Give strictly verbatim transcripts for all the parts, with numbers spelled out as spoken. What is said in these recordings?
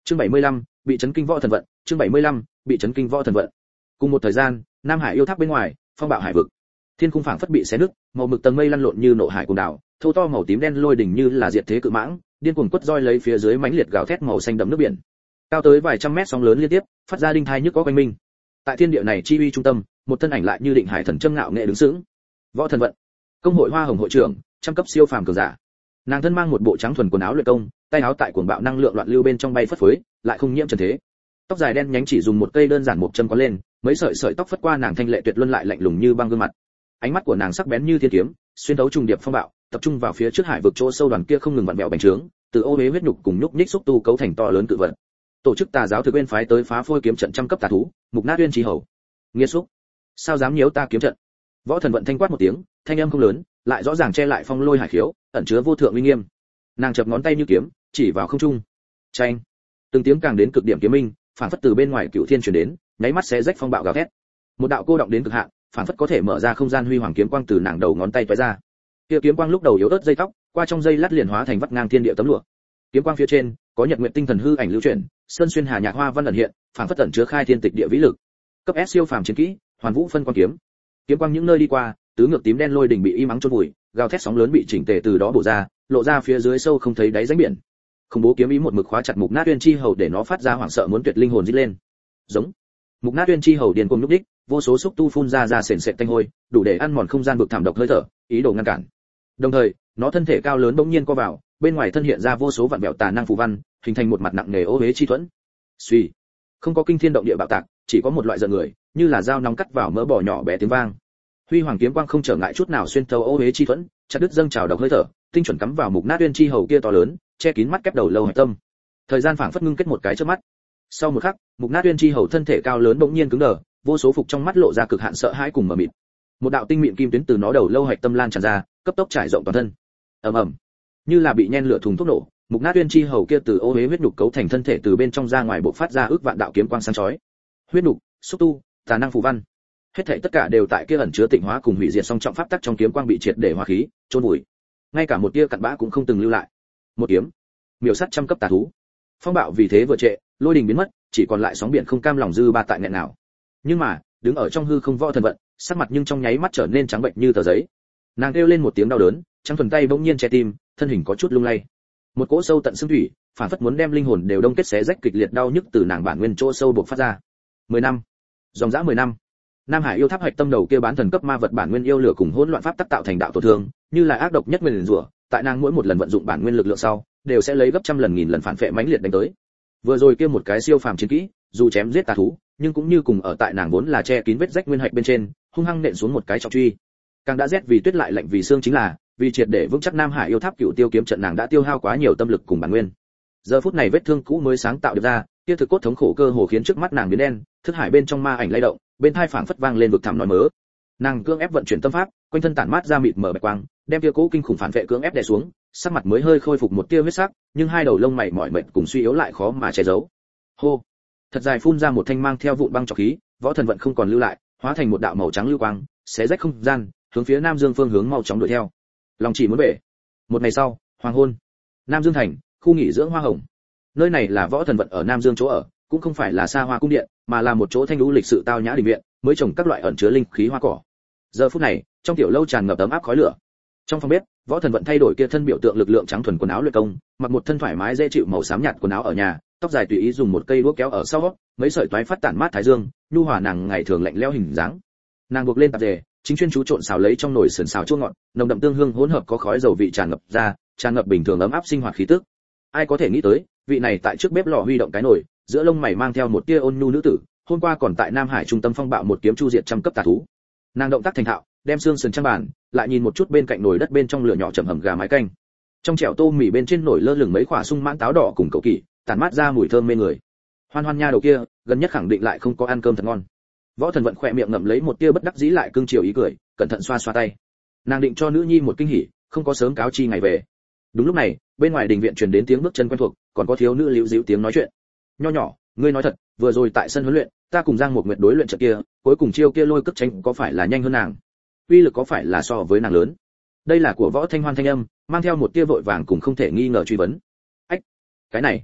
Chương bảy mươi lăm, bị chấn kinh võ thần vận, chương bảy mươi lăm, bị chấn kinh võ thần vận. Cùng một thời gian, Nam Hải yêu tháp bên ngoài, phong bạo hải vực. Thiên khung phảng phất bị xé nứt, màu mực tầng mây lăn lộn như nộ hải cuồng đảo, thâu to màu tím đen lôi đỉnh như là diệt thế cự mãng, điên cuồng quất roi lấy phía dưới mãnh liệt gào thét màu xanh đậm nước biển. Cao tới vài trăm mét sóng lớn liên tiếp, phát ra đinh thai nhức có quanh minh. Tại thiên địa này chi uy trung tâm, một thân ảnh lại như định hải thần châm ngạo nghệ đứng sững. Võ thần vận, công hội hoa hồng hội trưởng, trăm cấp siêu phàm cường giả. Nàng thân mang một bộ trắng thuần quần áo luyện công, tay áo tại cuồng bạo năng lượng loạn lưu bên trong bay phất phới, lại không nhiễm trần thế. Tóc dài đen nhánh chỉ dùng một cây đơn giản một châm có lên, mấy sợi sợi tóc phất qua nàng thanh lệ tuyệt luân lại lạnh lùng như băng gương mặt. Ánh mắt của nàng sắc bén như thiên kiếm, xuyên thấu trùng điệp phong bạo, tập trung vào phía trước hải vực chỗ sâu đoàn kia không ngừng vặn vẹo bành trướng, từ ô uế huyết nhục cùng nhúc nhích xúc tu cấu thành to lớn tự vận. Tổ chức tà giáo thực bên phái tới phá phôi kiếm trận trăm cấp tà thú, mục nát uyên trí hầu. Nghiệt xúc, sao dám nhiễu ta kiếm trận? Võ thần vận thanh quát một tiếng, thanh âm không lớn, lại rõ ràng che lại phong lôi hải khiếu, ẩn chứa vô thượng uy nghiêm. Nàng chập ngón tay như kiếm, chỉ vào không trung. Chanh, từng tiếng càng đến cực điểm kiếm minh, phản phất từ bên ngoài cửu thiên truyền đến, nháy mắt xé rách phong bạo gào thét. Một đạo cô động đến cực hạn, phản phất có thể mở ra không gian huy hoàng kiếm quang từ nàng đầu ngón tay tóe ra. Kia kiếm quang lúc đầu yếu ớt dây tóc, qua trong dây lát liền hóa thành vắt ngang thiên địa tấm lụa. Kiếm quang phía trên có nhật nguyện tinh thần hư ảnh lưu chuyển, sơn xuyên hà nhạc hoa văn ẩn hiện, phản phất ẩn chứa khai thiên tịch địa vĩ lực. Cấp S siêu phàm chiến kỹ, hoàn vũ phân quang kiếm. Kiếm quang những nơi đi qua, tứ ngược tím đen lôi đỉnh bị y mắng chôn vùi, gào thét sóng lớn bị chỉnh tề từ đó bổ ra, lộ ra phía dưới sâu không thấy đáy rãnh biển. Khủng bố kiếm ý một mực khóa chặt mục nát uyên chi hầu để nó phát ra hoảng sợ muốn tuyệt linh hồn rít lên. Giống. Mục nát uyên chi hầu điên cuồng lúc đích, vô số xúc tu phun ra ra sền sệt tanh hôi, đủ để ăn mòn không gian vực thảm độc hơi thở, ý đồ ngăn cản. Đồng thời, nó thân thể cao lớn bỗng nhiên co vào, bên ngoài thân hiện ra vô số vạn bẹo tà năng phù văn, hình thành một mặt nặng nề ô uế chi thuẫn. Suy, không có kinh thiên động địa bạo tạc, chỉ có một loại giận người, như là dao nóng cắt vào mỡ bò nhỏ bé tiếng vang. Huy hoàng kiếm quang không trở ngại chút nào xuyên thấu ô uế chi thuẫn, chặt đứt dâng trào độc hơi thở, tinh chuẩn cắm vào mục nát uyên chi hầu kia to lớn, che kín mắt kép đầu lâu hải tâm. Thời gian phảng phất ngưng kết một cái chớp mắt. Sau một khắc, mục nát uyên chi hầu thân thể cao lớn bỗng nhiên cứng đờ, vô số phục trong mắt lộ ra cực hạn sợ hãi cùng mờ mịt. Một đạo tinh mịn kim tuyến từ nó đầu lâu hạch tâm lan tràn ra, cấp tốc trải rộng toàn thân. Ầm ầm, như là bị nhen lửa thùng thuốc nổ, mục nát uyên chi hầu kia từ ô uế huyết nhục cấu thành thân thể từ bên trong ra ngoài bộc phát ra ước vạn đạo kiếm quang sáng chói. Huyết nhục, xúc tu, tà năng phù văn, hết thảy tất cả đều tại kia ẩn chứa tịnh hóa cùng hủy diệt song trọng pháp tắc trong kiếm quang bị triệt để hóa khí, chôn vùi. Ngay cả một tia cặn bã cũng không từng lưu lại. Một kiếm, miểu sát trăm cấp tà thú. Phong bạo vì thế vừa trệ, lôi đình biến mất, chỉ còn lại sóng biển không cam lòng dư ba tại nghẹn nào. Nhưng mà, đứng ở trong hư không võ thần vận, sắc mặt nhưng trong nháy mắt trở nên trắng bệnh như tờ giấy. Nàng kêu lên một tiếng đau đớn, trắng thuần tay bỗng nhiên che tim, thân hình có chút lung lay. Một cỗ sâu tận xương thủy, phản phất muốn đem linh hồn đều đông kết xé rách kịch liệt đau nhức từ nàng bản nguyên chỗ sâu bộc phát ra. Mười năm, dòng dã mười năm. Nam Hải yêu tháp hạch tâm đầu kia bán thần cấp ma vật bản nguyên yêu lửa cùng hỗn loạn pháp tắc tạo thành đạo tổn thương, như là ác độc nhất nguyên rủa, tại nàng mỗi một lần vận dụng bản nguyên lực lượng sau, đều sẽ lấy gấp trăm lần nghìn lần phản phệ mãnh liệt đánh tới. Vừa rồi kia một cái siêu phàm chiến kỹ, dù chém giết tà thú, nhưng cũng như cùng ở tại nàng vốn là che kín vết rách nguyên hạch bên trên, hung hăng nện xuống một cái trọng truy. Càng đã rét vì tuyết lại lạnh vì xương chính là, vì triệt để vững chắc Nam Hải yêu tháp cựu tiêu kiếm trận nàng đã tiêu hao quá nhiều tâm lực cùng bản nguyên. Giờ phút này vết thương cũ mới sáng tạo được ra, kia thực cốt thống khổ cơ hồ khiến trước mắt nàng biến đen, thức hải bên trong ma ảnh lay động, bên tai phảng phất vang lên vực thẳm nói mớ. Nàng cưỡng ép vận chuyển tâm pháp, quanh thân tản mát ra mịt mờ bạch quang, đem kia cố kinh khủng phản vệ cưỡng ép đè xuống, sắc mặt mới hơi khôi phục một tia huyết sắc, nhưng hai đầu lông mày mỏi mệt cùng suy yếu lại khó mà che giấu. Hô, thật dài phun ra một thanh mang theo vụn băng trọc khí, võ thần vận không còn lưu lại, hóa thành một đạo màu trắng lưu quang, xé rách không gian, hướng phía Nam Dương phương hướng mau chóng đuổi theo. Lòng chỉ muốn bể. Một ngày sau, hoàng hôn, Nam Dương thành, khu nghỉ dưỡng hoa hồng. Nơi này là võ thần vận ở Nam Dương chỗ ở, cũng không phải là xa hoa cung điện, mà là một chỗ thanh lũ lịch sự tao nhã đình viện, mới trồng các loại ẩn chứa linh khí hoa cỏ. Giờ phút này, trong tiểu lâu tràn ngập ấm áp khói lửa. Trong phòng bếp, võ thần vận thay đổi kia thân biểu tượng lực lượng trắng thuần quần áo luyện công, mặc một thân thoải mái dễ chịu màu xám nhạt quần áo ở nhà, tóc dài tùy ý dùng một cây đũa kéo ở sau, mấy sợi toái phát tản mát thái dương, nhu hòa nàng ngày thường lạnh lẽo hình dáng. Nàng buộc lên tạp dề, chính chuyên chú trộn xào lấy trong nồi sườn xào chua ngọt, nồng đậm tương hương hỗn hợp có khói dầu vị tràn ngập ra, tràn ngập bình thường ấm áp sinh hoạt khí tức. Ai có thể nghĩ tới, vị này tại trước bếp lò huy động cái nồi, giữa lông mày mang theo một tia ôn nhu nữ tử, hôm qua còn tại Nam Hải trung tâm phong bạo một kiếm chu diệt trăm cấp tà thú. Nàng động tác thành thạo, đem xương sườn trang bàn, lại nhìn một chút bên cạnh nồi đất bên trong lửa nhỏ chậm hầm gà mái canh. Trong chảo tô mì bên trên nồi lơ lửng mấy quả sung mãn táo đỏ cùng cậu kỳ, tản mát ra mùi thơm mê người. Hoan Hoan nha đầu kia, gần nhất khẳng định lại không có ăn cơm thật ngon. Võ thần vận khỏe miệng ngậm lấy một tia bất đắc dĩ lại cương chiều ý cười, cẩn thận xoa xoa tay. Nàng định cho nữ nhi một kinh hỉ, không có sớm cáo chi ngày về. Đúng lúc này, bên ngoài đình viện truyền đến tiếng bước chân quen thuộc, còn có thiếu nữ líu díu tiếng nói chuyện. Nho nhỏ, ngươi nói thật, vừa rồi tại sân huấn luyện, ta cùng Giang Một Nguyệt đối luyện trận kia, cuối cùng chiêu kia lôi cước tranh có phải là nhanh hơn nàng? Uy lực có phải là so với nàng lớn? Đây là của Võ Thanh Hoan thanh âm, mang theo một tia vội vàng cùng không thể nghi ngờ truy vấn. Ách, cái này,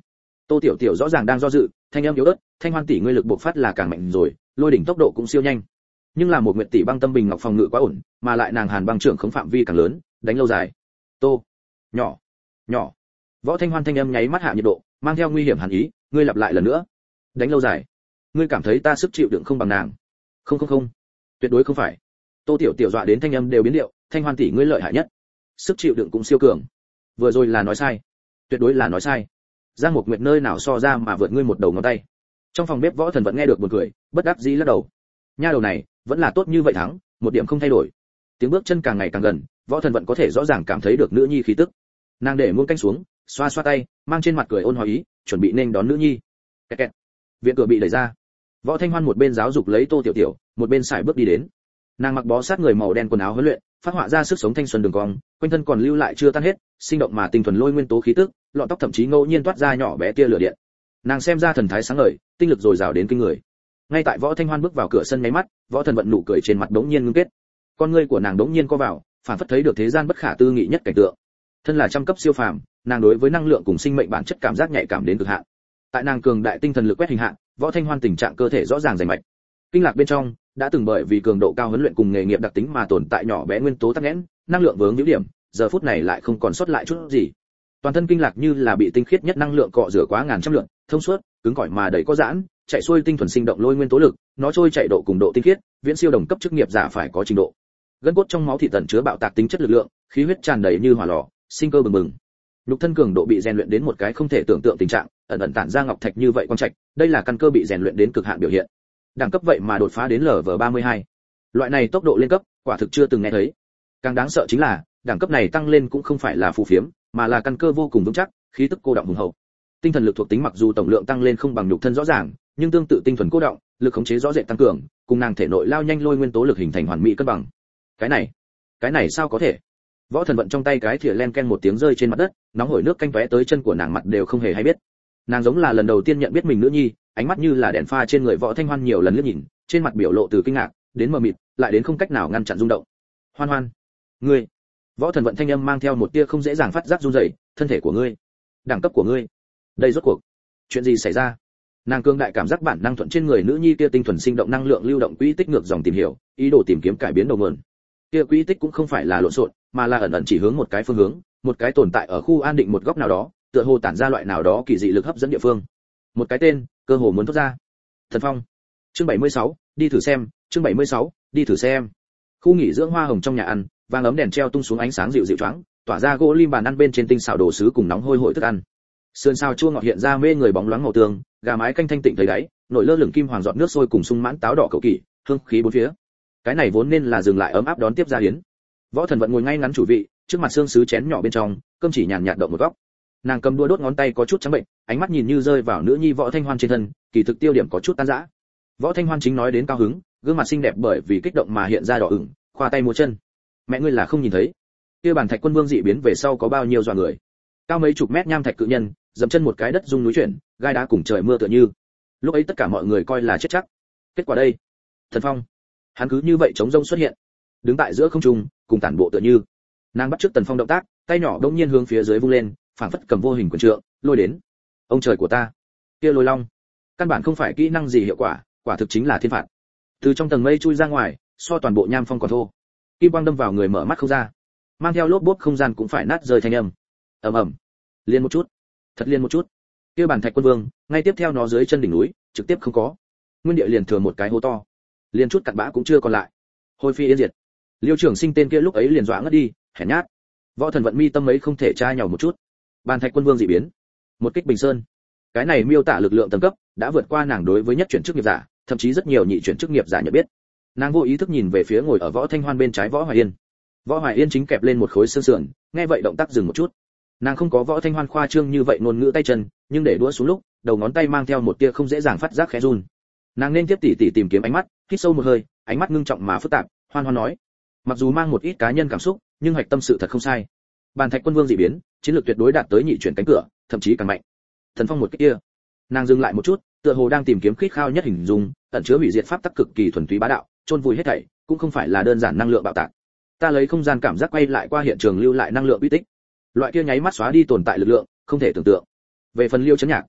Tô Tiểu Tiểu rõ ràng đang do dự, thanh âm yếu ớt, Thanh Hoan tỷ ngươi lực bộc phát là càng mạnh rồi, lôi đỉnh tốc độ cũng siêu nhanh. Nhưng là một Nguyệt tỷ băng tâm bình ngọc phòng ngự quá ổn, mà lại nàng Hàn băng trưởng không phạm vi càng lớn, đánh lâu dài. Tô, nhỏ, nhỏ. Võ Thanh Hoan thanh âm nháy mắt hạ nhiệt độ, mang theo nguy hiểm hàn ý, ngươi lặp lại lần nữa. Đánh lâu dài. Ngươi cảm thấy ta sức chịu đựng không bằng nàng? Không không không, tuyệt đối không phải. Tô Tiểu Tiểu dọa đến thanh âm đều biến điệu, Thanh Hoan tỷ ngươi lợi hại nhất, sức chịu đựng cũng siêu cường. Vừa rồi là nói sai, tuyệt đối là nói sai. Giang Mục Nguyệt nơi nào so ra mà vượt ngươi một đầu ngón tay. Trong phòng bếp Võ Thần vẫn nghe được buồn cười, bất đắc dĩ lắc đầu. Nha đầu này, vẫn là tốt như vậy thắng, một điểm không thay đổi. Tiếng bước chân càng ngày càng gần, Võ Thần vẫn có thể rõ ràng cảm thấy được nữ nhi khí tức. Nàng để muỗng canh xuống, xoa xoa tay, mang trên mặt cười ôn hòa ý, chuẩn bị nên đón nữ nhi. Kẹt kẹt. Viện cửa bị đẩy ra. Võ Thanh Hoan một bên giáo dục lấy Tô Tiểu Tiểu, một bên sải bước đi đến. Nàng mặc bó sát người màu đen quần áo huấn luyện, phát họa ra sức sống thanh xuân đường cong, quanh thân còn lưu lại chưa tan hết, sinh động mà tinh thuần lôi nguyên tố khí tức, lọn tóc thậm chí ngẫu nhiên toát ra nhỏ bé tia lửa điện. Nàng xem ra thần thái sáng ngời, tinh lực dồi dào đến kinh người. Ngay tại Võ Thanh Hoan bước vào cửa sân nháy mắt, Võ Thần vận nụ cười trên mặt đống nhiên ngưng kết. Con ngươi của nàng đống nhiên co vào, phản phất thấy được thế gian bất khả tư nghị nhất cảnh tượng. Thân là trăm cấp siêu phàm, nàng đối với năng lượng cùng sinh mệnh bản chất cảm giác nhạy cảm đến cực hạn. Tại nàng cường đại tinh thần lực quét hình hạn, Võ Thanh Hoan tình trạng cơ thể rõ ràng rành mạch. Kinh lạc bên trong đã từng bởi vì cường độ cao huấn luyện cùng nghề nghiệp đặc tính mà tồn tại nhỏ bé nguyên tố tắc nghẽn, năng lượng vướng nhiễu điểm, giờ phút này lại không còn sót lại chút gì. Toàn thân kinh lạc như là bị tinh khiết nhất năng lượng cọ rửa quá ngàn trăm lượng, thông suốt, cứng cỏi mà đầy có giãn, chạy xuôi tinh thuần sinh động lôi nguyên tố lực, nó trôi chạy độ cùng độ tinh khiết, viễn siêu đồng cấp chức nghiệp giả phải có trình độ. Gân cốt trong máu thịt tẩn chứa bạo tạc tính chất lực lượng, khí huyết tràn đầy như hỏa lò, sinh cơ bừng bừng. Nhục thân cường độ bị rèn luyện đến một cái không thể tưởng tượng tình trạng, ẩn ẩn tản ra ngọc thạch như vậy quang trạch, đây là căn cơ bị rèn luyện đến cực hạn biểu hiện. Đẳng cấp vậy mà đột phá đến L V ba mươi hai. Loại này tốc độ lên cấp, quả thực chưa từng nghe thấy. Càng đáng sợ chính là, đẳng cấp này tăng lên cũng không phải là phù phiếm, mà là căn cơ vô cùng vững chắc, khí tức cô động hùng hậu. Tinh thần lực thuộc tính mặc dù tổng lượng tăng lên không bằng nhục thân rõ ràng, nhưng tương tự tinh thuần cô động, lực khống chế rõ rệt tăng cường, cùng nàng thể nội lao nhanh lôi nguyên tố lực hình thành hoàn mỹ cân bằng. Cái này, cái này sao có thể? Võ Thần vận trong tay cái thìa len ken một tiếng rơi trên mặt đất, nóng hổi nước canh tóe tới chân của nàng mặt đều không hề hay biết. Nàng giống là lần đầu tiên nhận biết mình nữ nhi, ánh mắt như là đèn pha trên người Võ Thanh Hoan nhiều lần liếc nhìn, trên mặt biểu lộ từ kinh ngạc đến mờ mịt, lại đến không cách nào ngăn chặn rung động. Hoan Hoan, ngươi. Võ Thần vận thanh âm mang theo một tia không dễ dàng phát giác run rẩy, thân thể của ngươi, đẳng cấp của ngươi, đây rốt cuộc chuyện gì xảy ra? Nàng cương đại cảm giác bản năng thuận trên người nữ nhi kia tinh thuần sinh động năng lượng lưu động quỹ tích ngược dòng tìm hiểu, ý đồ tìm kiếm cải biến đầu nguồn. Kia quỹ tích cũng không phải là lộn xộn, mà là ẩn ẩn chỉ hướng một cái phương hướng, một cái tồn tại ở khu an định một góc nào đó, tựa hồ tản ra loại nào đó kỳ dị lực hấp dẫn địa phương. Một cái tên, cơ hồ muốn thốt ra. Thần Phong. Chương bảy mươi sáu, đi thử xem, chương bảy mươi sáu, đi thử xem. Khu nghỉ dưỡng hoa hồng trong nhà ăn, vàng ấm đèn treo tung xuống ánh sáng dịu dịu choáng, tỏa ra gỗ lim bàn ăn bên trên tinh xào đồ sứ cùng nóng hôi hổi thức ăn. Sườn xào chua ngọt hiện ra mê người bóng loáng màu tường, gà mái canh thanh tịnh thấy đáy, nổi lơ lửng kim hoàng giọt nước sôi cùng sung mãn táo đỏ cầu kỳ, hương khí bốn phía. Cái này vốn nên là dừng lại ấm áp đón tiếp gia hiến. Võ Thần vận ngồi ngay ngắn chủ vị, trước mặt xương sứ chén nhỏ bên trong, cơm chỉ nhàn nhạt động một góc. Nàng cầm đũa đốt ngón tay có chút trắng bệnh, ánh mắt nhìn như rơi vào nữ nhi Võ Thanh Hoan trên thân, kỳ thực tiêu điểm có chút tan rã. Võ Thanh Hoan chính nói đến cao hứng, gương mặt xinh đẹp bởi vì kích động mà hiện ra đỏ ửng, khoa tay múa chân. Mẹ ngươi là không nhìn thấy, kia bản thạch quân vương dị biến về sau có bao nhiêu dọa người. Cao mấy chục mét nham thạch cự nhân, dẫm chân một cái đất rung núi chuyển, gai đá cùng trời mưa tựa như. Lúc ấy tất cả mọi người coi là chết chắc. Kết quả đây, Thần Phong, hắn cứ như vậy chống rông xuất hiện, đứng tại giữa không trung, cùng tản bộ tựa như. Nàng bắt trước Tần Phong động tác, tay nhỏ đống nhiên hướng phía dưới vung lên, phảng phất cầm vô hình quyền trượng, lôi đến. Ông trời của ta, kia lôi long, căn bản không phải kỹ năng gì hiệu quả, quả thực chính là thiên phạt. Từ trong tầng mây chui ra ngoài, so toàn bộ nham phong còn thô. Kim quang đâm vào người mở mắt không ra, mang theo lốp bốp không gian cũng phải nát rơi thanh âm. Ầm ầm, liên một chút, thật liên một chút. Kia bản thạch quân vương, ngay tiếp theo nó dưới chân đỉnh núi, trực tiếp không có. Nguyên địa liền thừa một cái hố to, liền chút cặn bã cũng chưa còn lại. Hôi phi yên diệt. Liêu trưởng sinh tên kia lúc ấy liền dọa ngất đi, hèn nhát. Võ Thần vận mi tâm ấy không thể tra nhau một chút. Bàn thạch quân vương dị biến, một kích bình sơn. Cái này miêu tả lực lượng tầng cấp đã vượt qua nàng đối với nhất chuyển chức nghiệp giả, thậm chí rất nhiều nhị chuyển chức nghiệp giả nhận biết. Nàng vô ý thức nhìn về phía ngồi ở Võ Thanh Hoan bên trái Võ Hoài Yên. Võ Hoài Yên chính kẹp lên một khối xương sườn, nghe vậy động tác dừng một chút. Nàng không có Võ Thanh Hoan khoa trương như vậy ngôn ngữ tay chân, nhưng để đũa xuống lúc, đầu ngón tay mang theo một tia không dễ dàng phát giác khẽ run. Nàng nên tiếp tỉ tỉ tìm kiếm ánh mắt, hít sâu một hơi, ánh mắt ngưng trọng mà phức tạp, Hoan Hoan nói, mặc dù mang một ít cá nhân cảm xúc, nhưng hoạch tâm sự thật không sai. Bàn thạch quân vương dị biến, chiến lược tuyệt đối đạt tới nhị chuyển cánh cửa, thậm chí càng mạnh. Thần Phong một cái kia. Nàng dừng lại một chút, tựa hồ đang tìm kiếm khít khao nhất hình dung, ẩn chứa hủy diệt pháp tắc cực kỳ thuần túy bá đạo, chôn vùi hết thảy, cũng không phải là đơn giản năng lượng bạo tạc. Ta lấy không gian cảm giác quay lại qua hiện trường lưu lại năng lượng uy tích. Loại kia nháy mắt xóa đi tồn tại lực lượng, không thể tưởng tượng. Về phần Liêu Chấn Nhạc,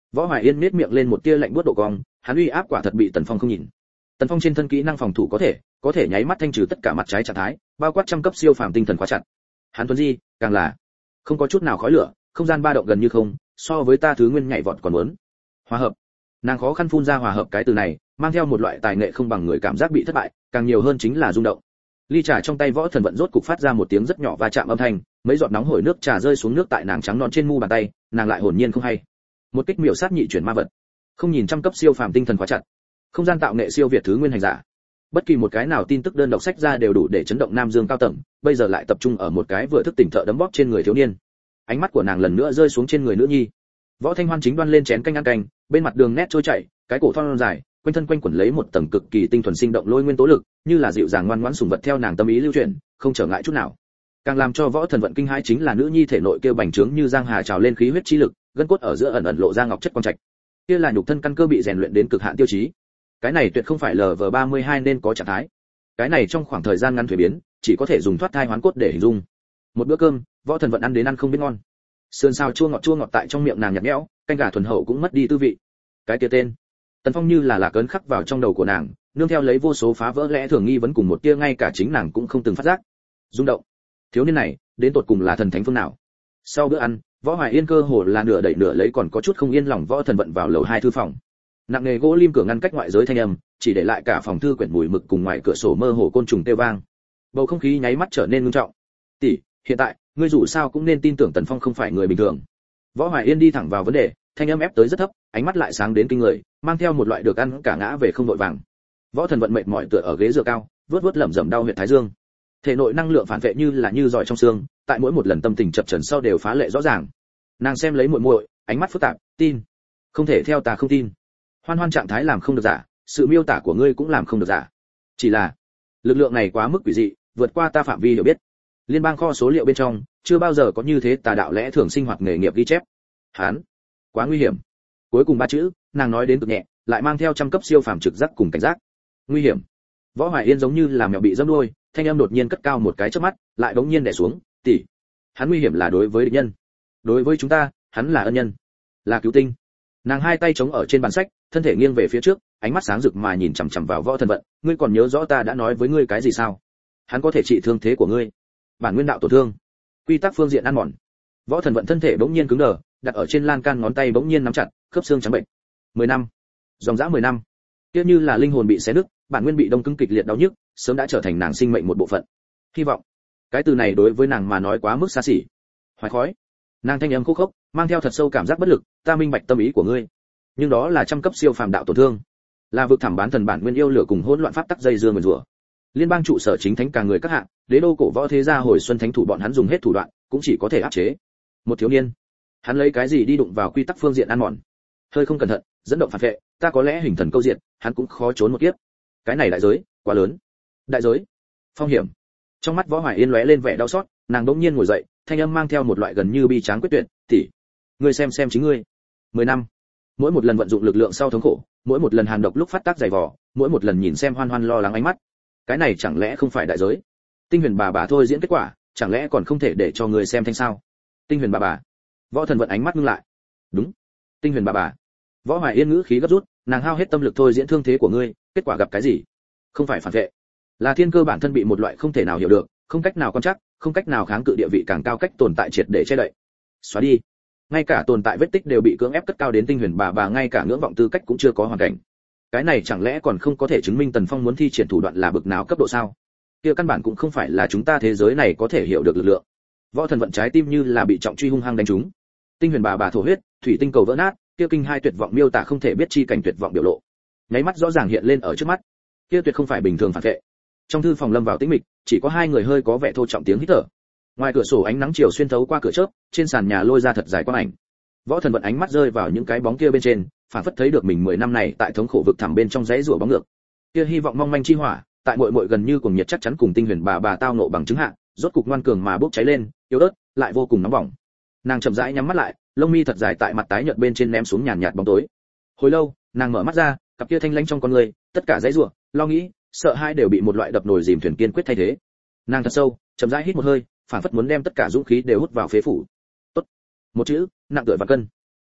Võ Hoài Yên nhếch miệng lên một tia lạnh buốt độ cong, hắn uy áp quả thật bị Tần Phong không nhìn. Tần Phong trên thân kỹ năng phòng thủ có thể, có thể nháy mắt thanh trừ tất cả mặt trái trạng thái, bao quát trăm cấp siêu phàm tinh thần khóa chặt. Hắn tuấn di, càng là không có chút nào khói lửa, không gian ba động gần như không, so với ta thứ nguyên nhảy vọt còn muốn. Hòa hợp. Nàng khó khăn phun ra hòa hợp cái từ này, mang theo một loại tài nghệ không bằng người cảm giác bị thất bại, càng nhiều hơn chính là rung động. Ly trà trong tay Võ Thần Vận rốt cục phát ra một tiếng rất nhỏ va chạm âm thanh, mấy giọt nóng hổi nước trà rơi xuống nước tại nàng trắng nõn trên mu bàn tay, nàng lại hồn nhiên không hay. Một kích miểu sát nhị chuyển ma vật, không nhìn trăm cấp siêu phàm tinh thần khóa chặt, không gian tạo nghệ siêu việt thứ nguyên hành giả. Bất kỳ một cái nào tin tức đơn độc sách ra đều đủ để chấn động Nam Dương cao tầng, bây giờ lại tập trung ở một cái vừa thức tỉnh thợ đấm bóp trên người thiếu niên. Ánh mắt của nàng lần nữa rơi xuống trên người nữ nhi. Võ Thanh Hoan chính đoan lên chén canh ăn canh, bên mặt đường nét trôi chảy, cái cổ thon dài, quanh thân quanh quẩn lấy một tầng cực kỳ tinh thuần sinh động lôi nguyên tố lực, như là dịu dàng ngoan ngoãn sủng vật theo nàng tâm ý lưu chuyển, không trở ngại chút nào. Càng làm cho Võ Thần Vận kinh hãi chính là nữ nhi thể nội kêu bành trướng như giang hà trào lên khí huyết chi lực, gân cốt ở giữa ẩn ẩn lộ ra ngọc chất quang trạch. Kia là nhục thân căn cơ bị rèn luyện đến cực hạn tiêu chí. Cái này tuyệt không phải L V ba mươi hai nên có trạng thái. Cái này trong khoảng thời gian ngắn thuế biến, chỉ có thể dùng thoát thai hoán cốt để hình dung. Một bữa cơm, Võ Thần Vận ăn đến ăn không biết ngon. Sườn xào chua ngọt chua ngọt tại trong miệng nàng nhạt nhẽo, canh gà thuần hậu cũng mất đi tư vị. Cái kia tên, Tần Phong như là lạc ấn khắc vào trong đầu của nàng, nương theo lấy vô số phá vỡ lẽ thường nghi vấn cùng một tia ngay cả chính nàng cũng không từng phát giác. Rung động. Thiếu niên này, đến tột cùng là thần thánh phương nào? Sau bữa ăn, Võ Hoài Yên cơ hồ là nửa đẩy nửa lấy còn có chút không yên lòng Võ Thần Vận vào lầu hai thư phòng. Nặng nghề gỗ lim cửa ngăn cách ngoại giới thanh âm, chỉ để lại cả phòng thư quyển mùi mực cùng ngoài cửa sổ mơ hồ côn trùng kêu vang. Bầu không khí nháy mắt trở nên nghiêm trọng. "Tỷ, hiện tại, ngươi dù sao cũng nên tin tưởng Tần Phong không phải người bình thường." Võ Hoài Yên đi thẳng vào vấn đề, thanh âm ép tới rất thấp, ánh mắt lại sáng đến kinh người, mang theo một loại được ăn cả ngã về không đội vàng. Võ Thần Vận mệt mỏi tựa ở ghế dựa cao, vớt vớt lẩm rẩm đau huyệt thái dương. Thể nội năng lượng phản vệ như là như giỏi trong xương, tại mỗi một lần tâm tình chập chờn sau đều phá lệ rõ ràng. Nàng xem lấy muội muội, ánh mắt phức tạp, "Tin? Không thể theo ta không tin. Hoan Hoan trạng thái làm không được giả, sự miêu tả của ngươi cũng làm không được giả. Chỉ là, lực lượng này quá mức quỷ dị, vượt qua ta phạm vi hiểu biết. Liên bang kho số liệu bên trong, chưa bao giờ có như thế tà đạo lẽ thường sinh hoạt nghề nghiệp ghi chép. Hán, quá nguy hiểm." Cuối cùng ba chữ, nàng nói đến cực nhẹ, lại mang theo trăm cấp siêu phàm trực giác cùng cảnh giác. Nguy hiểm. Võ Hoài Yên giống như là mèo bị dẫm đuôi, thanh âm đột nhiên cất cao một cái chớp mắt, lại bỗng nhiên đè xuống, "Tỷ, hắn nguy hiểm là đối với địch nhân. Đối với chúng ta, hắn là ân nhân, là cứu tinh." Nàng hai tay chống ở trên bàn sách, thân thể nghiêng về phía trước, ánh mắt sáng rực mà nhìn chằm chằm vào Võ Thần Vận, "Ngươi còn nhớ rõ ta đã nói với ngươi cái gì sao? Hắn có thể trị thương thế của ngươi, bản nguyên đạo tổn thương, quy tắc phương diện ăn mòn." Võ Thần Vận thân thể bỗng nhiên cứng đờ, đặt ở trên lan can ngón tay bỗng nhiên nắm chặt, khớp xương trắng bệnh. Mười năm, dòng dã mười năm, kia như là linh hồn bị xé nứt, bản nguyên bị đông cứng kịch liệt đau nhức, sớm đã trở thành nàng sinh mệnh một bộ phận. Hy vọng, cái từ này đối với nàng mà nói quá mức xa xỉ. Hoài khói. Nàng thanh âm khô khốc, mang theo thật sâu cảm giác bất lực, "Ta minh bạch tâm ý của ngươi, nhưng đó là trăm cấp siêu phàm đạo tổn thương, là vực thẳm bán thần bản nguyên yêu lửa cùng hỗn loạn pháp tắc dây dưa nguyền rủa." Liên bang trụ sở chính thánh cả người các hạng, đế đô cổ võ thế gia hồi xuân thánh thủ bọn hắn dùng hết thủ đoạn, cũng chỉ có thể áp chế một thiếu niên. Hắn lấy cái gì đi đụng vào quy tắc phương diện ăn mòn? Hơi không cẩn thận, dẫn động phản vệ, ta có lẽ hình thần câu diện, hắn cũng khó trốn một kiếp. Cái này đại giới quá lớn. Đại giới, phong hiểm. Trong mắt Võ Hoài Yên lóe lên vẻ đau xót, nàng đống nhiên ngồi dậy, thanh âm mang theo một loại gần như bi tráng quyết tuyệt, "Tỷ, ngươi xem xem chính ngươi. Mười năm, mỗi một lần vận dụng lực lượng sau thống khổ, mỗi một lần hàn độc lúc phát tác dày vò, mỗi một lần nhìn xem Hoan Hoan lo lắng ánh mắt, cái này chẳng lẽ không phải đại giới? Tinh huyền bà bà thôi diễn kết quả, chẳng lẽ còn không thể để cho người xem thanh sao?" Tinh huyền bà bà. Võ Thần Vận ánh mắt ngưng lại. "Đúng, Tinh huyền bà bà." Võ Hoài Yên ngữ khí gấp rút, nàng hao hết tâm lực thôi diễn thương thế của ngươi, kết quả gặp cái gì? Không phải phản vệ, là thiên cơ bản thân bị một loại không thể nào hiểu được, không cách nào quan trắc, không cách nào kháng cự địa vị càng cao cách tồn tại triệt để che đậy, xóa đi. Ngay cả tồn tại vết tích đều bị cưỡng ép cất cao đến tinh huyền bà bà, ngay cả ngưỡng vọng tư cách cũng chưa có hoàn cảnh. Cái này chẳng lẽ còn không có thể chứng minh Tần Phong muốn thi triển thủ đoạn là bực nào cấp độ sao? Kia căn bản cũng không phải là chúng ta thế giới này có thể hiểu được lực lượng. Võ Thần Vận trái tim như là bị trọng truy hung hăng đánh trúng. Tinh huyền bà bà thổ huyết, thủy tinh cầu vỡ nát, kia kinh hai tuyệt vọng miêu tả không thể biết chi cảnh tuyệt vọng biểu lộ. Nháy mắt rõ ràng hiện lên ở trước mắt. Kia tuyệt không phải bình thường phản vệ. Trong thư phòng lâm vào tĩnh mịch, chỉ có hai người hơi có vẻ thô trọng tiếng hít thở. Ngoài cửa sổ ánh nắng chiều xuyên thấu qua cửa chớp, trên sàn nhà lôi ra thật dài quang ảnh. Võ Thần Vận ánh mắt rơi vào những cái bóng kia bên trên, phản phất thấy được mình mười năm này tại thống khổ vực thẳm bên trong dãy rủa bóng ngược. Kia hy vọng mong manh chi hỏa, tại muội muội gần như cùng nhiệt chắc chắn cùng tinh huyền bà bà tao nộ bằng chứng hạ, rốt cục ngoan cường mà bốc cháy lên, yếu ớt, lại vô cùng nóng bỏng. Nàng chậm rãi nhắm mắt lại, lông mi thật dài tại mặt tái nhợt bên trên ném xuống nhàn nhạt bóng tối. Hồi lâu, nàng mở mắt ra, cặp kia thanh lãnh trong con người, tất cả dãy rủa, lo nghĩ, sợ hãi đều bị một loại đập nồi dìm thuyền kiên quyết thay thế. Nàng thật sâu, chậm rãi hít một hơi, phản phất muốn đem tất cả dũng khí đều hút vào phế phủ. Tốt, một chữ, nặng tựa và cân.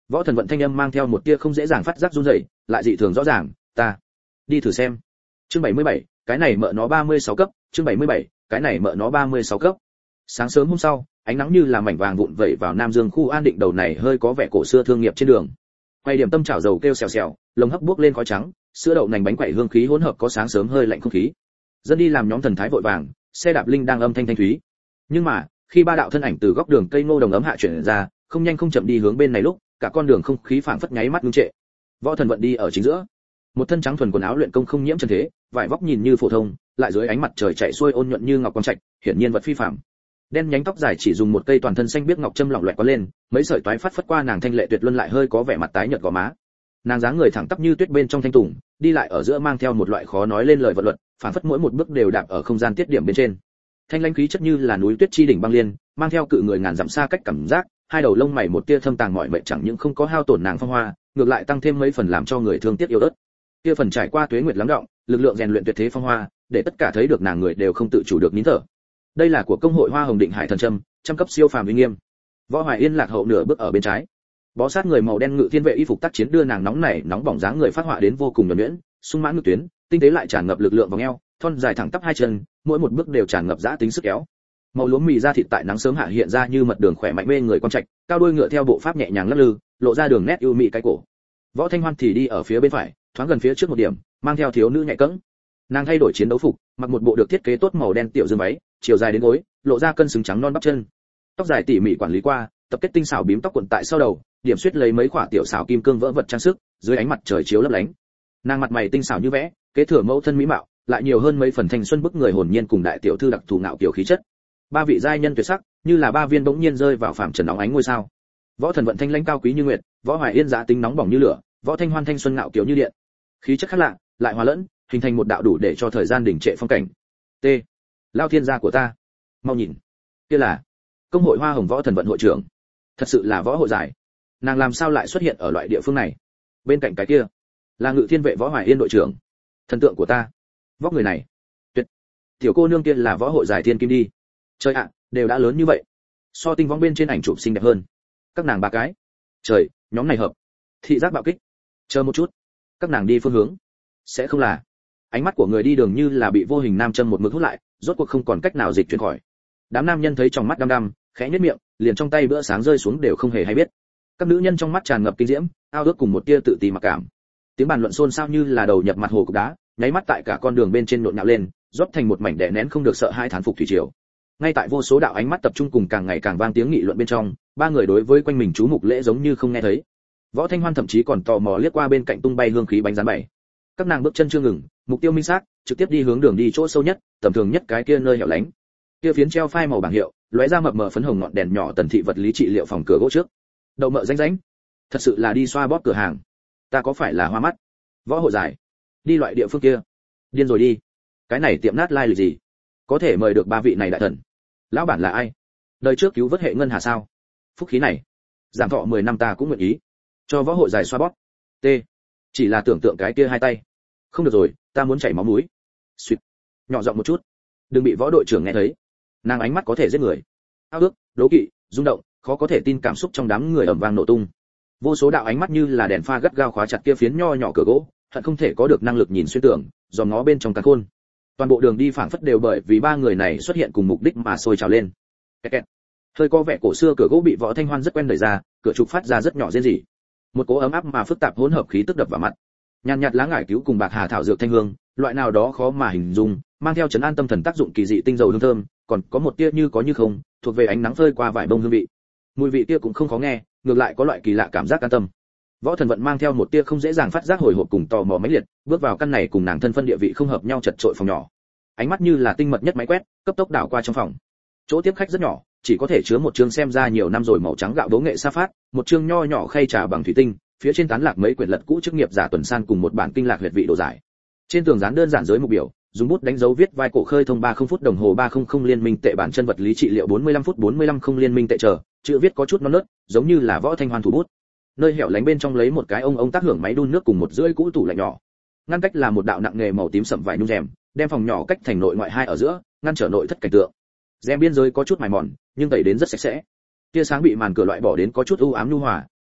Võ Thần Vận thanh âm mang theo một tia không dễ dàng phát giác run rẩy, lại dị thường rõ ràng, ta đi thử xem. Chương bảy mươi bảy, cái này mợ nó ba mươi sáu cấp, chương bảy mươi bảy, cái này mợ nó ba mươi sáu cấp. Sáng sớm hôm sau, ánh nắng như là mảnh vàng vụn vẩy vào Nam Dương khu an định đầu này hơi có vẻ cổ xưa thương nghiệp trên đường. Quay điểm tâm chảo dầu kêu xèo xèo, lồng hấp buốc lên khói trắng, sữa đậu nành bánh quẩy hương khí hỗn hợp có sáng sớm hơi lạnh không khí. Dân đi làm nhóm thần thái vội vàng, xe đạp linh đang âm thanh thanh thúy. Nhưng mà, khi ba đạo thân ảnh từ góc đường cây ngô đồng ấm hạ chuyển ra, không nhanh không chậm đi hướng bên này lúc, cả con đường không khí phảng phất nháy mắt ngưng trệ. Võ Thần Vận đi ở chính giữa, một thân trắng thuần quần áo luyện công không nhiễm trần thế, vải vóc nhìn như phổ thông, lại dưới ánh mặt trời chạy xuôi ôn nhuận như ngọc quang trạch, hiển nhiên vật phi phàm. Đen nhánh tóc dài chỉ dùng một cây toàn thân xanh biếc ngọc châm lỏng loẹt có lên, mấy sợi toái phát phất qua nàng thanh lệ tuyệt luân lại hơi có vẻ mặt tái nhợt gò má. Nàng dáng người thẳng tắp như tuyết bên trong thanh tùng, đi lại ở giữa mang theo một loại khó nói lên lời vật luật, phảng phất mỗi một bước đều đạp ở không gian tiết điểm bên trên. Thanh lãnh khí chất như là núi tuyết chi đỉnh băng liên, mang theo cự người ngàn dặm xa cách cảm giác, hai đầu lông mày một tia thâm tàng mọi mệnh chẳng những không có hao tổn nàng phong hoa, ngược lại tăng thêm mấy phần làm cho người thương tiếc yêu ớt. Kia phần trải qua tuế nguyệt lắng đọng, lực lượng rèn luyện tuyệt thế phong hoa, để tất cả thấy được nàng người đều không tự chủ được nín thở. Đây là của công hội Hoa Hồng Định Hải thần trâm, trăm cấp siêu phàm uy nghiêm. Võ Hoài Yên lạc hậu nửa bước ở bên trái. Bó sát người màu đen ngự thiên vệ y phục tác chiến đưa nàng nóng nảy nóng bỏng dáng người phát họa đến vô cùng nhuần nhuyễn, sung mãn ngực tuyến, tinh tế lại tràn ngập lực lượng vòng eo, thon dài thẳng tắp hai chân, mỗi một bước đều tràn ngập dã tính sức kéo. Màu lúa mì da thịt tại nắng sớm hạ hiện ra như mật đường khỏe mạnh mê người quan trạch, cao đuôi ngựa theo bộ pháp nhẹ nhàng lắc lư, lộ ra đường nét ưu mị cái cổ. Võ Thanh Hoan thì đi ở phía bên phải, thoáng gần phía trước một điểm, mang theo thiếu nữ nhạy cẫng. Nàng thay đổi chiến đấu phục, mặc một bộ được thiết kế tốt màu đen tiểu dương váy, chiều dài đến gối, lộ ra cân xứng trắng non bắp chân. Tóc dài tỉ mỉ quản lý qua, tập kết tinh xảo bím tóc cuộn tại sau đầu, điểm xuyết lấy mấy quả tiểu xảo kim cương vỡ vật trang sức, dưới ánh mặt trời chiếu lấp lánh. Nàng mặt mày tinh xảo như vẽ, kế thừa mẫu thân mỹ mạo, lại nhiều hơn mấy phần thanh xuân bức người hồn nhiên cùng đại tiểu thư đặc thù ngạo kiểu khí chất. Ba vị giai nhân tuyệt sắc, như là ba viên bỗng nhiên rơi vào phàm trần nóng ánh ngôi sao. Võ Thần Vận thanh lãnh cao quý như nguyệt, Võ Hoài Yên giá tính nóng bỏng như lửa, Võ Thanh Hoan thanh xuân ngạo kiểu như điện. Khí chất khác lạ, lại hòa lẫn, hình thành một đạo đủ để cho thời gian đỉnh trệ phong cảnh. T. Lao thiên gia của ta, mau nhìn, kia là công hội Hoa Hồng Võ Thần Vận hội trưởng. Thật sự là võ hội giải. Nàng làm sao lại xuất hiện ở loại địa phương này? Bên cạnh cái kia, là ngự thiên vệ Võ Hoài Yên đội trưởng. Thần tượng của ta. Vóc người này, tuyệt. Tiểu cô nương kia là võ hội giải thiên kim đi. Trời ạ, đều đã lớn như vậy. So tinh võng bên trên ảnh chụp xinh đẹp hơn. Các nàng ba cái. Trời, nhóm này hợp. Thị giác bạo kích. Chờ một chút. Các nàng đi phương hướng. Sẽ không là. Ánh mắt của người đi đường như là bị vô hình nam châm một mực hút lại, rốt cuộc không còn cách nào dịch chuyển khỏi. Đám nam nhân thấy trong mắt đăm đăm, khẽ nhếch miệng, liền trong tay bữa sáng rơi xuống đều không hề hay biết. Các nữ nhân trong mắt tràn ngập kinh diễm, ao ước cùng một tia tự ti mặc cảm. Tiếng bàn luận xôn xao như là đầu nhập mặt hồ cục đá, nháy mắt tại cả con đường bên trên nhộn nhạo lên, rót thành một mảnh đè nén không được sợ hai thán phục thủy triều. Ngay tại vô số đạo ánh mắt tập trung cùng càng ngày càng vang tiếng nghị luận bên trong, ba người đối với quanh mình chú mục lễ giống như không nghe thấy. Võ Thanh Hoan thậm chí còn tò mò liếc qua bên cạnh tung bay hương khí bánh rán bày. Các nàng bước chân chưa ngừng, mục tiêu minh xác, trực tiếp đi hướng đường đi chỗ sâu nhất, tầm thường nhất cái kia nơi hẻo lánh. Kia phiến treo phai màu bảng hiệu, lóe ra mập mờ phấn hồng ngọn đèn nhỏ tần thị vật lý trị liệu phòng cửa gỗ trước. Đầu mợ ránh ránh, thật sự là đi xoa bóp cửa hàng. Ta có phải là hoa mắt? Võ hội giải, đi loại địa phương kia, điên rồi đi. Cái này tiệm nát lai lịch gì? Có thể mời được ba vị này đại thần. Lão bản là ai? Đời trước cứu vớt hệ ngân hà sao? Phúc khí này, giảm thọ mười năm ta cũng nguyện ý. Cho võ hội giải xoa bóp. T. Chỉ là tưởng tượng cái kia hai tay. Không được rồi, ta muốn chảy máu mũi. Suýt. Nhỏ giọng một chút, đừng bị võ đội trưởng nghe thấy. Nàng ánh mắt có thể giết người. Ao ước, đố kỵ, rung động, khó có thể tin cảm xúc trong đám người ầm vang nổ tung. Vô số đạo ánh mắt như là đèn pha gắt gao khóa chặt kia phiến nho nhỏ cửa gỗ, hận không thể có được năng lực nhìn xuyên tưởng, dòm ngó bên trong càn khôn. Toàn bộ đường đi phảng phất đều bởi vì ba người này xuất hiện cùng mục đích mà sôi trào lên. Kẹt kẹt. Hơi có vẻ cổ xưa cửa gỗ bị Võ Thanh Hoan rất quen đẩy ra, cửa trục phát ra rất nhỏ rên rỉ. Một cỗ ấm áp mà phức tạp hỗn hợp khí tức đập vào mặt. Nhàn nhạt lá ngải cứu cùng bạc hà thảo dược thanh hương, loại nào đó khó mà hình dung, mang theo trấn an tâm thần tác dụng kỳ dị tinh dầu hương thơm, còn có một tia như có như không, thuộc về ánh nắng phơi qua vải bông hương vị. Mùi vị kia cũng không khó nghe, ngược lại có loại kỳ lạ cảm giác an tâm. Võ Thần Vận mang theo một tia không dễ dàng phát giác hồi hộp cùng tò mò mãnh liệt, bước vào căn này cùng nàng thân phân địa vị không hợp nhau chật trội phòng nhỏ. Ánh mắt như là tinh mật nhất máy quét, cấp tốc đảo qua trong phòng. Chỗ tiếp khách rất nhỏ, chỉ có thể chứa một chương xem ra nhiều năm rồi màu trắng gạo đố nghệ sa phát, một chương nho nhỏ khay trà bằng thủy tinh, phía trên tán lạc mấy quyển lật cũ chức nghiệp giả tuần san cùng một bản kinh lạc huyệt vị đồ giải. Trên tường dán đơn giản giới mục biểu, dùng bút đánh dấu viết vai cổ khơi thông ba không phút đồng hồ ba không không liên minh tệ bản chân vật lý trị liệu bốn mươi lăm phút bốn mươi lăm không liên minh tệ chờ, chữ viết có chút non nớt, giống như là Võ Thanh Hoan thủ bút. Nơi hẻo lánh bên trong lấy một cái ông ông tác hưởng máy đun nước cùng một rưỡi cũ tủ lạnh nhỏ. Ngăn cách là một đạo nặng nghề màu tím sậm vải nhung rèm, đem phòng nhỏ cách thành nội ngoại hai ở giữa, ngăn trở nội thất cảnh tượng. Rèm biên giới có chút mài mòn, nhưng tẩy đến rất sạch sẽ. Tia sáng bị màn cửa loại bỏ đến có chút u ám nhu hòa,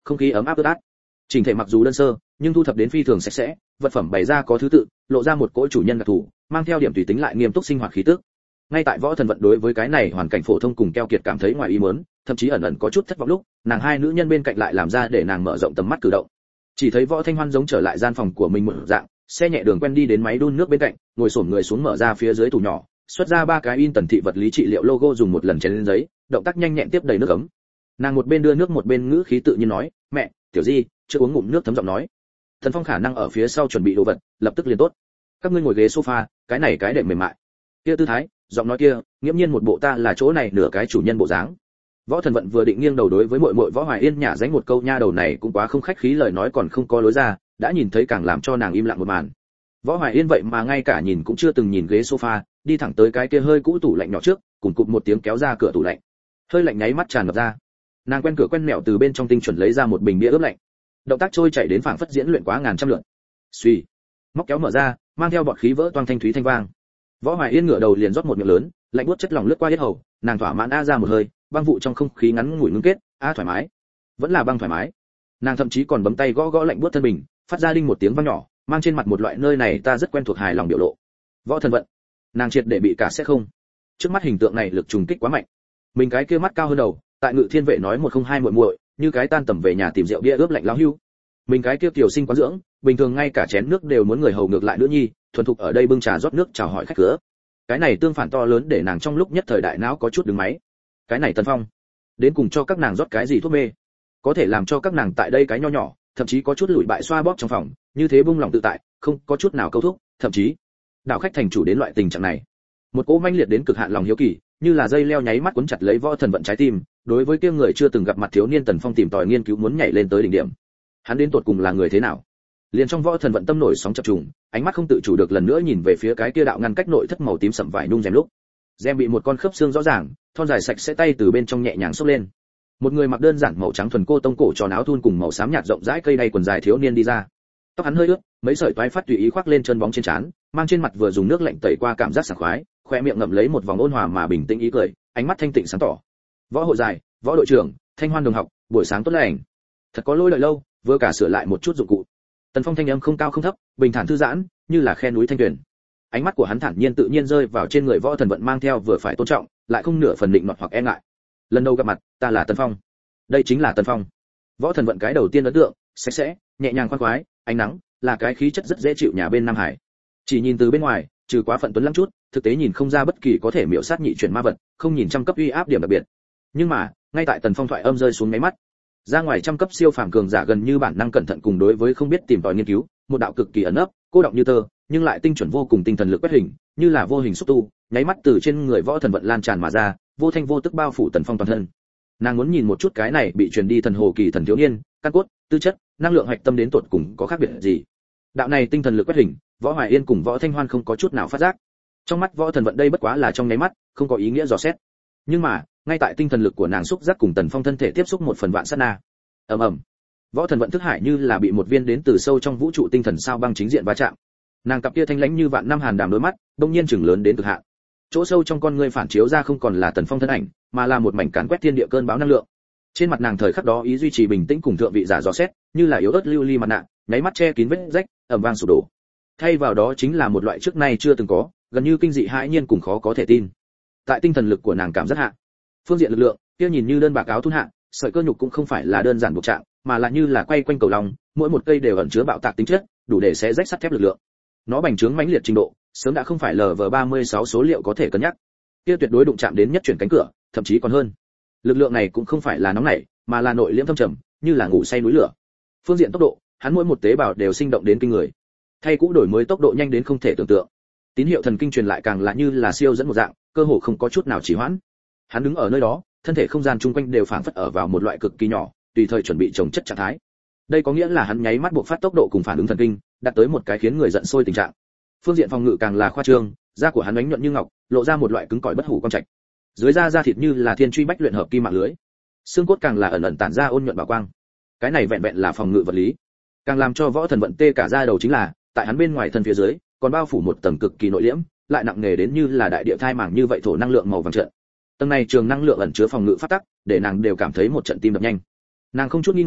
không khí ấm áp ướt át. Chỉnh thể mặc dù đơn sơ, nhưng thu thập đến phi thường sạch sẽ, vật phẩm bày ra có thứ tự, lộ ra một cỗ chủ nhân đặc thù, mang theo điểm tùy tính lại nghiêm túc sinh hoạt khí tức. Ngay tại Võ Thần Vận đối với cái này hoàn cảnh phổ thông cùng keo kiệt cảm thấy ngoài ý muốn, thậm chí ẩn ẩn có chút thất vọng lúc, nàng hai nữ nhân bên cạnh lại làm ra để nàng mở rộng tầm mắt cử động. Chỉ thấy Võ Thanh Hoan giống trở lại gian phòng của mình một dạng, xe nhẹ đường quen đi đến máy đun nước bên cạnh, ngồi xổm người xuống mở ra phía dưới tủ nhỏ, xuất ra ba cái in tần thị vật lý trị liệu logo dùng một lần chén lên giấy, động tác nhanh nhẹn tiếp đầy nước ấm. Nàng một bên đưa nước một bên ngữ khí tự nhiên nói, "Mẹ, tiểu Di, chưa uống ngụm nước." Thấm giọng nói. Thần Phong khả năng ở phía sau chuẩn bị đồ vật, lập tức liền tốt. "Các ngươi ngồi ghế sofa, cái này cái đệm mềm mại." Kia tư thái, giọng nói kia, nghiễm nhiên một bộ ta là chỗ này nửa cái chủ nhân bộ dáng. Võ Thần Vận vừa định nghiêng đầu đối với muội muội Võ Hoài Yên nhả dánh một câu nha đầu này cũng quá không khách khí, lời nói còn không có lối ra, đã nhìn thấy càng làm cho nàng im lặng một màn. Võ Hoài Yên vậy mà ngay cả nhìn cũng chưa từng nhìn ghế sofa, đi thẳng tới cái kia hơi cũ tủ lạnh nhỏ trước, cùng cụp một tiếng kéo ra cửa tủ lạnh. Hơi lạnh nháy mắt tràn ngập ra. Nàng quen cửa quen mẹo từ bên trong tinh chuẩn lấy ra một bình bia ướp lạnh. Động tác trôi chảy đến phảng phất diễn luyện quá ngàn trăm lượt. Suy, móc kéo mở ra, mang theo bọt khí vỡ toang thanh thúy thanh vang. Võ Hoài Yên ngửa đầu liền rót một miệng lớn, lạnh buốt chất lỏng lướt qua yết hầu, nàng thỏa mãn a ra một hơi, băng vụ trong không khí ngắn ngủi ngưng kết, a thoải mái. Vẫn là băng thoải mái. Nàng thậm chí còn bấm tay gõ gõ lạnh buốt thân mình, phát ra đinh một tiếng vang nhỏ, mang trên mặt một loại nơi này ta rất quen thuộc hài lòng biểu lộ. Võ Thần Vận, nàng triệt để bị cả sẽ không. Trước mắt hình tượng này lực trùng kích quá mạnh. Mình cái kia mắt cao hơn đầu, tại Ngự Thiên Vệ nói một không hai muội muội, như cái tan tầm về nhà tìm rượu bia ướp lạnh láo hưu. Mình cái kia kiều sinh quán dưỡng, bình thường ngay cả chén nước đều muốn người hầu ngược lại nữ nhi, thuần thục ở đây bưng trà rót nước chào hỏi khách cửa. Cái này tương phản to lớn để nàng trong lúc nhất thời đại não có chút đứng máy. Cái này Tần Phong, đến cùng cho các nàng rót cái gì thuốc mê, có thể làm cho các nàng tại đây cái nho nhỏ, thậm chí có chút lùi bại xoa bóp trong phòng, như thế bung lòng tự tại, không có chút nào câu thúc, thậm chí đạo khách thành chủ đến loại tình trạng này. Một cỗ manh liệt đến cực hạn lòng hiếu kỳ, như là dây leo nháy mắt cuốn chặt lấy Võ Thần Vận trái tim, đối với kia người chưa từng gặp mặt thiếu niên Tần Phong tìm tòi nghiên cứu muốn nhảy lên tới đỉnh điểm. Hắn đến tột cùng là người thế nào? Liền trong Võ Thần Vận tâm nổi sóng chập trùng, ánh mắt không tự chủ được lần nữa nhìn về phía cái kia đạo ngăn cách nội thất màu tím sẫm vải nung rèm lúc. Rèm bị một con khớp xương rõ ràng, thon dài sạch sẽ tay từ bên trong nhẹ nhàng xốc lên. Một người mặc đơn giản màu trắng thuần cô tông cổ tròn áo thun cùng màu xám nhạt rộng rãi cây đay quần dài thiếu niên đi ra. Tóc hắn hơi ướt, mấy sợi toái phát tùy ý khoác lên chân bóng trên trán, mang trên mặt vừa dùng nước lạnh tẩy qua cảm giác sảng khoái, khoe miệng ngậm lấy một vòng ôn hòa mà bình tĩnh ý cười, ánh mắt thanh tịnh sáng tỏ. Võ hội dài, Võ đội trưởng, Thanh Hoan đồng học, buổi sáng tốt lành. Thật có lỗi đợi lâu, vừa cả sửa lại một chút dụng cụ. Tần Phong thanh âm không cao không thấp, bình thản thư giãn, như là khe núi thanh tuyền. Ánh mắt của hắn thản nhiên tự nhiên rơi vào trên người Võ Thần Vận, mang theo vừa phải tôn trọng, lại không nửa phần định nọt hoặc e ngại. Lần đầu gặp mặt, ta là Tần Phong. Đây chính là Tần Phong. Võ Thần Vận cái đầu tiên ấn tượng, sạch sẽ, nhẹ nhàng khoan khoái, ánh nắng, là cái khí chất rất dễ chịu nhà bên Nam Hải. Chỉ nhìn từ bên ngoài, trừ quá phận tuấn lắm chút, thực tế nhìn không ra bất kỳ có thể miểu sát nhị chuyển ma vật, không nhìn trăm cấp uy áp điểm đặc biệt. Nhưng mà, ngay tại Tần Phong thoại âm rơi xuống mấy mắt, ra ngoài trăm cấp siêu phàm cường giả gần như bản năng cẩn thận cùng đối với không biết tìm tòi nghiên cứu, một đạo cực kỳ ẩn ấp, cô động như tơ, nhưng lại tinh chuẩn vô cùng tinh thần lực quét hình, như là vô hình xúc tu, nháy mắt từ trên người Võ Thần Vận lan tràn mà ra, vô thanh vô tức bao phủ Tần Phong toàn thân. Nàng muốn nhìn một chút cái này bị truyền đi thần hồ kỳ thần thiếu niên, căn cốt, tư chất, năng lượng hạch tâm đến tột cùng có khác biệt gì. Đạo này tinh thần lực quét hình, Võ Hoài Yên cùng Võ Thanh Hoan không có chút nào phát giác. Trong mắt Võ Thần Vận đây bất quá là trong nháy mắt, không có ý nghĩa dò xét. Nhưng mà, ngay tại tinh thần lực của nàng xúc giác cùng Tần Phong thân thể tiếp xúc một phần vạn sát na. Ầm ầm. Võ Thần Vận thức hải như là bị một viên đến từ sâu trong vũ trụ tinh thần sao băng chính diện va chạm. Nàng cặp kia thanh lãnh như vạn năm hàn đàm đôi mắt, đột nhiên chừng lớn đến cực hạn. Chỗ sâu trong con ngươi phản chiếu ra không còn là Tần Phong thân ảnh, mà là một mảnh càn quét thiên địa cơn bão năng lượng. Trên mặt nàng thời khắc đó ý duy trì bình tĩnh cùng thượng vị giả dò xét, như là yếu ớt lưu ly mặt nạ, nháy mắt che kín vết rách, ầm vang sụp đổ. Thay vào đó chính là một loại trước nay chưa từng có, gần như kinh dị hãi nhiên cùng khó có thể tin. Tại tinh thần lực của nàng cảm giác hạ, phương diện lực lượng, kia nhìn như đơn bạc áo thun hạ, sợi cơ nhục cũng không phải là đơn giản buộc trạng, mà là như là quay quanh cầu lòng, mỗi một cây đều ẩn chứa bạo tạc tính chất, đủ để xé rách sắt thép lực lượng. Nó bành trướng mãnh liệt trình độ, sớm đã không phải L V ba mươi sáu số liệu có thể cân nhắc. Kia tuyệt đối đụng chạm đến nhất chuyển cánh cửa, thậm chí còn hơn. Lực lượng này cũng không phải là nóng nảy, mà là nội liễm thâm trầm, như là ngủ say núi lửa. Phương diện tốc độ, hắn mỗi một tế bào đều sinh động đến kinh người. Thay cũ đổi mới tốc độ nhanh đến không thể tưởng tượng. Tín hiệu thần kinh truyền lại càng là như là siêu dẫn một dạng, cơ hồ không có chút nào trì hoãn. Hắn đứng ở nơi đó, thân thể không gian chung quanh đều phảng phất ở vào một loại cực kỳ nhỏ, tùy thời chuẩn bị chồng chất trạng thái. Đây có nghĩa là hắn nháy mắt buộc phát tốc độ cùng phản ứng thần kinh, đạt tới một cái khiến người giận sôi tình trạng. Phương diện phòng ngự càng là khoa trương, da của hắn ánh nhuận như ngọc, lộ ra một loại cứng cỏi bất hủ quang trạch. Dưới da da thịt như là thiên truy bách luyện hợp kim mạng lưới. Xương cốt càng là ẩn ẩn tản ra ôn nhuận bảo quang. Cái này vẹn vẹn là phòng ngự vật lý. Càng làm cho Võ Thần Vận tê cả da đầu chính là, tại hắn bên ngoài thân phía dưới, còn bao phủ một tầng cực kỳ nội liễm, lại nặng nề đến như là đại địa thai màng như vậy thổ năng lượng màu vàng trận. Tầng này trường năng lượng ẩn chứa phòng ngự phát tắc, để nàng đều cảm thấy một trận tim đập nhanh. Nàng không chút nghi ngờ,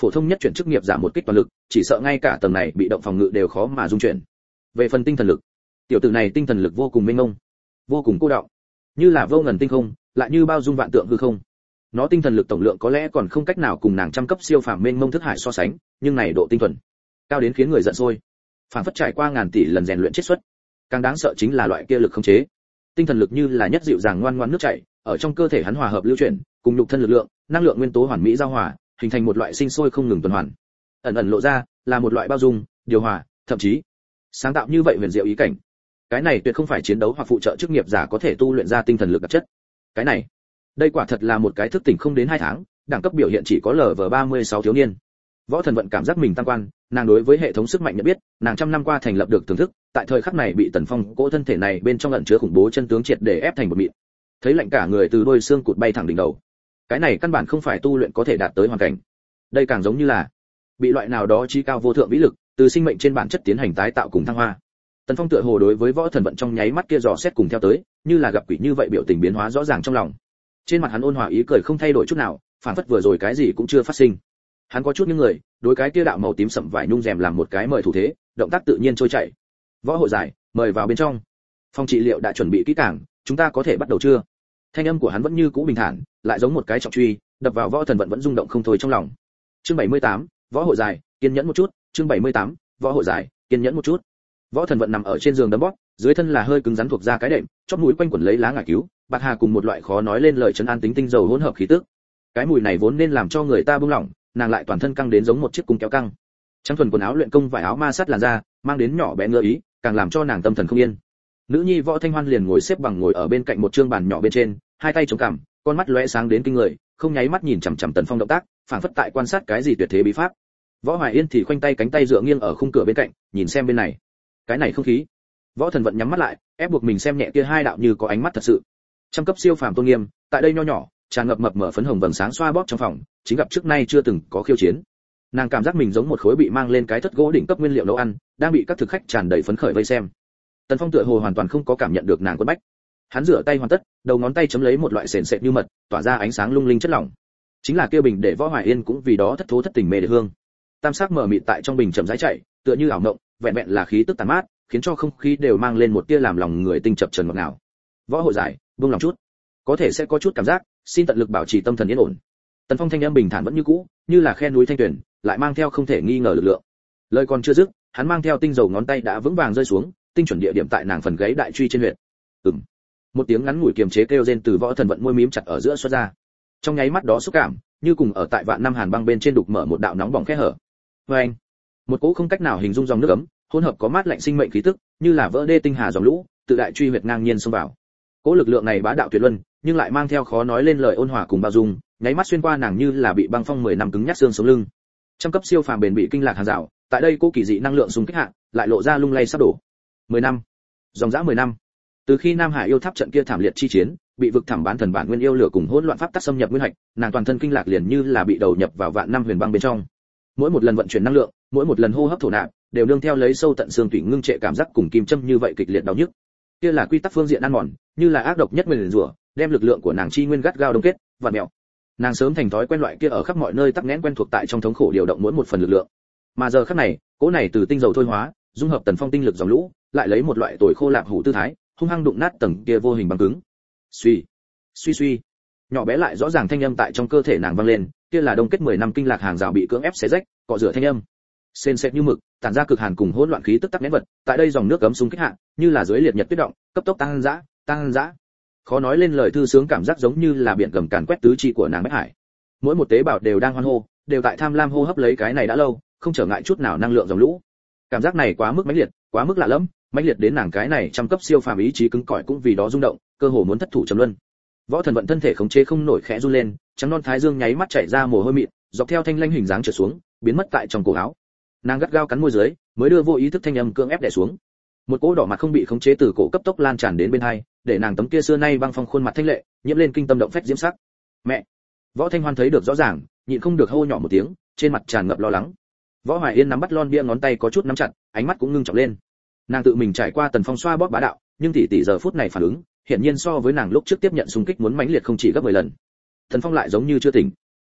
phổ thông nhất chuyển chức nghiệp giả một kích toàn lực, chỉ sợ ngay cả tầng này bị động phòng ngự đều khó mà dung chuyển. Về phần tinh thần lực, tiểu tử này tinh thần lực vô cùng mênh mông, vô cùng cô đọng, như là vô ngần tinh không, lại như bao dung vạn tượng hư không. Nó tinh thần lực tổng lượng có lẽ còn không cách nào cùng nàng trăm cấp siêu phàm mênh mông thức hải so sánh, nhưng này độ tinh thuần cao đến khiến người giận sôi, phản phất trải qua ngàn tỷ lần rèn luyện chiết xuất. Càng đáng sợ chính là loại kia lực khống chế, tinh thần lực như là nhất dịu dàng ngoan ngoãn nước chảy, ở trong cơ thể hắn hòa hợp lưu chuyển, cùng nhục thân lực lượng, năng lượng nguyên tố hoàn mỹ giao hòa, hình thành một loại sinh sôi không ngừng tuần hoàn. Ẩn ẩn lộ ra là một loại bao dung, điều hòa, thậm chí sáng tạo như vậy huyền diệu ý cảnh. Cái này tuyệt không phải chiến đấu hoặc phụ trợ chức nghiệp giả có thể tu luyện ra tinh thần lực đặc chất. Cái này, đây quả thật là một cái thức tỉnh không đến hai tháng, đẳng cấp biểu hiện chỉ có lv ba mươi sáu thiếu niên. Võ Thần Vận cảm giác mình tăng quan, nàng đối với hệ thống sức mạnh nhận biết, nàng trăm năm qua thành lập được thưởng thức, tại thời khắc này bị Tần Phong cỗ thân thể này bên trong ẩn chứa khủng bố chân tướng triệt để ép thành một mịn. Thấy lạnh cả người từ đôi xương cụt bay thẳng đỉnh đầu. Cái này căn bản không phải tu luyện có thể đạt tới hoàn cảnh. Đây càng giống như là bị loại nào đó chi cao vô thượng vĩ lực, từ sinh mệnh trên bản chất tiến hành tái tạo cùng thăng hoa. Tần Phong tựa hồ đối với Võ Thần Vận trong nháy mắt kia dò xét cùng theo tới, như là gặp quỷ như vậy biểu tình biến hóa rõ ràng trong lòng. Trên mặt hắn ôn hòa ý cười không thay đổi chút nào, phản phất vừa rồi cái gì cũng chưa phát sinh. Hắn có chút những người, đối cái kia đạo màu tím sẫm vải nhung rèm làm một cái mời thủ thế, động tác tự nhiên trôi chảy. Võ hội giải, mời vào bên trong. Phòng trị liệu đã chuẩn bị kỹ càng, chúng ta có thể bắt đầu chưa? Thanh âm của hắn vẫn như cũ bình thản, lại giống một cái trọng truy, đập vào Võ Thần Vận vẫn rung động không thôi trong lòng. Chương bảy mươi tám, Võ hội giải, kiên nhẫn một chút. Chương bảy mươi tám, Võ hội giải, kiên nhẫn một chút. Võ Thần Vận nằm ở trên giường đấm bóp, dưới thân là hơi cứng rắn thuộc da cái đệm, chóp mũi quanh quẩn lấy lá ngải cứu, bạc hà cùng một loại khó nói lên lời trấn an tính tinh dầu hỗn hợp khí tức. Cái mùi này vốn nên làm cho người ta buông lỏng, nàng lại toàn thân căng đến giống một chiếc cung kéo căng. Trắng thuần quần áo luyện công vải áo ma sát làn da, mang đến nhỏ bé ngứa ý, càng làm cho nàng tâm thần không yên. Nữ nhi Võ Thanh Hoan liền ngồi xếp bằng ngồi ở bên cạnh một trương bàn nhỏ bên trên, hai tay chống cằm, con mắt lóe sáng đến kinh người, không nháy mắt nhìn chằm chằm Tần Phong động tác, phảng phất tại quan sát cái gì tuyệt thế bí pháp. Võ Hoài Yên thì khoanh tay cánh tay dựa nghiêng ở khung cửa bên cạnh, nhìn xem bên này. Cái này không khí. Võ Thần Vận nhắm mắt lại, ép buộc mình xem nhẹ kia hai đạo như có ánh mắt thật sự. Trăm cấp siêu phàm tôn nghiêm, tại đây nho nhỏ, tràn ngập mập mờ phấn hồng vầng sáng xoa bóp trong phòng, chính gặp trước nay chưa từng có khiêu chiến. Nàng cảm giác mình giống một khối bị mang lên cái thất gỗ đỉnh cấp nguyên liệu nấu ăn, đang bị các thực khách tràn đầy phấn khởi vây xem. Tần Phong tựa hồ hoàn toàn không có cảm nhận được nàng quấn bách. Hắn rửa tay hoàn tất, đầu ngón tay chấm lấy một loại sền sệt như mật, tỏa ra ánh sáng lung linh chất lỏng. Chính là kia bình để Võ Hoài Yên cũng vì đó thất thố thất tình mê để hương. Tam sắc mở mịt tại trong bình chậm rãi chảy, tựa như ảo mộng, vẹn vẹn là khí tức tàn mát, khiến cho không khí đều mang lên một tia làm lòng người tinh chập chờn ngọt ngào. Võ hội giải, buông lòng chút, có thể sẽ có chút cảm giác, xin tận lực bảo trì tâm thần yên ổn. Tần Phong thanh âm bình thản vẫn như cũ, như là khe núi thanh tuyển, lại mang theo không thể nghi ngờ lực lượng. Lời còn chưa dứt, hắn mang theo tinh dầu ngón tay đã vững vàng rơi xuống, tinh chuẩn địa điểm tại nàng phần gáy đại truy trên huyệt. Ừm. Một tiếng ngắn ngủi kiềm chế kêu rên từ Võ Thần Vận môi mím chặt ở giữa xuất ra. Trong nháy mắt đó xúc cảm, như cùng ở tại vạn năm hàn băng bên trên đục mở một đạo nóng bỏng khe hở. Oeng. Một cỗ không cách nào hình dung dòng nước ấm, hỗn hợp có mát lạnh sinh mệnh khí tức, như là vỡ đê tinh hà dòng lũ, tự đại truy huyệt ngang nhiên xông vào. Cỗ lực lượng này bá đạo tuyệt luân, nhưng lại mang theo khó nói lên lời ôn hòa cùng bao dung, nháy mắt xuyên qua nàng như là bị băng phong mười năm cứng nhắc xương sống lưng. Trăm cấp siêu phàm bền bị kinh lạc hàng rào, tại đây cỗ kỳ dị năng lượng xung kích hạ, lại lộ ra lung lay sắp đổ. mười năm, dòng dã mười năm. Từ khi Nam Hải yêu tháp trận kia thảm liệt chi chiến, bị vực thẳm bán thần bản nguyên yêu lửa cùng hỗn loạn pháp tắc xâm nhập nguyên hạch, nàng toàn thân kinh lạc liền như là bị đầu nhập vào vạn năm huyền băng bên trong. Mỗi một lần vận chuyển năng lượng, mỗi một lần hô hấp thổ nạp, đều nương theo lấy sâu tận xương tủy ngưng trệ cảm giác cùng kim châm như vậy kịch liệt đau nhức. Kia là quy tắc phương diện ăn mòn, như là ác độc nhất nguyền rủa, đem lực lượng của nàng chi nguyên gắt gao đông kết, vặn mèo. Nàng sớm thành thói quen loại kia ở khắp mọi nơi tắc nghẽn quen thuộc tại trong thống khổ điều động mỗi một phần lực lượng. Mà giờ khắc này, cỗ này từ tinh dầu thôi hóa, dung hợp Tần Phong tinh lực dòng lũ, lại lấy một loại tồi khô lạc hủ tư thái, hung hăng đụng nát tầng kia vô hình băng cứng. Suy, suy suy. Nhỏ bé lại rõ ràng thanh âm tại trong cơ thể nàng vang lên, kia là đông kết mười năm kinh lạc hàng rào bị cưỡng ép xé rách, cọ rửa thanh âm. Sền sệt như mực, tản ra cực hàn cùng hỗn loạn khí tức tắc nghẽn vật, tại đây dòng nước cấm xung kích hạ, như là dưới liệt nhật tuyết động, cấp tốc tăng dã, tăng dã. Khó nói lên lời thư sướng cảm giác giống như là biển gầm càn quét tứ chi của nàng bách hải. Mỗi một tế bào đều đang hoan hô, đều tại tham lam hô hấp lấy cái này đã lâu, không trở ngại chút nào năng lượng dòng lũ. Cảm giác này quá mức mãnh liệt, quá mức lạ lẫm, mãnh liệt đến nàng cái này trăm cấp siêu phàm ý chí cứng cỏi cũng vì đó rung động, cơ hồ muốn thất thủ trầm luân. Võ Thần Vận thân thể khống chế không nổi khẽ run lên, trắng non thái dương nháy mắt chảy ra mồ hôi mịn, dọc theo thanh lanh hình dáng trượt xuống, biến mất tại trong cổ áo. Nàng gắt gao cắn môi dưới, mới đưa vô ý thức thanh âm cưỡng ép đè xuống. Một cỗ đỏ mặt không bị khống chế từ cổ cấp tốc lan tràn đến bên hai, để nàng tấm kia xưa nay băng phong khuôn mặt thanh lệ, nhiễm lên kinh tâm động phách diễm sắc. Mẹ! Võ Thanh Hoan thấy được rõ ràng, nhịn không được hô nhỏ một tiếng, trên mặt tràn ngập lo lắng. Võ Hoài Yên nắm bắt lon bia ngón tay có chút nắm chặt, ánh mắt cũng ngưng trọng lên. Nàng tự mình trải qua Tần Phong xoa bóp bá đạo, nhưng tỷ tỷ giờ phút này phản ứng, hiển nhiên so với nàng lúc trước tiếp nhận xung kích muốn mãnh liệt không chỉ gấp mười lần. Tần Phong lại giống như chưa tỉnh.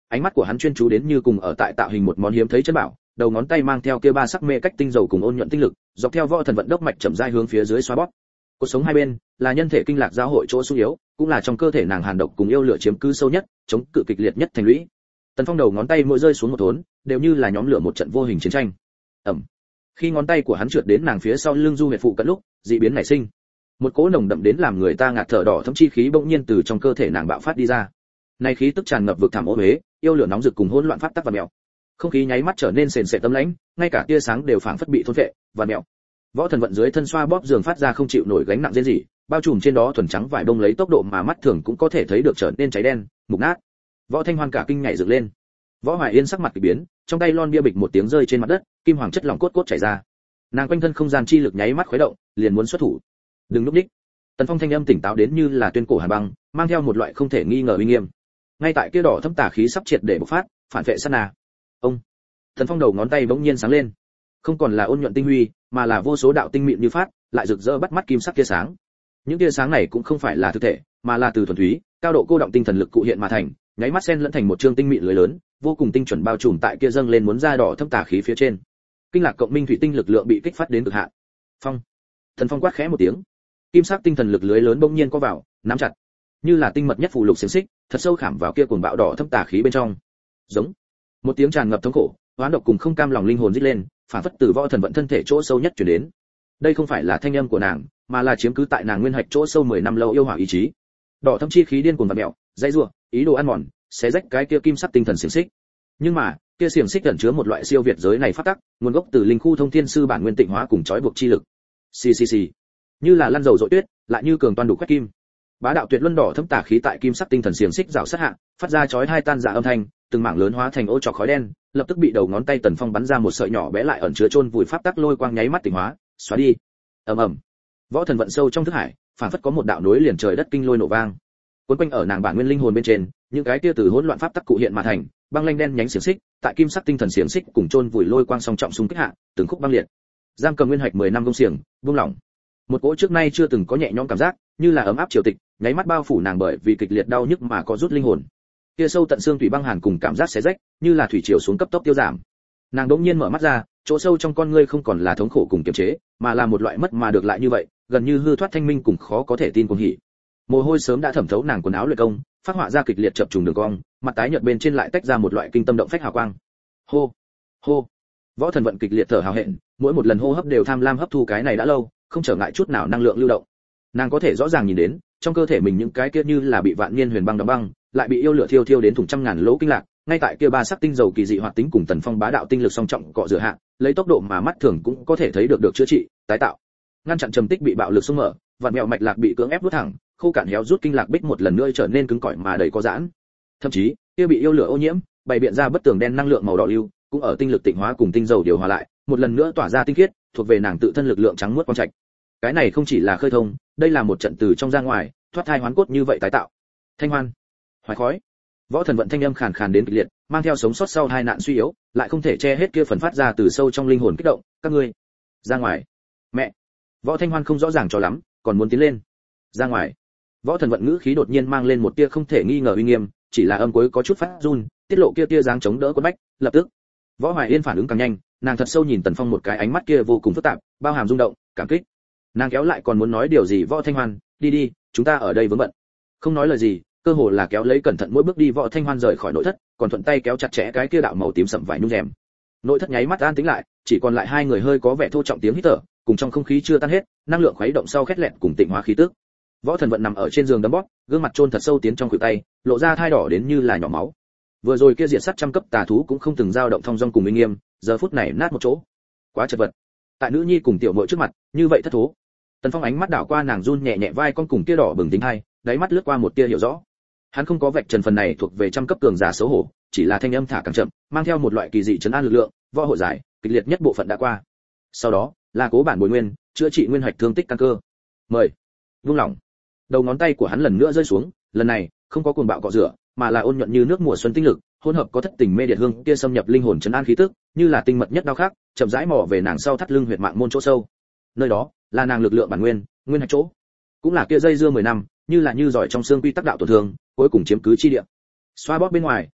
ánh mắt của hắn chuyên chú đến như cùng ở tại tạo hình một món hiếm thấy chân bảo, đầu ngón tay mang theo kia ba sắc mê cách tinh dầu cùng ôn nhuận tinh lực, dọc theo võ thần vận đốc mạch chậm rãi hướng phía dưới xoa bóp. Cột sống hai bên là nhân thể kinh lạc giao hội chỗ xung yếu, cũng là trong cơ thể nàng hàn độc cùng yêu lửa chiếm cứ sâu nhất, chống cự kịch liệt nhất thành lũy. Tần Phong đầu ngón tay mỗi rơi xuống một thốn, đều như là nhóm lửa một trận vô hình chiến tranh. Ầm. Khi ngón tay của hắn trượt đến nàng phía sau lưng du huyệt phụ cận lúc, dị biến nảy sinh. Một cỗ nồng đậm đến làm người ta ngạt thở đỏ thấm chi khí bỗng nhiên từ trong cơ thể nàng bạo phát đi ra. Này khí tức tràn ngập vực thẳm ô uế, yêu lửa nóng rực cùng hỗn loạn pháp tắc và mèo. Không khí nháy mắt trở nên sền sệt tấm lãnh, ngay cả tia sáng đều phảng phất bị thôn phệ và mèo. Võ thần vận dưới thân xoa bóp giường phát ra không chịu nổi gánh nặng rên rỉ, bao trùm trên đó thuần trắng vải bông lấy tốc độ mà mắt thường cũng có thể thấy được trở nên cháy đen, mục nát. Võ Thanh Hoan cả kinh nhảy dựng lên. Võ Hoài Yên sắc mặt kỳ biến, trong tay lon bia bịch một tiếng rơi trên mặt đất, kim hoàng chất lỏng cốt cốt chảy ra. Nàng quanh thân không gian chi lực nháy mắt khuấy động, liền muốn xuất thủ. Đừng lúc đích. Tần Phong thanh âm tỉnh táo đến như là tuyên cổ hàn băng, mang theo một loại không thể nghi ngờ uy nghiêm. Ngay tại kia đỏ thâm tà khí sắp triệt để bộc phát, phản vệ sát na. Ông. Tần Phong đầu ngón tay bỗng nhiên sáng lên. Không còn là ôn nhuận tinh huy, mà là vô số đạo tinh mịn như phát, lại rực rỡ bắt mắt kim sắc tia sáng. Những tia sáng này cũng không phải là thực thể, mà là từ thuần túy, cao độ cô động tinh thần lực cụ hiện mà thành, nháy mắt xen lẫn thành một trương tinh mịn lưới lớn, vô cùng tinh chuẩn bao trùm tại kia dâng lên muốn ra đỏ thâm tà khí phía trên. Kinh lạc cộng minh thủy tinh lực lượng bị kích phát đến cực hạn. Phong. Thần Phong quát khẽ một tiếng. Kim sắc tinh thần lực lưới lớn bỗng nhiên co vào, nắm chặt, như là tinh mật nhất phù lục xiềng xích, thật sâu khảm vào kia cuồng bạo đỏ thâm tà khí bên trong. Giống. Một tiếng tràn ngập thống khổ, oán độc cùng không cam lòng linh hồn rít lên, phản phất từ võ thần vận thân thể chỗ sâu nhất truyền đến. Đây không phải là thanh âm của nàng, mà là chiếm cứ tại nàng nguyên hạch chỗ sâu mười năm lâu yêu hỏa ý chí. Đỏ thâm chi khí điên cuồng vặn mèo, dãy rủa, ý đồ ăn mòn, xé rách cái kia kim sắc tinh thần xiềng xích. Nhưng mà, kia xiềng xích ẩn chứa một loại siêu việt giới này phát tắc, nguồn gốc từ linh khu thông thiên sư bản nguyên tịnh hóa cùng trói buộc chi lực. Xì xì xì. Như là lăn dầu dội tuyết, lại như cường toàn đủ quét kim. Bá đạo tuyệt luân đỏ thâm tà khí tại kim sắc tinh thần xiềng xích rào sát hạ, phát ra chói hai tan rã âm thanh, từng mảng lớn hóa thành ô trọc khói đen, lập tức bị đầu ngón tay Tần Phong bắn ra một sợi nhỏ bé lại ẩn chứa chôn vùi pháp tắc lôi quang nháy mắt tỉnh hóa, xóa đi. Ầm ầm. Võ thần vận sâu trong thức hải, phản phất có một đạo nối liền trời đất kinh lôi nổ vang. Cuốn quanh ở nàng bản nguyên linh hồn bên trên, những cái kia từ hỗn loạn pháp tắc cụ hiện mà thành, băng lanh đen nhánh xiềng xích, tại kim sắc tinh thần xiềng xích cùng chôn vùi lôi quang song trọng xung kích hạ, từng khúc băng liệt. Giam cầm nguyên hạch mười năm công xiềng, buông lỏng. Một cỗ trước nay chưa từng có nhẹ nhõm cảm giác, như là ấm áp triều tịch, nháy mắt bao phủ nàng bởi vì kịch liệt đau nhức mà có rút linh hồn. Kia sâu tận xương thủy băng hàn cùng cảm giác xé rách, như là thủy triều xuống cấp tốc tiêu giảm. Nàng đột nhiên mở mắt ra, chỗ sâu trong con ngươi không còn là thống khổ cùng kiềm chế, mà là một loại mất mà được lại như vậy, gần như hư thoát thanh minh cùng khó có thể tin cuồng hỉ. Mồ hôi sớm đã thẩm thấu nàng quần áo luyện công, phát họa ra kịch liệt chập trùng đường cong, mặt tái nhợt bên trên lại tách ra một loại kinh tâm động phách hào quang. Hô, hô. Võ thần vận kịch liệt thở hào hẹn, mỗi một lần hô hấp đều tham lam hấp thu cái này đã lâu, không trở ngại chút nào năng lượng lưu động. Nàng có thể rõ ràng nhìn đến, trong cơ thể mình những cái kia như là bị vạn niên huyền băng đóng băng, lại bị yêu lửa thiêu thiêu đến thủng trăm ngàn lỗ kinh lạc, ngay tại kia ba sắc tinh dầu kỳ dị hoạt tính cùng Tần Phong bá đạo tinh lực song trọng cọ rửa hạ, lấy tốc độ mà mắt thường cũng có thể thấy được được chữa trị, tái tạo. Ngăn chặn trầm tích bị bạo lực xung mở, vạn mèo mạch lạc bị cưỡng ép rút thẳng, khô cạn héo rút kinh lạc bích một lần nữa trở nên cứng cỏi mà đầy có giãn. Thậm chí, kia bị yêu lửa ô nhiễm, bày biện ra bất tường đen năng lượng màu đỏ lưu, cũng ở tinh lực tịnh hóa cùng tinh dầu điều hòa lại, một lần nữa tỏa ra tinh khiết, thuộc về nàng tự thân lực lượng trắng muốt quang trạch. Cái này không chỉ là khơi thông, đây là một trận từ trong ra ngoài, thoát thai hoán cốt như vậy tái tạo. Thanh hoan, hoài khói. Võ thần vận thanh âm khàn khàn đến kịch liệt, mang theo sống sót sau hai nạn suy yếu, lại không thể che hết kia phần phát ra từ sâu trong linh hồn kích động, các ngươi ra ngoài. Mẹ. Võ Thanh Hoan không rõ ràng cho lắm, còn muốn tiến lên. Ra ngoài. Võ thần vận ngữ khí đột nhiên mang lên một tia không thể nghi ngờ uy nghiêm, chỉ là âm cuối có chút phát run, tiết lộ kia tia dáng chống đỡ quất bách, lập tức. Võ Hoài Yên phản ứng càng nhanh, nàng thật sâu nhìn Tần Phong một cái ánh mắt kia vô cùng phức tạp, bao hàm rung động, cảm kích. Nàng kéo lại còn muốn nói điều gì Võ Thanh Hoan, đi đi, chúng ta ở đây vướng bận. Không nói lời gì, cơ hồ là kéo lấy cẩn thận mỗi bước đi Võ Thanh Hoan rời khỏi nội thất, còn thuận tay kéo chặt chẽ cái kia đạo màu tím sậm vải nhung rèm. Nội thất nháy mắt an tĩnh lại, chỉ còn lại hai người hơi có vẻ thô trọng tiếng hít thở, cùng trong không khí chưa tan hết, năng lượng khuấy động sau khét lẹn cùng tịnh hóa khí tức. Võ Thần Vận nằm ở trên giường đấm bóp, gương mặt chôn thật sâu tiến trong khuỷu tay, lộ ra thai đỏ đến như là nhỏ máu. Vừa rồi kia diệt sát trăm cấp tà thú cũng không từng dao động thong dong cùng uy nghiêm, giờ phút này nát một chỗ. Quá chật vật. Tại nữ nhi cùng tiểu muội trước mặt, như vậy thất thố. Tần Phong ánh mắt đảo qua nàng run nhẹ nhẹ vai con cùng kia đỏ bừng tính hai, đáy mắt lướt qua một tia hiểu rõ. Hắn không có vạch trần phần này thuộc về trăm cấp cường giả xấu hổ, chỉ là thanh âm thả càng chậm, mang theo một loại kỳ dị trấn an lực lượng, võ hội giải, kịch liệt nhất bộ phận đã qua. Sau đó, là cố bản bồi nguyên, chữa trị nguyên hạch thương tích căn cơ. Mời. Vung lỏng. Đầu ngón tay của hắn lần nữa rơi xuống, lần này, không có cuồng bạo cọ rửa, mà là ôn nhuận như nước mùa xuân tinh lực, hỗn hợp có thất tình mê điện hương, kia xâm nhập linh hồn trấn an khí tức, như là tinh mật nhất đau khắc, chậm rãi mò về nàng sau thắt lưng huyệt mạng môn chỗ sâu. Nơi đó, là nàng lực lượng bản nguyên, nguyên hạch chỗ. Cũng là kia dây dưa mười năm, như là như giỏi trong xương quy tắc đạo tổn thương, cuối cùng chiếm cứ chi địa. Xoa bóp bên ngoài,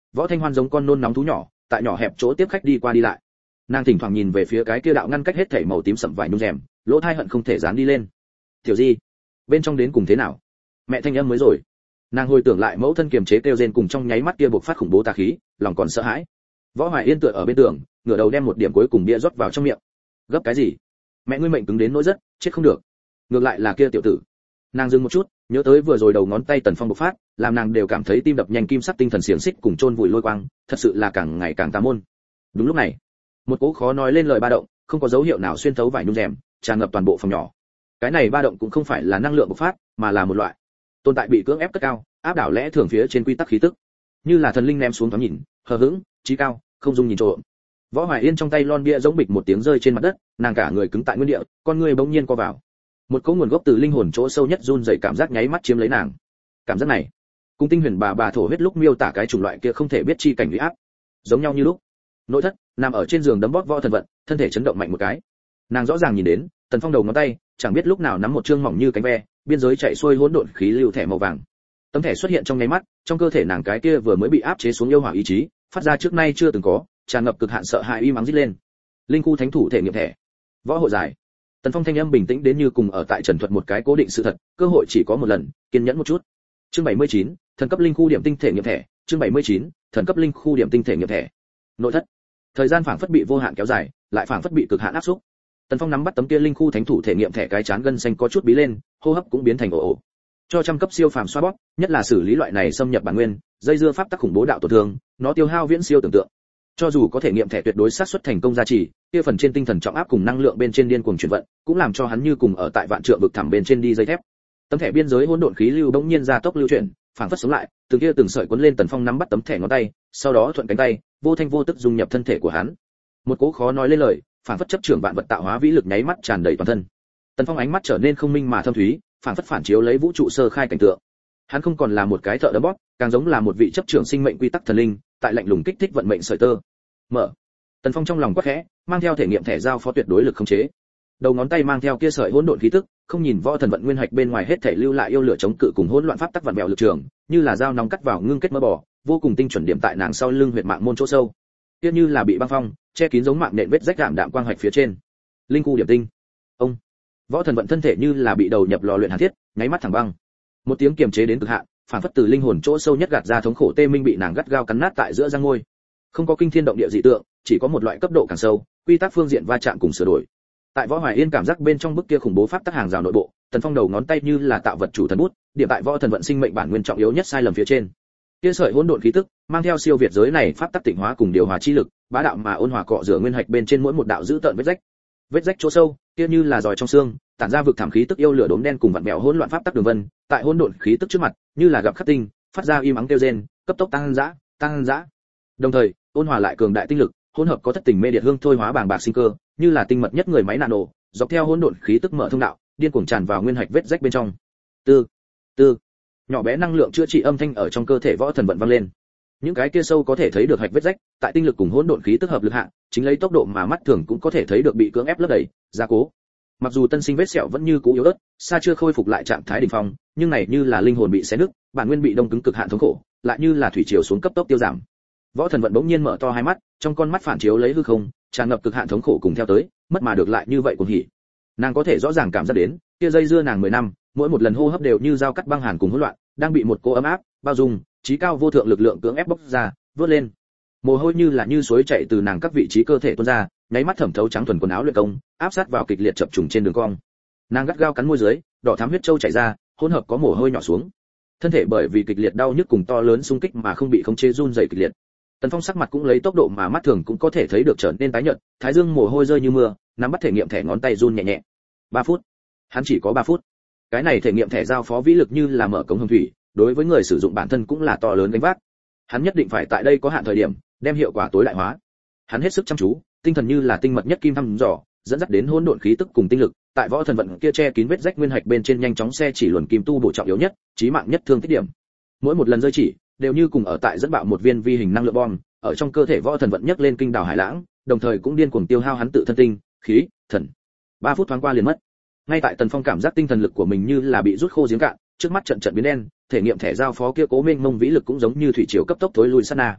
Võ Thanh Hoan giống con nôn nóng thú nhỏ, tại nhỏ hẹp chỗ tiếp khách đi qua đi lại. Nàng thỉnh thoảng nhìn về phía cái kia đạo ngăn cách hết thảy màu tím sậm vải nhung rèm, lỗ tai hận không thể dán đi lên. Tiểu Di, bên trong đến cùng thế nào? Mẹ thanh âm mới rồi. Nàng hồi tưởng lại mẫu thân kiềm chế kêu rên cùng trong nháy mắt kia bộc phát khủng bố tà khí, lòng còn sợ hãi. Võ Hoài Yên tựa ở bên tường, ngửa đầu đem một điểm cuối cùng bia rót vào trong miệng. Gấp cái gì? Mẹ ngươi mệnh cứng đến nỗi rất, chết không được. Ngược lại là kia tiểu tử. Nàng dừng một chút, nhớ tới vừa rồi đầu ngón tay Tần Phong bộc phát, làm nàng đều cảm thấy tim đập nhanh, kim sắc tinh thần xiềng xích cùng chôn vùi lôi quang, thật sự là càng ngày càng tà môn. Đúng lúc này, một cỗ khó nói lên lời ba động, không có dấu hiệu nào xuyên thấu vải nhung rèm, tràn ngập toàn bộ phòng nhỏ. Cái này ba động cũng không phải là năng lượng bộc phát, mà là một loại tồn tại bị cưỡng ép cất cao, áp đảo lẽ thường phía trên quy tắc khí tức, như là thần linh ném xuống thoáng nhìn, hờ hững, trí cao, không dung nhìn trộm. Võ Hoài Yên trong tay lon bia giống bịch một tiếng rơi trên mặt đất, nàng cả người cứng tại nguyên địa, con người bỗng nhiên co vào. Một cỗ nguồn gốc từ linh hồn chỗ sâu nhất run rẩy cảm giác nháy mắt chiếm lấy nàng. Cảm giác này, cùng Tinh Huyền bà bà thổ huyết lúc miêu tả cái chủng loại kia không thể biết chi cảnh uy áp, giống nhau như lúc. Nội thất, nằm ở trên giường đấm bóp Võ Thần Vận, thân thể chấn động mạnh một cái. Nàng rõ ràng nhìn đến, Tần Phong đầu ngón tay, chẳng biết lúc nào nắm một chương mỏng như cánh ve, biên giới chạy xuôi hỗn độn khí lưu thẻ màu vàng. Tấm thẻ xuất hiện trong nháy mắt, trong cơ thể nàng cái kia vừa mới bị áp chế xuống yêu hỏa ý chí, phát ra trước nay chưa từng có, tràn ngập cực hạn sợ hãi uy mắng rít lên. Linh khu thánh thủ thể nghiệm thẻ. Võ hội giải. Tần Phong thanh âm bình tĩnh đến như cùng ở tại trần thuật một cái cố định sự thật, cơ hội chỉ có một lần, kiên nhẫn một chút. Chương bảy mươi chín, thần cấp linh khu điểm tinh thể nghiệm thẻ, chương bảy mươi chín, thần cấp linh khu điểm tinh thể nghiệm thẻ. Nội thất. Thời gian phảng phất bị vô hạn kéo dài, lại phảng phất bị cực hạn áp xúc. Tần Phong nắm bắt tấm kia linh khu thánh thủ thể nghiệm thẻ, cái chán gân xanh có chút bí lên, hô hấp cũng biến thành ồ ồ. Cho trăm cấp siêu phàm xoa bóp, nhất là xử lý loại này xâm nhập bản nguyên, dây dưa pháp tắc khủng bố đạo tổn thương, nó tiêu hao viễn siêu tưởng tượng. Cho dù có thể nghiệm thẻ tuyệt đối xác suất thành công gia trì, kia phần trên tinh thần trọng áp cùng năng lượng bên trên điên cuồng chuyển vận, cũng làm cho hắn như cùng ở tại vạn trượng vực thẳm bên trên đi dây thép. Tấm thẻ biên giới hỗn độn khí lưu bỗng nhiên gia tốc lưu chuyển, phảng phất sống lại, từng kia từng sợi cuốn lên. Tần Phong nắm bắt tấm thẻ ngón tay, sau đó thuận cánh tay, vô thanh vô tức dung nhập thân thể của hắn. Một cỗ khó nói lên lời, phảng phất chấp trưởng vạn vật tạo hóa vĩ lực nháy mắt tràn đầy toàn thân. Tần Phong ánh mắt trở nên không minh mà thâm thúy, phảng phất phản chiếu lấy vũ trụ sơ khai cảnh tượng. Hắn không còn là một cái thợ đấm bóp, càng giống là một vị chấp trưởng sinh mệnh quy tắc thần linh, tại lạnh lùng kích thích vận mệnh sợi tơ. Mở. Tần Phong trong lòng quát khẽ, mang theo thể nghiệm thẻ giao phó tuyệt đối lực khống chế. Đầu ngón tay mang theo kia sợi hỗn độn khí tức, không nhìn Võ Thần Vận nguyên hạch bên ngoài hết thể lưu lại yêu lửa chống cự cùng hỗn loạn pháp tắc vặn vẹo lực trường, như là dao nóng cắt vào ngưng kết mỡ bò, vô cùng tinh chuẩn điểm tại nàng sau lưng huyệt mạng môn chỗ sâu. Kia như là bị băng phong, che kín giống mạng nện vết rách đạm đạm quang hạch phía trên. Linh khu điểm tinh. Ông. Võ Thần Vận thân thể như là bị đầu nhập lò luyện hàn thiết, nháy mắt thẳng băng. Một tiếng kiềm chế đến cực hạn, phản phất từ linh hồn chỗ sâu nhất gạt ra thống khổ tê minh bị nàng gắt gao cắn nát tại giữa răng môi. Không có kinh thiên động địa dị tượng, chỉ có một loại cấp độ càng sâu, quy tắc phương diện va chạm cùng sửa đổi. Tại Võ Hoài Yên cảm giác bên trong bức kia khủng bố pháp tắc hàng rào nội bộ, Tần Phong đầu ngón tay như là tạo vật chủ thần bút, điểm tại Võ Thần Vận sinh mệnh bản nguyên trọng yếu nhất sai lầm phía trên. Kia sợi hỗn độn khí tức, mang theo siêu việt giới này pháp tắc tịnh hóa cùng điều hòa chi lực, bá đạo mà ôn hòa cọ rửa nguyên hạch bên trên mỗi một đạo giữ tợn vết rách. Vết rách chỗ sâu, kia như là giòi trong xương, tản ra vực thảm khí tức yêu lửa đốm đen cùng vặn vẹo hỗn loạn pháp tắc đường vân, tại hỗn độn khí tức trước mặt, như là gặp khắc tinh, phát ra im ắng kêu rên, cấp tốc tăng dã, tăng dã. Đồng thời, ôn hòa lại cường đại tinh lực, hỗn hợp có thất tình mê điệt hương thôi hóa bàng bạc sinh cơ, như là tinh mật nhất người máy nano, dọc theo hỗn độn khí tức mở thông đạo, điên cuồng tràn vào nguyên hạch vết rách bên trong. Tư, tư, nhỏ bé năng lượng chữa trị âm thanh ở trong cơ thể Võ Thần Vận vang lên. Những cái kia sâu có thể thấy được hạch vết rách, tại tinh lực cùng hỗn độn khí tức hợp lực hạ, chính lấy tốc độ mà mắt thường cũng có thể thấy được bị cưỡng ép lấp đầy, gia cố. Mặc dù tân sinh vết sẹo vẫn như cũ yếu ớt, xa chưa khôi phục lại trạng thái đỉnh phong, nhưng này như là linh hồn bị xé nứt, bản nguyên bị đông cứng cực hạn thống khổ, lại như là thủy triều xuống cấp tốc tiêu giảm. Võ Thần Vận bỗng nhiên mở to hai mắt, trong con mắt phản chiếu lấy hư không, tràn ngập cực hạn thống khổ cùng theo tới, mất mà được lại như vậy cuồng hỉ. Nàng có thể rõ ràng cảm giác đến, kia dây dưa nàng mười năm, mỗi một lần hô hấp đều như dao cắt băng hàn cùng hỗn loạn, đang bị một cô ấm áp, bao dung, trí cao vô thượng lực lượng cưỡng ép bốc ra, vớt lên. Mồ hôi như là như suối chảy từ nàng các vị trí cơ thể tuôn ra, nháy mắt thẩm thấu trắng thuần quần áo luyện công, áp sát vào kịch liệt chập trùng trên đường cong. Nàng gắt gao cắn môi dưới, đỏ thắm huyết châu chảy ra, hỗn hợp có mồ hôi nhỏ xuống. Thân thể bởi vì kịch liệt đau nhức cùng to lớn xung kích mà không bị khống chế run rẩy kịch liệt. Tần Phong sắc mặt cũng lấy tốc độ mà mắt thường cũng có thể thấy được trở nên tái nhợt, thái dương mồ hôi rơi như mưa, nắm bắt thể nghiệm thẻ ngón tay run nhẹ nhẹ. ba phút. Hắn chỉ có ba phút. Cái này thể nghiệm thẻ giao phó vĩ lực như là mở cống hồng thủy, đối với người sử dụng bản thân cũng là to lớn gánh vác. Hắn nhất định phải tại đây có hạn thời điểm, đem hiệu quả tối đại hóa. Hắn hết sức chăm chú, tinh thần như là tinh mật nhất kim thăm dò, dẫn dắt đến hỗn độn khí tức cùng tinh lực, tại Võ Thần Vận kia che kín vết rách nguyên hạch bên trên nhanh chóng xe chỉ luồn kim tu bổ trọng yếu nhất, chí mạng nhất thương tích điểm. Mỗi một lần rơi chỉ, đều như cùng ở tại dẫn bạo một viên vi hình năng lượng bom, ở trong cơ thể Võ Thần Vận nhấc lên kinh đảo hải lãng, đồng thời cũng điên cuồng tiêu hao hắn tự thân tinh, khí, thần. ba phút thoáng qua liền mất. Ngay tại Tần Phong cảm giác tinh thần lực của mình như là bị rút khô giếng cạn, trước mắt trận trận biến đen, thể nghiệm thẻ giao phó kia cố mênh mông vĩ lực cũng giống như thủy triều cấp tốc tối lui sát na.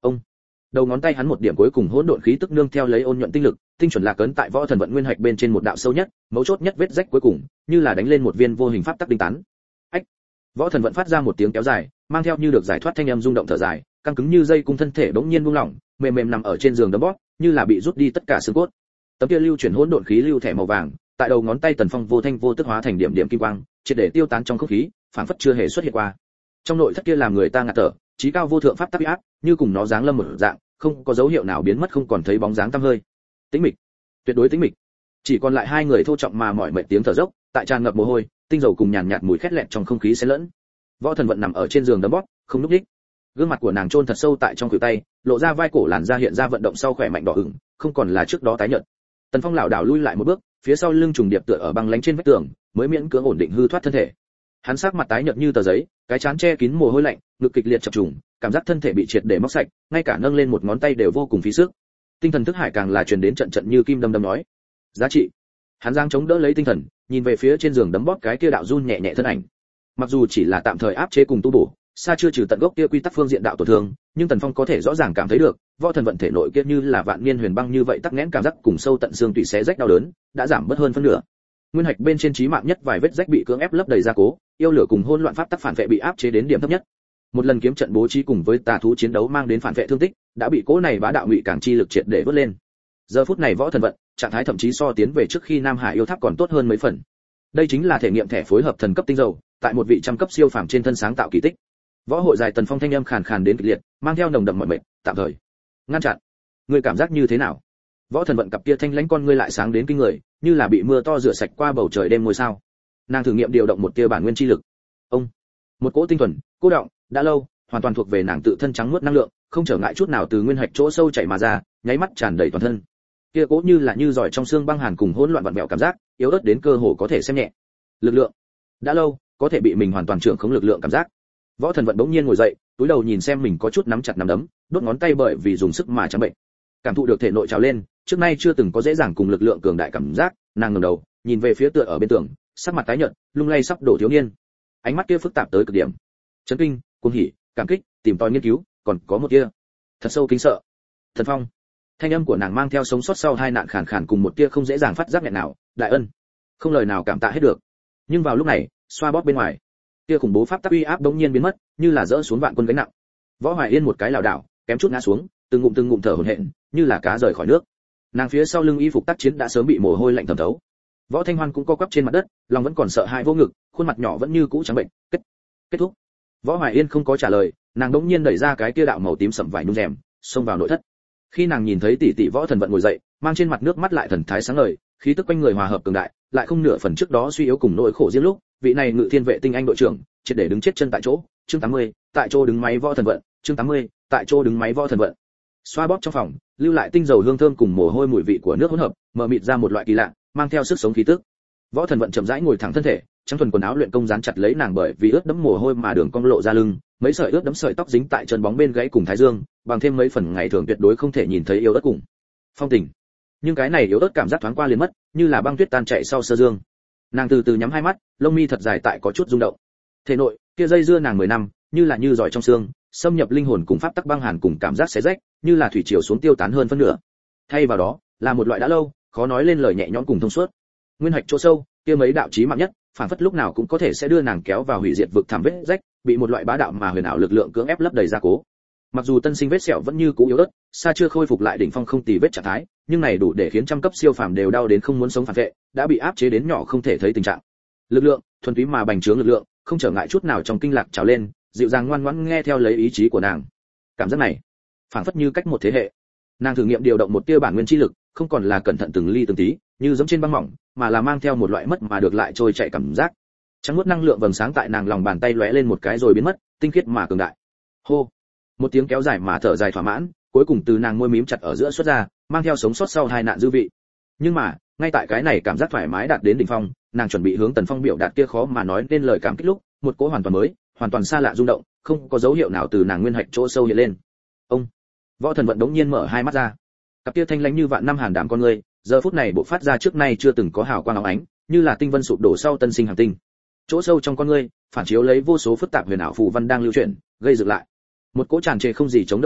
Ông, đầu ngón tay hắn một điểm cuối cùng hỗn độn khí tức nương theo lấy ôn nhuận tinh lực, tinh chuẩn lạc ấn tại võ thần vận nguyên hạch bên trên một đạo sâu nhất, mấu chốt nhất vết rách cuối cùng, như là đánh lên một viên vô hình pháp tắc đinh tán. Ách. Võ thần vận phát ra một tiếng kéo dài, mang theo như được giải thoát thanh âm rung động thở dài, căng cứng như dây cung thân thể bỗng nhiên buông lỏng, mềm mềm nằm ở trên giường đấm bóp, như là bị rút đi tất cả xương cốt. Tấm kia lưu chuyển hỗn độn khí lưu thẻ màu vàng, tại đầu ngón tay Tần Phong vô thanh vô tức hóa thành điểm điểm kim quang, triệt để tiêu tán trong không khí, phảng phất chưa hề xuất hiện qua. Trong nội thất kia làm người ta ngạt thở, trí cao vô thượng pháp tắc uy áp, như cùng nó giáng lâm một dạng, không có dấu hiệu nào biến mất, không còn thấy bóng dáng tăm hơi. Tĩnh mịch, tuyệt đối tĩnh mịch. Chỉ còn lại hai người thô trọng mà mỏi mệt tiếng thở dốc, tại tràn ngập mồ hôi, tinh dầu cùng nhàn nhạt mùi khét lẹt trong không khí xen lẫn. Võ thần vận nằm ở trên giường đấm bóp, không lúc đích. Gương mặt của nàng chôn thật sâu tại trong khuỷu tay, lộ ra vai cổ làn da hiện ra vận động sau khỏe mạnh đỏ ửng, không còn là trước đó tái nhợt. Tần Phong lảo đảo lui lại một bước, phía sau lưng trùng điệp tựa ở băng lánh trên vách tường, mới miễn cưỡng ổn định hư thoát thân thể. Hắn sắc mặt tái nhợt như tờ giấy, cái trán che kín mồ hôi lạnh, ngực kịch liệt chập trùng, cảm giác thân thể bị triệt để móc sạch, ngay cả nâng lên một ngón tay đều vô cùng phí sức. Tinh thần thức hải càng là truyền đến trận trận như kim đâm đâm nói. Giá trị. Hắn giang chống đỡ lấy tinh thần, nhìn về phía trên giường đấm bóp cái kia đạo run nhẹ nhẹ thân ảnh. Mặc dù chỉ là tạm thời áp chế cùng tu bổ, xa chưa trừ tận gốc kia quy tắc phương diện đạo tổn thương, nhưng Tần Phong có thể rõ ràng cảm thấy được, võ thần vận thể nội kia như là vạn niên huyền băng như vậy tắc nghẽn cảm giác cùng sâu tận xương tủy xé rách đau đớn, đã giảm bớt hơn phân nửa. Nguyên hạch bên trên chí mạng nhất vài vết rách bị cưỡng ép lấp đầy gia cố, yêu lửa cùng hỗn loạn pháp tắc phản vệ bị áp chế đến điểm thấp nhất. Một lần kiếm trận bố trí cùng với tà thú chiến đấu mang đến phản vệ thương tích, đã bị cố này bá đạo ngụy càng chi lực triệt để vớt lên. Giờ phút này võ thần vận, trạng thái thậm chí so tiến về trước khi Nam Hải yêu tháp còn tốt hơn mấy phần. Đây chính là thể nghiệm thẻ phối hợp thần cấp tinh dầu, tại một vị trăm cấp siêu phàm trên thân sáng tạo kỳ tích. Võ hội dài Tần Phong thanh âm khàn khàn đến kịch liệt, mang theo nồng đậm mọi mệt, tạm thời ngăn chặn. Ngươi cảm giác như thế nào? Võ thần vận cặp kia thanh lãnh con ngươi lại sáng đến kinh người, như là bị mưa to rửa sạch qua bầu trời đêm ngôi sao. Nàng thử nghiệm điều động một tia bản nguyên chi lực. Ông, một cỗ tinh thuần, cô động, đã lâu, hoàn toàn thuộc về nàng tự thân trắng muốt năng lượng, không trở ngại chút nào từ nguyên hạch chỗ sâu chảy mà ra, nháy mắt tràn đầy toàn thân. Kia cỗ như là như giỏi trong xương băng hàn cùng hỗn loạn vặn vẹo cảm giác, yếu ớt đến cơ hồ có thể xem nhẹ. Lực lượng, đã lâu, có thể bị mình hoàn toàn trưởng khống lực lượng cảm giác. Võ thần vận bỗng nhiên ngồi dậy, túi đầu nhìn xem mình có chút nắm chặt nắm đấm, đốt ngón tay bởi vì dùng sức mà trắng bệnh. Cảm thụ được thể nội trào lên, trước nay chưa từng có dễ dàng cùng lực lượng cường đại cảm giác, nàng ngẩng đầu, nhìn về phía tựa ở bên tường, sắc mặt tái nhợt, lung lay sắp đổ thiếu niên. Ánh mắt kia phức tạp tới cực điểm. Chấn kinh, cuồng hỉ, cảm kích, tìm tòi nghiên cứu, còn có một tia thật sâu kính sợ. Thần Phong. Thanh âm của nàng mang theo sống sót sau hai nạn khàn khàn cùng một tia không dễ dàng phát giác nghẹn nào, đại ân. Không lời nào cảm tạ hết được. Nhưng vào lúc này, xoa bóp bên ngoài, tia khủng bố pháp tắc uy áp đống nhiên biến mất, như là dỡ xuống vạn quân gánh nặng. Võ Hoài Yên một cái lảo đảo, kém chút ngã xuống, từng ngụm từng ngụm thở hổn hển, như là cá rời khỏi nước. Nàng phía sau lưng y phục tác chiến đã sớm bị mồ hôi lạnh thấm thấu. Võ Thanh Hoan cũng co quắp trên mặt đất, lòng vẫn còn sợ hãi vô ngực, khuôn mặt nhỏ vẫn như cũ trắng bệnh. Kết, kết thúc. Võ Hoài Yên không có trả lời, nàng đống nhiên đẩy ra cái kia đạo màu tím sẫm vải nhung rèm, xông vào nội thất. Khi nàng nhìn thấy tỷ tỷ Võ Thần Vận ngồi dậy, mang trên mặt nước mắt lại thần thái sáng ngời, khí tức quanh người hòa hợp cường đại, lại không nửa phần trước đó suy yếu cùng nỗi khổ riêng lúc, vị này Ngự Thiên vệ tinh anh đội trưởng, triệt để đứng chết chân tại chỗ. Chương tám mươi, tại chỗ đứng máy Võ Thần Vận. Chương tám mươi, tại chỗ đứng máy Võ Thần Vận. Xoa bóp trong phòng, lưu lại tinh dầu hương thơm cùng mồ hôi mùi vị của nước hỗn hợp, mờ mịt ra một loại kỳ lạ, mang theo sức sống khí tức. Võ Thần Vận chậm rãi ngồi thẳng thân thể, trắng thuần quần áo luyện công dán chặt lấy nàng bởi vì ướt đẫm mồ hôi mà đường cong lộ ra lưng, mấy sợi ướt đẫm sợi tóc dính tại chân bóng bên gáy cùng thái dương, bằng thêm mấy phần ngày thường tuyệt đối không thể nhìn thấy yếu ớt cùng phong tình. Nhưng cái này yếu ớt cảm giác thoáng qua liền mất, như là băng tuyết tan chảy sau sơ dương. Nàng từ từ nhắm hai mắt, lông mi thật dài tại có chút rung động. Thể nội, kia dây dưa nàng mười năm, như là như giỏi trong xương, xâm nhập linh hồn cùng pháp tắc băng hàn cùng cảm giác xé rách, như là thủy triều xuống tiêu tán hơn phân nửa. Thay vào đó, là một loại đã lâu, khó nói lên lời nhẹ nhõm cùng thông suốt. Nguyên hạch chỗ sâu, kia mấy đạo chí mạng nhất, phản phất lúc nào cũng có thể sẽ đưa nàng kéo vào hủy diệt vực thẳm vết rách, bị một loại bá đạo mà huyền ảo lực lượng cưỡng ép lấp đầy gia cố. Mặc dù tân sinh vết sẹo vẫn như cũ yếu ớt, xa chưa khôi phục lại đỉnh phong không tì vết trạng thái, nhưng này đủ để khiến trăm cấp siêu phàm đều đau đến không muốn sống phản vệ, đã bị áp chế đến nhỏ không thể thấy tình trạng. Lực lượng, thuần túy mà bành trướng lực lượng, không trở ngại chút nào trong kinh lạc trào lên, dịu dàng ngoan ngoãn nghe theo lấy ý chí của nàng. Cảm giác này, phảng phất như cách một thế hệ. Nàng thử nghiệm điều động một tia bản nguyên chi lực, không còn là cẩn thận từng ly từng tí, như giống trên băng mỏng, mà là mang theo một loại mất mà được lại trôi chảy cảm giác. Trắng muốt năng lượng vầng sáng tại nàng lòng bàn tay lóe lên một cái rồi biến mất, tinh khiết mà cường đại. Hô, một tiếng kéo dài mà thở dài thỏa mãn, cuối cùng từ nàng môi mím chặt ở giữa xuất ra, mang theo sống sót sau hai nạn dư vị. Nhưng mà, ngay tại cái này cảm giác thoải mái đạt đến đỉnh phong, nàng chuẩn bị hướng Tần Phong biểu đạt kia khó mà nói nên lời cảm kích lúc, một cỗ hoàn toàn mới, hoàn toàn xa lạ rung động, không có dấu hiệu nào từ nàng nguyên hạch chỗ sâu hiện lên. Ông, Võ Thần Vận đống nhiên mở hai mắt ra, cặp kia thanh lãnh như vạn năm hàn đảm con người, giờ phút này bộ phát ra trước nay chưa từng có hào quang óng ánh, như là tinh vân sụp đổ sau tân sinh hàng tinh. Chỗ sâu trong con người, phản chiếu lấy vô số phức tạp huyền ảo phù văn đang lưu chuyển, gây dựng lại một cỗ tràn trề không gì chống đỡ nổi,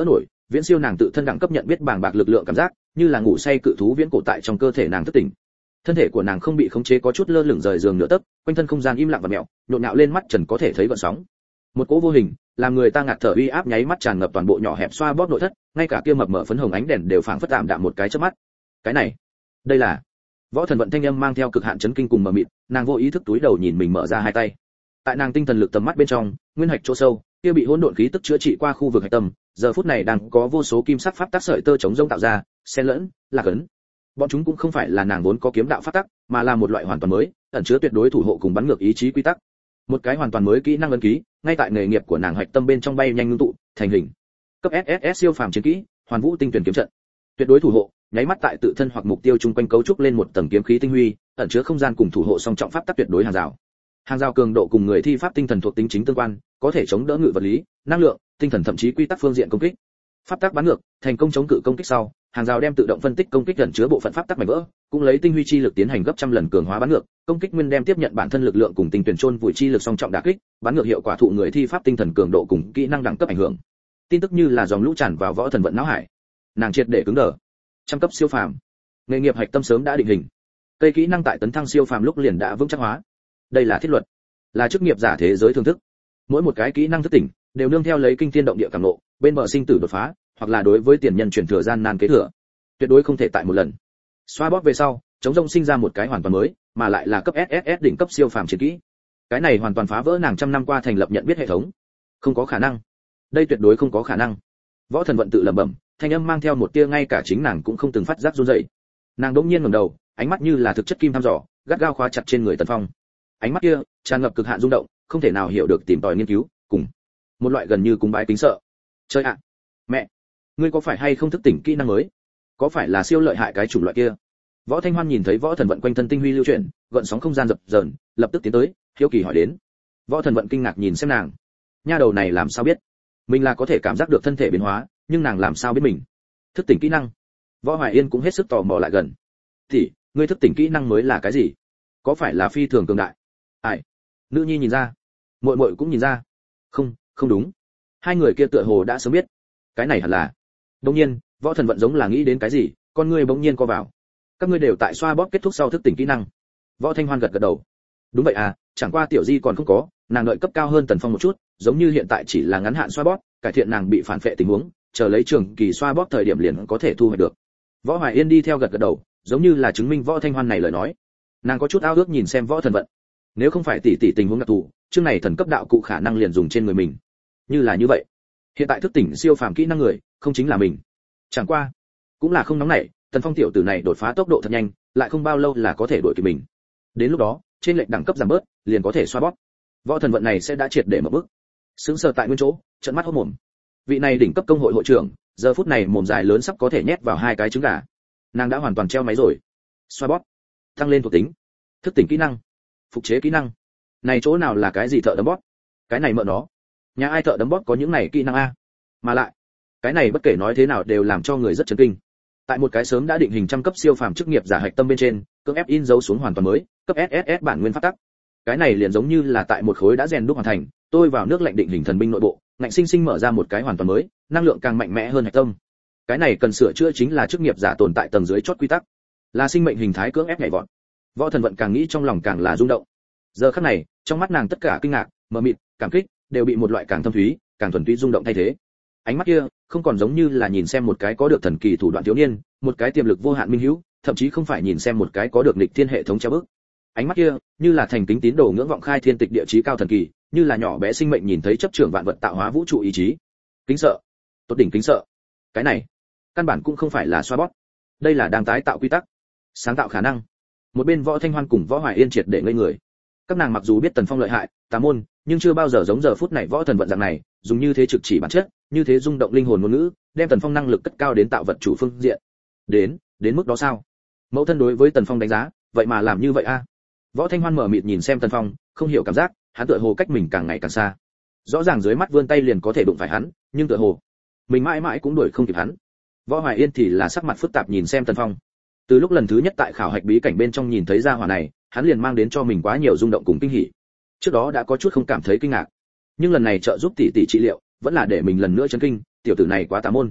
viễn siêu nàng tự thân đẳng cấp nhận biết bàng bạc lực lượng cảm giác, như là ngủ say cự thú viễn cổ tại trong cơ thể nàng thức tỉnh. Thân thể của nàng không bị khống chế có chút lơ lửng rời giường nửa tấc, quanh thân không gian im lặng và mèo, nhộn nhạo lên mắt trần có thể thấy gợn sóng. Một cỗ vô hình, làm người ta ngạt thở uy áp nháy mắt tràn ngập toàn bộ nhỏ hẹp xoa bóp nội thất, ngay cả kia mập mờ phấn hồng ánh đèn đều phảng phất tạm đạm một cái chớp mắt. Cái này, đây là Võ Thần Vận thanh âm mang theo cực hạn chấn kinh cùng mờ mịt, nàng vô ý thức túi đầu nhìn mình mở ra hai tay. Tại nàng tinh thần lực tầm mắt bên trong, nguyên hạch chỗ sâu, kia bị hỗn độn khí tức chữa trị qua khu vực hạch tâm, giờ phút này đang có vô số kim sắc pháp tắc sợi tơ chống rông tạo ra, xen lẫn, lạc ấn. Bọn chúng cũng không phải là nàng vốn có kiếm đạo pháp tắc, mà là một loại hoàn toàn mới, ẩn chứa tuyệt đối thủ hộ cùng bắn ngược ý chí quy tắc. Một cái hoàn toàn mới kỹ năng ấn ký, ngay tại nghề nghiệp của nàng hạch tâm bên trong bay nhanh ngưng tụ, thành hình. Cấp ét ét ét siêu phàm chiến kỹ, Hoàn Vũ Tinh Tuyển kiếm trận. Tuyệt đối thủ hộ, nháy mắt tại tự thân hoặc mục tiêu chung quanh cấu trúc lên một tầng kiếm khí tinh huy, ẩn chứa không gian cùng thủ hộ song trọng pháp tắc tuyệt đối hàng rào. Hàng rào cường độ cùng người thi pháp tinh thần thuộc tính chính tương quan, có thể chống đỡ ngự vật lý, năng lượng, tinh thần thậm chí quy tắc phương diện công kích. Pháp tắc bắn ngược, thành công chống cự công kích sau, hàng rào đem tự động phân tích công kích ẩn chứa bộ phận pháp tắc mảnh vỡ, cũng lấy tinh huy chi lực tiến hành gấp trăm lần cường hóa bắn ngược, công kích nguyên đem tiếp nhận bản thân lực lượng cùng tinh tuyển chôn vùi chi lực song trọng đả kích, bắn ngược hiệu quả thụ người thi pháp tinh thần cường độ cùng kỹ năng đẳng cấp ảnh hưởng. Tin tức như là dòng lũ tràn vào Võ Thần Vận não hải. Nàng triệt để cứng đờ. Trăm cấp siêu phàm. Nghề nghiệp hạch tâm sớm đã định hình. Cây kỹ năng tại tấn thăng siêu phàm lúc liền đã vững chắc hóa. Đây là thiết luật, là chức nghiệp giả thế giới thưởng thức. Mỗi một cái kỹ năng thức tỉnh đều nương theo lấy kinh thiên động địa cảm ngộ, bên bờ sinh tử đột phá, hoặc là đối với tiền nhân truyền thừa gian nan kế thừa. Tuyệt đối không thể tại một lần. Xoa bóp về sau, chống rông sinh ra một cái hoàn toàn mới, mà lại là cấp ét ét ét đỉnh cấp siêu phàm chiến kỹ. Cái này hoàn toàn phá vỡ nàng trăm năm qua thành lập nhận biết hệ thống. Không có khả năng. Đây tuyệt đối không có khả năng. Võ Thần Vận tự lẩm bẩm, thanh âm mang theo một tia ngay cả chính nàng cũng không từng phát giác run rẩy. Nàng đỗng nhiên ngẩng đầu, ánh mắt như là thực chất kim thăm dò, gắt gao khóa chặt trên người Tần Phong. Ánh mắt kia tràn ngập cực hạn rung động, không thể nào hiểu được tìm tòi nghiên cứu, cùng một loại gần như cúng bái kính sợ. Chơi ạ, mẹ, ngươi có phải hay không thức tỉnh kỹ năng mới? Có phải là siêu lợi hại cái chủng loại kia? Võ Thanh Hoan nhìn thấy Võ Thần Vận quanh thân tinh huy lưu chuyển, gợn sóng không gian dập dờn, lập tức tiến tới, hiếu kỳ hỏi đến. Võ Thần Vận kinh ngạc nhìn xem nàng, nha đầu này làm sao biết? Mình là có thể cảm giác được thân thể biến hóa, nhưng nàng làm sao biết mình thức tỉnh kỹ năng? Võ Hoài Yên cũng hết sức tò mò lại gần. "Thì, ngươi thức tỉnh kỹ năng mới là cái gì? Có phải là phi thường cường đại?" "Ai?" Nữ nhi nhìn ra, muội muội cũng nhìn ra. "Không, không đúng." Hai người kia tựa hồ đã sớm biết. Cái này hẳn là. Đương nhiên, Võ Thần Vận giống là nghĩ đến cái gì, con ngươi bỗng nhiên co vào. "Các ngươi đều tại xoa bóp kết thúc sau thức tỉnh kỹ năng?" Võ Thanh Hoan gật gật đầu. "Đúng vậy à, chẳng qua tiểu Di còn không có, nàng đợi cấp cao hơn Tần Phong một chút, giống như hiện tại chỉ là ngắn hạn xoa bóp, cải thiện nàng bị phản phệ tình huống, chờ lấy trường kỳ xoa bóp thời điểm liền có thể thu hoạch được." Võ Hoài Yên đi theo gật gật đầu, giống như là chứng minh Võ Thanh Hoan này lời nói. Nàng có chút ao ước nhìn xem Võ Thần Vận. Nếu không phải tỷ tỷ tình huống đặc thù, chương này thần cấp đạo cụ khả năng liền dùng trên người mình. Như là như vậy, hiện tại thức tỉnh siêu phàm kỹ năng người, không chính là mình. Chẳng qua, cũng là không nóng nảy, Tần Phong tiểu tử này đột phá tốc độ thật nhanh, lại không bao lâu là có thể đuổi kịp mình. Đến lúc đó, trên lệnh đẳng cấp giảm bớt, liền có thể xoa bóp. Võ Thần Vận này sẽ đã triệt để mở bước. Sững sờ tại nguyên chỗ, trợn mắt hốt mồm. Vị này đỉnh cấp công hội hội trưởng, giờ phút này mồm dài lớn sắp có thể nhét vào hai cái trứng gà. Nàng đã hoàn toàn treo máy rồi. Xoa bóp, tăng lên thuộc tính, thức tỉnh kỹ năng, phục chế kỹ năng. Này chỗ nào là cái gì thợ đấm bóp? Cái này mợ nó. Nhà ai thợ đấm bóp có những này kỹ năng a? Mà lại, cái này bất kể nói thế nào đều làm cho người rất chấn kinh. Tại một cái sớm đã định hình trăm cấp siêu phàm chức nghiệp giả hạch tâm bên trên, cưỡng ép in dấu xuống hoàn toàn mới, cấp ét ét ét bản nguyên pháp tắc. Cái này liền giống như là tại một khối đã rèn đúc hoàn thành, tôi vào nước lạnh định hình thần binh nội bộ, ngạnh sinh sinh mở ra một cái hoàn toàn mới, năng lượng càng mạnh mẽ hơn hạch tâm. Cái này cần sửa chữa chính là chức nghiệp giả tồn tại tầng dưới chót quy tắc, là sinh mệnh hình thái cưỡng ép nhảy vọt. Võ Thần Vận càng nghĩ trong lòng càng là rung động. Giờ khắc này, trong mắt nàng tất cả kinh ngạc, mờ mịt, cảm kích, đều bị một loại càng thâm thúy, càng thuần túy rung động thay thế. Ánh mắt kia, không còn giống như là nhìn xem một cái có được thần kỳ thủ đoạn thiếu niên, một cái tiềm lực vô hạn minh hữu, thậm chí không phải nhìn xem một cái có được nghịch thiên hệ thống treo bức. Ánh mắt kia, như là thành kính tín đồ ngưỡng vọng khai thiên tịch địa chí cao thần kỳ, như là nhỏ bé sinh mệnh nhìn thấy chấp trưởng vạn vật tạo hóa vũ trụ ý chí. Kính sợ, tốt đỉnh kính sợ. Cái này, căn bản cũng không phải là xoa bóp. Đây là đang tái tạo quy tắc, sáng tạo khả năng. Một bên Võ Thanh Hoan cùng Võ Hoài Yên triệt để ngây người. Các nàng mặc dù biết Tần Phong lợi hại, tà môn, nhưng chưa bao giờ giống giờ phút này Võ Thần Vận dạng này, dùng như thế trực chỉ bản chất, như thế rung động linh hồn ngôn ngữ, đem Tần Phong năng lực cất cao đến tạo vật chủ phương diện. Đến, đến mức đó sao? Mẫu thân đối với Tần Phong đánh giá, vậy mà làm như vậy a? Võ Thanh Hoan mở mịt nhìn xem Tần Phong, không hiểu cảm giác, hắn tựa hồ cách mình càng ngày càng xa. Rõ ràng dưới mắt vươn tay liền có thể đụng phải hắn, nhưng tựa hồ mình mãi mãi cũng đuổi không kịp hắn. Võ Hoài Yên thì là sắc mặt phức tạp nhìn xem Tần Phong. Từ lúc lần thứ nhất tại khảo hạch bí cảnh bên trong nhìn thấy gia hỏa này, hắn liền mang đến cho mình quá nhiều rung động cùng kinh hỉ. Trước đó đã có chút không cảm thấy kinh ngạc, nhưng lần này trợ giúp tỷ tỷ trị liệu, vẫn là để mình lần nữa chấn kinh, tiểu tử này quá tà môn.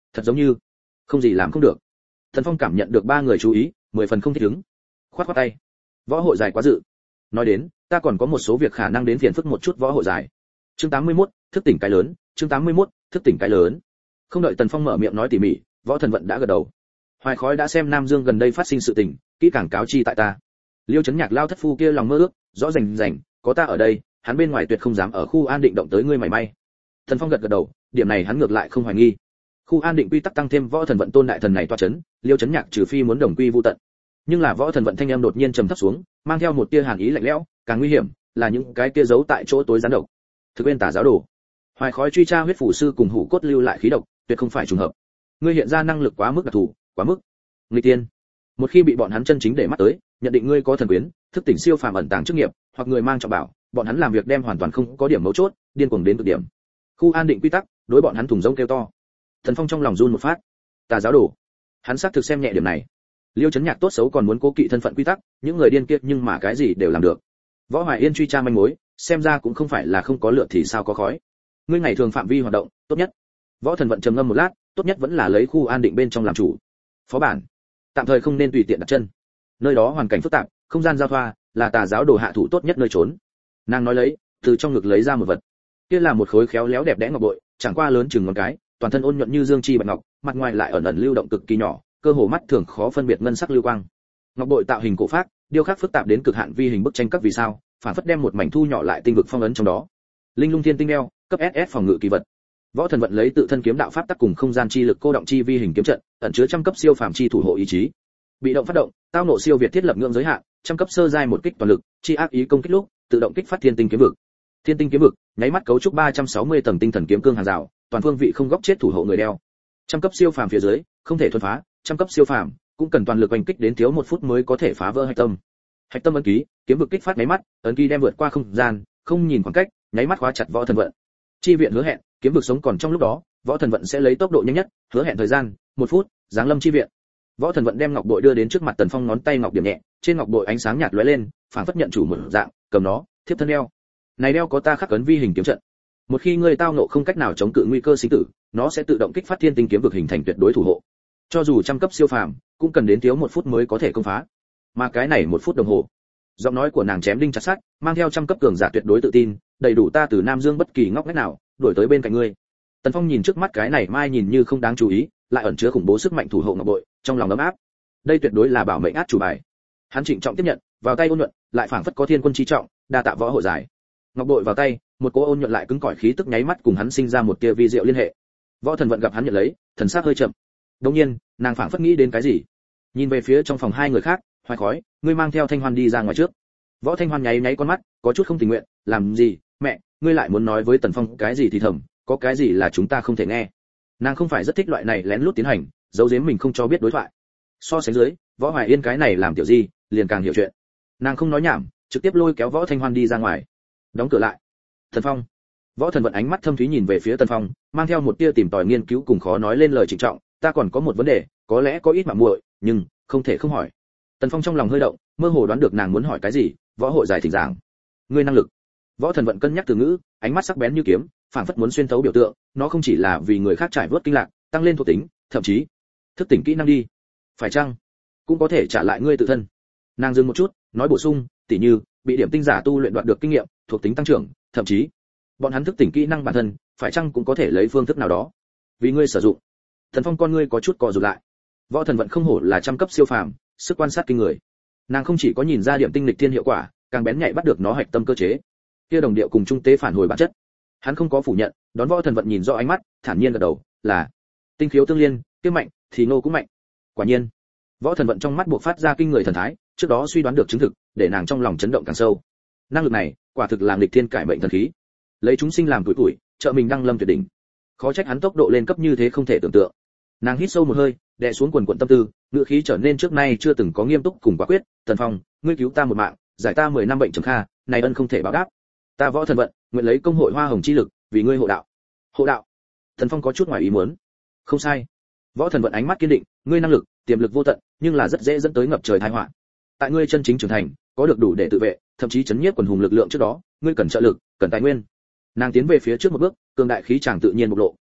thật giống như không gì làm không được. Thần Phong cảm nhận được ba người chú ý, mười phần không thích ứng. Khoát khoát tay. Võ hội dài quá dự. Nói đến, ta còn có một số việc khả năng đến phiền phức một chút võ hội dài. Chương tám mươi mốt, thức tỉnh cái lớn, chương tám mươi mốt, thức tỉnh cái lớn. Không đợi Tần Phong mở miệng nói tỉ mỉ, Võ Thần Vận đã gật đầu. Hoài Khói đã xem Nam Dương gần đây phát sinh sự tình, kỹ càng cáo chi tại ta. Liêu Chấn Nhạc lao thất phu kia lòng mơ ước, rõ rành rành, có ta ở đây, hắn bên ngoài tuyệt không dám ở khu an định động tới ngươi mảy may. Thần Phong gật gật đầu, điểm này hắn ngược lại không hoài nghi. Khu an định quy tắc tăng thêm Võ Thần Vận tôn đại thần này toa chấn, Liêu Chấn Nhạc trừ phi muốn đồng quy vu tận. Nhưng là Võ Thần Vận thanh âm đột nhiên trầm thấp xuống, mang theo một tia hàn ý lạnh lẽo, càng nguy hiểm là những cái kia giấu tại chỗ tối gián độc. Thực bên tà giáo đồ. Hoài Khói truy tra huyết phủ sư cùng hủ cốt lưu lại khí độc, tuyệt không phải trùng hợp. Ngươi hiện ra năng lực quá mức đặc thù, quá mức nghịch tiên. Một khi bị bọn hắn chân chính để mắt tới, nhận định ngươi có thần quyến, thức tỉnh siêu phàm ẩn tàng chức nghiệp, hoặc người mang trọng bảo, bọn hắn làm việc đem hoàn toàn không có điểm mấu chốt, điên cuồng đến cực điểm. Khu an định quy tắc, đối bọn hắn thùng rỗng kêu to. Thần Phong trong lòng run một phát. Tà giáo đồ. Hắn xác thực xem nhẹ điểm này. Liêu Chấn Nhạc tốt xấu còn muốn cố kỵ thân phận quy tắc, những người điên kia nhưng mà cái gì đều làm được. Võ Hoài Yên truy tra manh mối, xem ra cũng không phải là không có lửa thì sao có khói. Ngươi ngày thường phạm vi hoạt động, tốt nhất. Võ Thần Vận trầm ngâm một lát, tốt nhất vẫn là lấy khu an định bên trong làm chủ. Phó bản, tạm thời không nên tùy tiện đặt chân. Nơi đó hoàn cảnh phức tạp, không gian giao thoa, là tà giáo đồ hạ thủ tốt nhất nơi trốn. Nàng nói lấy, từ trong ngực lấy ra một vật. Kia là một khối khéo léo đẹp đẽ ngọc bội, chẳng qua lớn chừng ngón cái, toàn thân ôn nhuận như dương chi bạch ngọc, mặt ngoài lại ẩn ẩn lưu động cực kỳ nhỏ, cơ hồ mắt thường khó phân biệt ngân sắc lưu quang. Ngọc bội tạo hình cổ phác, điêu khắc phức tạp đến cực hạn vi hình bức tranh các vì sao, phản phất đem một mảnh thu nhỏ lại tinh vực phong ấn trong đó. Linh lung thiên tinh đeo, cấp ét ét phòng ngự kỳ vật. Võ Thần Vận lấy tự thân kiếm đạo pháp tắc cùng không gian chi lực cô động chi vi hình kiếm trận, ẩn chứa trăm cấp siêu phàm chi thủ hộ ý chí. Bị động phát động, tao nộ siêu việt thiết lập ngưỡng giới hạn, trăm cấp sơ giai một kích toàn lực, chi ác ý công kích lúc, tự động kích phát thiên tinh kiếm vực. Thiên tinh kiếm vực, nháy mắt cấu trúc ba trăm sáu mươi tầng tinh thần kiếm cương hàng rào, toàn phương vị không góc chết thủ hộ người đeo. Trăm cấp siêu phàm phía dưới, không thể thuần phá, trăm cấp siêu phàm, cũng cần toàn lực oanh kích đến thiếu một phút mới có thể phá vỡ hạch tâm. Hạch tâm ấn ký, kiếm vực kích phát nháy mắt, ấn ký đem vượt qua không gian, không nhìn khoảng cách, nháy mắt khóa chặt Võ Thần Vận. Chi viện hứa hẹn, kiếm vực sống còn trong lúc đó, Võ Thần Vận sẽ lấy tốc độ nhanh nhất, hứa hẹn thời gian, một phút, giáng lâm chi viện. Võ Thần Vận đem ngọc bội đưa đến trước mặt Tần Phong, ngón tay ngọc điểm nhẹ, trên ngọc bội ánh sáng nhạt lóe lên, phảng phất nhận chủ một dạng, cầm nó, thiếp thân đeo. Này đeo có ta khắc ấn vi hình kiếm trận. Một khi ngươi tao nộ không cách nào chống cự nguy cơ sinh tử, nó sẽ tự động kích phát thiên tinh kiếm vực hình thành tuyệt đối thủ hộ. Cho dù trăm cấp siêu phàm, cũng cần đến thiếu một phút mới có thể công phá. Mà cái này một phút đồng hồ. Giọng nói của nàng chém đinh chặt sắt, mang theo trăm cấp cường giả tuyệt đối tự tin, đầy đủ ta từ Nam Dương bất kỳ ngóc ngách nào, đuổi tới bên cạnh ngươi. Tần Phong nhìn trước mắt cái này mai nhìn như không đáng chú ý, lại ẩn chứa khủng bố sức mạnh thủ hộ ngọc bội, trong lòng ấm áp. Đây tuyệt đối là bảo mệnh át chủ bài. Hắn trịnh trọng tiếp nhận, vào tay ôn nhuận, lại phảng phất có thiên quân chí trọng, đa tạ võ hội giải. Ngọc bội vào tay, một cỗ ôn nhuận lại cứng cỏi khí tức nháy mắt cùng hắn sinh ra một tia vi diệu liên hệ. Võ Thần Vận gặp hắn nhận lấy, thần sắc hơi chậm. Đột nhiên, nàng phảng phất nghĩ đến cái gì, nhìn về phía trong phòng hai người khác, Hoài Khói, ngươi mang theo Thanh Hoan đi ra ngoài trước. Võ Thanh Hoan nháy nháy con mắt, có chút không tình nguyện, làm gì, mẹ, ngươi lại muốn nói với Tần Phong cái gì thì thầm, có cái gì là chúng ta không thể nghe. Nàng không phải rất thích loại này lén lút tiến hành, giấu giếm mình không cho biết đối thoại. So sánh dưới, Võ Hoài Yên cái này làm tiểu gì, liền càng hiểu chuyện. Nàng không nói nhảm, trực tiếp lôi kéo Võ Thanh Hoan đi ra ngoài, đóng cửa lại. Tần Phong. Võ Thần Vận ánh mắt thâm thúy nhìn về phía Tần Phong, mang theo một tia tìm tòi nghiên cứu cùng khó nói lên lời trịnh trọng, ta còn có một vấn đề, có lẽ có ít mà muội, nhưng không thể không hỏi. Tần Phong trong lòng hơi động, mơ hồ đoán được nàng muốn hỏi cái gì, võ hội giải thỉnh giảng. Ngươi năng lực. Võ Thần Vận cân nhắc từ ngữ, ánh mắt sắc bén như kiếm, phảng phất muốn xuyên thấu biểu tượng, nó không chỉ là vì người khác trải vớt kinh lạc, tăng lên thuộc tính, thậm chí thức tỉnh kỹ năng đi. Phải chăng cũng có thể trả lại ngươi tự thân. Nàng dừng một chút, nói bổ sung, tỉ như bị điểm tinh giả tu luyện đoạt được kinh nghiệm, thuộc tính tăng trưởng, thậm chí bọn hắn thức tỉnh kỹ năng bản thân, phải chăng cũng có thể lấy phương thức nào đó vì ngươi sử dụng. Thần Phong con ngươi có chút co rụt lại. Võ Thần Vận không hổ là trăm cấp siêu phàm, sức quan sát kinh người. Nàng không chỉ có nhìn ra điểm tinh lịch thiên hiệu quả, càng bén nhạy bắt được nó hạch tâm cơ chế. Kia đồng điệu cùng trung tế phản hồi bản chất. Hắn không có phủ nhận, đón Võ Thần Vận nhìn rõ ánh mắt, thản nhiên gật đầu, là tinh khiếu tương liên, kia mạnh thì nô cũng mạnh. Quả nhiên, Võ Thần Vận trong mắt buộc phát ra kinh người thần thái, trước đó suy đoán được chứng thực, để nàng trong lòng chấn động càng sâu. Năng lực này, quả thực làm lịch thiên cải mệnh thần khí. Lấy chúng sinh làm tuổi tuổi, trợ mình đăng lâm tuyệt đỉnh. Khó trách hắn tốc độ lên cấp như thế không thể tưởng tượng. Nàng hít sâu một hơi, đè xuống quần quần tâm tư, ngữ khí trở nên trước nay chưa từng có nghiêm túc cùng quả quyết. Tần Phong, ngươi cứu ta một mạng, giải ta mười năm bệnh trầm kha, này ân không thể báo đáp. Ta Võ Thần Vận, nguyện lấy công hội hoa hồng chi lực, vì ngươi hộ đạo. Hộ đạo? Tần Phong có chút ngoài ý muốn. Không sai. Võ Thần Vận ánh mắt kiên định, ngươi năng lực, tiềm lực vô tận, nhưng là rất dễ dẫn tới ngập trời tai họa. Tại ngươi chân chính trưởng thành, có được đủ để tự vệ, thậm chí chấn nhiếp quần hùng lực lượng trước đó, ngươi cần trợ lực, cần tài nguyên. Nàng tiến về phía trước một bước, cường đại khí chàng tự nhiên bộc lộ,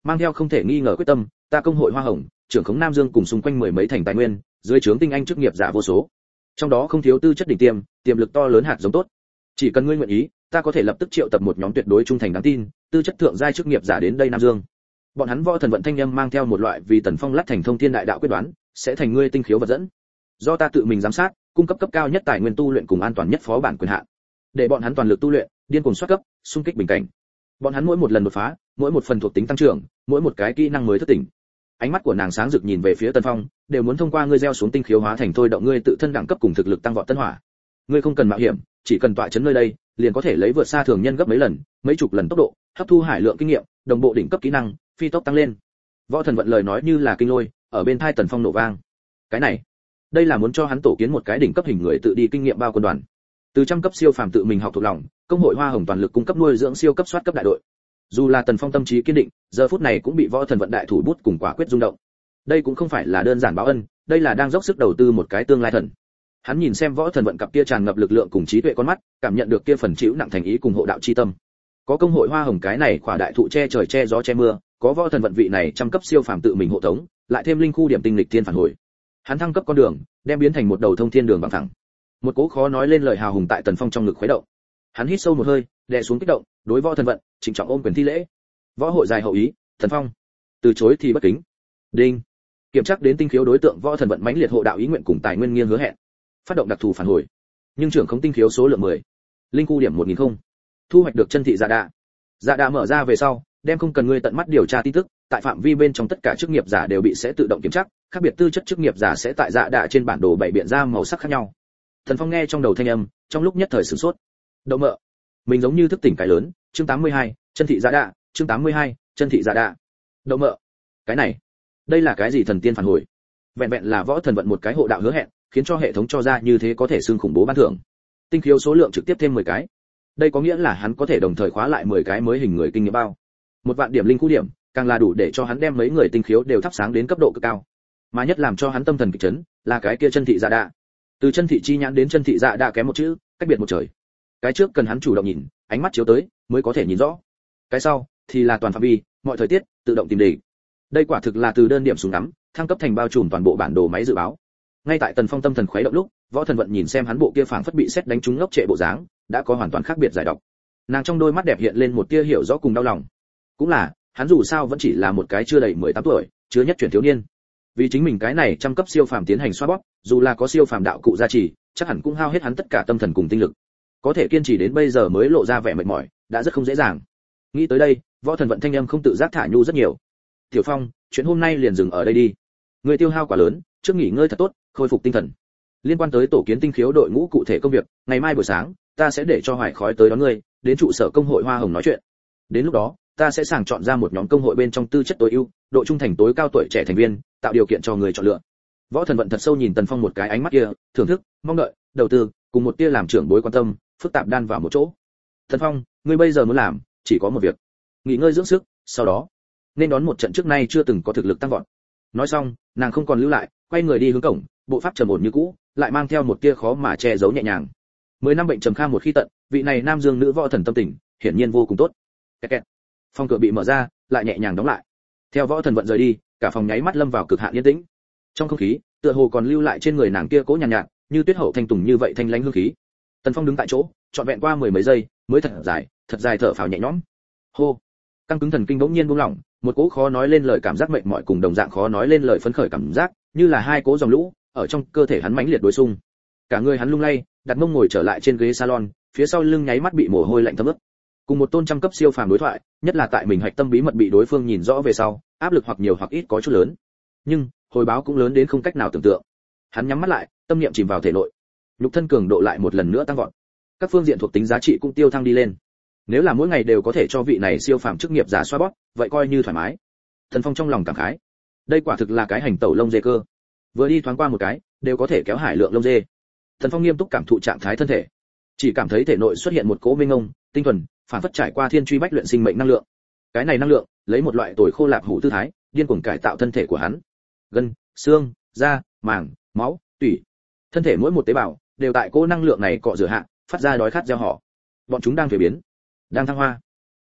mang theo không thể nghi ngờ quyết tâm, ta công hội Hoa Hồng, trưởng khống Nam Dương cùng xung quanh mười mấy thành tài nguyên, dưới trướng tinh anh chức nghiệp giả vô số. Trong đó không thiếu tư chất đỉnh tiêm, tiềm lực to lớn hạt giống tốt. Chỉ cần ngươi nguyện ý, ta có thể lập tức triệu tập một nhóm tuyệt đối trung thành đáng tin, tư chất thượng giai chức nghiệp giả đến đây Nam Dương. Bọn hắn võ thần vận thanh âm mang theo một loại vì Tần Phong lát thành thông thiên đại đạo quyết đoán, sẽ thành ngươi tinh khiếu vật dẫn. Do ta tự mình giám sát, cung cấp cấp cao nhất tài nguyên tu luyện cùng an toàn nhất phó bản quyền hạn. Để bọn hắn toàn lực tu luyện, điên cuồng xuất cấp, xung kích bình cảnh. Bọn hắn mỗi một lần đột phá, mỗi một phần thuộc tính tăng trưởng, mỗi một cái kỹ năng mới thức tỉnh. Ánh mắt của nàng sáng rực nhìn về phía Tần Phong, đều muốn thông qua ngươi gieo xuống tinh khiếu hóa thành thôi động ngươi tự thân đẳng cấp cùng thực lực tăng vọt tân hỏa. Ngươi không cần mạo hiểm, chỉ cần tọa chấn nơi đây, liền có thể lấy vượt xa thường nhân gấp mấy lần, mấy chục lần tốc độ, hấp thu hải lượng kinh nghiệm, đồng bộ đỉnh cấp kỹ năng, phi tốc tăng lên. Võ thần vận lời nói như là kinh lôi, ở bên tai Tần Phong nổ vang. Cái này, đây là muốn cho hắn tổ kiến một cái đỉnh cấp hình người tự đi kinh nghiệm bao quân đoàn. Từ trăm cấp siêu phàm tự mình học thuộc lòng, công hội Hoa Hồng toàn lực cung cấp nuôi dưỡng siêu cấp soát cấp đại đội. Dù là Tần Phong tâm trí kiên định, giờ phút này cũng bị võ thần vận đại thủ bút cùng quả quyết rung động. Đây cũng không phải là đơn giản báo ân, đây là đang dốc sức đầu tư một cái tương lai thần. Hắn nhìn xem võ thần vận cặp kia tràn ngập lực lượng cùng trí tuệ con mắt, cảm nhận được kia phần chịu nặng thành ý cùng hộ đạo chi tâm. Có công hội Hoa Hồng cái này khỏa đại thụ che trời che gió che mưa, có võ thần vận vị này trăm cấp siêu phàm tự mình hộ tống, lại thêm linh khu điểm tinh lịch thiên phản hồi. Hắn thăng cấp con đường, đem biến thành một đầu thông thiên đường bằng thẳng. Một cố khó nói lên lời hào hùng tại Tần Phong trong ngực khuấy động. Hắn hít sâu một hơi, đè xuống kích động, đối võ thần vận, trịnh trọng ôm quyền thi lễ. Võ hội dài hậu ý, Tần Phong. Từ chối thì bất kính. Đinh. Kiểm tra đến tinh khiếu đối tượng võ thần vận mãnh liệt hộ đạo ý nguyện cùng tài nguyên nghiêng hứa hẹn. Phát động đặc thù phản hồi. Nhưng trưởng không tinh khiếu số lượng mười. Linh khu điểm một nghìn không. Thu hoạch được chân thị dạ đạ. Dạ đạ mở ra về sau, đem không cần ngươi tận mắt điều tra tin tức, tại phạm vi bên trong tất cả chức nghiệp giả đều bị sẽ tự động kiểm tra, khác biệt tư chất chức nghiệp giả sẽ tại dạ đạ trên bản đồ bảy biện ra màu sắc khác nhau. Thần Phong nghe trong đầu thanh âm, trong lúc nhất thời sửng sốt. Đậu mợ, mình giống như thức tỉnh cái lớn, chương tám mươi hai, chân thị dạ đạ, chương tám mươi hai, chân thị dạ đạ. Đậu mợ, cái này, đây là cái gì thần tiên phản hồi? Vẹn vẹn là võ thần vận một cái hộ đạo hứa hẹn, khiến cho hệ thống cho ra như thế có thể xương khủng bố ban thưởng. Tinh khiếu số lượng trực tiếp thêm mười cái. Đây có nghĩa là hắn có thể đồng thời khóa lại mười cái mới hình người kinh nghiệm bao. Một vạn điểm linh khu điểm, càng là đủ để cho hắn đem mấy người tinh khiếu đều thắp sáng đến cấp độ cực cao. Mà nhất làm cho hắn tâm thần kịch chấn, là cái kia chân thị dạ đạ. Từ chân thị chi nhãn đến chân thị dạ đạ kém một chữ, cách biệt một trời. Cái trước cần hắn chủ động nhìn, ánh mắt chiếu tới, mới có thể nhìn rõ. Cái sau thì là toàn phạm vi, mọi thời tiết, tự động tìm địch. Đây quả thực là từ đơn điểm xuống ngắm, thăng cấp thành bao trùm toàn bộ bản đồ máy dự báo. Ngay tại Tần Phong tâm thần khuấy động lúc, võ thần vận nhìn xem hắn bộ kia phảng phất bị sét đánh trúng ngốc trệ bộ dáng, đã có hoàn toàn khác biệt giải độc. Nàng trong đôi mắt đẹp hiện lên một tia hiểu rõ cùng đau lòng. Cũng là, hắn dù sao vẫn chỉ là một cái chưa đầy mười tám tuổi, chưa nhất chuyển thiếu niên. Vì chính mình cái này trăm cấp siêu phàm tiến hành xoa bóp, dù là có siêu phàm đạo cụ gia trì, chắc hẳn cũng hao hết hắn tất cả tâm thần cùng tinh lực. Có thể kiên trì đến bây giờ mới lộ ra vẻ mệt mỏi, đã rất không dễ dàng. Nghĩ tới đây, võ thần vận thanh âm không tự giác thả nhu rất nhiều. Tiểu Phong, chuyện hôm nay liền dừng ở đây đi. Người tiêu hao quá lớn, trước nghỉ ngơi thật tốt, khôi phục tinh thần. Liên quan tới tổ kiến tinh khiếu đội ngũ cụ thể công việc, ngày mai buổi sáng, ta sẽ để cho Hoài Khói tới đón ngươi, đến trụ sở công hội Hoa Hồng nói chuyện. Đến lúc đó, ta sẽ sàng chọn ra một nhóm công hội bên trong tư chất tối ưu, độ trung thành tối cao tuổi trẻ thành viên, tạo điều kiện cho người chọn lựa. Võ thần vận thật sâu nhìn Tần Phong một cái ánh mắt kia, thưởng thức, mong đợi, đầu tư, cùng một tia làm trưởng bối quan tâm, phức tạp đan vào một chỗ. Tần Phong, ngươi bây giờ muốn làm, chỉ có một việc, nghỉ ngơi dưỡng sức, sau đó nên đón một trận trước nay chưa từng có thực lực tăng vọt. Nói xong, nàng không còn lưu lại, quay người đi hướng cổng, bộ pháp trầm ổn như cũ, lại mang theo một tia khó mà che giấu nhẹ nhàng. Mười năm bệnh trầm kha một khi tận, vị này nam dương nữ võ thần tâm tình, hiển nhiên vô cùng tốt. Kẹt kẹt. Phòng cửa bị mở ra, lại nhẹ nhàng đóng lại. Theo võ thần vận rời đi, cả phòng nháy mắt lâm vào cực hạn yên tĩnh. Trong không khí, tựa hồ còn lưu lại trên người nàng kia cố nhàn nhạt, nhạt, như tuyết hậu thanh tùng như vậy thanh lãnh hương khí. Tần Phong đứng tại chỗ, trọn vẹn qua mười mấy giây, mới thật dài, thật dài thở phào nhẹ nhõm. Hô. Căng cứng thần kinh bỗng nhiên buông lỏng, một cỗ khó nói lên lời cảm giác mệt mỏi cùng đồng dạng khó nói lên lời phấn khởi cảm giác, như là hai cỗ dòng lũ, ở trong cơ thể hắn mãnh liệt đối xung. Cả người hắn lung lay, đặt mông ngồi trở lại trên ghế salon, phía sau lưng nháy mắt bị mồ hôi lạnh thấm ướt. Cùng một tôn trăm cấp siêu phàm đối thoại, nhất là tại mình hạch tâm bí mật bị đối phương nhìn rõ về sau, áp lực hoặc nhiều hoặc ít có chút lớn. Nhưng, hồi báo cũng lớn đến không cách nào tưởng tượng. Hắn nhắm mắt lại, tâm niệm chìm vào thể nội. Nhục thân cường độ lại một lần nữa tăng vọt. Các phương diện thuộc tính giá trị cũng tiêu thăng đi lên. Nếu là mỗi ngày đều có thể cho vị này siêu phàm chức nghiệp giả xoa bóp, vậy coi như thoải mái. Thần Phong trong lòng cảm khái. Đây quả thực là cái hành tẩu lông dê cơ. Vừa đi thoáng qua một cái, đều có thể kéo hải lượng lông dê. Thần Phong nghiêm túc cảm thụ trạng thái thân thể. Chỉ cảm thấy thể nội xuất hiện một cỗ mênh mông, tinh thuần, phản phất trải qua thiên truy bách luyện sinh mệnh năng lượng. Cái này năng lượng, lấy một loại tồi khô lạp hủ tư thái, điên cuồng cải tạo thân thể của hắn. Gân, xương, da, màng, máu, tủy. Thân thể mỗi một tế bào đều tại cỗ năng lượng này cọ rửa hạ, phát ra đói khát gieo họ. Bọn chúng đang thuế biến, đang thăng hoa.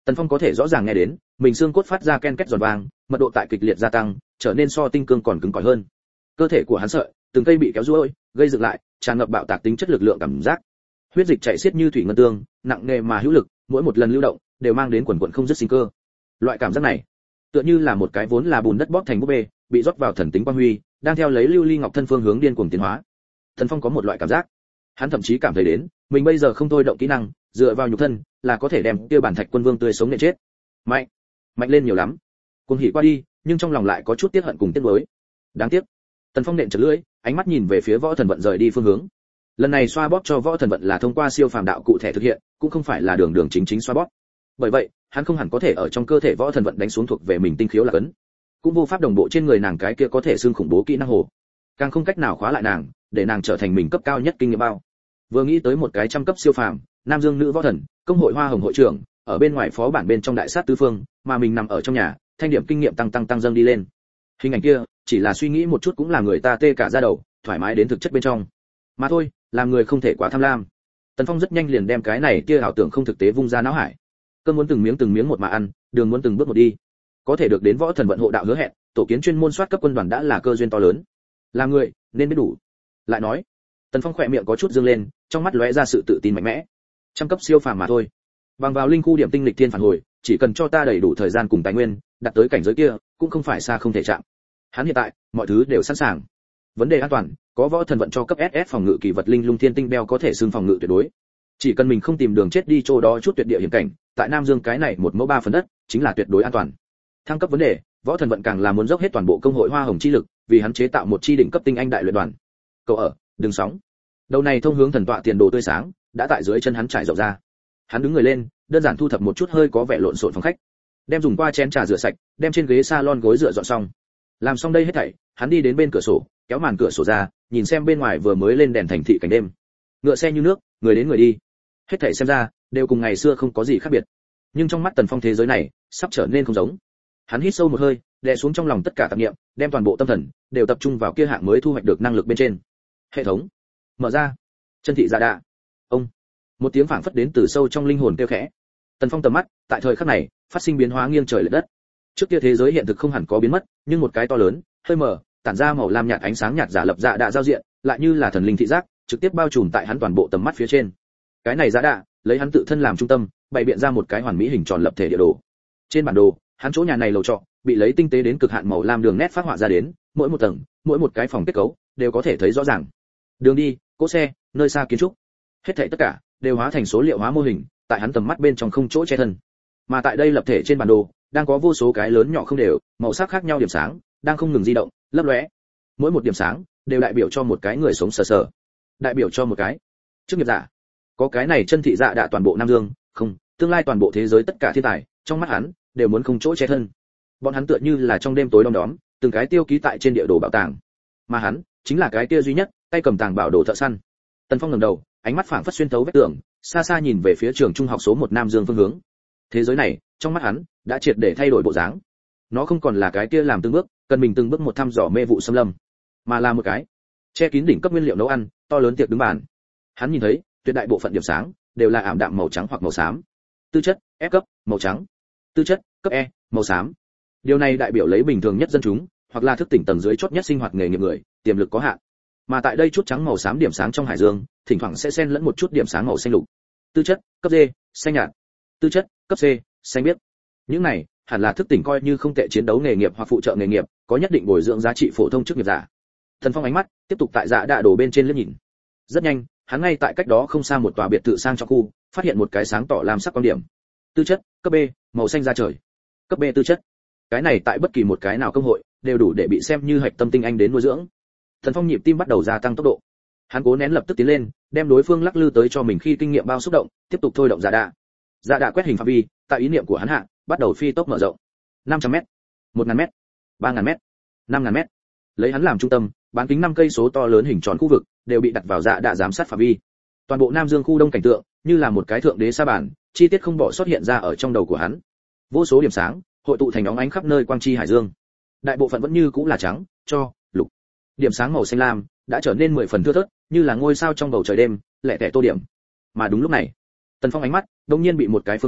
Tần Phong có thể rõ ràng nghe đến, mình xương cốt phát ra ken két giòn vang, mật độ tại kịch liệt gia tăng, trở nên so tinh cương còn cứng cỏi hơn. Cơ thể của hắn sợi, từng cây bị kéo duỗi, gây dựng lại, tràn ngập bạo tạc tính chất lực lượng cảm giác. Huyết dịch chảy xiết như thủy ngân tương, nặng nề mà hữu lực, mỗi một lần lưu động đều mang đến quần quần không dứt sinh cơ. Loại cảm giác này, tựa như là một cái vốn là bùn đất bóp thành búp bê, bị rót vào thần tính quang huy, đang theo lấy lưu ly ngọc thân phương hướng điên cuồng tiến hóa. Tần Phong có một loại cảm giác, hắn thậm chí cảm thấy đến, mình bây giờ không thôi động kỹ năng, dựa vào nhục thân, là có thể đem kia bản thạch quân vương tươi sống nện chết. Mạnh, mạnh lên nhiều lắm. Cuồng hỉ qua đi, nhưng trong lòng lại có chút tiếc hận cùng tiếc nuối. Đáng tiếc. Tần Phong nện chật lưỡi, ánh mắt nhìn về phía Võ Thần Vận rời đi phương hướng. Lần này xoa bóp cho Võ Thần Vận là thông qua siêu phàm đạo cụ thể thực hiện, cũng không phải là đường đường chính chính xoa bóp. Bởi vậy, hắn không hẳn có thể ở trong cơ thể Võ Thần Vận đánh xuống thuộc về mình tinh khiếu là cấn, cũng vô pháp đồng bộ trên người nàng cái kia có thể xương khủng bố kỹ năng hồ, càng không cách nào khóa lại nàng, để nàng trở thành mình cấp cao nhất kinh nghiệm bao. Vừa nghĩ tới một cái trăm cấp siêu phàm, Nam Dương nữ võ thần, công hội Hoa Hồng hội trưởng, ở bên ngoài phó bản bên trong đại sát tứ phương, mà mình nằm ở trong nhà, thanh điểm kinh nghiệm tăng tăng tăng dâng đi lên. Hình ảnh kia, chỉ là suy nghĩ một chút cũng là người ta tê cả da đầu, thoải mái đến thực chất bên trong. Mà thôi, làm người không thể quá tham lam. Tần Phong rất nhanh liền đem cái này kia ảo tưởng không thực tế vung ra não hải. Cơm muốn từng miếng từng miếng một mà ăn, đường muốn từng bước một đi. Có thể được đến Võ Thần Vận hộ đạo hứa hẹn, tổ kiến chuyên môn soát cấp quân đoàn đã là cơ duyên to lớn. Làm người, nên biết đủ. Lại nói, Tần Phong khỏe miệng có chút dương lên, trong mắt lóe ra sự tự tin mạnh mẽ. Trăm cấp siêu phàm mà thôi. Bằng vào linh khu điểm tinh lịch thiên phản hồi, chỉ cần cho ta đầy đủ thời gian cùng tài nguyên, đạt tới cảnh giới kia, cũng không phải xa không thể chạm. Hắn hiện tại, mọi thứ đều sẵn sàng. Vấn đề an toàn, có Võ Thần Vận cho cấp ét ét phòng ngự kỳ vật linh lung thiên tinh beo có thể xưng phòng ngự tuyệt đối. Chỉ cần mình không tìm đường chết đi chỗ đó chút tuyệt địa hiểm cảnh, tại Nam Dương cái này một mẫu ba phần đất, chính là tuyệt đối an toàn. Thăng cấp vấn đề, Võ Thần Vận càng là muốn dốc hết toàn bộ công hội Hoa Hồng chi lực, vì hắn chế tạo một chi đỉnh cấp tinh anh đại luyện đoàn. Cậu ở, đừng sóng. Đầu này thông hướng thần tọa tiền đồ tươi sáng, đã tại dưới chân hắn trải rộng ra. Hắn đứng người lên, đơn giản thu thập một chút hơi có vẻ lộn xộn phòng khách, đem dùng qua chén trà rửa sạch, đem trên ghế salon gối rửa dọn xong. Làm xong đây hết thảy, hắn đi đến bên cửa sổ, kéo màn cửa sổ ra, nhìn xem bên ngoài vừa mới lên đèn thành thị cảnh đêm. Ngựa xe như nước, người đến người đi. Hết thảy xem ra, đều cùng ngày xưa không có gì khác biệt. Nhưng trong mắt Tần Phong thế giới này, sắp trở nên không giống. Hắn hít sâu một hơi, đè xuống trong lòng tất cả tạp niệm, đem toàn bộ tâm thần đều tập trung vào kia hạng mới thu hoạch được năng lực bên trên. Hệ thống mở ra. Chân thị dạ đạ. Ông. Một tiếng phảng phất đến từ sâu trong linh hồn kêu khẽ. Tần Phong tầm mắt, tại thời khắc này, phát sinh biến hóa nghiêng trời lệch đất. Trước kia thế giới hiện thực không hẳn có biến mất, nhưng một cái to lớn, hơi mờ, tản ra màu lam nhạt ánh sáng nhạt giả lập dạ đạ giao diện, lại như là thần linh thị giác, trực tiếp bao trùm tại hắn toàn bộ tầm mắt phía trên. Cái này dạ đạ, lấy hắn tự thân làm trung tâm, bày biện ra một cái hoàn mỹ hình tròn lập thể địa đồ. Trên bản đồ, hắn chỗ nhà này lầu trọ, bị lấy tinh tế đến cực hạn màu lam đường nét phác họa ra đến, mỗi một tầng, mỗi một cái phòng kết cấu, đều có thể thấy rõ ràng. Đường đi, cỗ xe, nơi xa kiến trúc, hết thảy tất cả đều hóa thành số liệu hóa mô hình, tại hắn tầm mắt bên trong không chỗ che thân. Mà tại đây lập thể trên bản đồ, đang có vô số cái lớn nhỏ không đều, màu sắc khác nhau điểm sáng, đang không ngừng di động, lấp lóe. Mỗi một điểm sáng đều đại biểu cho một cái người sống sờ sờ, đại biểu cho một cái chức nghiệp giả. Có cái này chân thị dạ đạ toàn bộ Nam Dương, không, tương lai toàn bộ thế giới tất cả thiên tài, trong mắt hắn đều muốn không chỗ che thân. Bọn hắn tựa như là trong đêm tối đom đóm, từng cái tiêu ký tại trên địa đồ bảo tàng. Mà hắn chính là cái kia duy nhất, tay cầm tàng bảo đồ thợ săn. Tần Phong ngẩng đầu, ánh mắt phảng phất xuyên thấu vách tường, xa xa nhìn về phía trường trung học số một Nam Dương phương hướng. Thế giới này, trong mắt hắn, đã triệt để thay đổi bộ dáng. Nó không còn là cái kia làm từng bước, cần mình từng bước một thăm dò mê vụ xâm lâm, mà là một cái che kín đỉnh cấp nguyên liệu nấu ăn, to lớn tiệc đứng bàn. Hắn nhìn thấy, tuyệt đại bộ phận điểm sáng đều là ảm đạm màu trắng hoặc màu xám. Tư chất F cấp, màu trắng. Tư chất cấp E, màu xám. Điều này đại biểu lấy bình thường nhất dân chúng, hoặc là thức tỉnh tầng dưới chót nhất sinh hoạt nghề nghiệp người, tiềm lực có hạn. Mà tại đây chút trắng màu xám điểm sáng trong hải dương, thỉnh thoảng sẽ xen lẫn một chút điểm sáng màu xanh lục. Tư chất cấp D, xanh nhạt. Tư chất cấp C, xanh biếc. Những này hẳn là thức tỉnh coi như không tệ chiến đấu nghề nghiệp hoặc phụ trợ nghề nghiệp, có nhất định bồi dưỡng giá trị phổ thông chức nghiệp giả. Thần Phong ánh mắt tiếp tục tại dạ đạ đồ bên trên liếc nhìn. Rất nhanh, hắn ngay tại cách đó không xa một tòa biệt thự sang trọng khu, phát hiện một cái sáng tỏ lam sắc quan điểm. Tư chất cấp B, màu xanh da trời. Cấp B tư chất. Cái này tại bất kỳ một cái nào công hội đều đủ để bị xem như hạch tâm tinh anh đến nuôi dưỡng. Thần Phong nhịp tim bắt đầu gia tăng tốc độ. Hắn cố nén lập tức tiến lên, đem đối phương lắc lư tới cho mình khi kinh nghiệm bao xúc động, tiếp tục thôi động dạ đạ. Dạ đạ quét hình phạm vi, tại ý niệm của hắn hạ, bắt đầu phi tốc mở rộng. năm trăm mét, một nghìn mét, ba nghìn mét, năm nghìn mét. Lấy hắn làm trung tâm, bán kính năm cây số to lớn hình tròn khu vực đều bị đặt vào dạ đạ giám sát phạm vi. Toàn bộ Nam Dương khu đông cảnh tượng, như là một cái thượng đế sa bàn, chi tiết không bỏ sót hiện ra ở trong đầu của hắn. Vô số điểm sáng hội tụ thành óng ánh khắp nơi quang chi hải dương. Đại bộ phận vẫn như cũng là trắng, cho, lục. Điểm sáng màu xanh lam đã trở nên mười phần thưa thớt, như là ngôi sao trong bầu trời đêm, lẻ tẻ tô điểm. Mà đúng lúc này, Tần Phong ánh mắt đột nhiên bị một cái phương hướng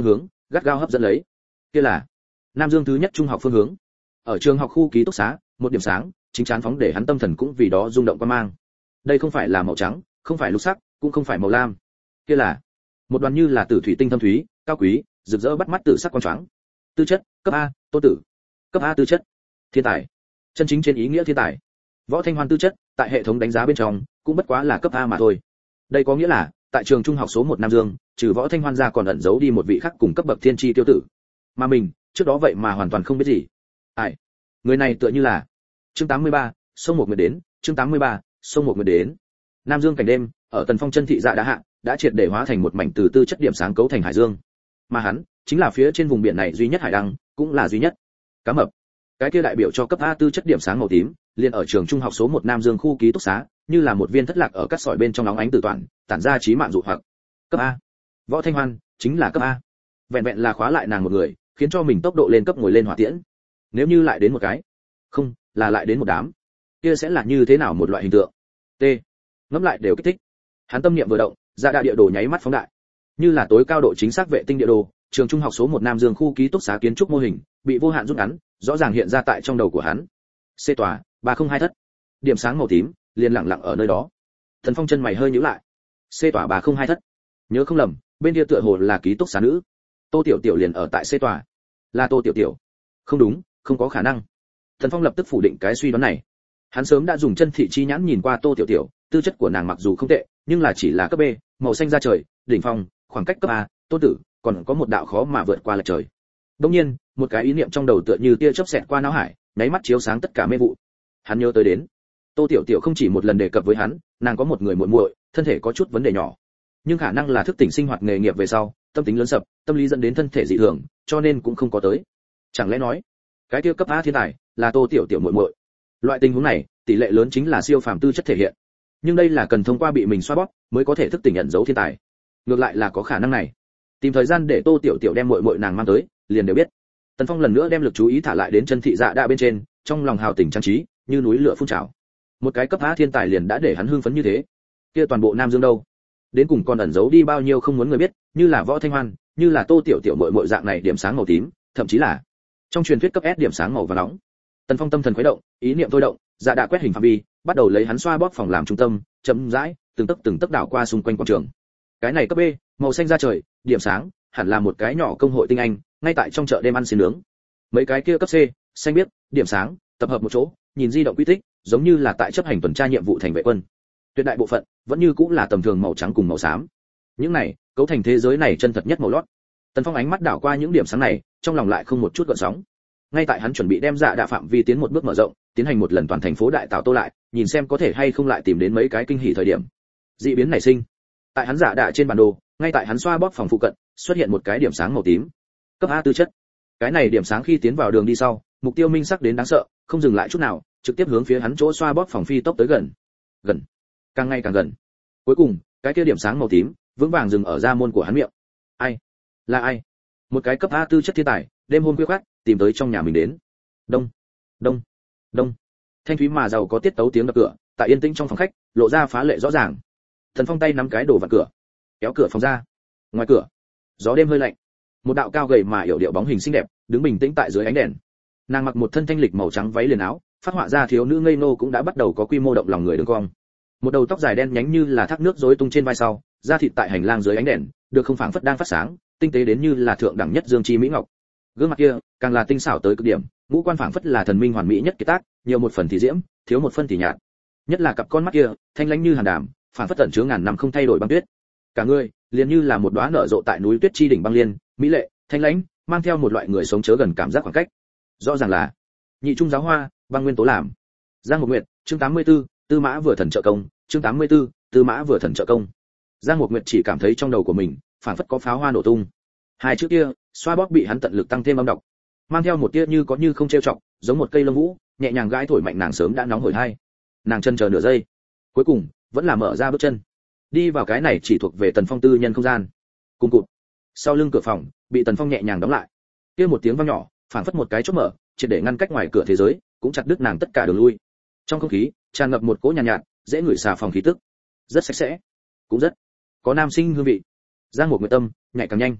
gắt gao hấp dẫn lấy. Kia là Nam Dương thứ nhất trung học phương hướng. Ở trường học khu ký túc xá, một điểm sáng, chính chán phóng để hắn tâm thần cũng vì đó rung động quan mang. Đây không phải là màu trắng, không phải lục sắc, cũng không phải màu lam. Kia là một đoàn như là tử thủy tinh thâm thúy, cao quý, rực rỡ bắt mắt tử sắc quan choáng. Tư chất, cấp A, Tô Tử. Cấp A tư chất. Thiên tài. Chân chính trên ý nghĩa thiên tài. Võ Thanh Hoan tư chất, tại hệ thống đánh giá bên trong, cũng bất quá là cấp A mà thôi. Đây có nghĩa là, tại trường trung học số một Nam Dương, trừ Võ Thanh Hoan ra còn ẩn giấu đi một vị khác cùng cấp bậc thiên chi tiêu tử. Mà mình, trước đó vậy mà hoàn toàn không biết gì. Ai? Người này tựa như là chương tám mươi ba, sông một người đến, chương tám mươi ba, sông một người đến. Nam Dương cảnh đêm, ở Tần Phong chân thị dạ đã hạ, đã triệt để hóa thành một mảnh từ tư chất điểm sáng cấu thành hải dương. Mà hắn, chính là phía trên vùng biển này duy nhất hải đăng, cũng là duy nhất cá mập. Cái kia đại biểu cho cấp A tư chất điểm sáng màu tím, liền ở trường trung học số một Nam Dương khu ký túc xá, như là một viên thất lạc ở cát sỏi bên trong nóng ánh tử toàn, tản ra chí mạng dụ hoặc. Cấp A. Võ Thanh Hoan chính là cấp A. Vẹn vẹn là khóa lại nàng một người, khiến cho mình tốc độ lên cấp ngồi lên hỏa tiễn. Nếu như lại đến một cái, không, là lại đến một đám, kia sẽ là như thế nào một loại hình tượng? T. Ngẫm lại đều kích thích. Hắn tâm niệm vừa động, dạ đại địa đồ nháy mắt phóng đại. Như là tối cao độ chính xác vệ tinh địa đồ, trường trung học số một Nam Dương khu ký túc xá kiến trúc mô hình, bị vô hạn rút ngắn, rõ ràng hiện ra tại trong đầu của hắn. C tòa, ba không hai thất. Điểm sáng màu tím, liền lặng lặng ở nơi đó. Thần Phong chân mày hơi nhíu lại. C tòa ba không hai thất. Nhớ không lầm, bên kia tựa hồ là ký túc xá nữ. Tô Tiểu Tiểu liền ở tại C tòa. Là Tô Tiểu Tiểu. Không đúng, không có khả năng. Thần Phong lập tức phủ định cái suy đoán này. Hắn sớm đã dùng chân thị chi nhãn nhìn qua Tô Tiểu Tiểu, tư chất của nàng mặc dù không tệ, nhưng là chỉ là cấp B, màu xanh da trời, đỉnh phong, khoảng cách cấp A, Tô Tử, còn có một đạo khó mà vượt qua lệch trời. Đương nhiên, một cái ý niệm trong đầu tựa như tia chớp xẹt qua não hải, nháy mắt chiếu sáng tất cả mê vụ. Hắn nhớ tới đến, Tô Tiểu Tiểu không chỉ một lần đề cập với hắn, nàng có một người muội muội, thân thể có chút vấn đề nhỏ, nhưng khả năng là thức tỉnh sinh hoạt nghề nghiệp về sau, tâm tính lớn sập, tâm lý dẫn đến thân thể dị thường, cho nên cũng không có tới. Chẳng lẽ nói, cái kia cấp A thiên tài là Tô Tiểu Tiểu muội muội? Loại tình huống này, tỷ lệ lớn chính là siêu phàm tư chất thể hiện. Nhưng đây là cần thông qua bị mình xoa bóp mới có thể thức tỉnh nhận dấu thiên tài. Ngược lại là có khả năng này. Tìm thời gian để Tô Tiểu Tiểu đem muội muội nàng mang tới, liền đều biết. Tần Phong lần nữa đem lực chú ý thả lại đến chân thị dạ đa bên trên, trong lòng hào tình trang trí, như núi lửa phun trào. Một cái cấp A thiên tài liền đã để hắn hưng phấn như thế. Kia toàn bộ Nam Dương đâu? Đến cùng còn ẩn giấu đi bao nhiêu không muốn người biết, như là Võ Thanh Hoan, như là Tô Tiểu Tiểu muội muội dạng này điểm sáng màu tím, thậm chí là trong truyền thuyết cấp S điểm sáng màu vàng nóng. Tần Phong tâm thần khuấy động, ý niệm thôi động, dạ đã quét hình phạm vi, bắt đầu lấy hắn xoa bóp phòng làm trung tâm, chậm rãi, từng tấc từng tấc đảo qua xung quanh quảng trường. Cái này cấp B, màu xanh da trời, điểm sáng, hẳn là một cái nhỏ công hội tinh anh, ngay tại trong chợ đêm ăn xiên nướng. Mấy cái kia cấp C, xanh biếc, điểm sáng, tập hợp một chỗ, nhìn di động quy tích, giống như là tại chấp hành tuần tra nhiệm vụ thành vệ quân. Tuyệt đại bộ phận vẫn như cũng là tầm thường màu trắng cùng màu xám. Những này, cấu thành thế giới này chân thật nhất màu lót. Tần Phong ánh mắt đảo qua những điểm sáng này, trong lòng lại không một chút gợn sóng. Ngay tại hắn chuẩn bị đem dạ đạ phạm vi tiến một bước mở rộng, tiến hành một lần toàn thành phố đại tạo tô lại, nhìn xem có thể hay không lại tìm đến mấy cái kinh hỉ thời điểm. Dị biến nảy sinh. Tại hắn dạ đạ trên bản đồ, ngay tại hắn xoa bóp phòng phụ cận, xuất hiện một cái điểm sáng màu tím. Cấp A tư chất. Cái này điểm sáng khi tiến vào đường đi sau, mục tiêu minh sắc đến đáng sợ, không dừng lại chút nào, trực tiếp hướng phía hắn chỗ xoa bóp phòng phi tốc tới gần. Gần, càng ngày càng gần. Cuối cùng, cái kia điểm sáng màu tím vững vàng dừng ở ra môn của hắn miệng. Ai? Là ai? Một cái cấp A tư chất thiên tài, đêm hôm khuya khoắt tìm tới trong nhà mình đến. Đông, đông, đông. Thanh thúy mà giàu có tiết tấu tiếng đập cửa, tại yên tĩnh trong phòng khách, lộ ra phá lệ rõ ràng. Thần Phong tay nắm cái đồ vặn cửa, kéo cửa phòng ra. Ngoài cửa, gió đêm hơi lạnh. Một đạo cao gầy mà yểu điệu bóng hình xinh đẹp, đứng bình tĩnh tại dưới ánh đèn. Nàng mặc một thân thanh lịch màu trắng váy liền áo, phát họa ra thiếu nữ ngây nô cũng đã bắt đầu có quy mô động lòng người đường cong. Một đầu tóc dài đen nhánh như là thác nước rối tung trên vai sau, da thịt tại hành lang dưới ánh đèn, được không phảng phất đang phát sáng, tinh tế đến như là thượng đẳng nhất dương chi mỹ ngọc. Gương mặt kia, càng là tinh xảo tới cực điểm, ngũ quan phảng phất là thần minh hoàn mỹ nhất kiệt tác, nhiều một phần thì diễm, thiếu một phần thì nhạt. Nhất là cặp con mắt kia, thanh lãnh như hàn đàm, phảng phất tẩn chứa ngàn năm không thay đổi băng tuyết. Cả người, liền như là một đóa nở rộ tại núi tuyết chi đỉnh băng liên, mỹ lệ, thanh lãnh, mang theo một loại người sống chớ gần cảm giác khoảng cách. Rõ ràng là nhị trung giáo hoa, băng nguyên tố làm. Giang Mục Nguyệt, chương tám mươi tư, Tư Mã vừa thần trợ công, chương tám mươi tư, Tư Mã vừa thần trợ công. Giang Mục Nguyệt chỉ cảm thấy trong đầu của mình, phảng phất có pháo hoa nổ tung. Hai chữ kia, xoa bóp bị hắn tận lực tăng thêm âm đọc, mang theo một tia như có như không trêu chọc, giống một cây lông vũ, nhẹ nhàng gãi thổi mạnh nàng sớm đã nóng hổi hai. Nàng chân chờ nửa giây, cuối cùng vẫn là mở ra bước chân, đi vào cái này chỉ thuộc về Tần Phong tư nhân không gian. Cùng cụt, sau lưng cửa phòng bị Tần Phong nhẹ nhàng đóng lại. Kia một tiếng vang nhỏ, phảng phất một cái chốt mở, triệt để ngăn cách ngoài cửa thế giới, cũng chặt đứt nàng tất cả đường lui. Trong không khí tràn ngập một cỗ nhàn nhạt, nhạt, dễ ngửi xà phòng khí tức, rất sạch sẽ, cũng rất có nam sinh hương vị. Giang Mục Nguyệt tâm nhảy càng nhanh.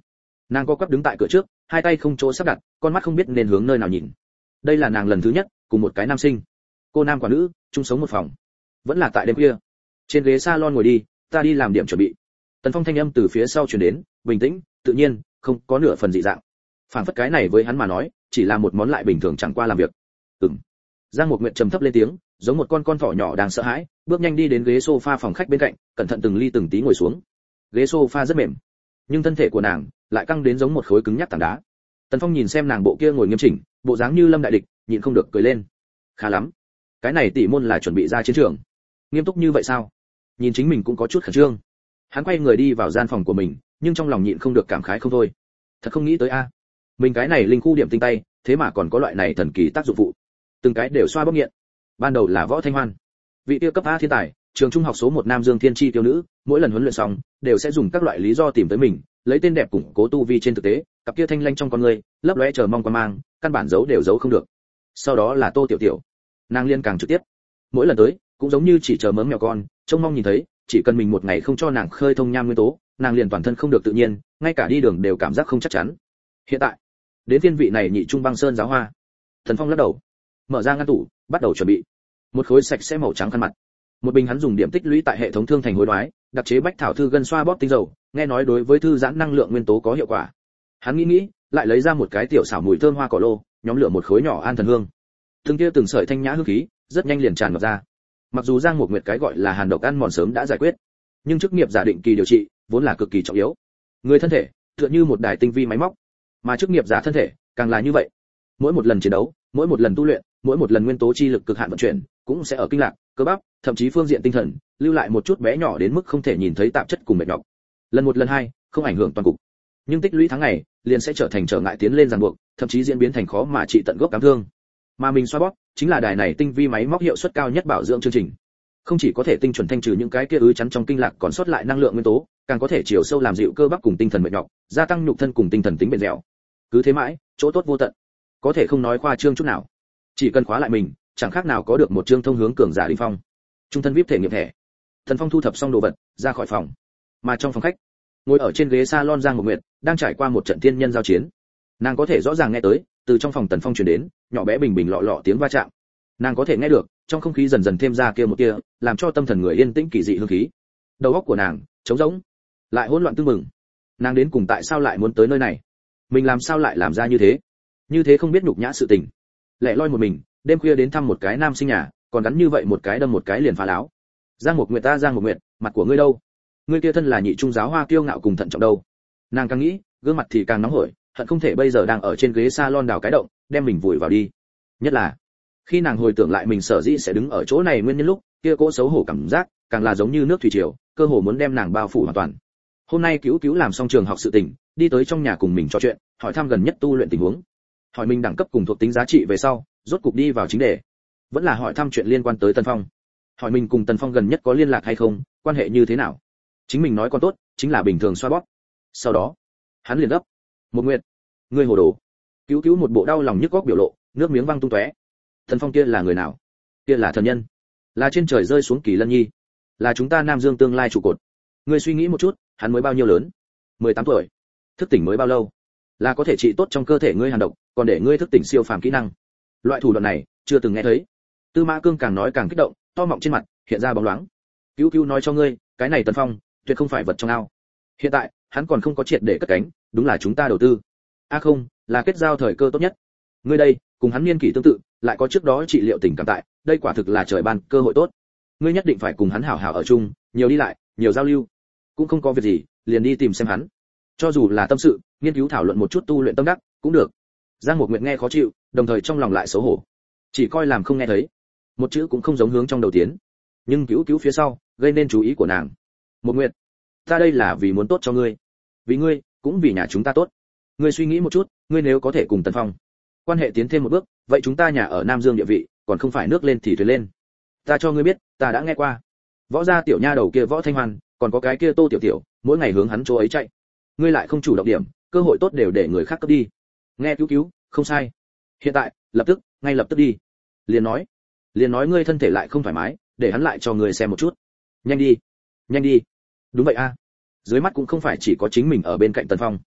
Nàng co quắp đứng tại cửa trước, hai tay không chỗ sắp đặt, con mắt không biết nên hướng nơi nào nhìn. Đây là nàng lần thứ nhất cùng một cái nam sinh, cô nam quả nữ, chung sống một phòng. Vẫn là tại đêm khuya. Trên ghế salon ngồi đi, ta đi làm điểm chuẩn bị. Tần Phong thanh âm từ phía sau truyền đến, bình tĩnh, tự nhiên, không có nửa phần dị dạng. Phản phất cái này với hắn mà nói, chỉ là một món lại bình thường chẳng qua làm việc. Ừm. Giang Mục Nguyệt trầm thấp lên tiếng, giống một con con thỏ nhỏ đang sợ hãi, bước nhanh đi đến ghế sofa phòng khách bên cạnh, cẩn thận từng ly từng tí ngồi xuống. Ghế sofa rất mềm, nhưng thân thể của nàng lại căng đến giống một khối cứng nhắc tảng đá. Tần Phong nhìn xem nàng bộ kia ngồi nghiêm chỉnh, bộ dáng như lâm đại địch, nhịn không được cười lên. Khá lắm, cái này tỷ môn là chuẩn bị ra chiến trường. Nghiêm túc như vậy sao? Nhìn chính mình cũng có chút khẩn trương. Hắn quay người đi vào gian phòng của mình, nhưng trong lòng nhịn không được cảm khái không thôi. Thật không nghĩ tới a, mình cái này linh khu điểm tinh tay, thế mà còn có loại này thần kỳ tác dụng phụ. Từng cái đều xoa bóp nghiện. Ban đầu là Võ Thanh Hoan, vị tiêu cấp A thiên tài, trường trung học số một nam dương thiên chi tiêu nữ, mỗi lần huấn luyện xong, đều sẽ dùng các loại lý do tìm tới mình, lấy tên đẹp củng cố tu vi trên thực tế, cặp kia thanh lanh trong con người, lấp lóe chờ mong quan mang, căn bản giấu đều giấu không được. Sau đó là Tô Tiểu Tiểu, nàng liên càng trực tiếp, mỗi lần tới, cũng giống như chỉ chờ mớm mèo con, trông mong nhìn thấy, chỉ cần mình một ngày không cho nàng khơi thông nham nguyên tố, nàng liền toàn thân không được tự nhiên, ngay cả đi đường đều cảm giác không chắc chắn. Hiện tại, đến thiên vị này nhị trung băng sơn giáo hoa. Thần Phong lắc đầu, mở ra ngăn tủ, bắt đầu chuẩn bị. Một khối sạch sẽ màu trắng khăn mặt, một bình hắn dùng điểm tích lũy tại hệ thống thương thành hối đoái, đặc chế bách thảo thư gân xoa bóp tinh dầu, nghe nói đối với thư giãn năng lượng nguyên tố có hiệu quả. Hắn nghĩ nghĩ, lại lấy ra một cái tiểu xảo mùi thơm hoa cỏ lô, nhóm lửa một khối nhỏ an thần hương. Từng kia từng sợi thanh nhã hương khí, rất nhanh liền tràn ngập ra. Mặc dù Giang Mục Nguyệt cái gọi là hàn độc ăn mòn sớm đã giải quyết, nhưng chức nghiệp giả định kỳ điều trị vốn là cực kỳ trọng yếu. Người thân thể tựa như một đài tinh vi máy móc, mà chức nghiệp giả thân thể càng là như vậy. Mỗi một lần chiến đấu, mỗi một lần tu luyện, mỗi một lần nguyên tố chi lực cực hạn vận chuyển, cũng sẽ ở kinh lạc, cơ bắp, thậm chí phương diện tinh thần, lưu lại một chút bé nhỏ đến mức không thể nhìn thấy tạp chất cùng mệt nhọc. Lần một lần hai, không ảnh hưởng toàn cục, nhưng tích lũy tháng ngày, liền sẽ trở thành trở ngại tiến lên ràng buộc, thậm chí diễn biến thành khó mà trị tận gốc cảm thương. Mà mình xoa bóp, chính là đài này tinh vi máy móc hiệu suất cao nhất bảo dưỡng chương trình. Không chỉ có thể tinh chuẩn thanh trừ những cái kia ứ chắn trong kinh lạc còn sót lại năng lượng nguyên tố, càng có thể chiều sâu làm dịu cơ bắp cùng tinh thần mệt nhọc, gia tăng nhục thân cùng tinh thần tính bền dẻo. Cứ thế mãi, chỗ tốt vô tận. Có thể không nói khoa trương chút nào. Chỉ cần khóa lại mình, chẳng khác nào có được một chương thông hướng cường giả đỉnh phong. Trung thân vê i pê thể nghiệm thẻ. Thần Phong thu thập xong đồ vật, ra khỏi phòng. Mà trong phòng khách, ngồi ở trên ghế salon Giang Mục Nguyệt, đang trải qua một trận thiên nhân giao chiến. Nàng có thể rõ ràng nghe tới, từ trong phòng Tần Phong truyền đến, nhỏ bé bình bình lọ lọ tiếng va chạm. Nàng có thể nghe được, trong không khí dần dần thêm ra kia một kia, làm cho tâm thần người yên tĩnh kỳ dị hương khí. Đầu óc của nàng trống rỗng, lại hỗn loạn tương mừng. Nàng đến cùng tại sao lại muốn tới nơi này? Mình làm sao lại làm ra như thế? Như thế không biết nhục nhã sự tình. Lẻ loi một mình, đêm khuya đến thăm một cái nam sinh nhà, còn gắn như vậy một cái đâm một cái liền phá láo. Giang Mục Nguyệt ta Giang Mục Nguyệt, mặt của ngươi đâu? Ngươi kia thân là nhị trung giáo hoa kiêu ngạo cùng thận trọng đâu? Nàng càng nghĩ, gương mặt thì càng nóng hổi, hận không thể bây giờ đang ở trên ghế salon đào cái động, đem mình vùi vào đi. Nhất là khi nàng hồi tưởng lại mình sở dĩ sẽ đứng ở chỗ này nguyên nhân lúc, kia cỗ xấu hổ cảm giác, càng là giống như nước thủy triều, cơ hồ muốn đem nàng bao phủ hoàn toàn. Hôm nay Cứu Cứu làm xong trường học sự tình, đi tới trong nhà cùng mình trò chuyện, hỏi thăm gần nhất tu luyện tình huống, hỏi mình đẳng cấp cùng thuộc tính giá trị về sau, rốt cục đi vào chính đề. Vẫn là hỏi thăm chuyện liên quan tới Tần Phong. Hỏi mình cùng Tần Phong gần nhất có liên lạc hay không, quan hệ như thế nào. Chính mình nói còn tốt, chính là bình thường xoa bóp. Sau đó, hắn liền gấp. Một Nguyệt, ngươi hồ đồ. Cứu Cứu một bộ đau lòng nhức góc biểu lộ, nước miếng văng tung tóe. Tần Phong kia là người nào? Kia là thần nhân, là trên trời rơi xuống Kỳ Lân Nhi, là chúng ta Nam Dương tương lai trụ cột. Ngươi suy nghĩ một chút, hắn mới bao nhiêu lớn? mười tám tuổi. Thức tỉnh mới bao lâu? Là có thể trị tốt trong cơ thể ngươi hàn độc, còn để ngươi thức tỉnh siêu phàm kỹ năng. Loại thủ đoạn này, chưa từng nghe thấy. Tư Mã Cương càng nói càng kích động, to mọng trên mặt hiện ra bóng loáng. Cứu Cứu nói cho ngươi, cái này Tần Phong, tuyệt không phải vật trong ao. Hiện tại, hắn còn không có triệt để cất cánh, đúng là chúng ta đầu tư. A à không, là kết giao thời cơ tốt nhất. Ngươi đây, cùng hắn niên kỷ tương tự, lại có trước đó trị liệu tình cảm tại, đây quả thực là trời ban cơ hội tốt. Ngươi nhất định phải cùng hắn hảo hảo ở chung, nhiều đi lại, nhiều giao lưu. Cũng không có việc gì, liền đi tìm xem hắn. Cho dù là tâm sự, nghiên cứu thảo luận một chút tu luyện tâm đắc, cũng được. Giang Mục Nguyệt nghe khó chịu, đồng thời trong lòng lại xấu hổ. Chỉ coi làm không nghe thấy. Một chữ cũng không giống hướng trong đầu tiến. Nhưng Cứu Cứu phía sau, gây nên chú ý của nàng. Mục Nguyệt, ta đây là vì muốn tốt cho ngươi. Vì ngươi, cũng vì nhà chúng ta tốt. Ngươi suy nghĩ một chút, ngươi nếu có thể cùng Tần Phong quan hệ tiến thêm một bước, vậy chúng ta nhà ở Nam Dương địa vị, còn không phải nước lên thì thuyền lên. Ta cho ngươi biết, ta đã nghe qua. Võ gia tiểu nha đầu kia Võ Thanh Hoan, còn có cái kia Tô Tiểu Tiểu, mỗi ngày hướng hắn chỗ ấy chạy. Ngươi lại không chủ động điểm, cơ hội tốt đều để người khác cướp đi. Nghe Cứu Cứu, không sai. Hiện tại, lập tức, ngay lập tức đi. Liền nói, liền nói ngươi thân thể lại không thoải mái, để hắn lại cho ngươi xem một chút. Nhanh đi, nhanh đi. Đúng vậy a. Dưới mắt cũng không phải chỉ có chính mình ở bên cạnh Tần Phong.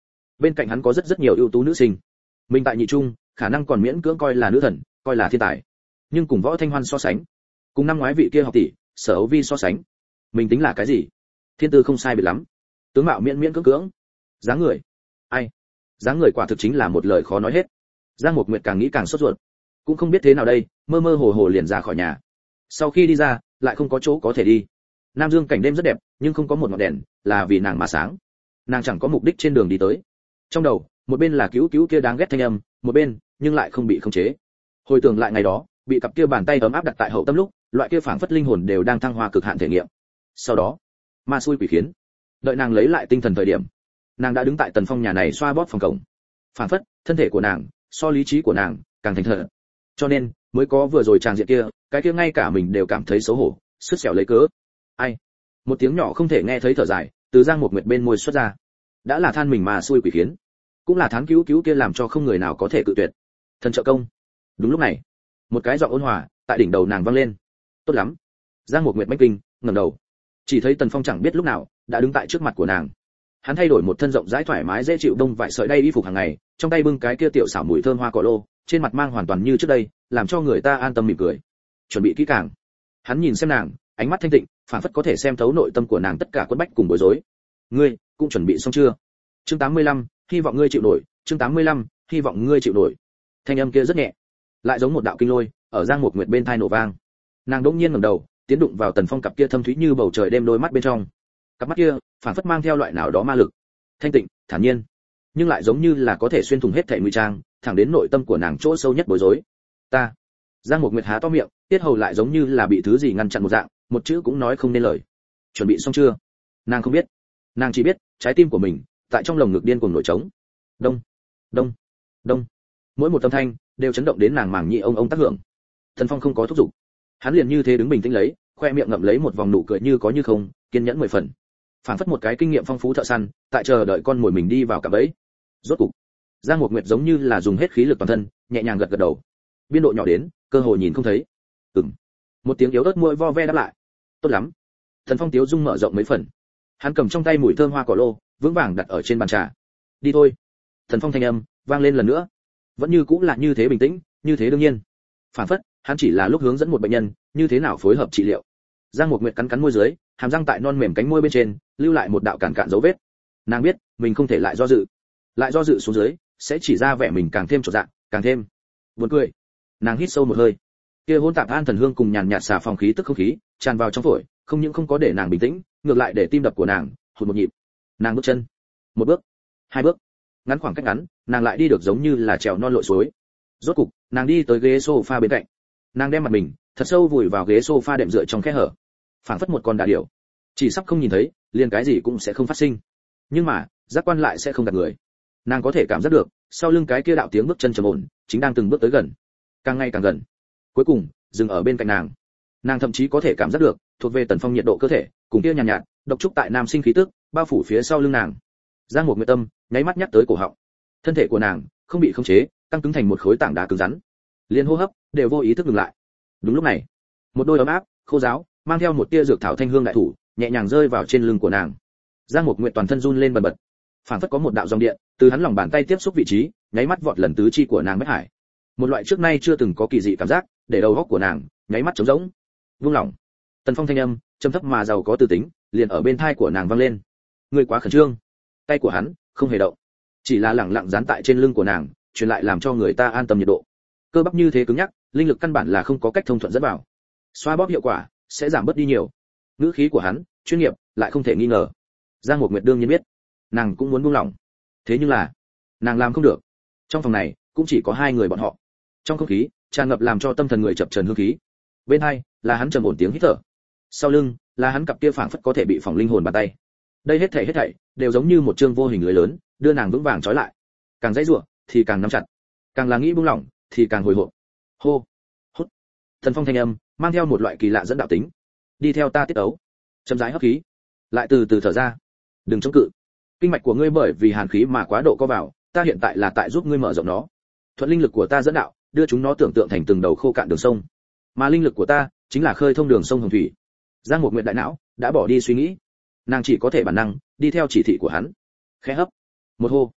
bên cạnh hắn có rất rất nhiều ưu tú nữ sinh. Mình tại nhị trung, khả năng còn miễn cưỡng coi là nữ thần, coi là thiên tài. Nhưng cùng Võ Thanh Hoan so sánh, cùng năm ngoái vị kia học tỷ, Sở Âu Vi so sánh, mình tính là cái gì? Thiên tư không sai biệt lắm, tướng mạo miễn miễn cưỡng cưỡng, dáng người, ai? Dáng người quả thực chính là một lời khó nói hết. Giang Mục Nguyệt càng nghĩ càng sốt ruột, cũng không biết thế nào đây, mơ mơ hồ hồ liền ra khỏi nhà. Sau khi đi ra, lại không có chỗ có thể đi. Nam Dương cảnh đêm rất đẹp, nhưng không có một ngọn đèn, là vì nàng mà sáng. Nàng chẳng có mục đích trên đường đi tới. Trong đầu, một bên là cứu cứu kia đáng ghét thanh âm, một bên, nhưng lại không bị khống chế. Hồi tưởng lại ngày đó, bị cặp kia bàn tay ấm áp đặt tại hậu tâm lúc, loại kia phảng phất linh hồn đều đang thăng hoa cực hạn thể nghiệm. Sau đó, ma xui quỷ khiến. Đợi nàng lấy lại tinh thần thời điểm, nàng đã đứng tại Tần Phong nhà này xoa bóp phòng cổng. Phảng phất, thân thể của nàng, so lý trí của nàng, càng thành thật. Cho nên, mới có vừa rồi tràng diện kia, cái kia ngay cả mình đều cảm thấy xấu hổ, sứt sẹo lấy cớ. Ai? Một tiếng nhỏ không thể nghe thấy thở dài, từ Giang Mục Nguyệt bên môi xuất ra. Đã là than mình mà xui quỷ khiến, cũng là thán cứu cứu kia làm cho không người nào có thể cự tuyệt. Thần trợ công. Đúng lúc này, một cái giọng ôn hòa tại đỉnh đầu nàng vang lên. Tốt lắm. Giang Mục Nguyệt bách kinh, ngẩng đầu, chỉ thấy Tần Phong chẳng biết lúc nào đã đứng tại trước mặt của nàng. Hắn thay đổi một thân rộng rãi thoải mái dễ chịu đông vải sợi đay y phục hàng ngày, trong tay bưng cái kia tiểu xảo mùi thơm hoa cỏ lô, trên mặt mang hoàn toàn như trước đây, làm cho người ta an tâm mỉm cười. Chuẩn bị kỹ càng. Hắn nhìn xem nàng, ánh mắt thanh tịnh, phảng phất có thể xem thấu nội tâm của nàng tất cả quẫn bách cùng bối rối. Ngươi cũng chuẩn bị xong chưa? Chương tám mươi lăm, hy vọng ngươi chịu nổi. Chương tám mươi lăm, hy vọng ngươi chịu nổi. Thanh âm kia rất nhẹ, lại giống một đạo kinh lôi, ở Giang Mục Nguyệt bên tai nổ vang. Nàng đỗng nhiên ngẩng đầu, tiến đụng vào Tần Phong cặp kia thâm thúy như bầu trời đêm đôi mắt bên trong. Cặp mắt kia, phảng phất mang theo loại nào đó ma lực, thanh tịnh, thản nhiên, nhưng lại giống như là có thể xuyên thủng hết thảy ngụy trang, thẳng đến nội tâm của nàng chỗ sâu nhất bối rối. Ta. Giang Mục Nguyệt há to miệng, tiết hầu lại giống như là bị thứ gì ngăn chặn một dạng, một chữ cũng nói không nên lời. Chuẩn bị xong chưa? Nàng không biết, nàng chỉ biết, trái tim của mình tại trong lồng ngực điên cuồng nổi trống. Đông, đông, đông. Mỗi một âm thanh đều chấn động đến nàng màng nhĩ ông ông tác hưởng. Thần Phong không có thúc giục, hắn liền như thế đứng bình tĩnh lấy, khoe miệng ngậm lấy một vòng nụ cười như có như không, kiên nhẫn mười phần. Phảng phất một cái kinh nghiệm phong phú thợ săn, tại chờ đợi con mồi mình đi vào cạm bẫy. Rốt cục, Giang Mục Nguyệt giống như là dùng hết khí lực toàn thân, nhẹ nhàng gật gật đầu. Biên độ nhỏ đến, cơ hội nhìn không thấy. Ừm. Một tiếng yếu ớt môi vo ve đáp lại. Tốt lắm. Thần Phong tiếu dung mở rộng mấy phần. Hắn cầm trong tay mùi thơm hoa cỏ lô, vững vàng đặt ở trên bàn trà. Đi thôi. Thần Phong thanh âm vang lên lần nữa. Vẫn như cũng là như thế bình tĩnh, như thế đương nhiên. Phản phất, hắn chỉ là lúc hướng dẫn một bệnh nhân, như thế nào phối hợp trị liệu. Giang Mục Nguyệt cắn cắn môi dưới, hàm răng tại non mềm cánh môi bên trên, lưu lại một đạo cản cản dấu vết. Nàng biết, mình không thể lại do dự. Lại do dự xuống dưới, sẽ chỉ ra vẻ mình càng thêm trột dạ, càng thêm buồn cười. Nàng hít sâu một hơi. Kia hỗn tạp an thần hương cùng nhàn nhạt xà phòng khí tức không khí, tràn vào trong phổi, không những không có để nàng bình tĩnh, ngược lại để tim đập của nàng hụt một nhịp. Nàng bước chân, một bước, hai bước, ngắn khoảng cách ngắn, nàng lại đi được giống như là trèo non lội suối. Rốt cục, nàng đi tới ghế sofa bên cạnh. Nàng đem mặt mình thật sâu vùi vào ghế sofa đệm dựa trong khe hở, phảng phất một con đà điểu, chỉ sắp không nhìn thấy, liền cái gì cũng sẽ không phát sinh. Nhưng mà, giác quan lại sẽ không gạt người. Nàng có thể cảm giác được, sau lưng cái kia đạo tiếng bước chân trầm ổn, chính đang từng bước tới gần, càng ngày càng gần. Cuối cùng, dừng ở bên cạnh nàng. Nàng thậm chí có thể cảm giác được, thuộc về Tần Phong nhiệt độ cơ thể, cùng kia nhàn nhạt, nhạt, độc trúc tại nam sinh khí tức, bao phủ phía sau lưng nàng. Giang Mục Nguyệt tâm, nháy mắt nhắc tới cổ họng. Thân thể của nàng không bị khống chế, căng cứng thành một khối tảng đá cứng rắn. Liên hô hấp đều vô ý thức ngừng lại. Đúng lúc này, một đôi ấm áp, khô ráo, mang theo một tia dược thảo thanh hương đại thủ, nhẹ nhàng rơi vào trên lưng của nàng. Giang Mục Nguyệt toàn thân run lên bần bật. Phảng phất có một đạo dòng điện từ hắn lòng bàn tay tiếp xúc vị trí, nháy mắt vọt lần tứ chi của nàng bách hải. Một loại trước nay chưa từng có kỳ dị cảm giác, để đầu óc của nàng nháy mắt trống rỗng. Vung lòng. Tần Phong thanh âm, trầm thấp mà giàu có tư tính, liền ở bên tai của nàng vang lên. Ngươi quá khẩn trương. Tay của hắn không hề động, chỉ là lẳng lặng dán tại trên lưng của nàng, truyền lại làm cho người ta an tâm nhiệt độ. Cơ bắp như thế cứng nhắc, linh lực căn bản là không có cách thông thuận dẫn vào. Xoa bóp hiệu quả sẽ giảm bớt đi nhiều. Ngữ khí của hắn, chuyên nghiệp, lại không thể nghi ngờ. Giang Mục Nguyệt đương nhiên biết, nàng cũng muốn buông lỏng. Thế nhưng là, nàng làm không được. Trong phòng này, cũng chỉ có hai người bọn họ. Trong không khí, tràn ngập làm cho tâm thần người chập chờn hương khí. Bên hai, là hắn trầm ổn tiếng hít thở. Sau lưng, là hắn cặp kia phảng phất có thể bị phỏng linh hồn bàn tay. Đây hết thảy hết thảy đều giống như một chương vô hình lưới lớn, đưa nàng vững vàng trói lại. Càng dãy rủa, thì càng nắm chặt. Càng là nghĩ buông lỏng, thì càng hồi hộp. Hô, hút. Thần Phong thanh âm mang theo một loại kỳ lạ dẫn đạo tính. Đi theo ta tiết ấu. Chậm rãi hấp khí, lại từ từ thở ra. Đừng chống cự. Kinh mạch của ngươi bởi vì hàn khí mà quá độ co vào, ta hiện tại là tại giúp ngươi mở rộng nó. Thuận linh lực của ta dẫn đạo, đưa chúng nó tưởng tượng thành từng đầu khô cạn đường sông. Mà linh lực của ta chính là khơi thông đường sông hồng thủy. Giang Mục Nguyệt đại não đã bỏ đi suy nghĩ, nàng chỉ có thể bản năng đi theo chỉ thị của hắn. Khẽ hấp, một hô.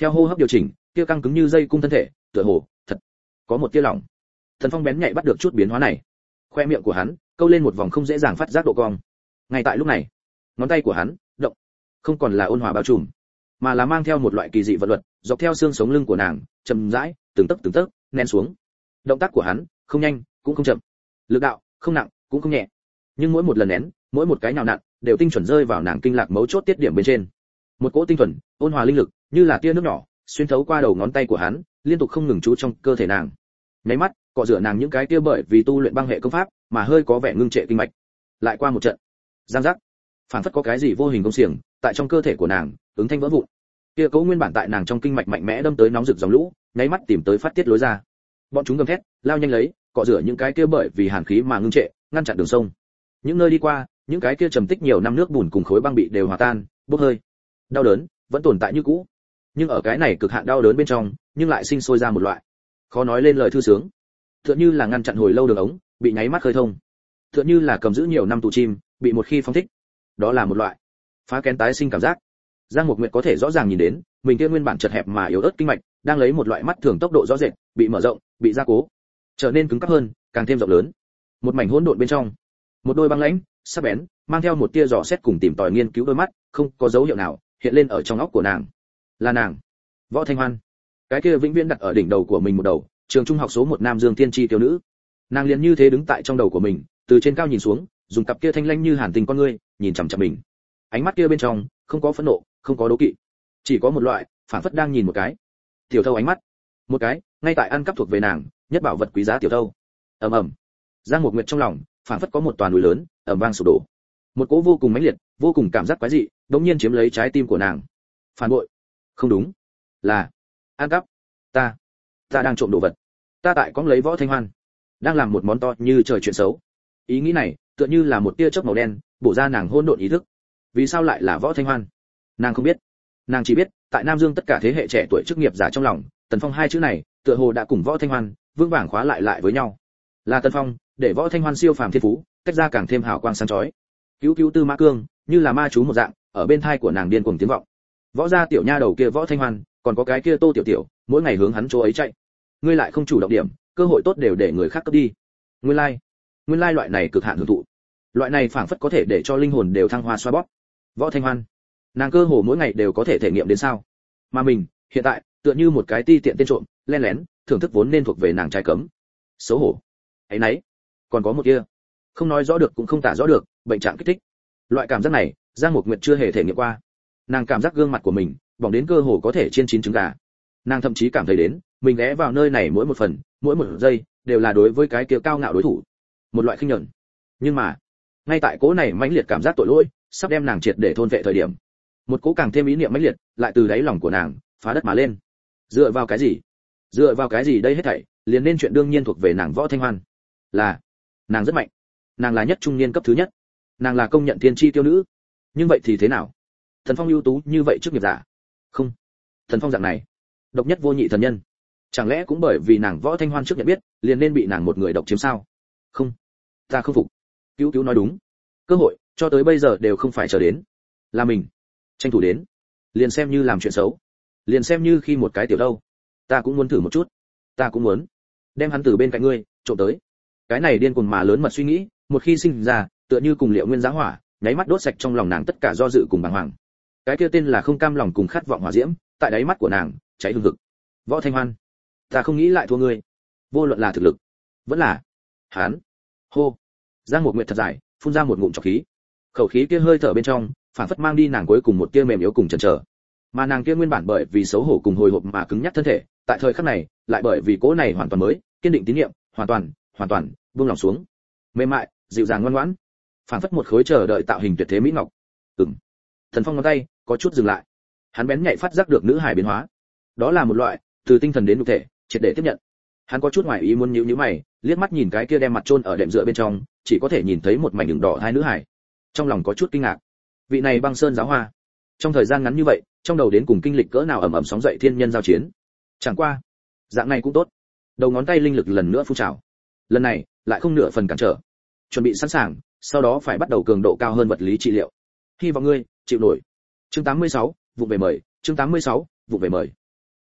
Theo hô hấp điều chỉnh, kia căng cứng như dây cung thân thể, tựa hồ thật có một tia lỏng. Thần Phong bén nhạy bắt được chút biến hóa này. Khoe miệng của hắn câu lên một vòng không dễ dàng phát giác độ cong. Ngay tại lúc này, ngón tay của hắn động, không còn là ôn hòa bao trùm, mà là mang theo một loại kỳ dị vật luật, dọc theo xương sống lưng của nàng, chậm rãi, từng tấc từng tấc nén xuống. Động tác của hắn không nhanh, cũng không chậm, lực đạo không nặng, cũng không nhẹ, nhưng mỗi một lần nén, mỗi một cái nào nặng, đều tinh chuẩn rơi vào nàng kinh lạc mấu chốt tiết điểm bên trên. Một cỗ tinh thuần, ôn hòa linh lực, như là tia nước nhỏ, xuyên thấu qua đầu ngón tay của hắn, liên tục không ngừng trú trong cơ thể nàng. Nháy mắt, cọ rửa nàng những cái kia bởi vì tu luyện băng hệ công pháp mà hơi có vẻ ngưng trệ kinh mạch. Lại qua một trận, giang giác, phản phất có cái gì vô hình công xiềng tại trong cơ thể của nàng ứng thanh vỡ vụn. Kia cấu nguyên bản tại nàng trong kinh mạch mạnh mẽ đâm tới nóng rực dòng lũ, nháy mắt tìm tới phát tiết lối ra. Bọn chúng gầm thét, lao nhanh lấy, cọ rửa những cái kia bởi vì hàn khí mà ngưng trệ, ngăn chặn đường sông. Những nơi đi qua, những cái kia trầm tích nhiều năm nước bùn cùng khối băng bị đều hòa tan, bốc hơi. Đau đớn vẫn tồn tại như cũ, nhưng ở cái này cực hạn đau đớn bên trong, nhưng lại sinh sôi ra một loại khó nói lên lời thư sướng. Tựa như là ngăn chặn hồi lâu đường ống, bị nháy mắt khơi thông. Tựa như là cầm giữ nhiều năm tù chim, bị một khi phóng thích. Đó là một loại phá kén tái sinh cảm giác. Giang Mục Nguyệt có thể rõ ràng nhìn đến, mình kia nguyên bản chật hẹp mà yếu ớt kinh mạch, đang lấy một loại mắt thường tốc độ rõ rệt, bị mở rộng, bị gia cố, trở nên cứng cáp hơn, càng thêm rộng lớn. Một mảnh hỗn độn bên trong, một đôi băng lãnh, sắc bén, mang theo một tia dò xét cùng tìm tòi nghiên cứu đôi mắt, không có dấu hiệu nào hiện lên ở trong óc của nàng. Là nàng, Võ Thanh Hoan. Cái kia vĩnh viễn đặt ở đỉnh đầu của mình một đầu, trường trung học số một nam dương thiên chi tiểu nữ. Nàng liền như thế đứng tại trong đầu của mình, từ trên cao nhìn xuống, dùng cặp kia thanh lãnh như hàn tình con ngươi, nhìn chằm chằm mình. Ánh mắt kia bên trong, không có phẫn nộ, không có đố kỵ, chỉ có một loại phản phất đang nhìn một cái tiểu thâu ánh mắt, một cái ngay tại ăn cắp thuộc về nàng nhất bảo vật quý giá tiểu thâu. Ầm ầm, Giang Mục Nguyệt trong lòng phản phất có một toàn núi lớn ầm vang sụp đổ. Một cỗ vô cùng mãnh liệt, vô cùng cảm giác quái dị, đống nhiên chiếm lấy trái tim của nàng. Phản bội? Không đúng, là ăn cắp. Ta, ta đang trộm đồ vật. Ta tại cõng lấy Võ Thanh Hoan, đang làm một món to như trời chuyện xấu. Ý nghĩ này, tựa như là một tia chớp màu đen, bổ ra nàng hỗn độn ý thức. Vì sao lại là Võ Thanh Hoan? Nàng không biết. Nàng chỉ biết, tại Nam Dương tất cả thế hệ trẻ tuổi chức nghiệp giả trong lòng, Tần Phong hai chữ này, tựa hồ đã cùng Võ Thanh Hoan vững vàng khóa lại lại với nhau. Là Tần Phong, để Võ Thanh Hoan siêu phàm thiên phú, tách ra càng thêm hào quang sáng chói. Cứu cứu Tư Mã Cương, như là ma chú một dạng, ở bên thai của nàng điên cuồng tiếng vọng. Võ gia tiểu nha đầu kia Võ Thanh Hoan, còn có cái kia Tô Tiểu Tiểu, mỗi ngày hướng hắn chỗ ấy chạy. Ngươi lại không chủ động điểm, cơ hội tốt đều để người khác cướp đi. Nguyên lai, like. Nguyên lai like loại này cực hạn hưởng thụ. Loại này phảng phất có thể để cho linh hồn đều thăng hoa xoa bóp. Võ Thanh Hoan, nàng cơ hồ mỗi ngày đều có thể thể nghiệm đến sao? Mà mình, hiện tại, tựa như một cái ti tiện tên trộm, len lén, thưởng thức vốn nên thuộc về nàng trái cấm. Xấu hổ. Ấy nấy, còn có một kia, không nói rõ được cũng không tả rõ được, bệnh trạng kích thích. Loại cảm giác này, Giang Mục Nguyệt chưa hề thể nghiệm qua. Nàng cảm giác gương mặt của mình bỏng đến cơ hồ có thể chiên chín trứng gà. Nàng thậm chí cảm thấy đến, mình ghé vào nơi này mỗi một phần, mỗi một giây, đều là đối với cái kia cao ngạo đối thủ. Một loại khinh nhẫn. Nhưng mà, ngay tại cố này mãnh liệt cảm giác tội lỗi, sắp đem nàng triệt để thôn vệ thời điểm, một cố càng thêm ý niệm mãnh liệt, lại từ đáy lòng của nàng phá đất mà lên. Dựa vào cái gì? Dựa vào cái gì đây hết thảy, liền nên chuyện đương nhiên thuộc về nàng Võ Thanh Hoan. Là, nàng rất mạnh. Nàng là nhất trung niên cấp thứ nhất. Nàng là công nhận thiên chi tiêu nữ. Nhưng vậy thì thế nào? Thần Phong ưu tú như vậy trước nghiệp giả? Không. Thần Phong dạng này, độc nhất vô nhị thần nhân. Chẳng lẽ cũng bởi vì nàng Võ Thanh Hoan trước nhận biết, liền nên bị nàng một người độc chiếm sao? Không. Ta không phục. Cứu cứu nói đúng. Cơ hội, cho tới bây giờ đều không phải chờ đến. Là mình. Tranh thủ đến. Liền xem như làm chuyện xấu. Liền xem như khi một cái tiểu đâu. Ta cũng muốn thử một chút. Ta cũng muốn. Đem hắn từ bên cạnh ngươi, trộm tới. Cái này điên cuồng mà lớn mật suy nghĩ, một khi sinh ra, tựa như cùng liệu nguyên giá hỏa, nháy mắt đốt sạch trong lòng nàng tất cả do dự cùng bàng hoàng. Cái kia tên là không cam lòng cùng khát vọng hỏa diễm, tại đáy mắt của nàng, cháy hừng hực. Võ Thanh Hoan, ta không nghĩ lại thua ngươi. Vô luận là thực lực, vẫn là hắn. Hô. Giang Mục Nguyệt thật dài, phun ra một ngụm trọc khí. Khẩu khí kia hơi thở bên trong, phản phất mang đi nàng cuối cùng một tia mềm yếu cùng chần chờ. Mà nàng kia nguyên bản bởi vì xấu hổ cùng hồi hộp mà cứng nhắc thân thể, tại thời khắc này, lại bởi vì cố này hoàn toàn mới, kiên định tín niệm, hoàn toàn, hoàn toàn buông lòng xuống. Mềm mại, dịu dàng ngoan ngoãn, phản phất một khối chờ đợi tạo hình tuyệt thế mỹ ngọc. Ừm. Thần Phong ngón tay có chút dừng lại. Hắn bén nhạy phát giác được nữ hài biến hóa. Đó là một loại từ tinh thần đến nhục thể, triệt để tiếp nhận. Hắn có chút ngoài ý muốn nhíu nhíu mày, liếc mắt nhìn cái kia đem mặt chôn ở đệm dựa bên trong, chỉ có thể nhìn thấy một mảnh đường đỏ hai nữ hài. Trong lòng có chút kinh ngạc. Vị này Băng Sơn giáo hoa, trong thời gian ngắn như vậy, trong đầu đến cùng kinh lịch cỡ nào ầm ầm sóng dậy thiên nhân giao chiến. Chẳng qua, dạng này cũng tốt. Đầu ngón tay linh lực lần nữa phun trào. Lần này, lại không nửa phần cản trở. Chuẩn bị sẵn sàng, sau đó phải bắt đầu cường độ cao hơn vật lý trị liệu. Hy vọng ngươi chịu nổi. Chương tám mươi sáu, vụ về mời, chương tám mươi sáu, vụ về mời.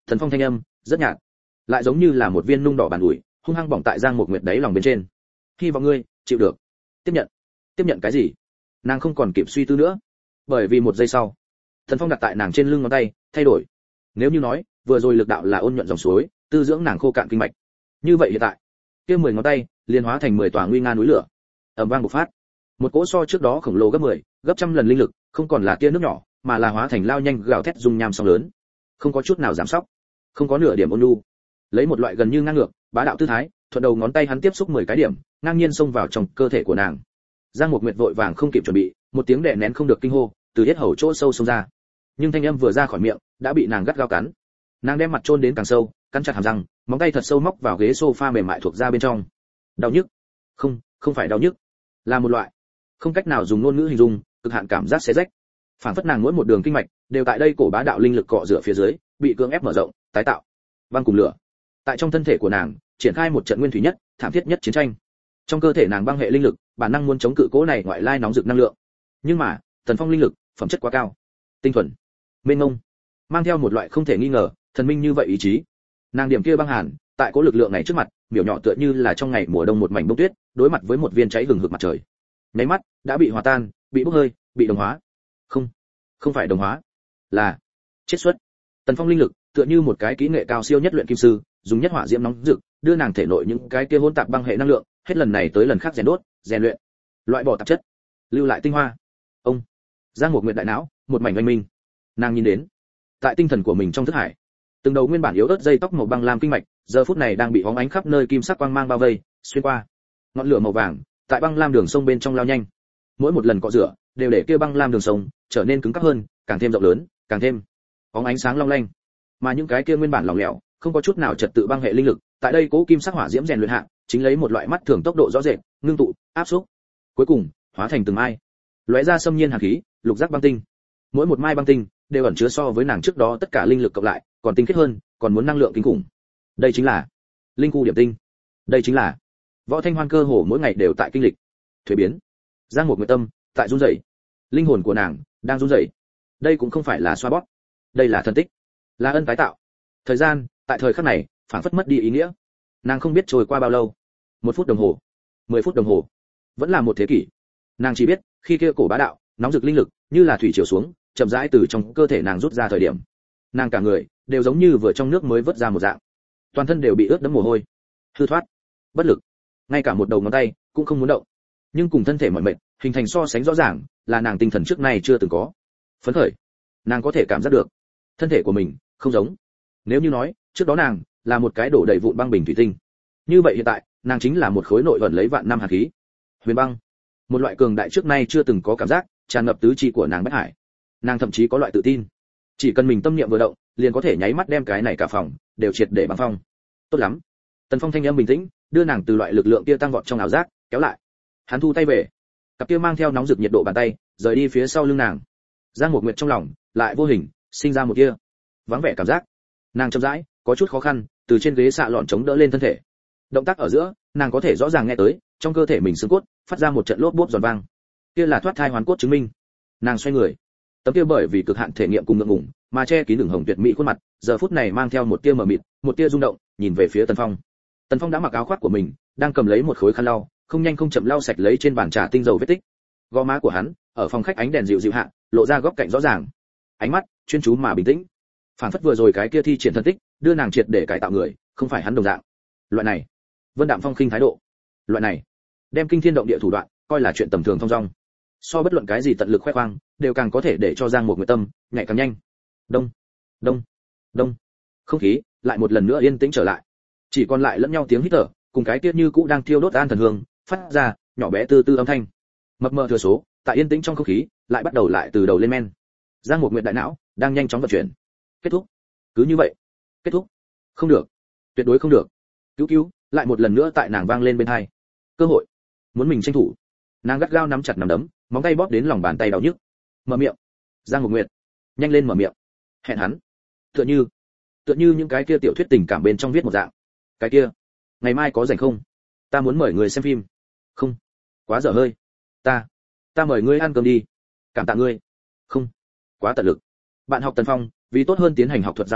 Thần Phong thanh âm rất nhạt, lại giống như là một viên nung đỏ bàn ủi, hung hăng bỏng tại Giang Mục Nguyệt đáy lòng bên trên. Hy vọng ngươi chịu được. Tiếp nhận. Tiếp nhận cái gì? Nàng không còn kịp suy tư nữa, bởi vì một giây sau, Thần Phong đặt tại nàng trên lưng ngón tay, thay đổi. Nếu như nói, vừa rồi lực đạo là ôn nhuận dòng suối, tư dưỡng nàng khô cạn kinh mạch. Như vậy hiện tại, kia mười ngón tay liền hóa thành mười tòa nguy nga núi lửa. Ầm vang bộc phát. Một cỗ so trước đó khổng lồ gấp mười, gấp trăm lần linh lực, không còn là tia nước nhỏ, mà là hóa thành lao nhanh gào thét dung nham sóng lớn. Không có chút nào giảm sóc, không có nửa điểm ôn nhu. Lấy một loại gần như ngang ngược, bá đạo tư thái, thuận đầu ngón tay hắn tiếp xúc mười cái điểm, ngang nhiên xông vào trong cơ thể của nàng. Giang Mục Nguyệt vội vàng không kịp chuẩn bị, một tiếng đè nén không được kinh hô, từ yết hầu chỗ sâu xông ra. Nhưng thanh âm vừa ra khỏi miệng, đã bị nàng gắt gao cắn. Nàng đem mặt chôn đến càng sâu, cắn chặt hàm răng, móng tay thật sâu móc vào ghế sofa mềm mại thuộc ra bên trong. Đau nhức? Không, không phải đau nhức, là một loại không cách nào dùng ngôn ngữ hình dung, cực hạn cảm giác xé rách. Phản phất nàng mỗi một đường kinh mạch đều tại đây cổ bá đạo linh lực cọ rửa phía dưới, bị cưỡng ép mở rộng, tái tạo. Băng cùng lửa, tại trong thân thể của nàng, triển khai một trận nguyên thủy nhất, thảm thiết nhất chiến tranh. Trong cơ thể nàng băng hệ linh lực, bản năng muốn chống cự cố này ngoại lai nóng rực năng lượng. Nhưng mà, Thần Phong linh lực, phẩm chất quá cao, tinh thuần, mênh mông, mang theo một loại không thể nghi ngờ, thần minh như vậy ý chí. Nàng điểm kia băng hàn, tại cố lực lượng này trước mặt, miểu nhỏ tựa như là trong ngày mùa đông một mảnh bông tuyết, đối mặt với một viên cháy hừng hực mặt trời. Nháy mắt, đã bị hòa tan, bị bốc hơi, bị đồng hóa. Không, không phải đồng hóa, là chiết xuất. Tần Phong linh lực, tựa như một cái kỹ nghệ cao siêu nhất luyện kim sư, dùng nhất hỏa diễm nóng rực, đưa nàng thể nội những cái kia hỗn tạp băng hệ năng lượng, hết lần này tới lần khác rèn đốt, rèn luyện, loại bỏ tạp chất, lưu lại tinh hoa. Ông, Giang Mục Nguyệt đại não, một mảnh oanh minh. Nàng nhìn đến, tại tinh thần của mình trong thức hải, từng đầu nguyên bản yếu ớt dây tóc màu băng lam kinh mạch, giờ phút này đang bị hóng ánh khắp nơi kim sắc quang mang bao vây, xuyên qua. Ngọn lửa màu vàng, tại băng lam đường sông bên trong lao nhanh. Mỗi một lần cọ rửa, đều để kia băng lam đường sông trở nên cứng cáp hơn, càng thêm rộng lớn, càng thêm hóng ánh sáng long lanh. Mà những cái kia nguyên bản lỏng lẻo, không có chút nào trật tự băng hệ linh lực, tại đây cố kim sắc hỏa diễm rèn luyện hạ, chính lấy một loại mắt thường tốc độ rõ rệt, ngưng tụ, áp xúc, cuối cùng hóa thành từng mai, lóe ra xâm nhiên hàn khí, lục giác băng tinh. Mỗi một mai băng tinh đều ẩn chứa so với nàng trước đó tất cả linh lực cộng lại, còn tinh khiết hơn, còn muốn năng lượng kinh khủng. Đây chính là linh khu điểm tinh. Đây chính là Võ Thanh Hoan cơ hồ mỗi ngày đều tại kinh lịch thuế biến. Giang Mục Nguyệt tâm tại run rẩy, linh hồn của nàng đang run rẩy. Đây cũng không phải là xoa bóp, đây là thần tích, là ân tái tạo. Thời gian tại thời khắc này phảng phất mất đi ý nghĩa. Nàng không biết trôi qua bao lâu, một phút đồng hồ, mười phút đồng hồ, vẫn là một thế kỷ. Nàng chỉ biết khi kia cổ bá đạo nóng rực linh lực như là thủy triều xuống, chậm rãi từ trong cơ thể nàng rút ra thời điểm, nàng cả người đều giống như vừa trong nước mới vớt ra một dạng, toàn thân đều bị ướt đẫm mồ hôi, hư thoát, bất lực, ngay cả một đầu ngón tay cũng không muốn động. Nhưng cùng thân thể mỏi mệt hình thành so sánh rõ ràng là nàng tinh thần trước nay chưa từng có phấn khởi. Nàng có thể cảm giác được thân thể của mình không giống. Nếu như nói trước đó nàng là một cái đổ đầy vụn băng bình thủy tinh, như vậy hiện tại nàng chính là một khối nội ẩn lấy vạn năm hàn khí, huyền băng, một loại cường đại trước nay chưa từng có cảm giác tràn ngập tứ chi của nàng bất hải. Nàng thậm chí có loại tự tin, chỉ cần mình tâm niệm vừa động, liền có thể nháy mắt đem cái này cả phòng đều triệt để băng phong. Tốt lắm. Tần Phong thanh âm bình tĩnh, đưa nàng từ loại lực lượng kia tăng vọt trong ảo giác kéo lại. Hắn thu tay về, cặp kia mang theo nóng rực nhiệt độ bàn tay rời đi phía sau lưng nàng. Giang Mục Nguyệt trong lòng lại vô hình sinh ra một kia vắng vẻ cảm giác. Nàng chậm rãi, có chút khó khăn, từ trên ghế xạ lọn chống đỡ lên thân thể. Động tác ở giữa, nàng có thể rõ ràng nghe tới, trong cơ thể mình xương cốt phát ra một trận lốp bốp giòn vang. Kia là thoát thai hoàn cốt chứng minh. Nàng xoay người, tấm kia bởi vì cực hạn thể nghiệm cùng ngượng ngùng mà che kín đường hồng tuyệt mỹ khuôn mặt, giờ phút này mang theo một tia mờ mịt, một tia rung động, nhìn về phía Tần Phong. Tần Phong đã mặc áo khoác của mình, đang cầm lấy một khối khăn lau, không nhanh không chậm lau sạch lấy trên bàn trà tinh dầu vết tích. Gò má của hắn, ở phòng khách ánh đèn dịu dịu hạ, lộ ra góc cạnh rõ ràng. Ánh mắt chuyên chú mà bình tĩnh. Phản phất vừa rồi cái kia thi triển thân tích, đưa nàng triệt để cải tạo người, không phải hắn đồng dạng. Loại này, Vân Đạm Phong khinh thái độ. Loại này, đem kinh thiên động địa thủ đoạn coi là chuyện tầm thường thông dong. So bất luận cái gì tận lực khoe khoang, đều càng có thể để cho Giang Mục Nguyệt tâm nhạy càng nhanh. Đông, đông, đông. Không khí lại một lần nữa yên tĩnh trở lại. Chỉ còn lại lẫn nhau tiếng hít thở, cùng cái tiết như cũ đang thiêu đốt an thần hương, phát ra nhỏ bé tư tư âm thanh. Mập mờ thừa số, tại yên tĩnh trong không khí, lại bắt đầu lại từ đầu lên men. Giang Mục Nguyệt đại não đang nhanh chóng vận chuyển. Kết thúc. Cứ như vậy. Kết thúc. Không được. Tuyệt đối không được. Cứu cứu, lại một lần nữa tại nàng vang lên bên tai. Cơ hội. Muốn mình tranh thủ. Nàng gắt gao nắm chặt nắm đấm, móng tay bóp đến lòng bàn tay đau nhức. Mở miệng. Giang Mục Nguyệt, nhanh lên mở miệng. Hẹn hắn. Tựa như, tựa như những cái kia tiểu thuyết tình cảm bên trong viết một dạng. Cái kia, ngày mai có rảnh không? Ta muốn mời người xem phim. Không, quá dở hơi. Ta, ta mời ngươi ăn cơm đi. Cảm tạ ngươi. Không, quá tận lực. Bạn học Tần Phong, vì tốt hơn tiến hành học thuật giao lưu,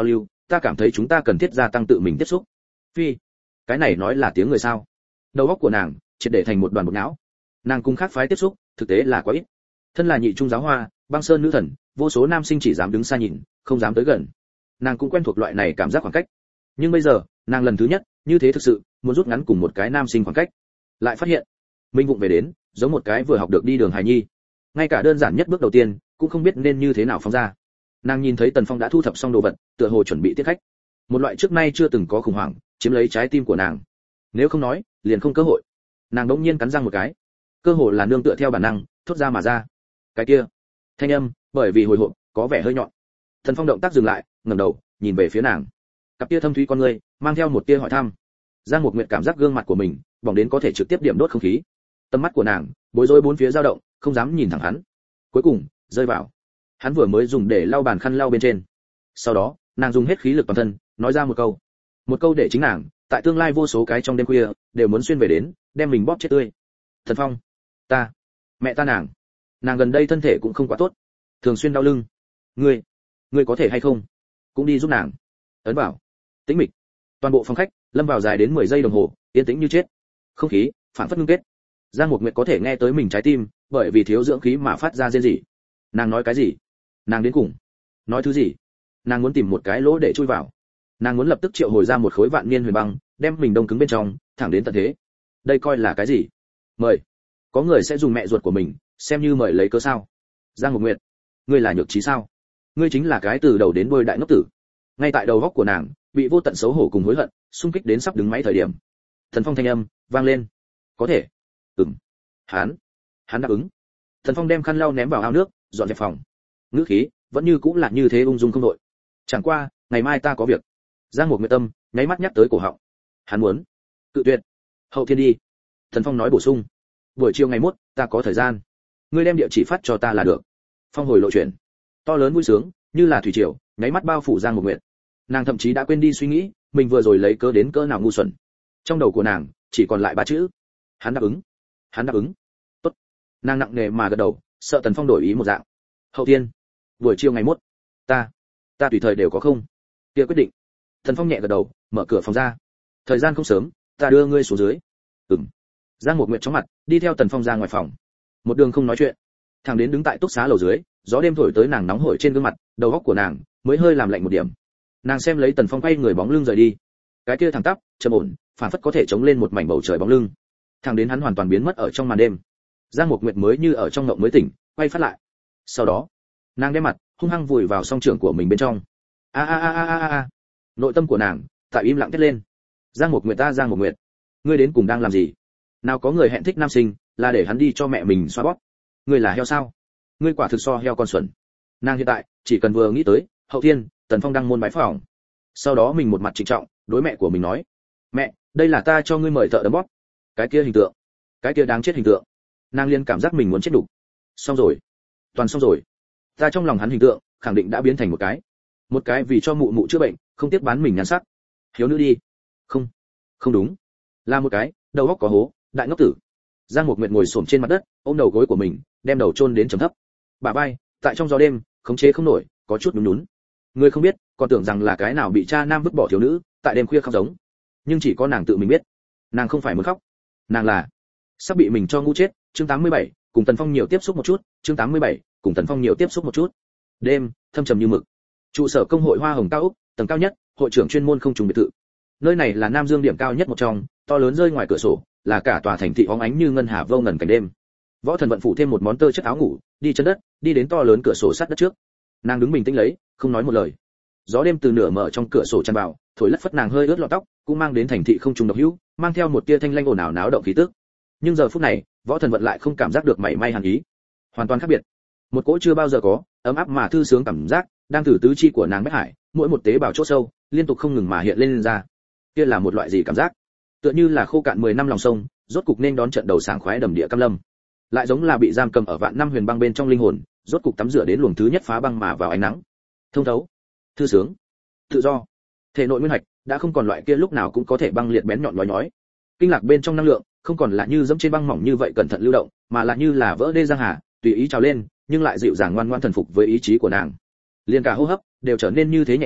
ta cảm thấy chúng ta cần thiết gia tăng tự mình tiếp xúc. Phi, cái này nói là tiếng người sao? Đầu óc của nàng triệt để thành một đoàn bột não. Nàng cùng khác phái tiếp xúc, thực tế là quá ít. Thân là nhị trung giáo hoa, băng sơn nữ thần, vô số nam sinh chỉ dám đứng xa nhìn, không dám tới gần. Nàng cũng quen thuộc loại này cảm giác khoảng cách. Nhưng bây giờ, nàng lần thứ nhất, như thế thực sự, muốn rút ngắn cùng một cái nam sinh khoảng cách. Lại phát hiện, minh vụng về đến, giống một cái vừa học được đi đường hài nhi. Ngay cả đơn giản nhất bước đầu tiên, cũng không biết nên như thế nào phóng ra. Nàng nhìn thấy Tần Phong đã thu thập xong đồ vật, tựa hồ chuẩn bị tiếp khách. Một loại trước nay chưa từng có khủng hoảng, chiếm lấy trái tim của nàng. Nếu không nói, liền không cơ hội. Nàng đống nhiên cắn răng một cái. Cơ hội là nương tựa theo bản năng, thốt ra mà ra. Cái kia, thanh âm, bởi vì hồi hộp, có vẻ hơi nhọn. Tần Phong động tác dừng lại, ngẩng đầu, nhìn về phía nàng. Cặp tia thâm thúy con ngươi, mang theo một tia hỏi thăm. Giang Mục Nguyệt cảm giác gương mặt của mình, bỏng đến có thể trực tiếp điểm đốt không khí. Tầm mắt của nàng, bối rối bốn phía dao động, không dám nhìn thẳng hắn. Cuối cùng, rơi vào. Hắn vừa mới dùng để lau bàn khăn lau bên trên. Sau đó, nàng dùng hết khí lực toàn thân, nói ra một câu. Một câu để chính nàng, tại tương lai vô số cái trong đêm khuya, đều muốn xuyên về đến, đem mình bóp chết tươi. Thần Phong, ta, mẹ ta nàng, nàng gần đây thân thể cũng không quá tốt, thường xuyên đau lưng. Ngươi, ngươi có thể hay không, cũng đi giúp nàng. Ấn bảo. Tĩnh mịch. Toàn bộ phòng khách lâm vào dài đến mười giây đồng hồ, yên tĩnh như chết. Không khí phản phất ngưng kết. Giang Mục Nguyệt có thể nghe tới mình trái tim, bởi vì thiếu dưỡng khí mà phát ra rên rỉ. Nàng nói cái gì? Nàng đến cùng nói thứ gì? Nàng muốn tìm một cái lỗ để chui vào. Nàng muốn lập tức triệu hồi ra một khối vạn niên huyền băng, đem mình đông cứng bên trong, thẳng đến tận thế. Đây coi là cái gì? Mời. Có người sẽ dùng mẹ ruột của mình, xem như mời lấy cớ sao? Giang Mục Nguyệt, ngươi là nhược trí sao? Ngươi chính là cái từ đầu đến đuôi đại ngốc tử. Ngay tại đầu góc của nàng, bị vô tận xấu hổ cùng hối hận, xung kích đến sắp đứng máy thời điểm. Thần Phong thanh âm vang lên. Có thể. Ừm. Hắn, hắn đáp ứng. Thần Phong đem khăn lau ném vào ao nước, dọn dẹp phòng. Ngữ khí vẫn như cũng là như thế ung dung không đội. Chẳng qua, ngày mai ta có việc. Giang Mục Nguyệt tâm nháy mắt nhắc tới cổ họng. Hắn muốn cự tuyệt. Hậu thiên đi. Thần Phong nói bổ sung. Buổi chiều ngày mốt, ta có thời gian. Ngươi đem địa chỉ phát cho ta là được. Phong hồi lộ chuyện. To lớn vui sướng, như là thủy triều, nháy mắt bao phủ Giang Mục Nguyệt. Nàng thậm chí đã quên đi suy nghĩ, mình vừa rồi lấy cớ đến cỡ nào ngu xuẩn. Trong đầu của nàng chỉ còn lại ba chữ. Hắn đáp ứng. Hắn đáp ứng. Tốt. Nàng nặng nề mà gật đầu, sợ Tần Phong đổi ý một dạng. Hậu thiên, buổi chiều ngày mốt, ta, ta tùy thời đều có không. Kia quyết định. Tần Phong nhẹ gật đầu, mở cửa phòng ra. Thời gian không sớm, ta đưa ngươi xuống dưới. Ừm. Giang Mục Nguyệt chóng mặt, đi theo Tần Phong ra ngoài phòng. Một đường không nói chuyện, thằng đến đứng tại túc xá lầu dưới, gió đêm thổi tới nàng nóng hổi trên gương mặt, đầu óc của nàng mới hơi làm lạnh một điểm. Nàng xem lấy Tần Phong quay người bóng lưng rời đi. Cái kia thẳng tắp, trầm ổn, phản phất có thể chống lên một mảnh bầu trời bóng lưng. Thằng đến hắn hoàn toàn biến mất ở trong màn đêm. Giang Mục Nguyệt mới như ở trong ngộng mới tỉnh, quay phát lại. Sau đó, nàng đem mặt hung hăng vùi vào song trưởng của mình bên trong. A a a a a a. Nội tâm của nàng tại im lặng thét lên. Giang Mục Nguyệt ta Giang Mục Nguyệt, ngươi đến cùng đang làm gì? Nào có người hẹn thích nam sinh, là để hắn đi cho mẹ mình xoa bóp. Ngươi là heo sao? Ngươi quả thực so heo con xuẩn. Nàng hiện tại chỉ cần vừa nghĩ tới, hậu thiên, Tần Phong đăng môn bái phỏng. Sau đó mình một mặt trịnh trọng, đối mẹ của mình nói: "Mẹ, đây là ta cho ngươi mời thợ đấm bóp." Cái kia hình tượng, cái kia đáng chết hình tượng. Nàng liên cảm giác mình muốn chết đủ. Xong rồi, toàn xong rồi. Ta trong lòng hắn hình tượng, khẳng định đã biến thành một cái, một cái vì cho mụ mụ chữa bệnh, không tiếc bán mình nhan sắc. Hiếu nữ đi. Không, không đúng. Là một cái, đầu óc có hố, đại ngốc tử. Giang Mục Nguyệt ngồi xổm trên mặt đất, ôm đầu gối của mình, đem đầu chôn đến trầm thấp. Bả vai, tại trong gió đêm, khống chế không nổi, có chút nhún nhún. Người không biết, còn tưởng rằng là cái nào bị cha nam vứt bỏ thiếu nữ, tại đêm khuya khóc giống. Nhưng chỉ có nàng tự mình biết, nàng không phải muốn khóc, nàng là sắp bị mình cho ngu chết. Chương tám mươi bảy, cùng Tần Phong nhiều tiếp xúc một chút. Chương tám mươi bảy, cùng Tần Phong nhiều tiếp xúc một chút. Đêm thâm trầm như mực. Trụ sở công hội Hoa Hồng cao ốc, tầng cao nhất, hội trưởng chuyên môn không trùng biệt thự. Nơi này là Nam Dương điểm cao nhất một trong, to lớn rơi ngoài cửa sổ, là cả tòa thành thị óng ánh như ngân hà vô ngần cảnh đêm. Võ Thần vận phủ thêm một món tơ chất áo ngủ, đi chân đất, đi đến to lớn cửa sổ sát đất trước. Nàng đứng bình tĩnh lấy, không nói một lời. Gió đêm từ nửa mở trong cửa sổ tràn vào, thổi lất phất nàng hơi ướt lọn tóc, cũng mang đến thành thị không trùng độc hữu, mang theo một tia thanh lanh ồn ào náo động khí tức. Nhưng giờ phút này, Võ Thần vận lại không cảm giác được mảy may hàn ý, hoàn toàn khác biệt. Một cỗ chưa bao giờ có, ấm áp mà thư sướng cảm giác, đang từ tứ chi của nàng bách hải, mỗi một tế bào chỗ sâu, liên tục không ngừng mà hiện lên, lên ra. Kia là một loại gì cảm giác? Tựa như là khô cạn mười năm lòng sông, rốt cục nên đón trận đầu sảng khoái đầm địa cam lâm. Lại giống là bị giam cầm ở vạn năm huyền băng bên trong linh hồn, rốt cục tắm rửa đến luồng thứ nhất phá băng mà vào ánh nắng. Thông thấu, thư sướng, tự do. Thể nội nguyên hạch đã không còn loại kia lúc nào cũng có thể băng liệt bén nhọn nhói nhói. Kinh lạc bên trong năng lượng, không còn là như dẫm trên băng mỏng như vậy cẩn thận lưu động, mà là như là vỡ đê giang hà, tùy ý trào lên, nhưng lại dịu dàng ngoan ngoãn thần phục với ý chí của nàng. Liên cả hô hấp đều trở nên như thế nhẹ nhõm,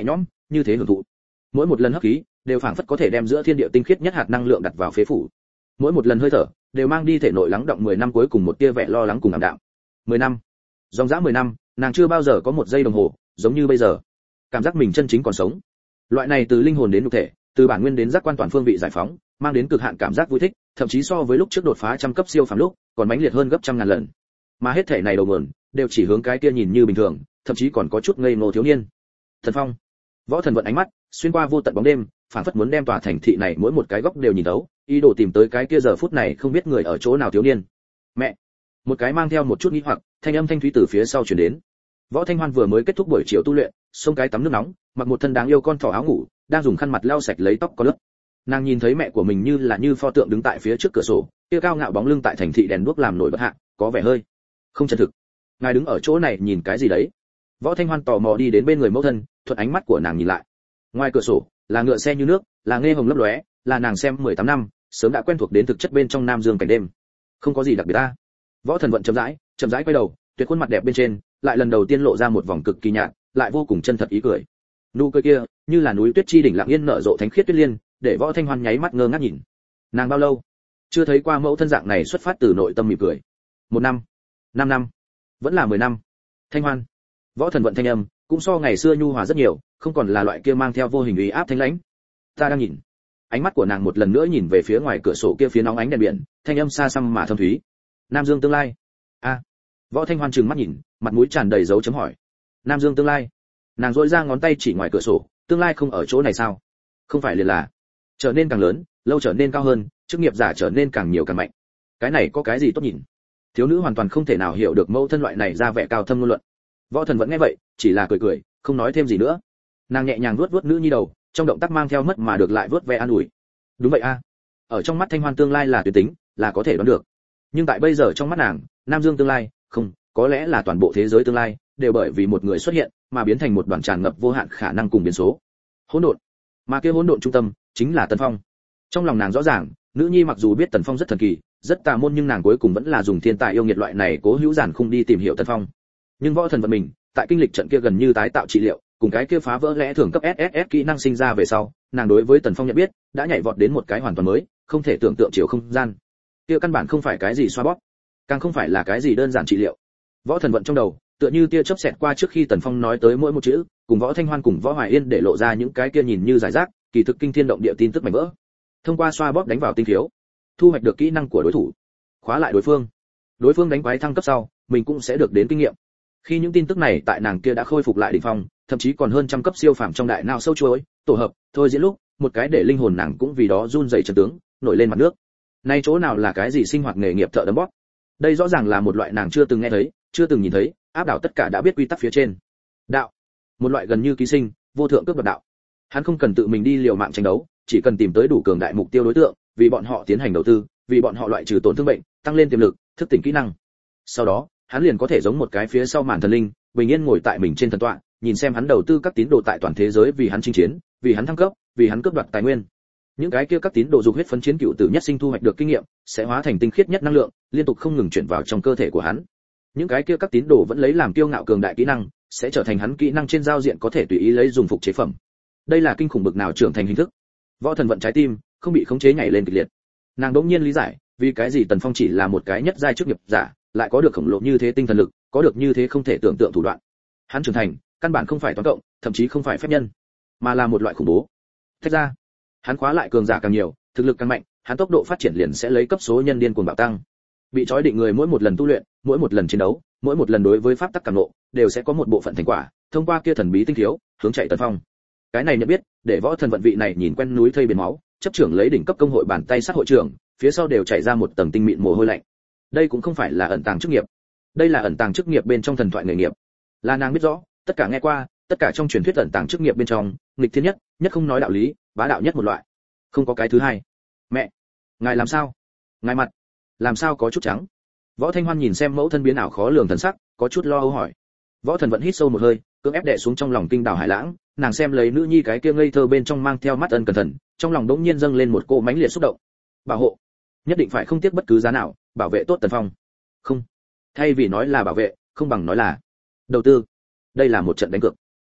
như thế hưởng thụ. Mỗi một lần hấp khí đều phảng phất có thể đem giữa thiên địa tinh khiết nhất hạt năng lượng đặt vào phế phủ. Mỗi một lần hơi thở đều mang đi thể nội lắng động mười năm cuối cùng một tia vẻ lo lắng cùng ảm đạm. mười năm, dòng dã mười năm, nàng chưa bao giờ có một giây đồng hồ giống như bây giờ cảm giác mình chân chính còn sống. Loại này từ linh hồn đến nhục thể, từ bản nguyên đến giác quan toàn phương vị giải phóng, mang đến cực hạn cảm giác vui thích, thậm chí so với lúc trước đột phá trăm cấp siêu phàm lúc, còn mãnh liệt hơn gấp trăm ngàn lần. Mà hết thể này đầu nguồn đều chỉ hướng cái kia nhìn như bình thường, thậm chí còn có chút ngây ngô thiếu niên. Thần Phong. Võ Thần vận ánh mắt xuyên qua vô tận bóng đêm, phảng phất muốn đem tòa thành thị này mỗi một cái góc đều nhìn thấu, ý đồ tìm tới cái kia giờ phút này không biết người ở chỗ nào thiếu niên. Mẹ. Một cái mang theo một chút nghi hoặc, thanh âm thanh thúy từ phía sau truyền đến. Võ Thanh Hoan vừa mới kết thúc buổi chiều tu luyện, xông cái tắm nước nóng, mặc một thân đáng yêu con thỏ áo ngủ, đang dùng khăn mặt lau sạch lấy tóc có lớp. Nàng nhìn thấy mẹ của mình như là như pho tượng đứng tại phía trước cửa sổ, kia cao ngạo bóng lưng tại thành thị đèn đuốc làm nổi bật hạ, có vẻ hơi không chân thực. Ngài đứng ở chỗ này nhìn cái gì đấy? Võ Thanh Hoan tò mò đi đến bên người mẫu thân, thuận ánh mắt của nàng nhìn lại. Ngoài cửa sổ là ngựa xe như nước, là nghe hồng lấp lóe, là nàng xem mười tám năm, sớm đã quen thuộc đến thực chất bên trong Nam Dương cảnh đêm. Không có gì đặc biệt ta. Võ Thần vận chậm rãi, chậm rãi quay đầu, tuyệt khuôn mặt đẹp bên trên, lại lần đầu tiên lộ ra một vòng cực kỳ nhạt, lại vô cùng chân thật ý cười. Nụ cười kia, như là núi tuyết chi đỉnh lặng yên nở rộ thánh khiết tuyết liên, để Võ Thanh Hoan nháy mắt ngơ ngác nhìn. Nàng bao lâu chưa thấy qua mẫu thân dạng này xuất phát từ nội tâm mỉm cười? Một năm, năm năm, vẫn là mười năm. Thanh Hoan. Võ Thần vận thanh âm cũng so ngày xưa nhu hòa rất nhiều, không còn là loại kia mang theo vô hình uy áp thanh lãnh. Ta đang nhìn. Ánh mắt của nàng một lần nữa nhìn về phía ngoài cửa sổ kia phía nóng ánh đèn biển, thanh âm xa xăm mà thâm thúy. Nam Dương tương lai. A. Võ Thanh Hoan trừng mắt nhìn, mặt mũi tràn đầy dấu chấm hỏi. Nam Dương tương lai. Nàng duỗi ra ngón tay chỉ ngoài cửa sổ, tương lai không ở chỗ này sao? Không phải liền là trở nên càng lớn, lâu trở nên cao hơn, chức nghiệp giả trở nên càng nhiều càng mạnh. Cái này có cái gì tốt nhìn? Thiếu nữ hoàn toàn không thể nào hiểu được mẫu thân loại này ra vẻ cao thâm ngôn luận. Võ Thần vẫn nghe vậy, chỉ là cười cười, không nói thêm gì nữa. Nàng nhẹ nhàng vuốt vuốt nữ nhi đầu, trong động tác mang theo mất mà được lại vuốt ve an ủi. Đúng vậy a. Ở trong mắt Thanh Hoan tương lai là tuyệt tính, là có thể đoán được. Nhưng tại bây giờ trong mắt nàng, Nam Dương tương lai, không, có lẽ là toàn bộ thế giới tương lai, đều bởi vì một người xuất hiện mà biến thành một đoàn tràn ngập vô hạn khả năng cùng biến số. Hỗn độn. Mà kia hỗn độn trung tâm chính là Tần Phong. Trong lòng nàng rõ ràng, nữ nhi mặc dù biết Tần Phong rất thần kỳ, rất tà môn, nhưng nàng cuối cùng vẫn là dùng thiên tài yêu nghiệt loại này cố hữu giản khung đi tìm hiểu Tần Phong. Nhưng Võ Thần vận mình, tại kinh lịch trận kia gần như tái tạo trị liệu, cùng cái kia phá vỡ lẽ thường cấp ét ét ét kỹ năng sinh ra về sau, nàng đối với Tần Phong nhận biết đã nhảy vọt đến một cái hoàn toàn mới, không thể tưởng tượng chiều không gian. Kia căn bản không phải cái gì xoa bóp, càng không phải là cái gì đơn giản trị liệu. Võ Thần vận trong đầu, tựa như tia chớp xẹt qua trước khi Tần Phong nói tới mỗi một chữ, cùng Võ Thanh Hoan cùng Võ Hoài Yên để lộ ra những cái kia nhìn như giải rác, kỳ thực kinh thiên động địa tin tức mảnh vỡ. Thông qua xoa bóp đánh vào tinh khiếu, thu hoạch được kỹ năng của đối thủ, khóa lại đối phương. Đối phương đánh quái thăng cấp sau, mình cũng sẽ được đến kinh nghiệm. Khi những tin tức này tại nàng kia đã khôi phục lại đỉnh phong, thậm chí còn hơn trăm cấp siêu phàm trong đại não sâu chuối, tổ hợp, thôi diễn lúc, một cái để linh hồn nàng cũng vì đó run rẩy trần tướng, nổi lên mặt nước. Nay chỗ nào là cái gì sinh hoạt nghề nghiệp thợ đấm bóp? Đây rõ ràng là một loại nàng chưa từng nghe thấy, chưa từng nhìn thấy, áp đảo tất cả đã biết quy tắc phía trên. Đạo, một loại gần như ký sinh, vô thượng cướp đoạt đạo. Hắn không cần tự mình đi liều mạng tranh đấu, chỉ cần tìm tới đủ cường đại mục tiêu đối tượng, vì bọn họ tiến hành đầu tư, vì bọn họ loại trừ tổn thương bệnh, tăng lên tiềm lực, thức tỉnh kỹ năng. Sau đó, hắn liền có thể giống một cái phía sau màn thần linh, bình yên ngồi tại mình trên thần tọa, nhìn xem hắn đầu tư các tín đồ tại toàn thế giới vì hắn chinh chiến, vì hắn thăng cấp, vì hắn cướp đoạt tài nguyên. Những cái kia các tín đồ dục huyết phấn chiến cựu tử nhất sinh thu hoạch được kinh nghiệm, sẽ hóa thành tinh khiết nhất năng lượng, liên tục không ngừng chuyển vào trong cơ thể của hắn. Những cái kia các tín đồ vẫn lấy làm kiêu ngạo cường đại kỹ năng, sẽ trở thành hắn kỹ năng trên giao diện có thể tùy ý lấy dùng phục chế phẩm. Đây là kinh khủng bực nào trưởng thành hình thức. Võ Thần vận trái tim không bị khống chế nhảy lên kịch liệt. Nàng đỗng nhiên lý giải, vì cái gì Tần Phong chỉ là một cái nhất giai chức nghiệp giả, lại có được khổng lồ như thế tinh thần lực, có được như thế không thể tưởng tượng thủ đoạn. Hắn trưởng thành, căn bản không phải toán cộng, thậm chí không phải phép nhân, mà là một loại khủng bố. Tách ra, hắn khóa lại cường giả càng nhiều, thực lực càng mạnh, hắn tốc độ phát triển liền sẽ lấy cấp số nhân điên cuồng bạo tăng. Bị trói định người mỗi một lần tu luyện, mỗi một lần chiến đấu, mỗi một lần đối với pháp tắc cảm ngộ, đều sẽ có một bộ phận thành quả, thông qua kia thần bí tinh thiếu, hướng chạy Tần Phong. Cái này nhận biết, để Võ Thần vận vị này nhìn quen núi thây biển máu, chấp trưởng lấy đỉnh cấp công hội bàn tay sát hội trưởng, phía sau đều chảy ra một tầng tinh mịn mồ hôi lạnh. Đây cũng không phải là ẩn tàng chức nghiệp, đây là ẩn tàng chức nghiệp bên trong thần thoại nghề nghiệp. Là nàng biết rõ, tất cả nghe qua, tất cả trong truyền thuyết ẩn tàng chức nghiệp bên trong, nghịch thiên nhất, nhất không nói đạo lý, bá đạo nhất một loại. Không có cái thứ hai. Mẹ, ngài làm sao? Ngài mặt làm sao có chút trắng? Võ Thanh Hoan nhìn xem mẫu thân biến ảo khó lường thần sắc, có chút lo âu hỏi. Võ Thần vẫn hít sâu một hơi, cưỡng ép đè xuống trong lòng kinh đảo hải lãng, nàng xem lấy nữ nhi cái kia ngây thơ bên trong mang theo mắt ân cẩn thận, trong lòng đống nhiên dâng lên một cỗ mãnh liệt xúc động. Bảo hộ, nhất định phải không tiếc bất cứ giá nào, bảo vệ tốt Tần Phong. Không, thay vì nói là bảo vệ, không bằng nói là đầu tư. Đây là một trận đánh cược.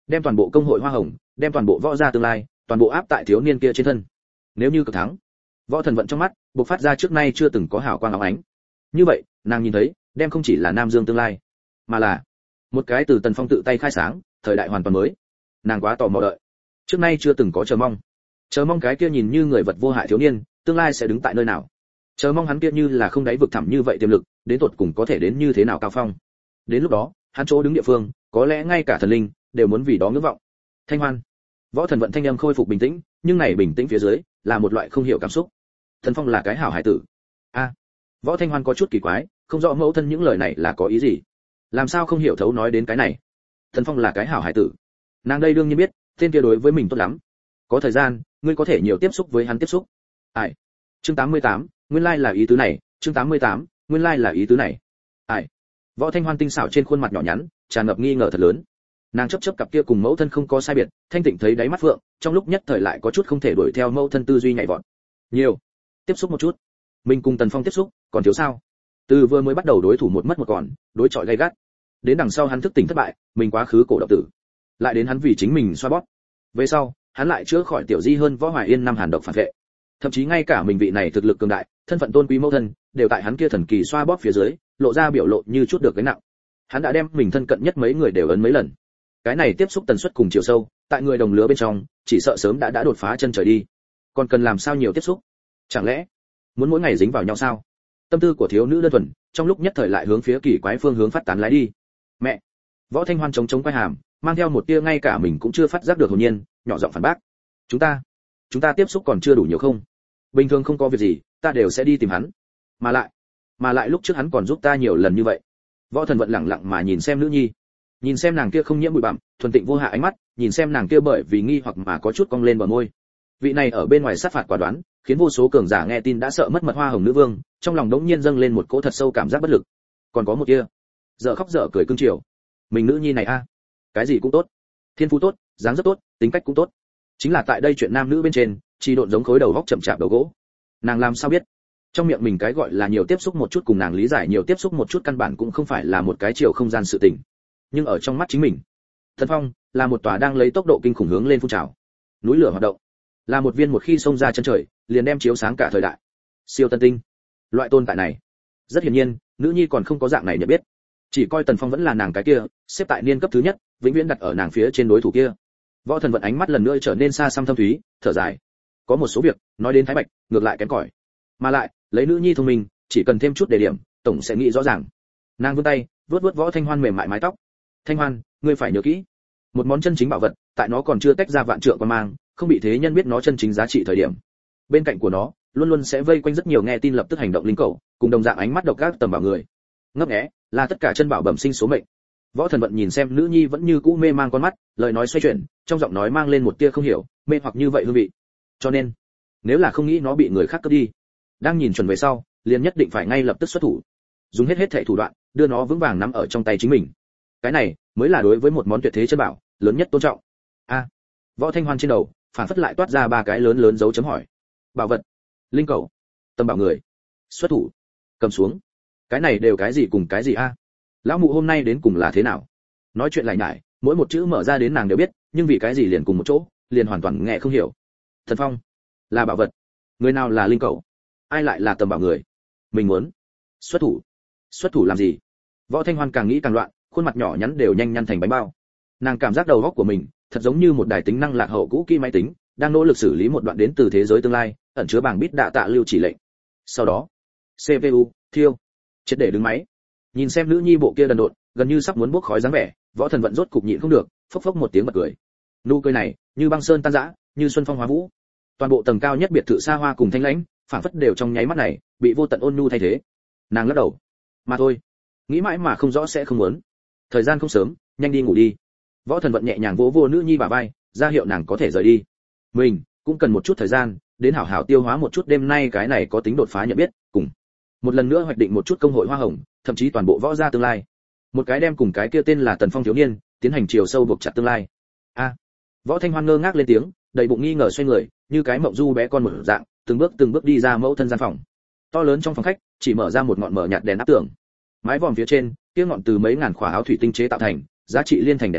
đem toàn bộ công hội hoa hồng, đem toàn bộ võ gia tương lai, toàn bộ áp tại thiếu niên kia trên thân. Nếu như cực thắng, Võ Thần Vận trong mắt bộc phát ra trước nay chưa từng có hào quang óng ánh. Như vậy, nàng nhìn thấy, đem không chỉ là Nam Dương tương lai, mà là một cái từ Tần Phong tự tay khai sáng, thời đại hoàn toàn mới. Nàng quá tò mò đợi, trước nay chưa từng có chờ mong. Chờ mong cái kia nhìn như người vật vô hại thiếu niên, tương lai sẽ đứng tại nơi nào. Chờ mong hắn kia như là không đáy vực thẳm như vậy tiềm lực, đến tột cùng có thể đến như thế nào cao phong. Đến lúc đó, hắn chỗ đứng địa phương, có lẽ ngay cả thần linh đều muốn vì đó ngưỡng vọng. Thanh Hoan. Võ Thần Vận thanh âm khôi phục bình tĩnh, nhưng này bình tĩnh phía dưới là một loại không hiểu cảm xúc. Thần Phong là cái hảo hải tử. A. À, Võ Thanh Hoan có chút kỳ quái, không rõ mẫu thân những lời này là có ý gì. Làm sao không hiểu thấu nói đến cái này? Thần Phong là cái hảo hải tử. Nàng đây đương nhiên biết, tên kia đối với mình tốt lắm. Có thời gian, ngươi có thể nhiều tiếp xúc với hắn tiếp xúc. Ai? Chương tám mươi tám, nguyên lai là ý tứ này, chương tám mươi tám, nguyên lai là ý tứ này. Ai? Võ Thanh Hoan tinh xảo trên khuôn mặt nhỏ nhắn, tràn ngập nghi ngờ thật lớn. Nàng chấp chấp cặp kia cùng mẫu thân không có sai biệt, thanh tịnh thấy đáy mắt phượng, trong lúc nhất thời lại có chút không thể đuổi theo mẫu thân tư duy nhảy vọt. Nhiều, tiếp xúc một chút. Mình cùng Tần Phong tiếp xúc, còn thiếu sao? Từ vừa mới bắt đầu đối thủ một mất một còn, đối chọi gay gắt. Đến đằng sau hắn thức tỉnh thất bại, mình quá khứ cổ động tử. Lại đến hắn vì chính mình xoa bóp. Về sau, hắn lại chữa khỏi tiểu di hơn Võ Hoài Yên năm hàn độc phản vệ. Thậm chí ngay cả mình vị này thực lực cường đại, thân phận tôn quý mẫu thân, đều tại hắn kia thần kỳ xoa bóp phía dưới, lộ ra biểu lộ như chút được cái nặng. Hắn đã đem mình thân cận nhất mấy người đều ấn mấy lần. Cái này tiếp xúc tần suất cùng chiều sâu, tại người đồng lứa bên trong, chỉ sợ sớm đã đã đột phá chân trời đi. Còn cần làm sao nhiều tiếp xúc? Chẳng lẽ muốn mỗi ngày dính vào nhau sao? Tâm tư của thiếu nữ đơn thuần, trong lúc nhất thời lại hướng phía kỳ quái phương hướng phát tán lái đi. Mẹ! Võ Thanh Hoan chống chống quay hàm, mang theo một tia ngay cả mình cũng chưa phát giác được hồn nhiên, nhỏ giọng phản bác. Chúng ta, chúng ta tiếp xúc còn chưa đủ nhiều không? Bình thường không có việc gì, ta đều sẽ đi tìm hắn. Mà lại, mà lại lúc trước hắn còn giúp ta nhiều lần như vậy. Võ Thần Vận lẳng lặng mà nhìn xem nữ nhi, nhìn xem nàng kia không nhiễm bụi bặm, thuần tịnh vô hạ ánh mắt, nhìn xem nàng kia bởi vì nghi hoặc mà có chút cong lên bờ môi. Vị này ở bên ngoài sát phạt quả đoán, khiến vô số cường giả nghe tin đã sợ mất mật hoa hồng nữ vương, trong lòng đống nhiên dâng lên một cỗ thật sâu cảm giác bất lực. Còn có một kia, dở khóc dở cười cưng chiều. Mình nữ nhi này a, cái gì cũng tốt, thiên phú tốt, dáng rất tốt, tính cách cũng tốt. Chính là tại đây chuyện nam nữ bên trên, chỉ độn giống khối đầu góc chậm chạp đầu gỗ. Nàng làm sao biết? Trong miệng mình cái gọi là nhiều tiếp xúc một chút cùng nàng lý giải nhiều tiếp xúc một chút căn bản cũng không phải là một cái chiều không gian sự tình. Nhưng ở trong mắt chính mình, Thần Phong là một tòa đang lấy tốc độ kinh khủng hướng lên phun trào. Núi lửa hoạt động, là một viên một khi xông ra chân trời, liền đem chiếu sáng cả thời đại. Siêu tân tinh. Loại tồn tại này, rất hiển nhiên, nữ nhi còn không có dạng này nhận biết. Chỉ coi Tần Phong vẫn là nàng cái kia, xếp tại niên cấp thứ nhất, vĩnh viễn đặt ở nàng phía trên đối thủ kia. Võ Thần Vận ánh mắt lần nữa trở nên xa xăm thâm thúy, thở dài. Có một số việc, nói đến Thái Bạch, ngược lại kém cỏi. Mà lại, lấy nữ nhi thông minh, chỉ cần thêm chút đề điểm, tổng sẽ nghĩ rõ ràng. Nàng vươn tay, vuốt vuốt Võ Thanh Hoan mềm mại mái tóc. Thanh Hoan, ngươi phải nhớ kỹ, một món chân chính bảo vật, tại nó còn chưa tách ra vạn trượng quan mang, không bị thế nhân biết nó chân chính giá trị thời điểm, bên cạnh của nó luôn luôn sẽ vây quanh rất nhiều nghe tin lập tức hành động linh cầu, cùng đồng dạng ánh mắt độc ác tầm bảo người. Ngấp nghé, là tất cả chân bảo bẩm sinh số mệnh. Võ Thần Vận nhìn xem nữ nhi vẫn như cũ mê mang con mắt, lời nói xoay chuyển, trong giọng nói mang lên một tia không hiểu, mê hoặc như vậy hương vị. Cho nên, nếu là không nghĩ nó bị người khác cướp đi, đang nhìn chuẩn về sau, liền nhất định phải ngay lập tức xuất thủ, dùng hết hết thảy thủ đoạn, đưa nó vững vàng nắm ở trong tay chính mình. Cái này mới là đối với một món tuyệt thế chân bảo lớn nhất tôn trọng. A, à, Võ Thanh Hoan trên đầu phản phất lại toát ra ba cái lớn lớn dấu chấm hỏi. Bảo vật, linh cầu, tâm bảo người, xuất thủ, cầm xuống. Cái này đều cái gì cùng cái gì a? À? Lão mụ hôm nay đến cùng là thế nào? Nói chuyện lại nhải, mỗi một chữ mở ra đến nàng đều biết, nhưng vì cái gì liền cùng một chỗ, liền hoàn toàn nghe không hiểu. Thần Phong là bảo vật, người nào là linh cầu, ai lại là tầm bảo người? Mình muốn xuất thủ. Xuất thủ làm gì? Võ Thanh Hoan càng nghĩ càng loạn, khuôn mặt nhỏ nhắn đều nhanh nhăn thành bánh bao. Nàng cảm giác đầu óc của mình thật giống như một đài tính năng lạc hậu cũ kỹ máy tính, đang nỗ lực xử lý một đoạn đến từ thế giới tương lai, ẩn chứa bảng bit đạ tạ lưu chỉ lệnh. Sau đó, xê pê u thiêu, triệt để đứng máy. Nhìn xem nữ nhi bộ kia đần độn, gần như sắp muốn bốc khói dáng vẻ, Võ Thần Vận rốt cục nhịn không được, phốc phốc một tiếng bật cười. Nụ cười này, như băng sơn tan rã, như xuân phong hóa vũ. Toàn bộ tầng cao nhất biệt thự xa hoa cùng thanh lãnh, phảng phất đều trong nháy mắt này bị vô tận ôn nhu thay thế. Nàng lắc đầu, mà thôi, nghĩ mãi mà không rõ sẽ không muốn. Thời gian không sớm, nhanh đi ngủ đi. Võ Thần Vận nhẹ nhàng vỗ vỗ nữ nhi bả vai, ra hiệu nàng có thể rời đi. Mình cũng cần một chút thời gian, đến hảo hảo tiêu hóa một chút đêm nay cái này có tính đột phá nhận biết, cùng một lần nữa hoạch định một chút công hội hoa hồng, thậm chí toàn bộ võ gia tương lai. Một cái đem cùng cái kia tên là Tần Phong thiếu niên, tiến hành chiều sâu buộc chặt tương lai. A. À, Võ Thanh Hoan ngơ ngác lên tiếng, đầy bụng nghi ngờ xoay người, như cái mộng du bé con một dạng, từng bước từng bước đi ra mẫu thân gian phòng. To lớn trong phòng khách, chỉ mở ra một ngọn mở nhạt đèn áp tường. Mái vòm phía trên, kia ngọn từ mấy ngàn khỏa áo thủy tinh chế tạo thành, giá trị liên thành đèn treo,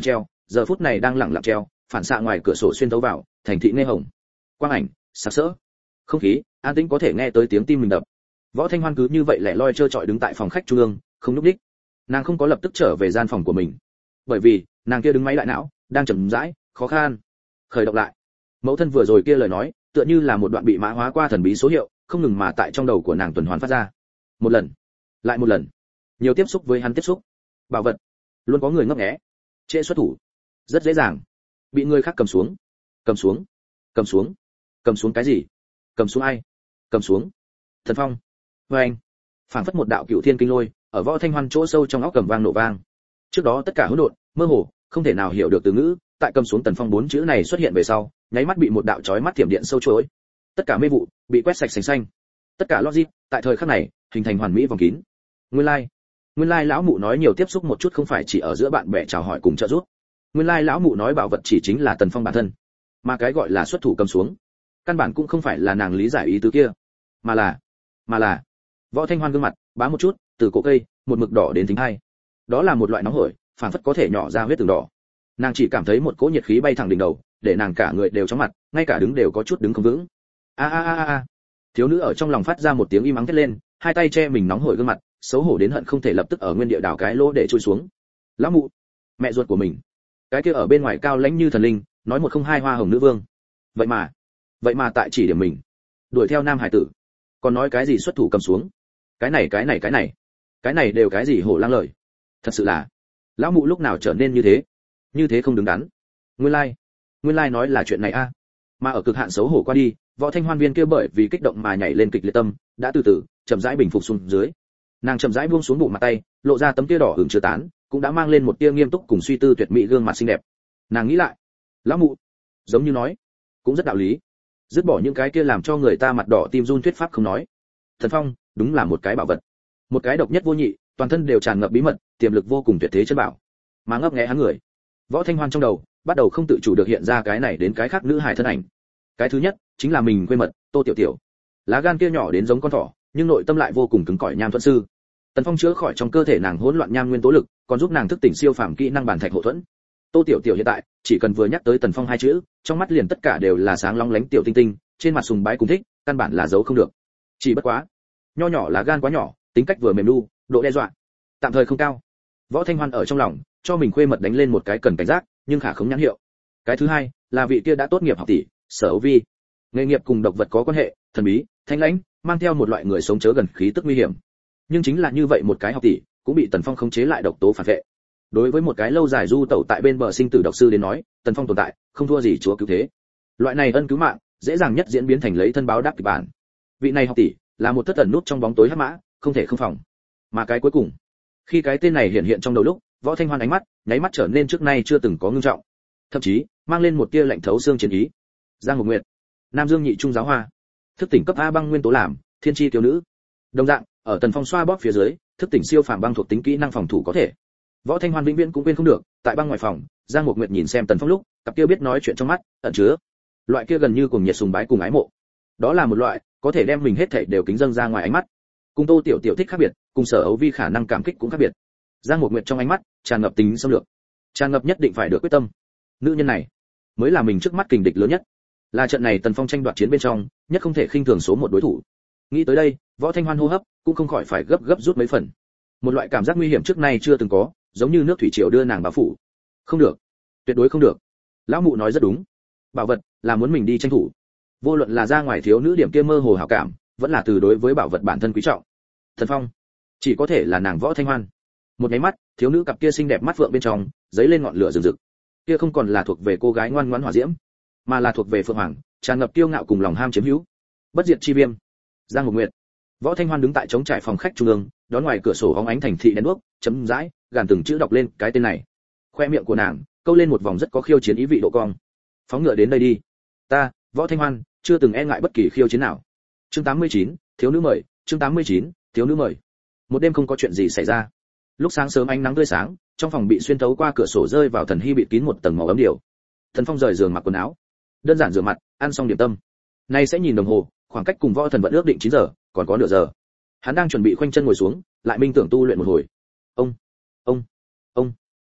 giờ phút này đang lẳng lặng treo, phản xạ ngoài cửa sổ xuyên thấu vào, thành thị nghe hồng. Quang ảnh, sặc sỡ. Không khí, an tĩnh có thể nghe tới tiếng tim mình đập. Võ Thanh Hoan cứ như vậy lẻ loi trơ trọi đứng tại phòng khách trung ương, không lúc đích. Nàng không có lập tức trở về gian phòng của mình, bởi vì nàng kia đứng máy lại não, đang chậm rãi, khó khăn khởi động lại. Mẫu thân vừa rồi kia lời nói, tựa như là một đoạn bị mã hóa qua thần bí số hiệu, không ngừng mà tại trong đầu của nàng tuần hoàn phát ra. Một lần, lại một lần, nhiều tiếp xúc với hắn tiếp xúc. Bảo vật, luôn có người ngấp nghé. Trễ xuất thủ, rất dễ dàng bị người khác cầm xuống. Cầm xuống, cầm xuống, cầm xuống cái gì? Cầm xuống ai? Cầm xuống Thần Phong. Và anh, phảng phất một đạo cửu thiên kinh lôi, ở Võ Thanh Hoan chỗ sâu trong óc cầm vang nổ vang. Trước đó tất cả hỗn độn, mơ hồ, không thể nào hiểu được từ ngữ, tại cầm xuống Tần Phong bốn chữ này xuất hiện về sau, nháy mắt bị một đạo chói mắt thiểm điện sâu chuỗi. Tất cả mê vụ bị quét sạch sành xanh. Tất cả logic, tại thời khắc này, hình thành hoàn mỹ vòng kín. Nguyên lai, like. Nguyên lai like lão mụ nói nhiều tiếp xúc một chút không phải chỉ ở giữa bạn bè chào hỏi cùng trợ giúp. Nguyên lai like lão mụ nói bảo vật chỉ chính là Tần Phong bản thân, mà cái gọi là xuất thủ cầm xuống, căn bản cũng không phải là nàng lý giải ý tứ kia, mà là, mà là Võ Thanh Hoan gương mặt bá một chút, từ cổ cây, một mực đỏ đến thính hai. Đó là một loại nóng hổi, phảng phất có thể nhỏ ra huyết tường đỏ. Nàng chỉ cảm thấy một cỗ nhiệt khí bay thẳng đỉnh đầu, để nàng cả người đều chóng mặt, ngay cả đứng đều có chút đứng không vững. A a a a. Thiếu nữ ở trong lòng phát ra một tiếng im ắng thét lên, hai tay che mình nóng hổi gương mặt, xấu hổ đến hận không thể lập tức ở nguyên địa đào cái lỗ để chui xuống. Lão mụ, mẹ ruột của mình, cái kia ở bên ngoài cao lãnh như thần linh, nói một không hai hoa hồng nữ vương. Vậy mà, vậy mà tại chỉ điểm mình, đuổi theo nam hải tử, còn nói cái gì xuất thủ cầm xuống, cái này cái này cái này, cái này đều cái gì hổ lang lời. Thật sự là, lão mụ lúc nào trở nên như thế, như thế không đứng đắn. Nguyên lai, like, nguyên lai like nói là chuyện này a. À. Mà ở cực hạn xấu hổ qua đi, Võ Thanh Hoan viên kia bởi vì kích động mà nhảy lên kịch liệt tâm, đã từ từ chậm rãi bình phục xuống dưới. Nàng chậm rãi buông xuống bụng mặt tay, lộ ra tấm kia đỏ ửng chưa tán, cũng đã mang lên một tia nghiêm túc cùng suy tư tuyệt mỹ gương mặt xinh đẹp. Nàng nghĩ lại, lão mụ, giống như nói, cũng rất đạo lý. Dứt bỏ những cái kia làm cho người ta mặt đỏ tim run thuyết pháp không nói. Thần Phong, đúng là một cái bảo vật, một cái độc nhất vô nhị, toàn thân đều tràn ngập bí mật, tiềm lực vô cùng tuyệt thế chân bảo. Mà ngấp nghé hắn người, Võ Thanh Hoan trong đầu bắt đầu không tự chủ được hiện ra cái này đến cái khác nữ hài thân ảnh. Cái thứ nhất chính là mình quê mật, Tô Tiểu Tiểu. Lá gan kia nhỏ đến giống con thỏ, nhưng nội tâm lại vô cùng cứng cỏi nham thuận sư. Tần Phong chữa khỏi trong cơ thể nàng hỗn loạn nham nguyên tố lực, còn giúp nàng thức tỉnh siêu phàm kỹ năng bản thạch hộ thuẫn. Tô Tiểu Tiểu hiện tại, chỉ cần vừa nhắc tới Tần Phong hai chữ, trong mắt liền tất cả đều là sáng long lánh tiểu tinh tinh, trên mặt sùng bái cùng thích, căn bản là giấu không được. Chỉ bất quá, nho nhỏ lá gan quá nhỏ, tính cách vừa mềm nu, độ đe dọa tạm thời không cao. Võ Thanh Hoan ở trong lòng cho mình khuê mật đánh lên một cái cần cảnh giác, nhưng khả không nhãn hiệu. Cái thứ hai là vị kia đã tốt nghiệp học tỷ, Sở Âu Vi. Nghề nghiệp cùng độc vật có quan hệ, thần bí, thanh lãnh, mang theo một loại người sống chớ gần khí tức nguy hiểm. Nhưng chính là như vậy một cái học tỷ, cũng bị Tần Phong khống chế lại độc tố phản vệ. Đối với một cái lâu dài du tẩu tại bên bờ sinh tử độc sư đến nói, Tần Phong tồn tại, không thua gì chúa cứu thế. Loại này ân cứu mạng, dễ dàng nhất diễn biến thành lấy thân báo đáp kịch bản. Vị này học tỷ, là một thất ẩn nút trong bóng tối hắc mã, không thể không phòng. Mà cái cuối cùng, khi cái tên này hiện hiện trong đầu lúc, Võ Thanh Hoan ánh mắt nháy mắt trở nên trước nay chưa từng có ngưng trọng, thậm chí mang lên một tia lạnh thấu xương chiến ý. Giang Ngọc Nguyệt, Nam Dương nhị trung giáo hoa, thức tỉnh cấp A băng nguyên tố làm, thiên chi tiểu nữ. Đồng dạng, ở Tần Phong xoa bóp phía dưới, thức tỉnh siêu phàm băng thuộc tính kỹ năng phòng thủ có thể. Võ Thanh Hoan vĩnh viễn cũng quên không được, tại băng ngoài phòng, Giang Ngọc Nguyệt nhìn xem Tần Phong lúc, cặp kia biết nói chuyện trong mắt, ẩn chứa loại kia gần như cùng nhiệt sùng bái cùng ái mộ. Đó là một loại có thể đem mình hết thảy đều kính dâng ra ngoài ánh mắt. Cùng Tô Tiểu Tiểu thích khác biệt, cùng Sở Âu Vi khả năng cảm kích cũng khác biệt. Giang Ngọc Nguyệt trong ánh mắt tràn ngập tính xâm lược, tràn ngập nhất định phải được quyết tâm. Nữ nhân này mới là mình trước mắt kình địch lớn nhất, là trận này Tần Phong tranh đoạt chiến bên trong nhất không thể khinh thường số một đối thủ. Nghĩ tới đây, Võ Thanh Hoan hô hấp cũng không khỏi phải gấp gấp rút mấy phần. Một loại cảm giác nguy hiểm trước nay chưa từng có, giống như nước thủy triều đưa nàng bao phủ. Không được, tuyệt đối không được. Lão mụ nói rất đúng, bảo vật là muốn mình đi tranh thủ. Vô luận là ra ngoài thiếu nữ điểm kia mơ hồ hảo cảm, vẫn là từ đối với bảo vật bản thân quý trọng. Thần Phong chỉ có thể là nàng Võ Thanh Hoan. Một cái mắt, thiếu nữ cặp kia xinh đẹp mắt vượng bên trong giấy lên ngọn lửa rực rực. Kia không còn là thuộc về cô gái ngoan ngoãn hỏa diễm, mà là thuộc về phượng hoàng, tràn ngập kiêu ngạo cùng lòng ham chiếm hữu. Bất diệt chi viêm. Giang Ngọc Nguyệt. Võ Thanh Hoan đứng tại trống trải phòng khách trung ương, đón ngoài cửa sổ hóng ánh thành thị đèn đuốc, chấm dãi, gàn từng chữ đọc lên cái tên này. Khoe miệng của nàng câu lên một vòng rất có khiêu chiến ý vị độ cong. Phóng ngựa đến đây đi. Ta, Võ Thanh Hoan, chưa từng e ngại bất kỳ khiêu chiến nào. Chương tám mươi chín, thiếu nữ mời, chương tám mươi chín, thiếu nữ mời. Một đêm không có chuyện gì xảy ra. Lúc sáng sớm ánh nắng tươi sáng, trong phòng bị xuyên thấu qua cửa sổ rơi vào Thần Hy bịt kín một tầng màu ấm điều. Thần Phong rời giường mặc quần áo, đơn giản rửa mặt, ăn xong điểm tâm. Nay sẽ nhìn đồng hồ, khoảng cách cùng Võ Thần vẫn ước định chín giờ, còn có nửa giờ. Hắn đang chuẩn bị khoanh chân ngồi xuống, lại minh tưởng tu luyện một hồi. Ông, ông, ông.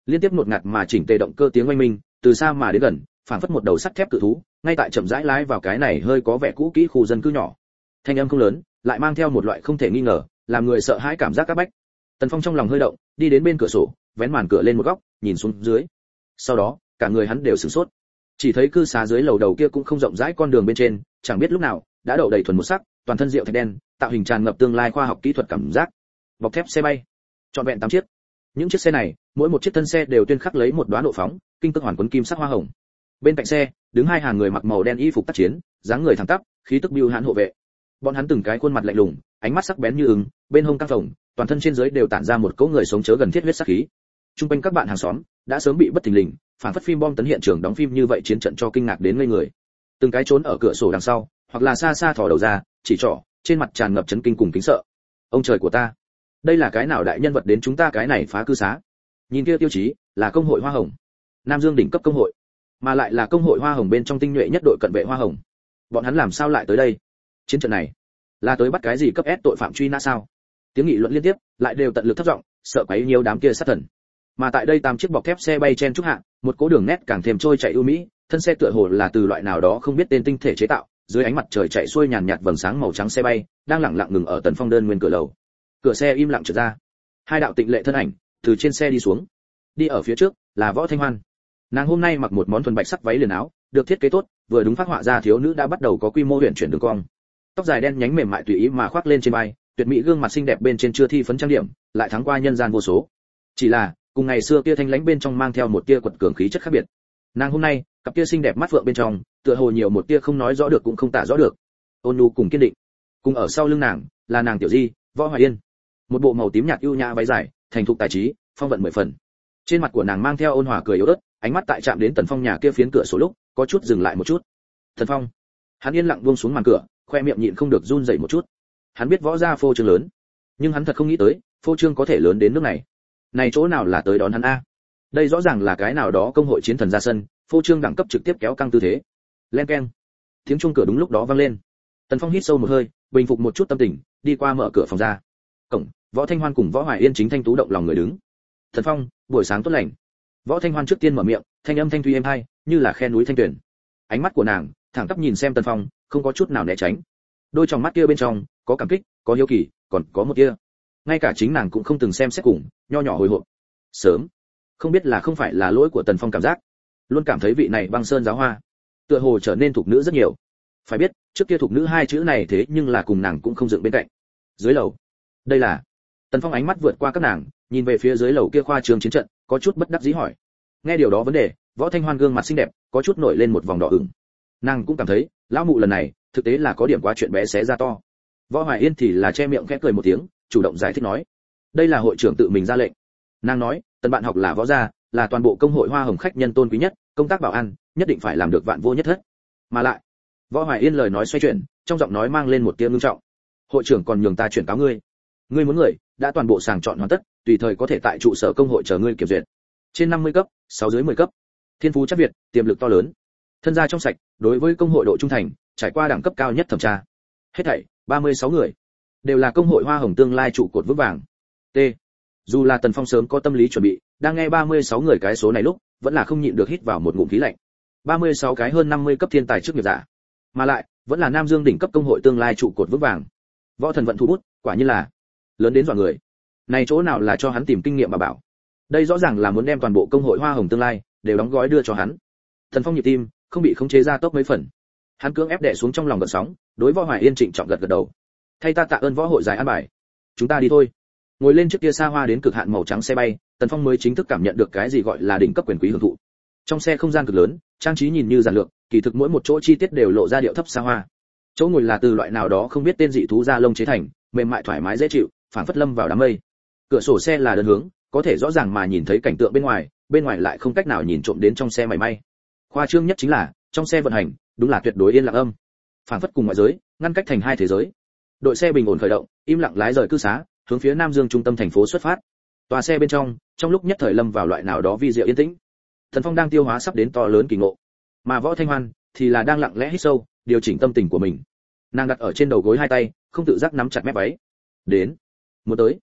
Liên tiếp ngột ngạt mà chỉnh tề động cơ tiếng oanh minh, từ xa mà đến gần, phảng phất một đầu sắt thép cự thú, ngay tại chậm rãi lái vào cái này hơi có vẻ cũ kỹ khu dân cư nhỏ. Thanh âm không lớn, lại mang theo một loại không thể nghi ngờ, làm người sợ hãi cảm giác các bách. Tần Phong trong lòng hơi động, đi đến bên cửa sổ, vén màn cửa lên một góc, nhìn xuống dưới. Sau đó, cả người hắn đều sửng sốt. Chỉ thấy cư xá dưới lầu đầu kia cũng không rộng rãi con đường bên trên, chẳng biết lúc nào đã đậu đầy thuần một sắc, toàn thân rượu thạch đen, tạo hình tràn ngập tương lai khoa học kỹ thuật cảm giác. Bọc thép xe bay, trọn vẹn tám chiếc. Những chiếc xe này, mỗi một chiếc thân xe đều tuyên khắc lấy một đóa nộ phóng, kinh tức hoàn quấn kim sắc hoa hồng. Bên cạnh xe, đứng hai hàng người mặc màu đen y phục tác chiến, dáng người thẳng tắp, khí tức bưu hãn hộ vệ. Bọn hắn từng cái khuôn mặt lạnh lùng, ánh mắt sắc bén như ứng, bên hông căng phồng, toàn thân trên dưới đều tản ra một cỗ người sống chớ gần thiết huyết sát khí. Trung quanh các bạn hàng xóm đã sớm bị bất thình lình, phản phất phim bom tấn hiện trường đóng phim như vậy chiến trận cho kinh ngạc đến ngây người. Từng cái trốn ở cửa sổ đằng sau, hoặc là xa xa thò đầu ra, chỉ trỏ, trên mặt tràn ngập chấn kinh cùng kính sợ. Ông trời của ta, đây là cái nào đại nhân vật đến chúng ta cái này phá cư xá? Nhìn kia tiêu chí, là công hội hoa hồng, Nam Dương đỉnh cấp công hội, mà lại là công hội hoa hồng bên trong tinh nhuệ nhất đội cận vệ hoa hồng. Bọn hắn làm sao lại tới đây? Chiến trận này, là tới bắt cái gì cấp S tội phạm truy nã sao? Tiếng nghị luận liên tiếp, lại đều tận lực thấp giọng, sợ quấy nhiều đám kia sát thần. Mà tại đây tám chiếc bọc thép xe bay chen chúc hạ, một cố đường nét càng thêm trôi chạy ưu mỹ, thân xe tựa hồ là từ loại nào đó không biết tên tinh thể chế tạo, dưới ánh mặt trời chạy xuôi nhàn nhạt vầng sáng màu trắng xe bay, đang lặng lặng ngừng ở Tần Phong đơn nguyên cửa lầu. Cửa xe im lặng trượt ra, hai đạo tịnh lệ thân ảnh từ trên xe đi xuống. Đi ở phía trước là Võ Thanh Hoan. Nàng hôm nay mặc một món thuần bạch sắc váy liền áo, được thiết kế tốt, vừa đúng phát họa ra thiếu nữ đã bắt đầu có quy mô huyền chuyển đường cong. Tóc dài đen nhánh mềm mại tùy ý mà khoác lên trên vai, tuyệt mỹ gương mặt xinh đẹp bên trên chưa thi phấn trang điểm, lại thắng qua nhân gian vô số. Chỉ là, cùng ngày xưa kia thanh lãnh bên trong mang theo một tia quật cường khí chất khác biệt. Nàng hôm nay, cặp kia xinh đẹp mắt phượng bên trong, tựa hồ nhiều một tia không nói rõ được cũng không tả rõ được. Ôn nhu cùng kiên định. Cùng ở sau lưng nàng, là nàng tiểu di, Võ Hoài Yên. Một bộ màu tím nhạt ưu nhã váy dài, thành thục tài trí, phong vận mười phần. Trên mặt của nàng mang theo ôn hòa cười yếu ớt, ánh mắt tại chạm đến Tần Phong nhà kia phiến cửa sổ lúc, có chút dừng lại một chút. Tần Phong, hắn yên lặng buông xuống màn cửa, khoe miệng nhịn không được run rẩy một chút. Hắn biết Võ gia phô trương lớn, nhưng hắn thật không nghĩ tới, phô trương có thể lớn đến nước này. Này chỗ nào là tới đón hắn a? Đây rõ ràng là cái nào đó công hội chiến thần ra sân, phô trương đẳng cấp trực tiếp kéo căng tư thế. Len keng. Tiếng chuông cửa đúng lúc đó vang lên. Tần Phong hít sâu một hơi, bình phục một chút tâm tình, đi qua mở cửa phòng ra. Cổng, Võ Thanh Hoan cùng Võ Hoài Yên chính thanh tú động lòng người đứng. Tần Phong, buổi sáng tốt lành. Võ Thanh Hoan trước tiên mở miệng, thanh âm thanh thuy êm hai, như là khe núi thanh tuyển. Ánh mắt của nàng thẳng tắp nhìn xem Tần Phong, không có chút nào né tránh. Đôi tròng mắt kia bên trong có cảm kích, có hiếu kỳ, còn có một kia, ngay cả chính nàng cũng không từng xem xét cùng, nho nhỏ hồi hộp. Sớm, không biết là không phải là lỗi của Tần Phong cảm giác, luôn cảm thấy vị này băng sơn giáo hoa, tựa hồ trở nên thục nữ rất nhiều. Phải biết, trước kia thục nữ hai chữ này thế nhưng là cùng nàng cũng không dựng bên cạnh. Dưới lầu, đây là. Tần Phong ánh mắt vượt qua các nàng, nhìn về phía dưới lầu kia khoa trường chiến trận, có chút bất đắc dĩ hỏi. Nghe điều đó vấn đề, Võ Thanh Hoan gương mặt xinh đẹp, có chút nổi lên một vòng đỏ ửng. Nàng cũng cảm thấy, lão mụ lần này, thực tế là có điểm quá chuyện bé xé ra to. Võ Hoài Yên thì là che miệng khẽ cười một tiếng, chủ động giải thích nói, đây là hội trưởng tự mình ra lệnh. Nàng nói, Tần bạn học là võ gia, là toàn bộ công hội hoa hồng khách nhân tôn quý nhất, công tác bảo an nhất định phải làm được vạn vô nhất thất. Mà lại, Võ Hoài Yên lời nói xoay chuyển, trong giọng nói mang lên một tia ngưng trọng. Hội trưởng còn nhường ta chuyển cáo ngươi, ngươi muốn người đã toàn bộ sàng chọn hoàn tất, tùy thời có thể tại trụ sở công hội chờ ngươi kiểm duyệt. Trên năm mươi cấp, sáu dưới mười cấp, thiên phú chắc việt, tiềm lực to lớn, thân gia trong sạch, đối với công hội độ trung thành, trải qua đẳng cấp cao nhất thẩm tra. Hết thảy ba mươi sáu người, đều là công hội hoa hồng tương lai trụ cột vững vàng. T. Dù là Tần Phong sớm có tâm lý chuẩn bị, đang nghe ba mươi sáu người cái số này lúc, vẫn là không nhịn được hít vào một ngụm khí lạnh. ba mươi sáu cái hơn năm mươi cấp thiên tài trước nghiệp giả, mà lại vẫn là Nam Dương đỉnh cấp công hội tương lai trụ cột vững vàng. Võ Thần vận thủ bút, quả như là lớn đến dọa người. Này chỗ nào là cho hắn tìm kinh nghiệm mà bảo. Đây rõ ràng là muốn đem toàn bộ công hội hoa hồng tương lai đều đóng gói đưa cho hắn. Tần Phong nhịp tim không bị khống chế ra tốc mấy phần. Hắn cưỡng ép đè xuống trong lòng gợn sóng, đối Võ Hoài Yên trịnh trọng gật gật đầu. Thay ta tạ ơn võ hội giải an bài. Chúng ta đi thôi. Ngồi lên chiếc kia xa hoa đến cực hạn màu trắng xe bay, Tần Phong mới chính thức cảm nhận được cái gì gọi là đỉnh cấp quyền quý hưởng thụ. Trong xe không gian cực lớn, trang trí nhìn như giản lược, kỳ thực mỗi một chỗ chi tiết đều lộ ra điệu thấp xa hoa. Chỗ ngồi là từ loại nào đó không biết tên dị thú da lông chế thành, mềm mại thoải mái dễ chịu, phảng phất lâm vào đám mây. Cửa sổ xe là đơn hướng, có thể rõ ràng mà nhìn thấy cảnh tượng bên ngoài, bên ngoài lại không cách nào nhìn trộm đến trong xe mảy may. Khoa trương nhất chính là, trong xe vận hành, đúng là tuyệt đối yên lặng âm. Phảng phất cùng ngoại giới, ngăn cách thành hai thế giới. Đội xe bình ổn khởi động, im lặng lái rời cư xá, hướng phía Nam Dương trung tâm thành phố xuất phát. Tòa xe bên trong, trong lúc nhất thời lâm vào loại nào đó vi diệu yên tĩnh. Thần Phong đang tiêu hóa sắp đến to lớn kỳ ngộ, mà Võ Thanh Hoan thì là đang lặng lẽ hít sâu, điều chỉnh tâm tình của mình. Nàng đặt ở trên đầu gối hai tay, không tự giác nắm chặt mép váy. Đến, muốn tới.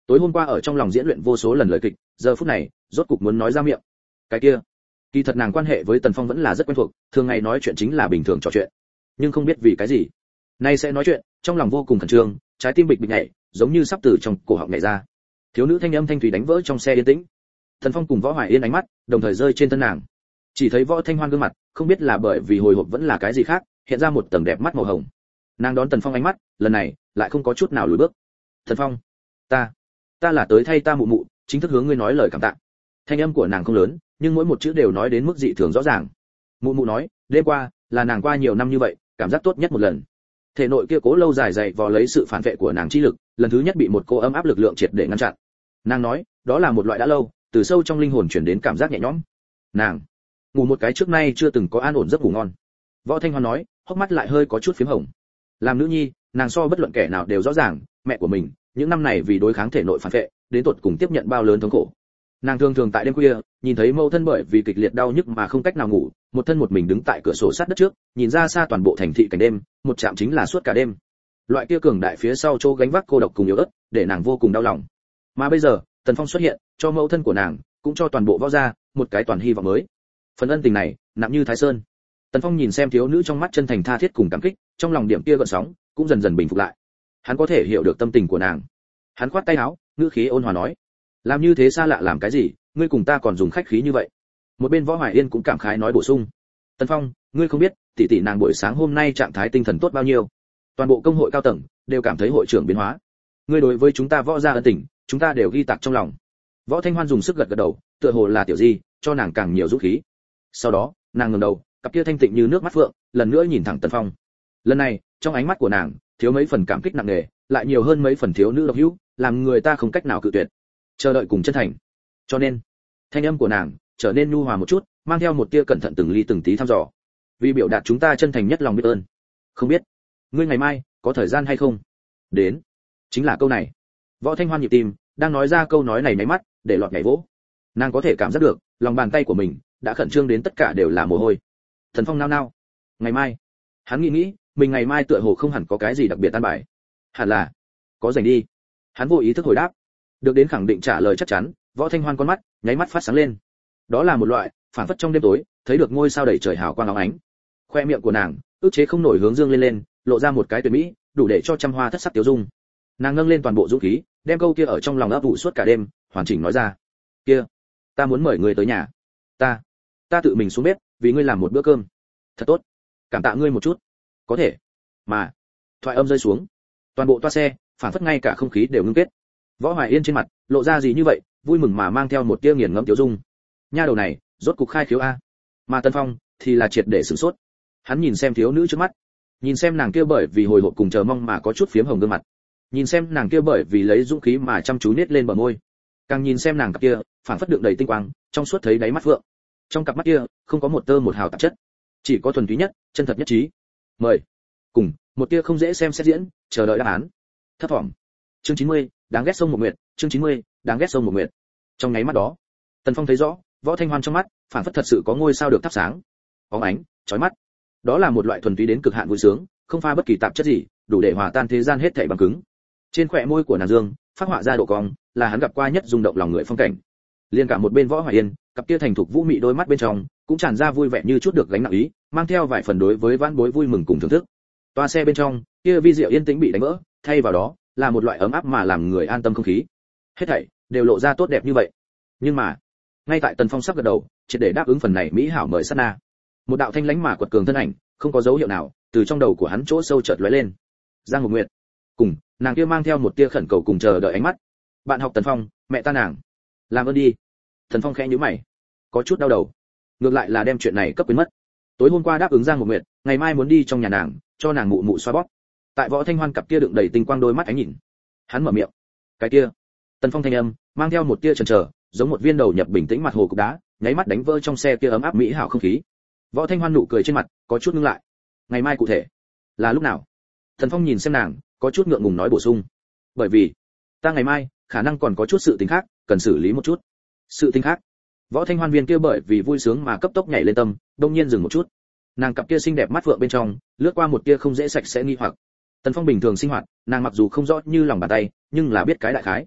tối hôm qua ở trong lòng diễn luyện vô số lần lời kịch, giờ phút này rốt cục muốn nói ra miệng. Cái kia, kỳ thật nàng quan hệ với Tần Phong vẫn là rất quen thuộc, thường ngày nói chuyện chính là bình thường trò chuyện, nhưng không biết vì cái gì nay sẽ nói chuyện, trong lòng vô cùng khẩn trương, trái tim bịch bịch nhảy, giống như sắp từ trong cổ họng nhảy ra. Thiếu nữ thanh âm thanh thủy đánh vỡ trong xe yên tĩnh. Tần Phong cùng Võ Hoài Yên ánh mắt đồng thời rơi trên thân nàng, chỉ thấy Võ Thanh Hoan gương mặt, không biết là bởi vì hồi hộp vẫn là cái gì khác, hiện ra một tầng đẹp mắt màu hồng. Nàng đón Tần Phong ánh mắt, lần này lại không có chút nào lùi bước. Tần Phong, ta, ta là tới thay ta mụ mụ, chính thức hướng ngươi nói lời cảm tạ. Thanh âm của nàng không lớn, nhưng mỗi một chữ đều nói đến mức dị thường rõ ràng. Mụ mụ nói, đêm qua là nàng qua nhiều năm như vậy, cảm giác tốt nhất một lần. Thể nội kia cố lâu dài dày vò lấy sự phản vệ của nàng chi lực, lần thứ nhất bị một cô ấm áp lực lượng triệt để ngăn chặn. Nàng nói, đó là một loại đã lâu, từ sâu trong linh hồn truyền đến cảm giác nhẹ nhõm. Nàng ngủ một cái trước nay chưa từng có an ổn giấc ngủ ngon. Võ Thanh Hoan nói, hốc mắt lại hơi có chút phím hồng. Làm nữ nhi, nàng so bất luận kẻ nào đều rõ ràng, mẹ của mình, những năm này vì đối kháng thể nội phản vệ, đến tột cùng tiếp nhận bao lớn thống khổ. Nàng thường thường tại đêm khuya, nhìn thấy mẫu thân bởi vì kịch liệt đau nhức mà không cách nào ngủ, một thân một mình đứng tại cửa sổ sát đất trước, nhìn ra xa toàn bộ thành thị cảnh đêm, một chạm chính là suốt cả đêm. Loại kia cường đại phía sau chỗ gánh vác cô độc cùng yếu ớt, để nàng vô cùng đau lòng. Mà bây giờ, Tần Phong xuất hiện, cho mẫu thân của nàng, cũng cho toàn bộ Võ gia một cái toàn hy vọng mới. Phần ân tình này, nặng như Thái Sơn. Tần Phong nhìn xem thiếu nữ trong mắt chân thành tha thiết cùng cảm kích, trong lòng điểm kia gợn sóng cũng dần dần bình phục lại. Hắn có thể hiểu được tâm tình của nàng. Hắn khoát tay áo, ngữ khí ôn hòa nói: "Làm như thế xa lạ làm cái gì, ngươi cùng ta còn dùng khách khí như vậy?" Một bên Võ Hoài Yên cũng cảm khái nói bổ sung: "Tần Phong, ngươi không biết, tỷ tỷ nàng buổi sáng hôm nay trạng thái tinh thần tốt bao nhiêu. Toàn bộ công hội cao tầng đều cảm thấy hội trưởng biến hóa. Ngươi đối với chúng ta Võ gia ân tình, chúng ta đều ghi tạc trong lòng." Võ Thanh Hoan dùng sức gật gật đầu, tựa hồ là tiểu di, cho nàng càng nhiều dũng khí. Sau đó, nàng ngẩng đầu, cặp kia thanh tịnh như nước mắt phượng, lần nữa nhìn thẳng Tần Phong. Lần này, trong ánh mắt của nàng, thiếu mấy phần cảm kích nặng nề, lại nhiều hơn mấy phần thiếu nữ độc hữu, làm người ta không cách nào cự tuyệt. Chờ đợi cùng chân thành. Cho nên, thanh âm của nàng trở nên nhu hòa một chút, mang theo một tia cẩn thận từng ly từng tí thăm dò. Vì biểu đạt chúng ta chân thành nhất lòng biết ơn. Không biết, ngươi ngày mai có thời gian hay không? Đến. Chính là câu này. Võ Thanh Hoan nhịp tim, đang nói ra câu nói này nháy mắt, để lọt nhảy vỗ. Nàng có thể cảm giác được, lòng bàn tay của mình đã khẩn trương đến tất cả đều là mồ hôi. Thần Phong nao nao. Ngày mai? Hắn nghĩ nghĩ, mình ngày mai tựa hồ không hẳn có cái gì đặc biệt tan bài. Hẳn là có rảnh đi. Hắn vô ý thức hồi đáp. Được đến khẳng định trả lời chắc chắn, Võ Thanh Hoan con mắt nháy mắt phát sáng lên. Đó là một loại phản phất trong đêm tối, thấy được ngôi sao đầy trời hào quang óng ánh. Khoe miệng của nàng ức chế không nổi hướng dương lên lên, lộ ra một cái tuyệt mỹ, đủ để cho trăm hoa thất sắc tiêu dung. Nàng nâng lên toàn bộ dũng khí, đem câu kia ở trong lòng ấp ủ suốt cả đêm, hoàn chỉnh nói ra. "Kia, ta muốn mời ngươi tới nhà. Ta, ta tự mình xuống bếp, vì ngươi làm một bữa cơm. Thật tốt. Cảm tạ ngươi một chút." "Có thể." Mà, thoại âm rơi xuống, toàn bộ toa xe, phản phất ngay cả không khí đều ngưng kết. Võ Hoài Yên trên mặt lộ ra gì như vậy, vui mừng mà mang theo một tia nghiền ngẫm tiêu dung. Nha đầu này, rốt cục khai khiếu a. Mà Tân Phong thì là triệt để sửng sốt. Hắn nhìn xem thiếu nữ trước mắt, nhìn xem nàng kia bởi vì hồi hộp cùng chờ mong mà có chút phiếm hồng gương mặt, nhìn xem nàng kia bởi vì lấy dũng khí mà chăm chú nết lên bờ môi, càng nhìn xem nàng cặp kia phản phất đựng đầy tinh quang, trong suốt thấy đáy mắt vượng. Trong cặp mắt kia không có một tơ một hào tạp chất, chỉ có thuần túy nhất, chân thật nhất trí. Mời. Cùng một tia không dễ xem xét diễn, chờ đợi đáp án. Thấp thỏm. Chương chín mươi, đáng ghét sông một nguyệt, chương chín mươi, đáng ghét sông một nguyệt. Trong nháy mắt đó, Tần Phong thấy rõ, Võ Thanh Hoan trong mắt, phản phất thật sự có ngôi sao được thắp sáng, bóng ánh, chói mắt. Đó là một loại thuần túy đến cực hạn vui sướng, không pha bất kỳ tạp chất gì, đủ để hòa tan thế gian hết thảy bằng cứng. Trên khóe môi của nàng dương, phát họa ra độ cong, là hắn gặp qua nhất rung động lòng người phong cảnh. Liên cả một bên Võ Hoài Yên, cặp kia thành thục vũ mị đôi mắt bên trong, cũng tràn ra vui vẻ như chút được gánh nặng ý, mang theo vài phần đối với vãn bối vui mừng cùng thưởng thức. Toa xe bên trong, kia vi diệu yên tĩnh bị đánh vỡ, thay vào đó là một loại ấm áp mà làm người an tâm không khí. Hết thảy đều lộ ra tốt đẹp như vậy. Nhưng mà, ngay tại Tần Phong sắp gật đầu, triệt để đáp ứng phần này mỹ hảo mời sát na, một đạo thanh lãnh mà quật cường thân ảnh, không có dấu hiệu nào, từ trong đầu của hắn chỗ sâu chợt lóe lên. Giang Ngọc Nguyệt, cùng nàng kia mang theo một tia khẩn cầu cùng chờ đợi ánh mắt. "Bạn học Tần Phong, mẹ ta nàng, làm ơn đi." Tần Phong khẽ nhíu mày, có chút đau đầu. Ngược lại là đem chuyện này cấp quên mất. Tối hôm qua đáp ứng Giang Ngọc Nguyệt, ngày mai muốn đi trong nhà nàng, cho nàng mụ mụ xoa bóp. Tại Võ Thanh Hoan cặp kia đựng đầy tinh quang đôi mắt ánh nhìn, hắn mở miệng. "Cái kia." Tần Phong thanh âm mang theo một tia chần chờ, giống một viên đầu nhập bình tĩnh mặt hồ cục đá, nháy mắt đánh vỡ trong xe kia ấm áp mỹ hảo không khí. Võ Thanh Hoan nụ cười trên mặt có chút ngưng lại. "Ngày mai cụ thể là lúc nào?" Tần Phong nhìn xem nàng, có chút ngượng ngùng nói bổ sung. "Bởi vì ta ngày mai khả năng còn có chút sự tình khác, cần xử lý một chút." "Sự tình khác?" Võ Thanh Hoan viên kia bởi vì vui sướng mà cấp tốc nhảy lên tâm, đột nhiên dừng một chút. Nàng cặp kia xinh đẹp mắt vượng bên trong, lướt qua một tia không dễ sạch sẽ nghi hoặc. Tần Phong bình thường sinh hoạt, nàng mặc dù không rõ như lòng bàn tay, nhưng là biết cái đại khái.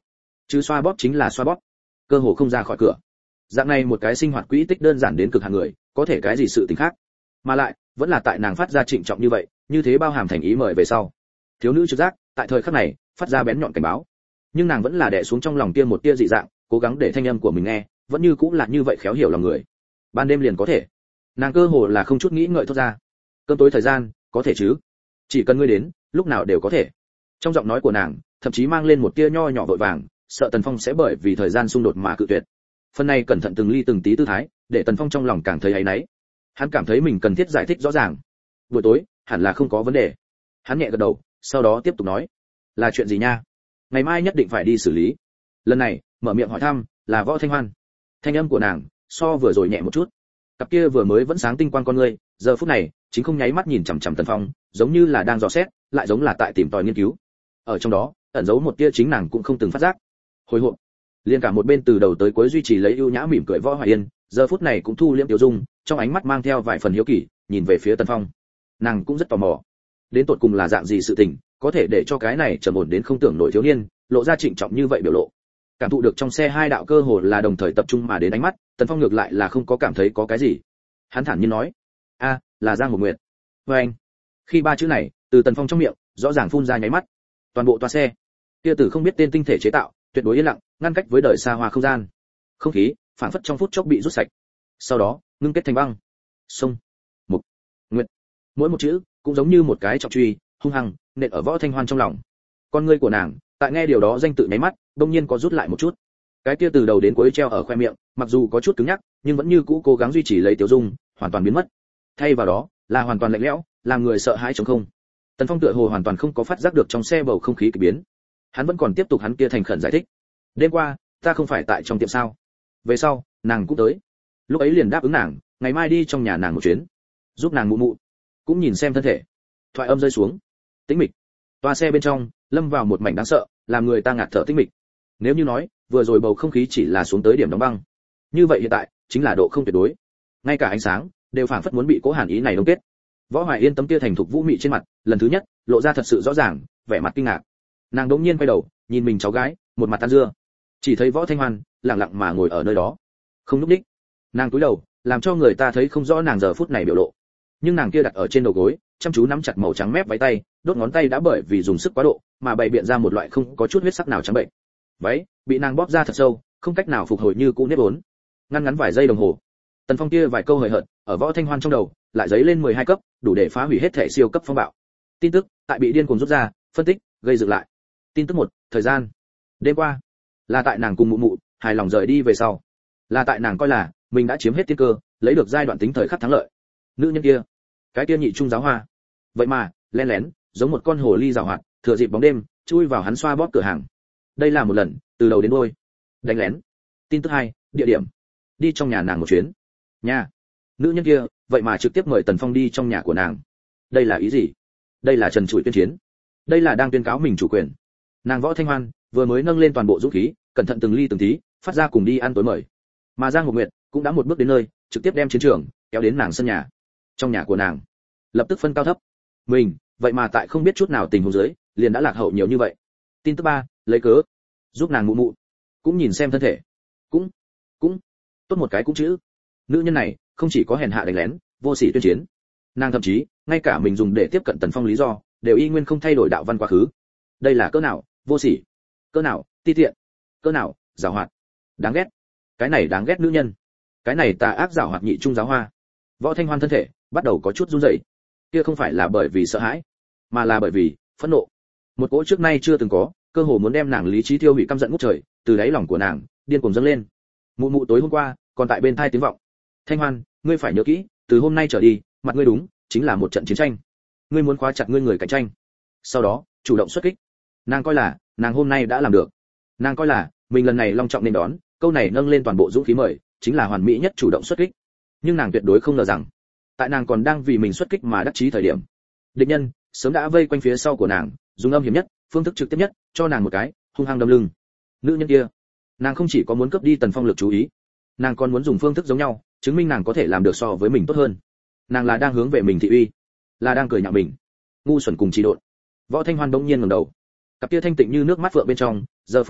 chứ xoa bóp chính là xoa bóp, cơ hồ không ra khỏi cửa. Dạng này một cái sinh hoạt quỹ tích đơn giản đến cực hạn người, có thể cái gì sự tình khác, mà lại vẫn là tại nàng phát ra trịnh trọng như vậy, như thế bao hàm thành ý mời về sau. Thiếu nữ trực giác, tại thời khắc này, phát ra bén nhọn cảnh báo. Nhưng nàng vẫn là đè xuống trong lòng kia một tia dị dạng, cố gắng để thanh âm của mình nghe, vẫn như cũng là như vậy khéo hiểu lòng người. Ban đêm liền có thể. Nàng cơ hồ là không chút nghĩ ngợi thốt ra. Cơm tối thời gian, có thể chứ? Chỉ cần ngươi đến, lúc nào đều có thể. Trong giọng nói của nàng, thậm chí mang lên một tia nho nhỏ vội vàng, sợ Tần Phong sẽ bởi vì thời gian xung đột mà cự tuyệt. Phần này cẩn thận từng ly từng tí tư thái, để Tần Phong trong lòng càng thấy áy náy. Hắn cảm thấy mình cần thiết giải thích rõ ràng. Buổi tối, hẳn là không có vấn đề. Hắn nhẹ gật đầu, sau đó tiếp tục nói, là chuyện gì nha? Ngày mai nhất định phải đi xử lý. Lần này, mở miệng hỏi thăm, là Võ Thanh Hoan. Thanh âm của nàng, so vừa rồi nhẹ một chút. Cặp kia vừa mới vẫn sáng tinh quang con ngươi, giờ phút này, chính không nháy mắt nhìn chằm chằm Tần Phong, giống như là đang dò xét, lại giống là tại tìm tòi nghiên cứu. Ở trong đó, ẩn giấu một tia chính nàng cũng không từng phát giác. Hồi hộp. Liên cả một bên từ đầu tới cuối duy trì lấy ưu nhã mỉm cười Võ Hoài Yên, giờ phút này cũng thu liễm tiểu dung, trong ánh mắt mang theo vài phần hiếu kỳ, nhìn về phía Tần Phong. Nàng cũng rất tò mò, đến tột cùng là dạng gì sự tình, có thể để cho cái này trầm ổn đến không tưởng nổi thiếu niên, lộ ra trịnh trọng như vậy biểu lộ. Cảm thụ được trong xe hai đạo cơ hồ là đồng thời tập trung mà đến ánh mắt, Tần Phong ngược lại là không có cảm thấy có cái gì. Hắn thản nhiên nói, a, là Giang Một Nguyệt. Với anh. Khi ba chữ này từ Tần Phong trong miệng rõ ràng phun ra nháy mắt, toàn bộ toa xe, kia tử không biết tên tinh thể chế tạo, tuyệt đối yên lặng, ngăn cách với đời xa hoa không gian. Không khí phảng phất trong phút chốc bị rút sạch, sau đó ngưng kết thành băng. Sông, Mục, Nguyệt, mỗi một chữ cũng giống như một cái trọng truy, hung hăng nện ở Võ Thanh Hoan trong lòng. Con ngươi của nàng, tại nghe điều đó danh tự nháy mắt, đột nhiên có rút lại một chút. Cái kia từ đầu đến cuối treo ở khoe miệng, mặc dù có chút cứng nhắc, nhưng vẫn như cũ cố gắng duy trì lấy tiểu dung, hoàn toàn biến mất. Thay vào đó, là hoàn toàn lạnh lẽo, làm người sợ hãi trống không. Tần Phong tựa hồ hoàn toàn không có phát giác được trong xe bầu không khí kỳ biến. Hắn vẫn còn tiếp tục hắn kia thành khẩn giải thích. Đêm qua, ta không phải tại trong tiệm sao? Về sau, nàng cũng tới. Lúc ấy liền đáp ứng nàng, ngày mai đi trong nhà nàng một chuyến, giúp nàng mụ mụ, cũng nhìn xem thân thể. Thoại âm rơi xuống, tĩnh mịch. Toa xe bên trong lâm vào một mảnh đáng sợ, làm người ta ngạt thở tĩnh mịch. Nếu như nói, vừa rồi bầu không khí chỉ là xuống tới điểm đóng băng, như vậy hiện tại chính là độ không tuyệt đối. Ngay cả ánh sáng đều phảng phất muốn bị cố hàn ý này đông kết. Võ Hoài Yên tấm kia thành thục vũ mị trên mặt, lần thứ nhất lộ ra thật sự rõ ràng, vẻ mặt kinh ngạc. Nàng đống nhiên quay đầu, nhìn mình cháu gái, một mặt tan dưa. Chỉ thấy Võ Thanh Hoan lặng lặng mà ngồi ở nơi đó, không lúc đích. Nàng cúi đầu, làm cho người ta thấy không rõ nàng giờ phút này biểu lộ. Nhưng nàng kia đặt ở trên đầu gối, chăm chú nắm chặt màu trắng mép váy tay, đốt ngón tay đã bởi vì dùng sức quá độ, mà bày biện ra một loại không có chút huyết sắc nào trắng bệnh. Váy bị nàng bóp ra thật sâu, không cách nào phục hồi như cũ nếp vốn. Ngăn ngắn vài giây đồng hồ, Tần Phong kia vài câu hời hợt, ở Võ Thanh Hoan trong đầu, lại dấy lên mười hai cấp, đủ để phá hủy hết thể siêu cấp phong bạo. Tin tức tại bị điên cuồng rút ra, phân tích, gây dựng lại. Tin tức một, thời gian. Đêm qua, là tại nàng cùng mụ mụ hài lòng rời đi về sau, là tại nàng coi là mình đã chiếm hết tiên cơ, lấy được giai đoạn tính thời khắc thắng lợi. Nữ nhân kia, cái kia nhị trung giáo hoa, vậy mà lén lén, giống một con hồ ly giàu hoạt, thừa dịp bóng đêm, chui vào hắn xoa bóp cửa hàng. Đây là một lần, từ đầu đến đuôi, đánh lén. Tin tức hai, địa điểm, đi trong nhà nàng một chuyến. Nhà, nữ nhân kia, vậy mà trực tiếp mời Tần Phong đi trong nhà của nàng. Đây là ý gì? Đây là trần trụi tuyên chiến, đây là đang tuyên cáo mình chủ quyền. Nàng Võ Thanh Hoan vừa mới nâng lên toàn bộ dũng khí, cẩn thận từng ly từng tí, phát ra cùng đi ăn tối mời. Mà Giang Ngọc Nguyệt cũng đã một bước đến nơi, trực tiếp đem chiến trường kéo đến nàng sân nhà. Trong nhà của nàng, lập tức phân cao thấp. Mình, vậy mà tại không biết chút nào tình huống dưới, liền đã lạc hậu nhiều như vậy. Tin thứ ba, lấy cớ giúp nàng mụ mụ, cũng nhìn xem thân thể, cũng cũng tốt một cái cũng chữ. Nữ nhân này không chỉ có hèn hạ đánh lén, vô sỉ tuyên chiến, nàng thậm chí ngay cả mình dùng để tiếp cận Tần Phong lý do đều y nguyên không thay đổi đạo văn quá khứ. Đây là cỡ nào vô sỉ, cỡ nào ti tiện, cỡ nào giàu hoạt, đáng ghét. Cái này đáng ghét nữ nhân, cái này tà ác giàu hoạt nhị trung giáo hoa. Võ Thanh Hoan thân thể bắt đầu có chút run rẩy. Kia không phải là bởi vì sợ hãi, mà là bởi vì phẫn nộ. Một cỗ trước nay chưa từng có, cơ hồ muốn đem nàng lý trí tiêu hủy căm giận ngút trời, từ đáy lòng của nàng điên cuồng dâng lên. Mụ mụ tối hôm qua còn tại bên tai tiếng vọng, Thanh Hoan, ngươi phải nhớ kỹ, từ hôm nay trở đi, mặt ngươi đúng chính là một trận chiến tranh. Ngươi muốn khóa chặt ngươi người cạnh tranh, sau đó chủ động xuất kích. Nàng coi là nàng hôm nay đã làm được, nàng coi là mình lần này long trọng nên đón, câu này nâng lên toàn bộ dũng khí mời, chính là hoàn mỹ nhất chủ động xuất kích. Nhưng nàng tuyệt đối không ngờ rằng, tại nàng còn đang vì mình xuất kích mà đắc chí thời điểm, địch nhân sớm đã vây quanh phía sau của nàng, dùng âm hiểm nhất, phương thức trực tiếp nhất, cho nàng một cái hung hăng đâm lưng. Nữ nhân kia, nàng không chỉ có muốn cướp đi Tần Phong lực chú ý, nàng còn muốn dùng phương thức giống nhau, chứng minh nàng có thể làm được so với mình tốt hơn. Nàng là đang hướng về mình thị uy, là đang cười nhạo mình, ngu xuẩn cùng trì độn. Võ Thanh Hoan bỗng nhiên ngẩng đầu, cặp kia thanh tịnh như nước mắt phượng bên trong, giờ phút này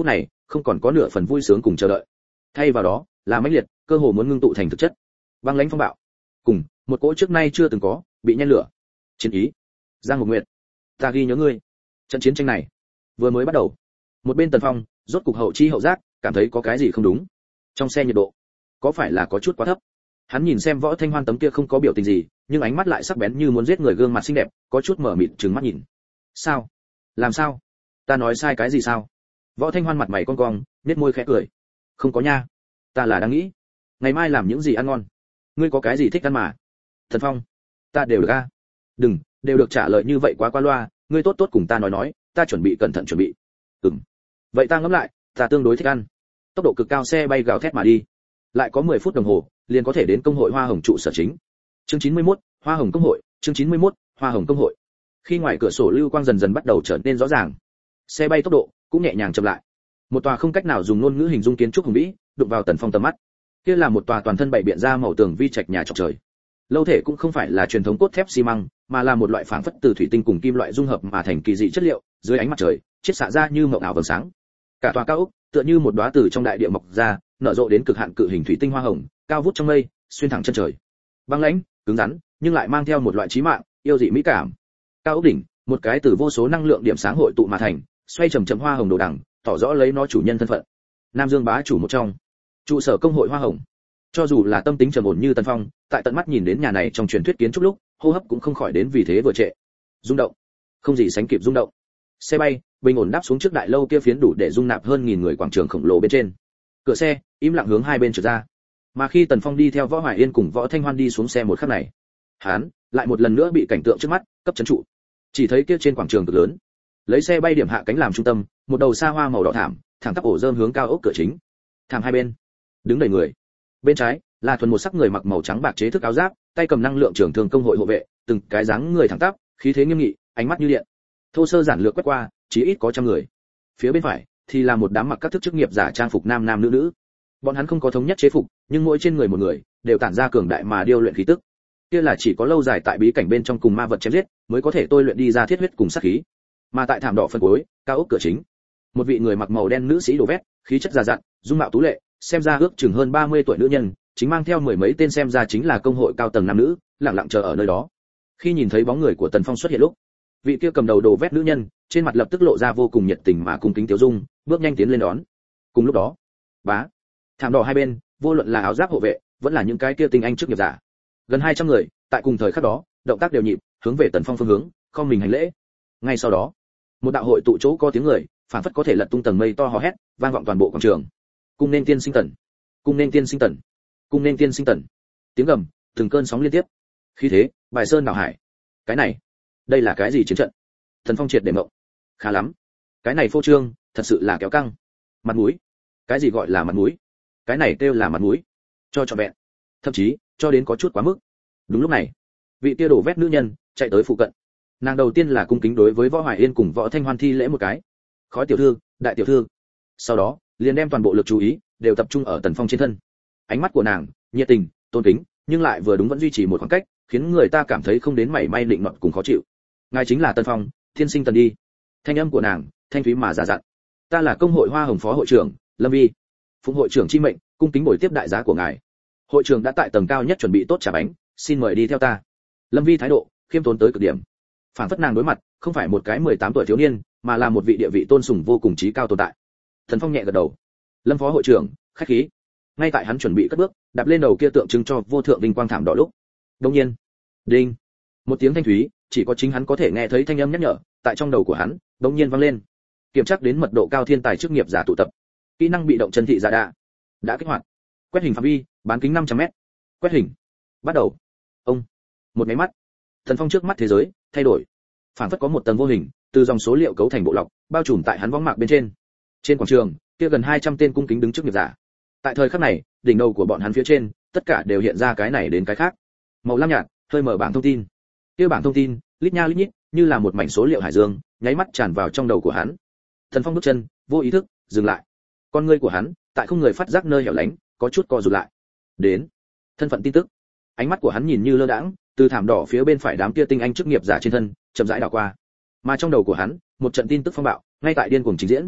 không còn có nửa phần vui sướng cùng chờ đợi. Thay vào đó, là mãnh liệt, cơ hồ muốn ngưng tụ thành thực chất. Băng lãnh phong bạo, cùng một cỗ trước nay chưa từng có, bị nhen lửa. Chiến ý. Giang Ngọc Nguyệt, ta ghi nhớ ngươi. Trận chiến tranh này vừa mới bắt đầu. Một bên Tần Phong, rốt cục hậu chi hậu giác, cảm thấy có cái gì không đúng. Trong xe nhiệt độ, có phải là có chút quá thấp? Hắn nhìn xem Võ Thanh Hoan tấm kia không có biểu tình gì, nhưng ánh mắt lại sắc bén như muốn giết người gương mặt xinh đẹp, có chút mở mịt trừng mắt nhìn. Sao? Làm sao? Ta nói sai cái gì sao? Võ Thanh Hoan mặt mày cong cong, nhếch môi khẽ cười. Không có nha, ta là đang nghĩ, ngày mai làm những gì ăn ngon. Ngươi có cái gì thích ăn mà? Thần Phong, ta đều được a. Đừng, đều được trả lời như vậy quá qua loa, ngươi tốt tốt cùng ta nói nói, ta chuẩn bị cẩn thận chuẩn bị. Ừm. Vậy ta ngẫm lại, ta tương đối thích ăn. Tốc độ cực cao xe bay gào thét mà đi. Lại có mười phút đồng hồ, liền có thể đến công hội Hoa Hồng trụ sở chính. Chương chín mươi mốt, Hoa Hồng công hội, chương chín mươi mốt, Hoa Hồng công hội. Khi ngoài cửa sổ lưu quang dần dần bắt đầu trở nên rõ ràng, xe bay tốc độ cũng nhẹ nhàng chậm lại. Một tòa không cách nào dùng ngôn ngữ hình dung kiến trúc hùng vĩ, đụng vào Tần Phong tầm mắt. Kia là một tòa toàn thân bảy biện ra màu tường vi trạch nhà chọc trời. Lâu thể cũng không phải là truyền thống cốt thép xi măng, mà là một loại phảng phất từ thủy tinh cùng kim loại dung hợp mà thành kỳ dị chất liệu, dưới ánh mặt trời, chiết xạ ra như mộng ảo vầng sáng. Cả tòa cao ốc tựa như một đóa từ trong đại địa mọc ra, nở rộ đến cực hạn cự hình thủy tinh hoa hồng, cao vút trong mây, xuyên thẳng chân trời. Băng lãnh, cứng rắn, nhưng lại mang theo một loại chí mạng, yêu dị mỹ cảm. Cao ốc đỉnh, một cái từ vô số năng lượng điểm sáng hội tụ mà thành, xoay chậm chậm hoa hồng đồ đằng, tỏ rõ lấy nó chủ nhân thân phận. Nam Dương bá chủ một trong, trụ sở công hội Hoa Hồng. Cho dù là tâm tính trầm ổn như Tần Phong, tại tận mắt nhìn đến nhà này trong truyền thuyết kiến trúc lúc, hô hấp cũng không khỏi đến vì thế vừa trệ. Rung động, không gì sánh kịp rung động. Xe bay bình ổn đáp xuống trước đại lâu kia phiến đủ để dung nạp hơn nghìn người quảng trường khổng lồ bên trên. Cửa xe im lặng hướng hai bên trượt ra. Mà khi Tần Phong đi theo Võ Hoài Yên cùng Võ Thanh Hoan đi xuống xe một khắc này, hắn lại một lần nữa bị cảnh tượng trước mắt cấp chấn trụ. Chỉ thấy kia trên quảng trường cực lớn, lấy xe bay điểm hạ cánh làm trung tâm, một đầu xa hoa màu đỏ thảm, thẳng tắp ổ rơm hướng cao ốc cửa chính. Thảm hai bên đứng đầy người. Bên trái là thuần một sắc người mặc màu trắng bạc chế thức áo giáp, tay cầm năng lượng trưởng thường công hội hộ vệ, từng cái dáng người thẳng tắp, khí thế nghiêm nghị, ánh mắt như điện. Thô sơ giản lược quét qua, chỉ ít có trăm người. Phía bên phải thì là một đám mặc các thức chức nghiệp giả trang phục nam nam nữ nữ. Bọn hắn không có thống nhất chế phục, nhưng mỗi trên người một người đều tản ra cường đại mà điêu luyện khí tức. Kia là chỉ có lâu dài tại bí cảnh bên trong cùng ma vật chém giết, mới có thể tôi luyện đi ra thiết huyết cùng sát khí. Mà tại thảm đỏ phần cuối, cao ốc cửa chính, một vị người mặc màu đen nữ sĩ đồ vét, khí chất già dặn, dung mạo tú lệ, xem ra ước chừng hơn ba mươi tuổi nữ nhân, chính mang theo mười mấy tên xem ra chính là công hội cao tầng nam nữ, lặng lặng chờ ở nơi đó. Khi nhìn thấy bóng người của Tần Phong xuất hiện lúc, vị kia cầm đầu đồ vét nữ nhân, trên mặt lập tức lộ ra vô cùng nhiệt tình mà cung kính tiếu dung, bước nhanh tiến lên đón. Cùng lúc đó, bá, thảm đỏ hai bên, vô luận là áo giáp hộ vệ, vẫn là những cái kia tinh anh chức nghiệp giả, gần hai trăm người, tại cùng thời khắc đó, động tác đều nhịp, hướng về Tần Phong phương hướng, không mình hành lễ. Ngay sau đó, một đạo hội tụ chỗ có tiếng người, phản phất có thể lật tung tầng mây to hò hét, vang vọng toàn bộ quảng trường. Cung nên tiên sinh Tần, cung nên tiên sinh Tần, cung nên tiên sinh Tần. Tiếng gầm, từng cơn sóng liên tiếp. Khí thế, bài sơn đảo hải. Cái này, đây là cái gì chiến trận? Tần Phong triệt để mộng. Khá lắm, cái này phô trương, thật sự là kéo căng. Mặt mũi, cái gì gọi là mặt mũi? Cái này kêu là mặt mũi, cho trọn vẹn, thậm chí cho đến có chút quá mức. Đúng lúc này, vị kia đổ vét nữ nhân chạy tới phụ cận. Nàng đầu tiên là cung kính đối với Võ Hoài Yên cùng Võ Thanh Hoan thi lễ một cái. Khói tiểu thư, đại tiểu thư. Sau đó, liền đem toàn bộ lực chú ý đều tập trung ở Tần Phong trên thân. Ánh mắt của nàng nhiệt tình, tôn kính, nhưng lại vừa đúng vẫn duy trì một khoảng cách, khiến người ta cảm thấy không đến mảy may định nọt cùng khó chịu. Ngài chính là Tần Phong, thiên sinh Tần đi. Thanh âm của nàng thanh thúy mà giả dặn. Ta là công hội Hoa Hồng phó hội trưởng Lâm Vi, phụng hội trưởng chi mệnh, cung kính bồi tiếp đại giá của ngài. Hội trưởng đã tại tầng cao nhất chuẩn bị tốt trà bánh, xin mời đi theo ta. Lâm Vi thái độ khiêm tốn tới cực điểm. Phản phất nàng đối mặt không phải một cái mười tám tuổi thiếu niên, mà là một vị địa vị tôn sùng vô cùng trí cao tồn tại. Thần Phong nhẹ gật đầu. Lâm phó hội trưởng, khách khí. Ngay tại hắn chuẩn bị cất bước, đạp lên đầu kia tượng trưng cho vô thượng vinh quang thảm đỏ lúc, đột nhiên, đinh, một tiếng thanh thúy, chỉ có chính hắn có thể nghe thấy thanh âm nhắc nhở, tại trong đầu của hắn, đột nhiên vang lên. Kiểm tra đến mật độ cao thiên tài chức nghiệp giả tụ tập. Kỹ năng bị động chân thị giả đa đã kích hoạt. Quét hình phạm vi, bán kính năm trăm mét. Quét hình. Bắt đầu. Ông. Một cái mắt, Thần Phong trước mắt thế giới thay đổi. Phản phất có một tầng vô hình từ dòng số liệu cấu thành bộ lọc, bao trùm tại hắn võng mạc bên trên. Trên quảng trường, kia gần hai trăm tên cung kính đứng trước nghiệp giả. Tại thời khắc này, đỉnh đầu của bọn hắn phía trên, tất cả đều hiện ra cái này đến cái khác. Màu lam nhạt, hơi mở bảng thông tin. Kia bảng thông tin, lít nha lít nhít, như là một mảnh số liệu hải dương, nháy mắt tràn vào trong đầu của hắn. Thần Phong bước chân, vô ý thức dừng lại. Con ngươi của hắn, tại không người phát giác nơi hẻo lánh, có chút co rụt lại. Đến, thân phận tin tức. Ánh mắt của hắn nhìn như lơ đãng, từ thảm đỏ phía bên phải đám kia tinh anh chức nghiệp giả trên thân, chậm rãi đảo qua. Mà trong đầu của hắn, một trận tin tức phong bạo, ngay tại điên cuồng trình diễn.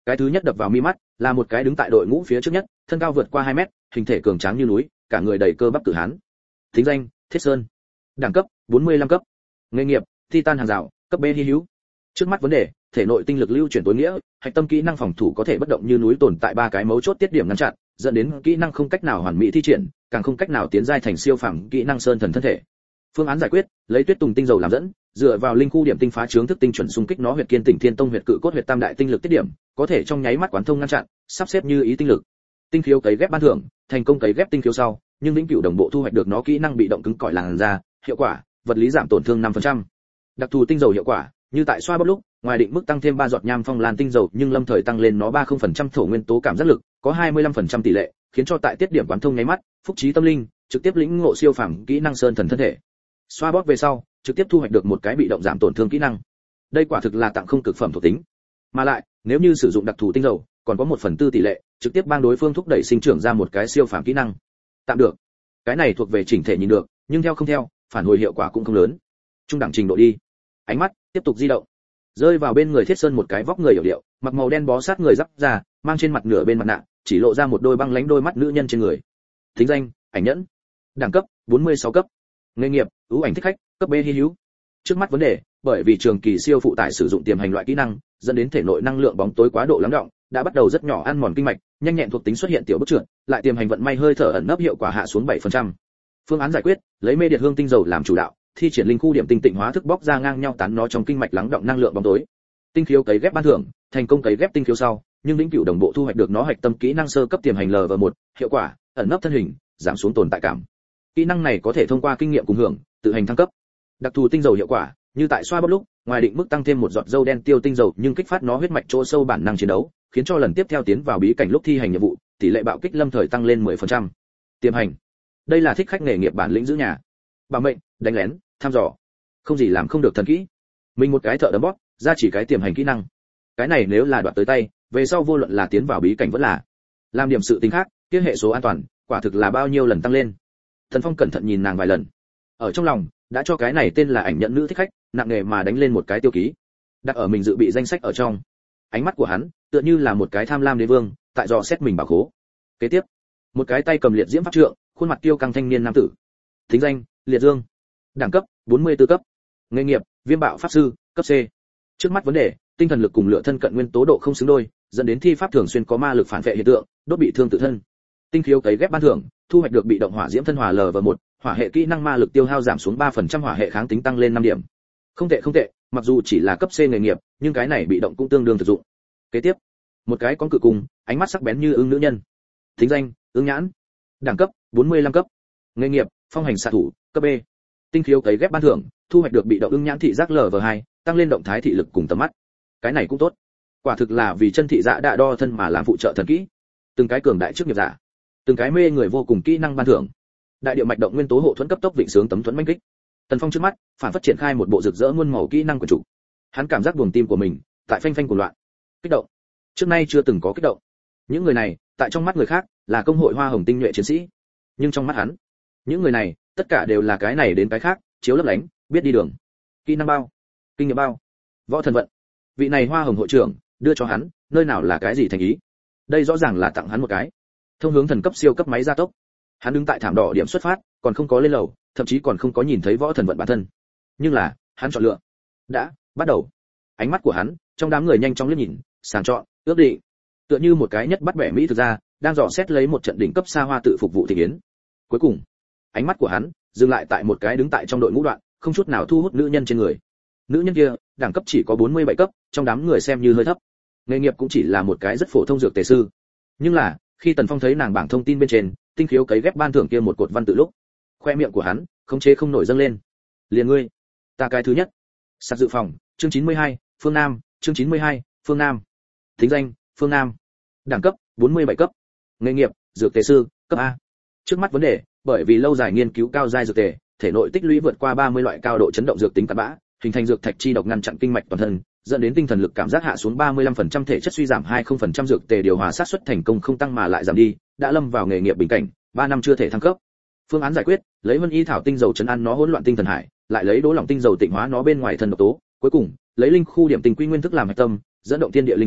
Cái thứ nhất đập vào mi mắt là một cái đứng tại đội ngũ phía trước nhất, thân cao vượt qua hai mét, hình thể cường tráng như núi, cả người đầy cơ bắp cự hán. Thính danh: Thiết Sơn. Đẳng cấp: bốn mươi lăm cấp. Nghề nghiệp: Titan hàng rào, cấp B hi hữu. Trước mắt vấn đề: thể nội tinh lực lưu chuyển tối nghĩa, hạch tâm kỹ năng phòng thủ có thể bất động như núi tồn tại ba cái mấu chốt tiết điểm ngăn chặn, dẫn đến kỹ năng không cách nào hoàn mỹ thi triển, càng không cách nào tiến giai thành siêu phàm kỹ năng sơn thần thân thể. Phương án giải quyết: lấy tuyết tùng tinh dầu làm dẫn, dựa vào linh khu điểm tinh phá chướng thức tinh chuẩn xung kích nó huyệt kiên tỉnh thiên tông huyệt cự cốt huyệt tam đại tinh lực tiết điểm, có thể trong nháy mắt quán thông ngăn chặn, sắp xếp như ý tinh lực. Tinh khiếu cấy ghép ban thưởng, thành công cấy ghép tinh khiếu sau, nhưng vĩnh cửu đồng bộ thu hoạch được nó kỹ năng bị động cứng cỏi làn da, hiệu quả: vật lý giảm tổn thương năm phần trăm. Đặc thù tinh dầu hiệu quả, như tại xoa bóp lúc, ngoài định mức tăng thêm ba giọt nham phong lan tinh dầu, nhưng lâm thời tăng lên nó ba mươi phần trăm thổ nguyên tố cảm giác lực, có hai mươi lăm phần trăm tỷ lệ, khiến cho tại tiết điểm quán thông nháy mắt, phúc trí tâm linh, trực tiếp lĩnh ngộ siêu phàm kỹ năng sơn thần thân thể. Xoa bóp về sau, trực tiếp thu hoạch được một cái bị động giảm tổn thương kỹ năng. Đây quả thực là tặng không cực phẩm thuộc tính. Mà lại, nếu như sử dụng đặc thù tinh dầu, còn có một phần tư tỷ lệ, trực tiếp bang đối phương thúc đẩy sinh trưởng ra một cái siêu phàm kỹ năng. Tạm được. Cái này thuộc về chỉnh thể nhìn được, nhưng theo không theo, phản hồi hiệu quả cũng không lớn. Trung đẳng trình độ đi. Ánh mắt tiếp tục di động, rơi vào bên người Thiết Sơn một cái vóc người hiểu điệu, mặc màu đen bó sát người giáp ra, mang trên mặt nửa bên mặt nạ, chỉ lộ ra một đôi băng lánh đôi mắt nữ nhân trên người. Thính danh: Ảnh Nhẫn. Đẳng cấp: bốn mươi sáu cấp. Nghề nghiệp: ưu ảnh thích khách, cấp B hi hữu. Trước mắt vấn đề, bởi vì trường kỳ siêu phụ tải sử dụng tiềm hành loại kỹ năng, dẫn đến thể nội năng lượng bóng tối quá độ lắng đọng, đã bắt đầu rất nhỏ ăn mòn kinh mạch, nhanh nhẹn thuộc tính xuất hiện tiểu bất trượt, lại tiềm hành vận may hơi thở ẩn nấp hiệu quả hạ xuống bảy phần trăm. Phương án giải quyết: lấy mê điệt hương tinh dầu làm chủ đạo, thi triển linh khu điểm tinh tịnh hóa thức bóc ra ngang nhau tán nó trong kinh mạch lắng đọng năng lượng bóng tối. Tinh khiếu cấy ghép ban thưởng, thành công cấy ghép tinh khiếu sau, nhưng vĩnh cửu đồng bộ thu hoạch được nó hạch tâm kỹ năng sơ cấp tiềm hành L V một, hiệu quả: ẩn nấp thân hình, giảm xuống tồn tại cảm. Kỹ năng này có thể thông qua kinh nghiệm cùng hưởng, tự hành thăng cấp. Đặc thù tinh dầu hiệu quả, như tại xoa bóp lúc, ngoài định mức tăng thêm một giọt dâu đen tiêu tinh dầu, nhưng kích phát nó huyết mạch chỗ sâu bản năng chiến đấu, khiến cho lần tiếp theo tiến vào bí cảnh lúc thi hành nhiệm vụ, tỷ lệ bạo kích lâm thời tăng lên mười phần trăm. Tiềm hành. Đây là thích khách nghề nghiệp bản lĩnh giữ nhà. Bảo mệnh, đánh lén, thăm dò. Không gì làm không được thần kỹ. Mình một cái thợ đấm bóp, ra chỉ cái tiềm hành kỹ năng. Cái này nếu là đoạt tới tay, về sau vô luận là tiến vào bí cảnh vẫn là làm điểm sự tình khác, kia hệ số an toàn, quả thực là bao nhiêu lần tăng lên. Thần Phong cẩn thận nhìn nàng vài lần, ở trong lòng đã cho cái này tên là Ảnh Nhận nữ thích khách, nặng nghề mà đánh lên một cái tiêu ký, đặt ở mình dự bị danh sách ở trong. Ánh mắt của hắn tựa như là một cái tham lam đế vương, tại dò xét mình bảo khố. Kế tiếp, một cái tay cầm liệt diễm pháp trượng, khuôn mặt kiêu căng thanh niên nam tử. Thính danh: Liệt Dương. Đẳng cấp: bốn mươi tư cấp. Nghề nghiệp: Viêm bạo pháp sư, cấp C. Trước mắt vấn đề, tinh thần lực cùng lửa thân cận nguyên tố độ không xứng đôi, dẫn đến thi pháp thường xuyên có ma lực phản vệ hiện tượng, đốt bị thương tự thân. Tinh khiếu cấy ghép ban thưởng, thu hoạch được bị động hỏa diễm thân hỏa L V một, hỏa hệ kỹ năng ma lực tiêu hao giảm xuống ba phần trăm, hỏa hệ kháng tính tăng lên năm điểm. Không tệ không tệ, mặc dù chỉ là cấp C nghề nghiệp, nhưng cái này bị động cũng tương đương thực dụng. Kế tiếp, một cái con cự cung, ánh mắt sắc bén như ưng nữ nhân. Thính danh: Ưng Nhãn. Đẳng cấp: bốn mươi lăm cấp. Nghề nghiệp: Phong hành xạ thủ, cấp B. Tinh khiếu cấy ghép ban thưởng, thu hoạch được bị động ưng nhãn thị giác L V hai, tăng lên động thái thị lực cùng tầm mắt. Cái này cũng tốt. Quả thực là vì chân thị dạ đạ đo thân mà làm phụ trợ thần kỹ. Từng cái cường đại trước nghiệp giả, từng cái mê người vô cùng kỹ năng ban thưởng. Đại điệu mạch động nguyên tố hộ thuẫn cấp tốc vịnh sướng tấm thuẫn mãnh kích. Tần Phong trước mắt, phản phát triển khai một bộ rực rỡ muôn màu kỹ năng của chủ. Hắn cảm giác buồng tim của mình tại phanh phanh cuồng loạn. Kích động. Trước nay chưa từng có kích động. Những người này, tại trong mắt người khác, là công hội hoa hồng tinh nhuệ chiến sĩ. Nhưng trong mắt hắn, những người này, tất cả đều là cái này đến cái khác, chiếu lấp lánh, biết đi đường. Kỹ năng bao, kinh nghiệm bao, võ thần vận. Vị này hoa hồng hội trưởng đưa cho hắn, nơi nào là cái gì thành ý? Đây rõ ràng là tặng hắn một cái thông hướng thần cấp siêu cấp máy gia tốc. Hắn đứng tại thảm đỏ điểm xuất phát, còn không có lên lầu, thậm chí còn không có nhìn thấy võ thần vận bản thân. Nhưng là, hắn chọn lựa. Đã, bắt đầu. Ánh mắt của hắn, trong đám người nhanh chóng liếc nhìn, sàng chọn, ước định. Tựa như một cái nhất bắt bẻ Mỹ thực ra, đang dò xét lấy một trận đỉnh cấp xa hoa tự phục vụ thị yến. Cuối cùng, ánh mắt của hắn dừng lại tại một cái đứng tại trong đội ngũ đoạn, không chút nào thu hút nữ nhân trên người. Nữ nhân kia, đẳng cấp chỉ có bốn mươi bảy cấp, trong đám người xem như hơi thấp. Nghề nghiệp cũng chỉ là một cái rất phổ thông dược tề sư. Nhưng là, khi Tần Phong thấy nàng bảng thông tin bên trên, tinh khiếu cấy ghép ban thưởng kia một cột văn tự lúc, khoe miệng của hắn khống chế không nổi dâng lên. Liền ngươi, ta cái thứ nhất. Sạc dự phòng, chương chín mươi hai, Phương Nam, chương chín mươi hai, Phương Nam. Thính danh: Phương Nam. Đẳng cấp: bốn mươi bảy cấp. Nghề nghiệp: dược tề sư, cấp A. Trước mắt vấn đề, bởi vì lâu dài nghiên cứu cao giai dược tề, thể nội tích lũy vượt qua ba mươi loại cao độ chấn động dược tính cặn bã, hình thành dược thạch chi độc ngăn chặn kinh mạch toàn thân, dẫn đến tinh thần lực cảm giác hạ xuống ba mươi lăm phần trăm, thể chất suy giảm hai mươi phần trăm, dược tề điều hòa sát suất thành công không tăng mà lại giảm đi, đã lâm vào nghề nghiệp bình cảnh, ba năm chưa thể thăng cấp. Phương án giải quyết: lấy vân y thảo tinh dầu trấn an nó hỗn loạn tinh thần hải, lại lấy đố lỏng tinh dầu tịnh hóa nó bên ngoài thân độc tố, cuối cùng lấy linh khu điểm tinh quy nguyên thức làm hạch tâm, dẫn động thiên địa linh khí,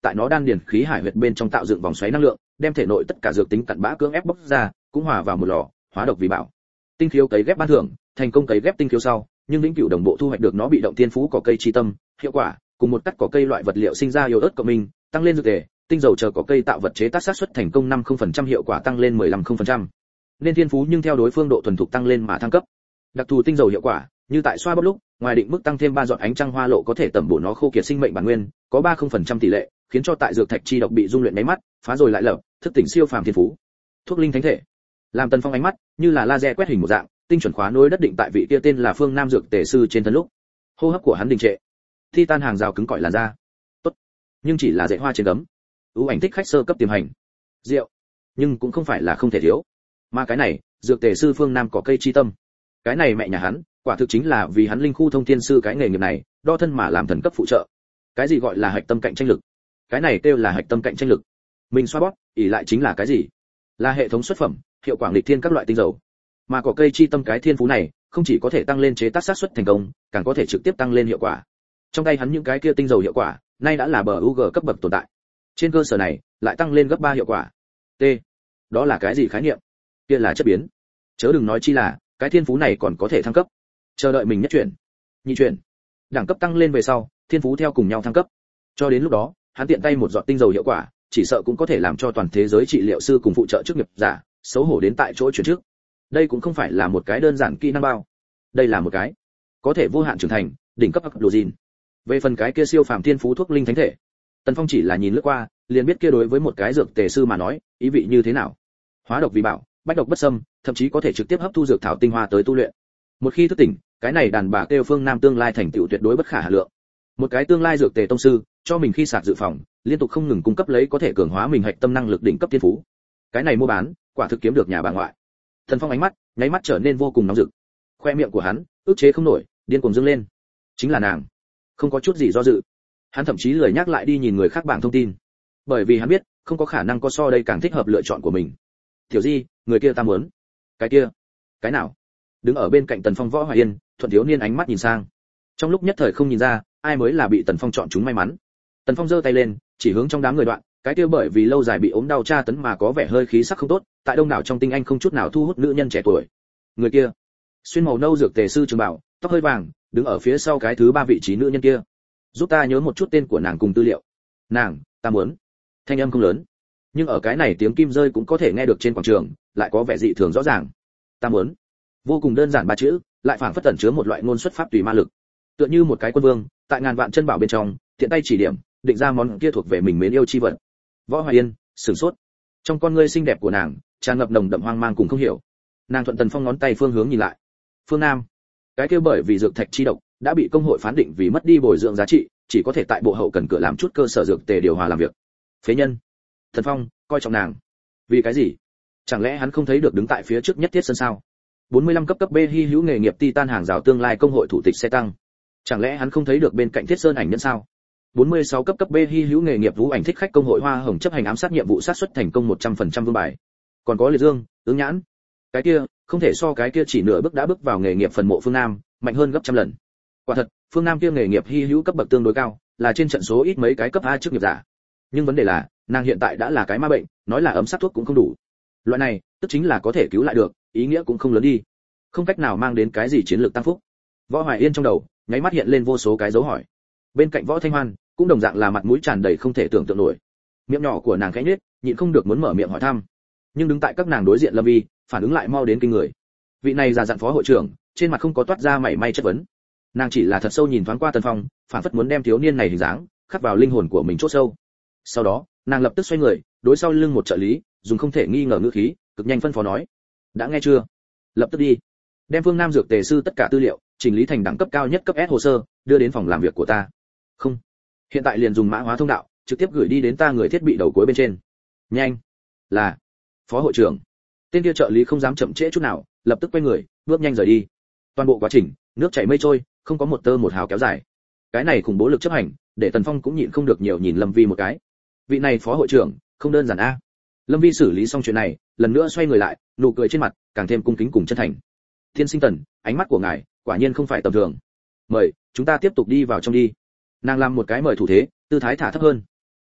tại nó đan điền khí hải huyệt bên trong tạo dựng vòng xoáy năng lượng, đem thể nội tất cả dược tính cặn bã cưỡng ép bóc ra, cũng hòa vào một lò, hóa độc vì bảo. Tinh khiếu cấy ghép ban thưởng, thành công cấy ghép tinh khiếu sau, nhưng vĩnh cửu đồng bộ thu hoạch được nó bị động tiên phú cỏ cây chi tâm, hiệu quả, cùng một cắt cỏ cây loại vật liệu sinh ra yếu ớt của mình, tăng lên dược thể, tinh dầu chờ cỏ cây tạo vật chế tác xác suất thành công năm mươi phần trăm hiệu quả tăng lên mười lăm phần trăm. Nên thiên phú nhưng theo đối phương độ thuần thục tăng lên mà thăng cấp. Đặc thù tinh dầu hiệu quả, như tại xoa bóp lúc, ngoài định mức tăng thêm ba giọt ánh trăng hoa lộ có thể tẩm bổ nó khô kiệt sinh mệnh bản nguyên, có ba mươi phần trăm tỷ lệ, khiến cho tại dược thạch chi độc bị dung luyện nháy mắt, phá rồi lại lập, thức tỉnh siêu phàm thiên phú. Thuốc linh thánh thể. Làm Tần Phong ánh mắt, như là laser quét hình một dạng, tinh chuẩn khóa nối đất định tại vị kia tên là Phương Nam dược tề sư trên thân lúc. Hô hấp của hắn đình trệ. Titan hàng rào cứng cỏi làn da. Tốt, nhưng chỉ là dạy hoa trên gấm. Ưu ảnh thích khách sơ cấp tiềm hành. Rượu, nhưng cũng không phải là không thể thiếu. Mà cái này, dược tề sư Phương Nam có cây chi tâm. Cái này mẹ nhà hắn, quả thực chính là vì hắn linh khu thông thiên sư cái nghề nghiệp này, đo thân mà làm thần cấp phụ trợ. Cái gì gọi là hạch tâm cạnh tranh lực? Cái này kêu là hạch tâm cạnh tranh lực. Mình xoa bóp, ỷ lại chính là cái gì? Là hệ thống xuất phẩm, hiệu quả nghịch thiên các loại tinh dầu. Mà có cây chi tâm cái thiên phú này, không chỉ có thể tăng lên chế tác xác suất thành công, càng có thể trực tiếp tăng lên hiệu quả. Trong tay hắn những cái kia tinh dầu hiệu quả, nay đã là bờ u giê cấp bậc tồn tại. Trên cơ sở này, lại tăng lên gấp ba hiệu quả. T. Đó là cái gì khái niệm? Kia là chất biến. Chớ đừng nói chi là, cái thiên phú này còn có thể thăng cấp. Chờ đợi mình nhất chuyển, nhị chuyển, đẳng cấp tăng lên về sau, thiên phú theo cùng nhau thăng cấp. Cho đến lúc đó, hắn tiện tay một giọt tinh dầu hiệu quả, chỉ sợ cũng có thể làm cho toàn thế giới trị liệu sư cùng phụ trợ chức nghiệp giả xấu hổ đến tại chỗ chuyển trước. Đây cũng không phải là một cái đơn giản kỹ năng bao, đây là một cái có thể vô hạn trưởng thành, đỉnh cấp Abdulzin. Về phần cái kia siêu phàm thiên phú thuốc linh thánh thể, Tần Phong chỉ là nhìn lướt qua, liền biết kia đối với một cái dược tề sư mà nói, ý vị như thế nào. Hóa độc vì bảo, bách độc bất xâm, thậm chí có thể trực tiếp hấp thu dược thảo tinh hoa tới tu luyện. Một khi thức tỉnh, cái này đàn bà kêu Phương Nam tương lai thành tựu tuyệt đối bất khả hà lượng. Một cái tương lai dược tề tông sư, cho mình khi sạc dự phòng, liên tục không ngừng cung cấp lấy có thể cường hóa mình hạch tâm năng lực đỉnh cấp thiên phú. Cái này mua bán, quả thực kiếm được nhà bà ngoại. Thần Phong ánh mắt, nháy mắt trở nên vô cùng nóng rực. Khoe miệng của hắn, ức chế không nổi, điên cuồng dâng lên. Chính là nàng. Không có chút gì do dự. Hắn thậm chí lười nhắc lại đi nhìn người khác bảng thông tin, bởi vì hắn biết, không có khả năng có so đây càng thích hợp lựa chọn của mình. Tiểu Di, người kia ta muốn. Cái kia? Cái nào? Đứng ở bên cạnh Tần Phong Võ Hoài Yên, Thuận Thiếu Niên ánh mắt nhìn sang. Trong lúc nhất thời không nhìn ra, ai mới là bị Tần Phong chọn chúng may mắn. Tần Phong giơ tay lên, chỉ hướng trong đám người đoạn, cái kia bởi vì lâu dài bị ốm đau tra tấn mà có vẻ hơi khí sắc không tốt, tại đông đảo trong tinh anh không chút nào thu hút nữ nhân trẻ tuổi. Người kia, xuyên màu nâu dược tề sư trường bảo, tóc hơi vàng, đứng ở phía sau cái thứ ba vị trí nữ nhân kia. Giúp ta nhớ một chút tên của nàng cùng tư liệu. Nàng, ta muốn. Thanh âm không lớn, nhưng ở cái này tiếng kim rơi cũng có thể nghe được trên quảng trường, lại có vẻ dị thường rõ ràng. Ta muốn. Vô cùng đơn giản ba chữ, lại phảng phất tẩn chứa một loại ngôn xuất pháp tùy ma lực. Tựa như một cái quân vương, tại ngàn vạn chân bảo bên trong, tiện tay chỉ điểm, định ra món kia thuộc về mình mến yêu chi vật. Võ Hoài Yên sửng sốt, trong con ngươi xinh đẹp của nàng tràn ngập nồng đậm hoang mang cùng không hiểu. Nàng thuận Tần Phong ngón tay phương hướng nhìn lại. Phương Nam, cái kia bởi vì dược thạch chi độc đã bị công hội phán định vì mất đi bồi dưỡng giá trị, chỉ có thể tại bộ hậu cần cửa làm chút cơ sở dược tề điều hòa làm việc. Phế nhân. Tần Phong coi trọng nàng. Vì cái gì? Chẳng lẽ hắn không thấy được đứng tại phía trước nhất thiết sân sao? bốn mươi lăm cấp cấp B hy hữu nghề nghiệp Titan hàng rào tương lai công hội thủ tịch xe tăng. Chẳng lẽ hắn không thấy được bên cạnh Thiết Sơn ảnh nhân sao? bốn mươi sáu cấp cấp B hy hữu nghề nghiệp Vũ ảnh thích khách công hội Hoa Hồng chấp hành ám sát nhiệm vụ sát xuất thành công một trăm phần trăm vương bài. Còn có Liệt Dương, Ứng Nhãn. Cái kia, không thể so cái kia chỉ nửa bước đã bước vào nghề nghiệp phần mộ Phương Nam, mạnh hơn gấp trăm lần. Quả thật, Phương Nam kia nghề nghiệp hy hữu cấp bậc tương đối cao, là trên trận số ít mấy cái cấp A chức nghiệp giả. Nhưng vấn đề là, nàng hiện tại đã là cái ma bệnh, nói là ấm sát thuốc cũng không đủ. Loại này, tức chính là có thể cứu lại được, ý nghĩa cũng không lớn đi. Không cách nào mang đến cái gì chiến lược tăng phúc. Võ Hoài Yên trong đầu, nháy mắt hiện lên vô số cái dấu hỏi. Bên cạnh Võ Thanh Hoan, cũng đồng dạng là mặt mũi tràn đầy không thể tưởng tượng nổi. Miệng nhỏ của nàng khẽ nhếch, nhịn không được muốn mở miệng hỏi thăm. Nhưng đứng tại các nàng đối diện Lâm Vi, phản ứng lại mau đến kinh người. Vị này già dặn phó hội trưởng, trên mặt không có toát ra mảy may chất vấn. Nàng chỉ là thật sâu nhìn thoáng qua Tần Phong, phản phất muốn đem thiếu niên này hình dáng khắc vào linh hồn của mình chỗ sâu. Sau đó, nàng lập tức xoay người, đối sau lưng một trợ lý, dùng không thể nghi ngờ ngữ khí, cực nhanh phân phó nói: "Đã nghe chưa? Lập tức đi, đem Phương Nam dược tề sư tất cả tư liệu, chỉnh lý thành đẳng cấp cao nhất cấp S hồ sơ, đưa đến phòng làm việc của ta." "Không, hiện tại liền dùng mã hóa thông đạo, trực tiếp gửi đi đến ta người thiết bị đầu cuối bên trên." "Nhanh." "Là." Phó hội trưởng. Tên kia trợ lý không dám chậm trễ chút nào, lập tức quay người, bước nhanh rời đi. Toàn bộ quá trình, nước chảy mây trôi, không có một tơ một hào kéo dài. Cái này khủng bố lực chấp hành, để Tần Phong cũng nhịn không được nhiều nhìn Lâm Vi một cái. Vị này phó hội trưởng, không đơn giản a. Lâm Vi xử lý xong chuyện này, lần nữa xoay người lại, nụ cười trên mặt càng thêm cung kính cùng chân thành. "Thiên sinh Tần, ánh mắt của ngài, quả nhiên không phải tầm thường. Mời, chúng ta tiếp tục đi vào trong đi." Nàng làm một cái mời thủ thế, tư thái thả thấp hơn.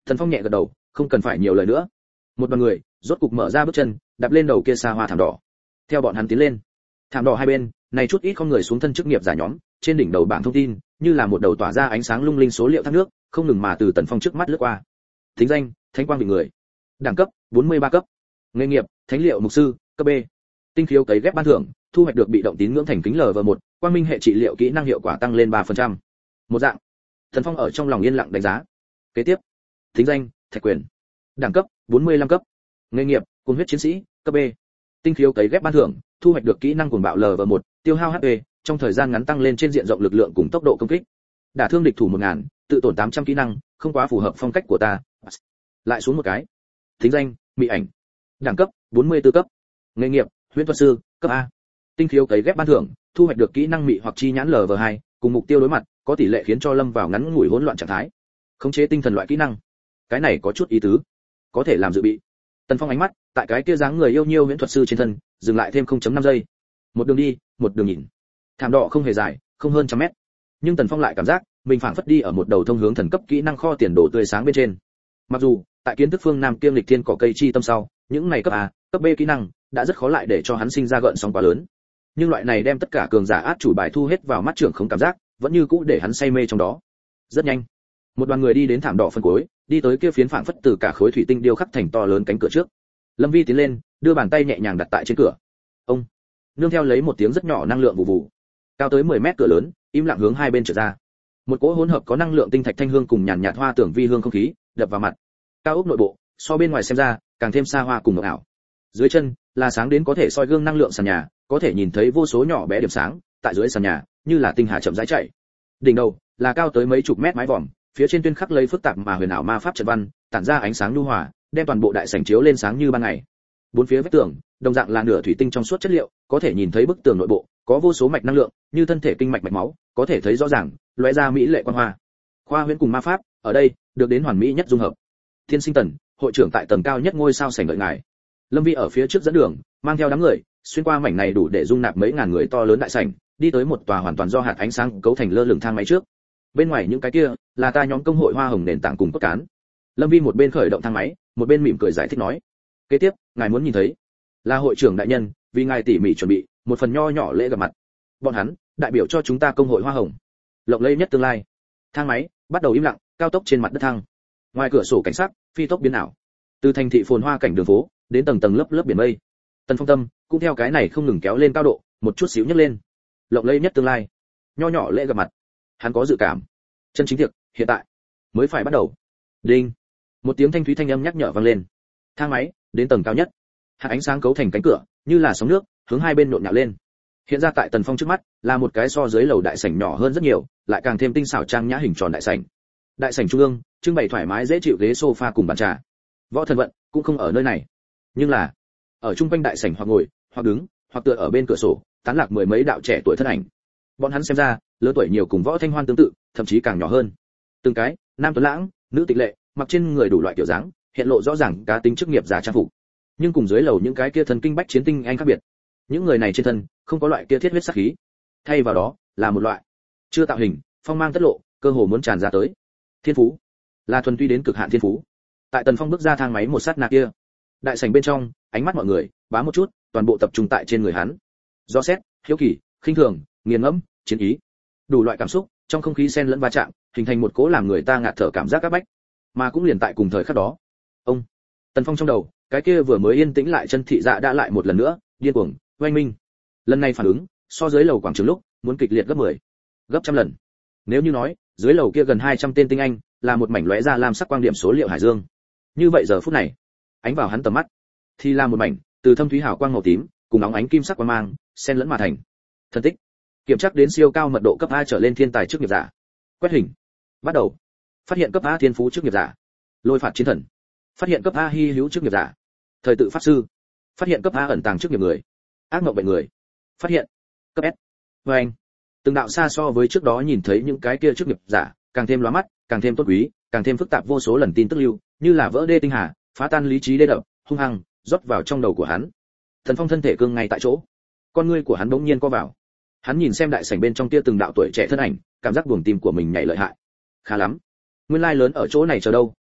Thần Phong nhẹ gật đầu, không cần phải nhiều lời nữa. Một đoàn người rốt cục mở ra bước chân, đạp lên đầu kia xa hoa thảm đỏ. Theo bọn hắn tiến lên, thảm đỏ hai bên, này chút ít không người xuống thân chức nghiệp giả nhóm, trên đỉnh đầu bảng thông tin, như là một đầu tỏa ra ánh sáng lung linh số liệu thác nước, không ngừng mà từ Tần Phong trước mắt lướt qua. Thính danh: Thánh Quang Vị Người. Đẳng cấp: bốn mươi ba cấp. Nghề nghiệp: Thánh liệu mục sư, cấp B. Tinh khiếu cấy ghép ban thưởng, thu hoạch được bị động tín ngưỡng thành kính lv một, quang minh hệ trị liệu kỹ năng hiệu quả tăng lên ba phần trăm. Một dạng. Tần Phong ở trong lòng yên lặng đánh giá. Kế tiếp: Thính danh: Thạch Quyền. Đẳng cấp: bốn mươi lăm cấp. Nghề nghiệp: Cuồng huyết chiến sĩ, cấp B. Tinh khiếu cấy ghép ban thưởng, thu hoạch được kỹ năng cuồng bạo lv một, tiêu hao hát pê, trong thời gian ngắn tăng lên trên diện rộng lực lượng cùng tốc độ công kích. Đả thương địch thủ một nghìn, tự tổn tám trăm kỹ năng, không quá phù hợp phong cách của ta. Lại xuống một cái. Thính danh: Mị ảnh. Đẳng cấp: bốn mươi tư cấp. Nghề nghiệp: Huyễn thuật sư, cấp A. Tinh khiếu cấy ghép ban thưởng, thu hoạch được kỹ năng mị hoặc chi nhãn lv hai, cùng mục tiêu đối mặt, có tỷ lệ khiến cho lâm vào ngắn ngủi hỗn loạn trạng thái. Khống chế tinh thần loại kỹ năng. Cái này có chút ý tứ, có thể làm dự bị. Tần Phong ánh mắt tại cái kia dáng người yêu nhiêu huyễn thuật sư trên thân, dừng lại thêm không chấm năm giây. Một đường đi, một đường nhìn. Thảm đỏ không hề dài, không hơn trăm mét. Nhưng Tần Phong lại cảm giác, mình phảng phất đi ở một đầu thông hướng thần cấp kỹ năng kho tiền đồ tươi sáng bên trên. Mặc dù, tại kiến thức phương Nam kiêm lịch thiên cỏ cây chi tâm sau, những này cấp A, cấp B kỹ năng đã rất khó lại để cho hắn sinh ra gợn sóng quá lớn. Nhưng loại này đem tất cả cường giả át chủ bài thu hết vào mắt trưởng không cảm giác, vẫn như cũ để hắn say mê trong đó. Rất nhanh, một đoàn người đi đến thảm đỏ phân cuối, đi tới kia phiến phảng phất từ cả khối thủy tinh điêu khắc thành to lớn cánh cửa trước. Lâm Vi tiến lên, đưa bàn tay nhẹ nhàng đặt tại trên cửa. Ông, nương theo lấy một tiếng rất nhỏ năng lượng vụ vụ, cao tới mười mét cửa lớn, im lặng hướng hai bên trở ra. Một cỗ hỗn hợp có năng lượng tinh thạch thanh hương cùng nhàn nhạt hoa tưởng vi hương không khí đập vào mặt. Cao ốc nội bộ, so bên ngoài xem ra, càng thêm xa hoa cùng ngọc ảo. Dưới chân là sáng đến có thể soi gương năng lượng sàn nhà, có thể nhìn thấy vô số nhỏ bé điểm sáng tại dưới sàn nhà, như là tinh hà chậm rãi chạy. Đỉnh đầu là cao tới mấy chục mét mái vòm, phía trên tuyên khắc lấy phức tạp mà huyền ảo ma pháp trận văn, tản ra ánh sáng nhu hòa, đem toàn bộ đại sảnh chiếu lên sáng như ban ngày. Bốn phía vách tường, đồng dạng là nửa thủy tinh trong suốt chất liệu, có thể nhìn thấy bức tường nội bộ, có vô số mạch năng lượng, như thân thể kinh mạch mạch máu, có thể thấy rõ ràng, lóe ra mỹ lệ quang hoa. Khoa huyễn cùng ma pháp, ở đây được đến hoàn mỹ nhất dung hợp. Thiên Sinh Tần, hội trưởng tại tầng cao nhất ngôi sao sảnh đợi ngài. Lâm Vi ở phía trước dẫn đường, mang theo đám người, xuyên qua mảnh này đủ để dung nạp mấy ngàn người to lớn đại sảnh, đi tới một tòa hoàn toàn do hạt ánh sáng cấu thành lơ lửng thang máy trước. Bên ngoài những cái kia, là ta nhóm công hội hoa hồng nền tảng cùng cốt cán. Lâm Vi một bên khởi động thang máy, một bên mỉm cười giải thích nói: kế tiếp, ngài muốn nhìn thấy là hội trưởng đại nhân, vì ngài tỉ mỉ chuẩn bị một phần nho nhỏ lễ gặp mặt. Bọn hắn đại biểu cho chúng ta công hội hoa hồng, lộng lẫy nhất tương lai. Thang máy bắt đầu im lặng, cao tốc trên mặt đất thăng. Ngoài cửa sổ cảnh sát, phi tốc biến ảo. Từ thành thị phồn hoa cảnh đường phố, đến tầng tầng lớp lớp biển mây. Tần Phong tâm cũng theo cái này không ngừng kéo lên cao độ, một chút xíu nhấc lên. Lộng lẫy nhất tương lai, nho nhỏ lễ gặp mặt. Hắn có dự cảm, chân chính tiệc hiện tại mới phải bắt đầu. Đinh, một tiếng thanh thúy thanh âm nhắc nhở vang lên. Thang máy đến tầng cao nhất, hạt ánh sáng cấu thành cánh cửa, như là sóng nước, hướng hai bên nhộn nhạo lên. Hiện ra tại Tần Phong trước mắt là một cái so dưới lầu đại sảnh nhỏ hơn rất nhiều, lại càng thêm tinh xảo trang nhã hình tròn đại sảnh. Đại sảnh trung ương trưng bày thoải mái dễ chịu ghế sofa cùng bàn trà. Võ Thần Vận cũng không ở nơi này, nhưng là ở trung quanh đại sảnh hoặc ngồi, hoặc đứng, hoặc tựa ở bên cửa sổ, tán lạc mười mấy đạo trẻ tuổi thân ảnh. Bọn hắn xem ra, lớn tuổi nhiều cùng Võ Thanh Hoan tương tự, thậm chí càng nhỏ hơn. Từng cái, nam tuấn lãng, nữ tịch lệ, mặc trên người đủ loại kiểu dáng, hiện lộ rõ ràng cá tính chức nghiệp giả trang phục. Nhưng cùng dưới lầu những cái kia thần kinh bách chiến tinh anh khác biệt. Những người này trên thân không có loại kia thiết huyết sát khí, thay vào đó là một loại chưa tạo hình, phong mang tất lộ, cơ hồ muốn tràn ra tới. Thiên phú, là thuần túy đến cực hạn thiên phú. Tại Tần Phong bước ra thang máy một sát na kia, đại sảnh bên trong, ánh mắt mọi người bám một chút, toàn bộ tập trung tại trên người hắn. Do xét, hiếu kỳ, khinh thường, nghiền ngẫm, chiến ý, đủ loại cảm xúc trong không khí xen lẫn va chạm, hình thành một cỗ làm người ta ngạt thở cảm giác áp bách. Mà cũng liền tại cùng thời khắc đó, ông Tần Phong trong đầu, cái kia vừa mới yên tĩnh lại chân thị dạ đã lại một lần nữa điên cuồng oanh minh. Lần này phản ứng so dưới lầu quảng trường lúc muốn kịch liệt gấp mười, gấp trăm lần. Nếu như nói dưới lầu kia gần hai trăm tên tinh anh là một mảnh lóe ra lam sắc quang điểm số liệu hải dương, như vậy giờ phút này ánh vào hắn tầm mắt thì là một mảnh từ thâm thúy hào quang màu tím cùng óng ánh kim sắc quang mang xen lẫn mà thành. Phân tích, kiểm tra đến siêu cao mật độ cấp A trở lên thiên tài chức nghiệp giả. Quét hình, bắt đầu. Phát hiện cấp A thiên phú chức nghiệp giả. Lôi phạt chiến thần. Phát hiện cấp A hy hữu chức nghiệp giả. Thời tự pháp sư. Phát hiện cấp A ẩn tàng chức nghiệp người. Ác mộng bệnh người. Phát hiện cấp S. Và anh, từng đạo xa so với trước đó nhìn thấy những cái kia chức nghiệp giả, càng thêm lóa mắt, càng thêm tốt quý, càng thêm phức tạp vô số lần tin tức lưu, như là vỡ đê tinh hà, phá tan lý trí đê đập, hung hăng rót vào trong đầu của hắn. Thần Phong thân thể cương ngay tại chỗ, con ngươi của hắn bỗng nhiên co vào. Hắn nhìn xem đại sảnh bên trong kia từng đạo tuổi trẻ thân ảnh, cảm giác buồng tim của mình nhảy lợi hại. Khá lắm, nguyên lai lớn ở chỗ này chờ đâu,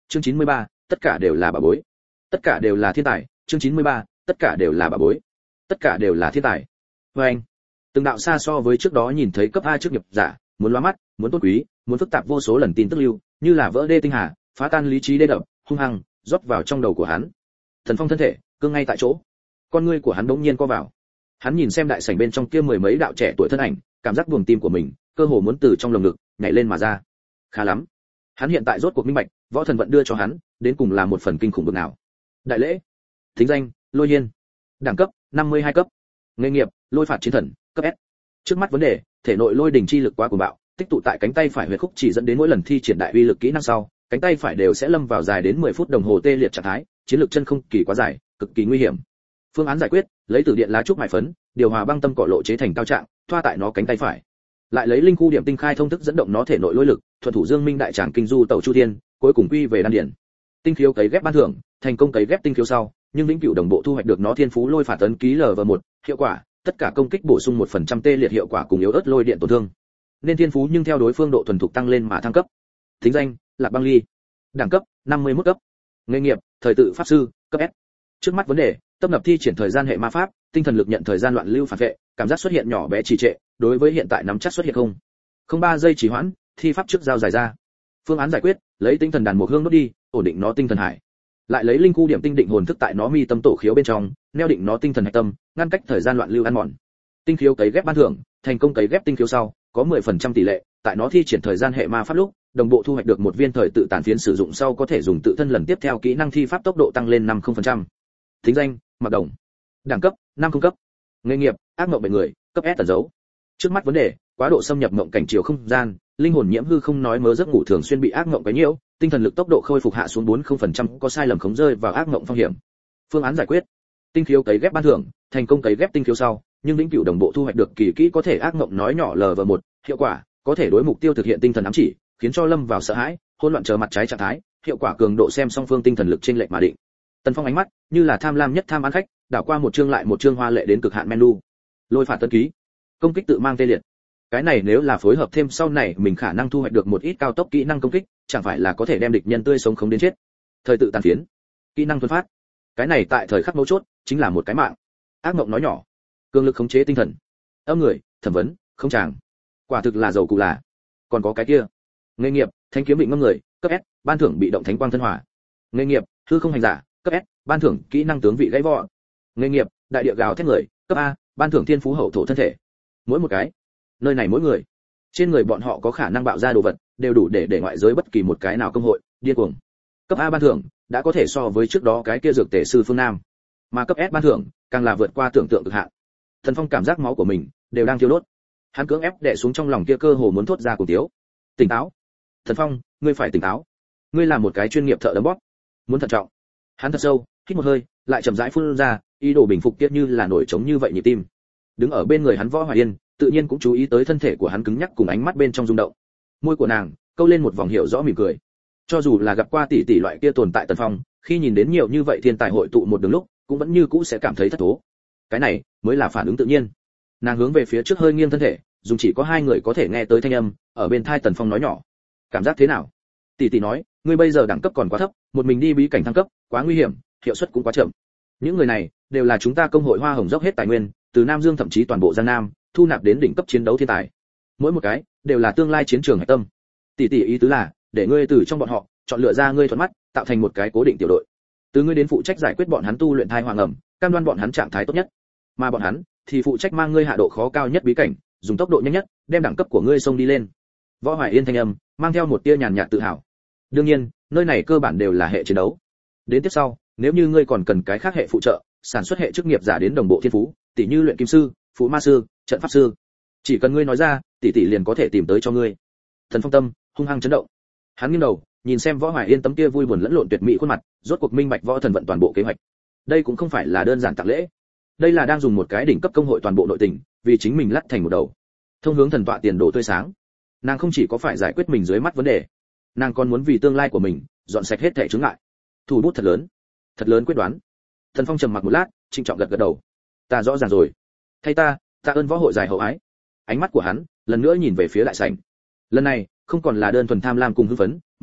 chương chín mươi ba, tất cả đều là bà bối. Tất cả đều là thiên tài, chương chín mươi ba, tất cả đều là bà bối. Tất cả đều là thiên tài. Và anh, từng đạo xa so với trước đó nhìn thấy cấp A chức nghiệp giả, muốn lóa mắt, muốn tôn quý, muốn phức tạp vô số lần tin tức lưu, như là vỡ đê tinh hà, phá tan lý trí đê đập, hung hăng rót vào trong đầu của hắn. Thần Phong thân thể cương ngay tại chỗ, con ngươi của hắn bỗng nhiên co vào. Hắn nhìn xem đại sảnh bên trong kia mười mấy đạo trẻ tuổi thân ảnh, cảm giác buồng tim của mình cơ hồ muốn từ trong lồng ngực nhảy lên mà ra. Khá lắm, hắn hiện tại rốt cuộc minh bạch, võ thần vận đưa cho hắn, đến cùng là một phần kinh khủng bực nào. Đại lễ, thính danh, Lôi Hiên, đẳng cấp năm mươi hai cấp, nghề nghiệp, Lôi phạt chiến thần, cấp S. Trước mắt vấn đề, thể nội lôi đỉnh chi lực quá cuồng bạo, tích tụ tại cánh tay phải huyệt khúc chỉ dẫn đến mỗi lần thi triển đại uy lực kỹ năng sau, cánh tay phải đều sẽ lâm vào dài đến mười phút đồng hồ tê liệt trạng thái, chiến lược chân không kỳ quá dài, cực kỳ nguy hiểm. Phương án giải quyết, lấy từ điện lá trúc mài phấn, điều hòa băng tâm cỏ lộ chế thành cao trạng, thoa tại nó cánh tay phải. Lại lấy linh khu điểm tinh khai thông thức dẫn động nó thể nội lôi lực, thuần thủ Dương Minh đại tràng kinh du tẩu chu thiên, cuối cùng quy về đan điển. Tinh khiếu cấy ghép ban thưởng, thành công cấy ghép tinh khiếu sau, nhưng vĩnh cửu đồng bộ thu hoạch được nó thiên phú lôi phạt tấn ký L V một, hiệu quả, tất cả công kích bổ sung một phần trăm tê liệt hiệu quả cùng yếu ớt lôi điện tổn thương. Nên thiên phú nhưng theo đối phương độ thuần thục tăng lên mà thăng cấp. Thính danh, Lạc Băng Ly. Đẳng cấp, năm mươi mốt cấp. Nghề nghiệp, thời tự pháp sư, cấp S. Trước mắt vấn đề, tập nập thi triển thời gian hệ ma pháp, tinh thần lực nhận thời gian loạn lưu phản vệ, cảm giác xuất hiện nhỏ bé trì trệ, đối với hiện tại nắm chắc xuất hiện không. Không ba giây trì hoãn, thi pháp trước giao giải ra. Phương án giải quyết, lấy tinh thần đàn một hương đốt đi, ổn định nó tinh thần hải. Lại lấy linh khu điểm tinh định hồn thức tại nó mi tâm tổ khiếu bên trong, neo định nó tinh thần hạch tâm, ngăn cách thời gian loạn lưu ăn mòn. Tinh khiếu cấy ghép ban thưởng, thành công cấy ghép tinh khiếu sau, có mười phần trăm tỷ lệ, tại nó thi triển thời gian hệ ma pháp lúc, đồng bộ thu hoạch được một viên thời tự tàn phiến sử dụng sau có thể dùng tự thân lần tiếp theo kỹ năng thi pháp tốc độ tăng lên năm mươi phần trăm. Thính danh, Mặc Đồng. Đẳng cấp, năm không cấp. Nghề nghiệp, ác mộng bệnh người, cấp S tẩn dấu. Trước mắt vấn đề, quá độ xâm nhập mộng cảnh chiều không gian, linh hồn nhiễm hư không nói mớ giấc ngủ thường xuyên bị ác mộng quấy nhiễu, tinh thần lực tốc độ khôi phục hạ xuống bốn mươi phần trăm, có sai lầm khống rơi vào ác mộng phong hiểm. Phương án giải quyết, tinh khiếu cấy ghép ban thưởng, thành công cấy ghép tinh khiếu sau, nhưng vĩnh cửu đồng bộ thu hoạch được kỳ kỹ có thể ác mộng nói nhỏ L V một, hiệu quả, có thể đối mục tiêu thực hiện tinh thần ám chỉ, khiến cho lâm vào sợ hãi, hỗn loạn chờ mặt trái trạng thái, hiệu quả cường độ xem song phương tinh thần lực chênh lệch mà định. Tần Phong ánh mắt như là tham lam nhất tham ăn khách, đảo qua một chương lại một chương hoa lệ đến cực hạn menu. Lôi phạt tân ký, công kích tự mang tê liệt. Cái này nếu là phối hợp thêm sau này mình khả năng thu hoạch được một ít cao tốc kỹ năng công kích, chẳng phải là có thể đem địch nhân tươi sống khống đến chết. Thời tự tàn phiến, kỹ năng thuần phát. Cái này tại thời khắc mấu chốt, chính là một cái mạng. Ác mộng nói nhỏ, cường lực khống chế tinh thần. Âm người, thẩm vấn, không chàng. Quả thực là giàu cụ là. Còn có cái kia. Nghề nghiệp, thanh kiếm bị ngâm người, cấp S, ban thưởng bị động thánh quang thân hỏa. Nghề nghiệp, hư không hành giả, cấp S, ban thưởng kỹ năng tướng vị gãy vỏ. Nghề nghiệp, đại địa gào thét người, cấp A, ban thưởng thiên phú hậu thổ thân thể. Mỗi một cái, nơi này mỗi người, trên người bọn họ có khả năng bạo ra đồ vật, đều đủ để để ngoại giới bất kỳ một cái nào công hội điên cuồng. Cấp A ban thưởng đã có thể so với trước đó cái kia dược tể sư phương Nam, mà cấp S ban thưởng càng là vượt qua tưởng tượng cực hạn. Thần Phong cảm giác máu của mình đều đang thiêu đốt. Hắn cưỡng ép đè xuống trong lòng kia cơ hồ muốn thốt ra cùng tiếu. Tỉnh táo, Thần Phong, ngươi phải tỉnh táo. Ngươi là một cái chuyên nghiệp thợ đấm bóp, muốn thận trọng. Hắn thật sâu hít một hơi, lại chậm rãi phun ra, ý đồ bình phục tiết như là nổi trống như vậy nhịp tim. Đứng ở bên người hắn Võ Hoài Yên, tự nhiên cũng chú ý tới thân thể của hắn cứng nhắc cùng ánh mắt bên trong rung động. Môi của nàng câu lên một vòng hiểu rõ mỉm cười. Cho dù là gặp qua tỷ tỷ loại kia tồn tại Tần Phong, khi nhìn đến nhiều như vậy thiên tài hội tụ một đường lúc, cũng vẫn như cũ sẽ cảm thấy thất thố. Cái này mới là phản ứng tự nhiên. Nàng hướng về phía trước hơi nghiêng thân thể, dùng chỉ có hai người có thể nghe tới thanh âm, ở bên tai Tần Phong nói nhỏ. Cảm giác thế nào? Tỷ tỷ nói, ngươi bây giờ đẳng cấp còn quá thấp, một mình đi bí cảnh thăng cấp, quá nguy hiểm, hiệu suất cũng quá chậm. Những người này đều là chúng ta công hội Hoa Hồng dốc hết tài nguyên, từ Nam Dương thậm chí toàn bộ Giang Nam, thu nạp đến đỉnh cấp chiến đấu thiên tài. Mỗi một cái đều là tương lai chiến trường hải tâm. Tỷ tỷ ý tứ là, để ngươi từ trong bọn họ chọn lựa ra ngươi thuận mắt, tạo thành một cái cố định tiểu đội. Từ ngươi đến phụ trách giải quyết bọn hắn tu luyện thai hoàng ẩm, cam đoan bọn hắn trạng thái tốt nhất. Mà bọn hắn thì phụ trách mang ngươi hạ độ khó cao nhất bí cảnh, dùng tốc độ nhanh nhất, đem đẳng cấp của ngươi xông đi lên. Võ Hoài Yên thanh âm mang theo một tia nhàn nhạt tự hào. Đương nhiên, nơi này cơ bản đều là hệ chiến đấu. Đến tiếp sau, nếu như ngươi còn cần cái khác hệ phụ trợ, sản xuất hệ chức nghiệp giả đến đồng bộ thiên phú, tỷ như luyện kim sư, phú ma sư, trận pháp sư, chỉ cần ngươi nói ra, tỷ tỷ liền có thể tìm tới cho ngươi. Thần Phong tâm hung hăng chấn động. Hắn nghiêng đầu, nhìn xem Võ Hoài Yên tấm kia vui buồn lẫn lộn tuyệt mỹ khuôn mặt, rốt cuộc minh bạch Võ Thần vận toàn bộ kế hoạch. Đây cũng không phải là đơn giản tặng lễ, đây là đang dùng một cái đỉnh cấp công hội toàn bộ nội tình, vì chính mình lắt thành một đầu, thông hướng thần tọa tiền đồ tươi sáng. Nàng không chỉ có phải giải quyết mình dưới mắt vấn đề, nàng còn muốn vì tương lai của mình dọn sạch hết thảy chướng ngại. Thủ bút thật lớn, thật lớn quyết đoán. Thần Phong trầm mặc một lát, trịnh trọng gật gật đầu. Ta rõ ràng rồi. Thay ta, ta ơn võ hội dài hậu ái. Ánh mắt của hắn lần nữa nhìn về phía đại sảnh. Lần này không còn là đơn thuần tham lam cùng hưng phấn,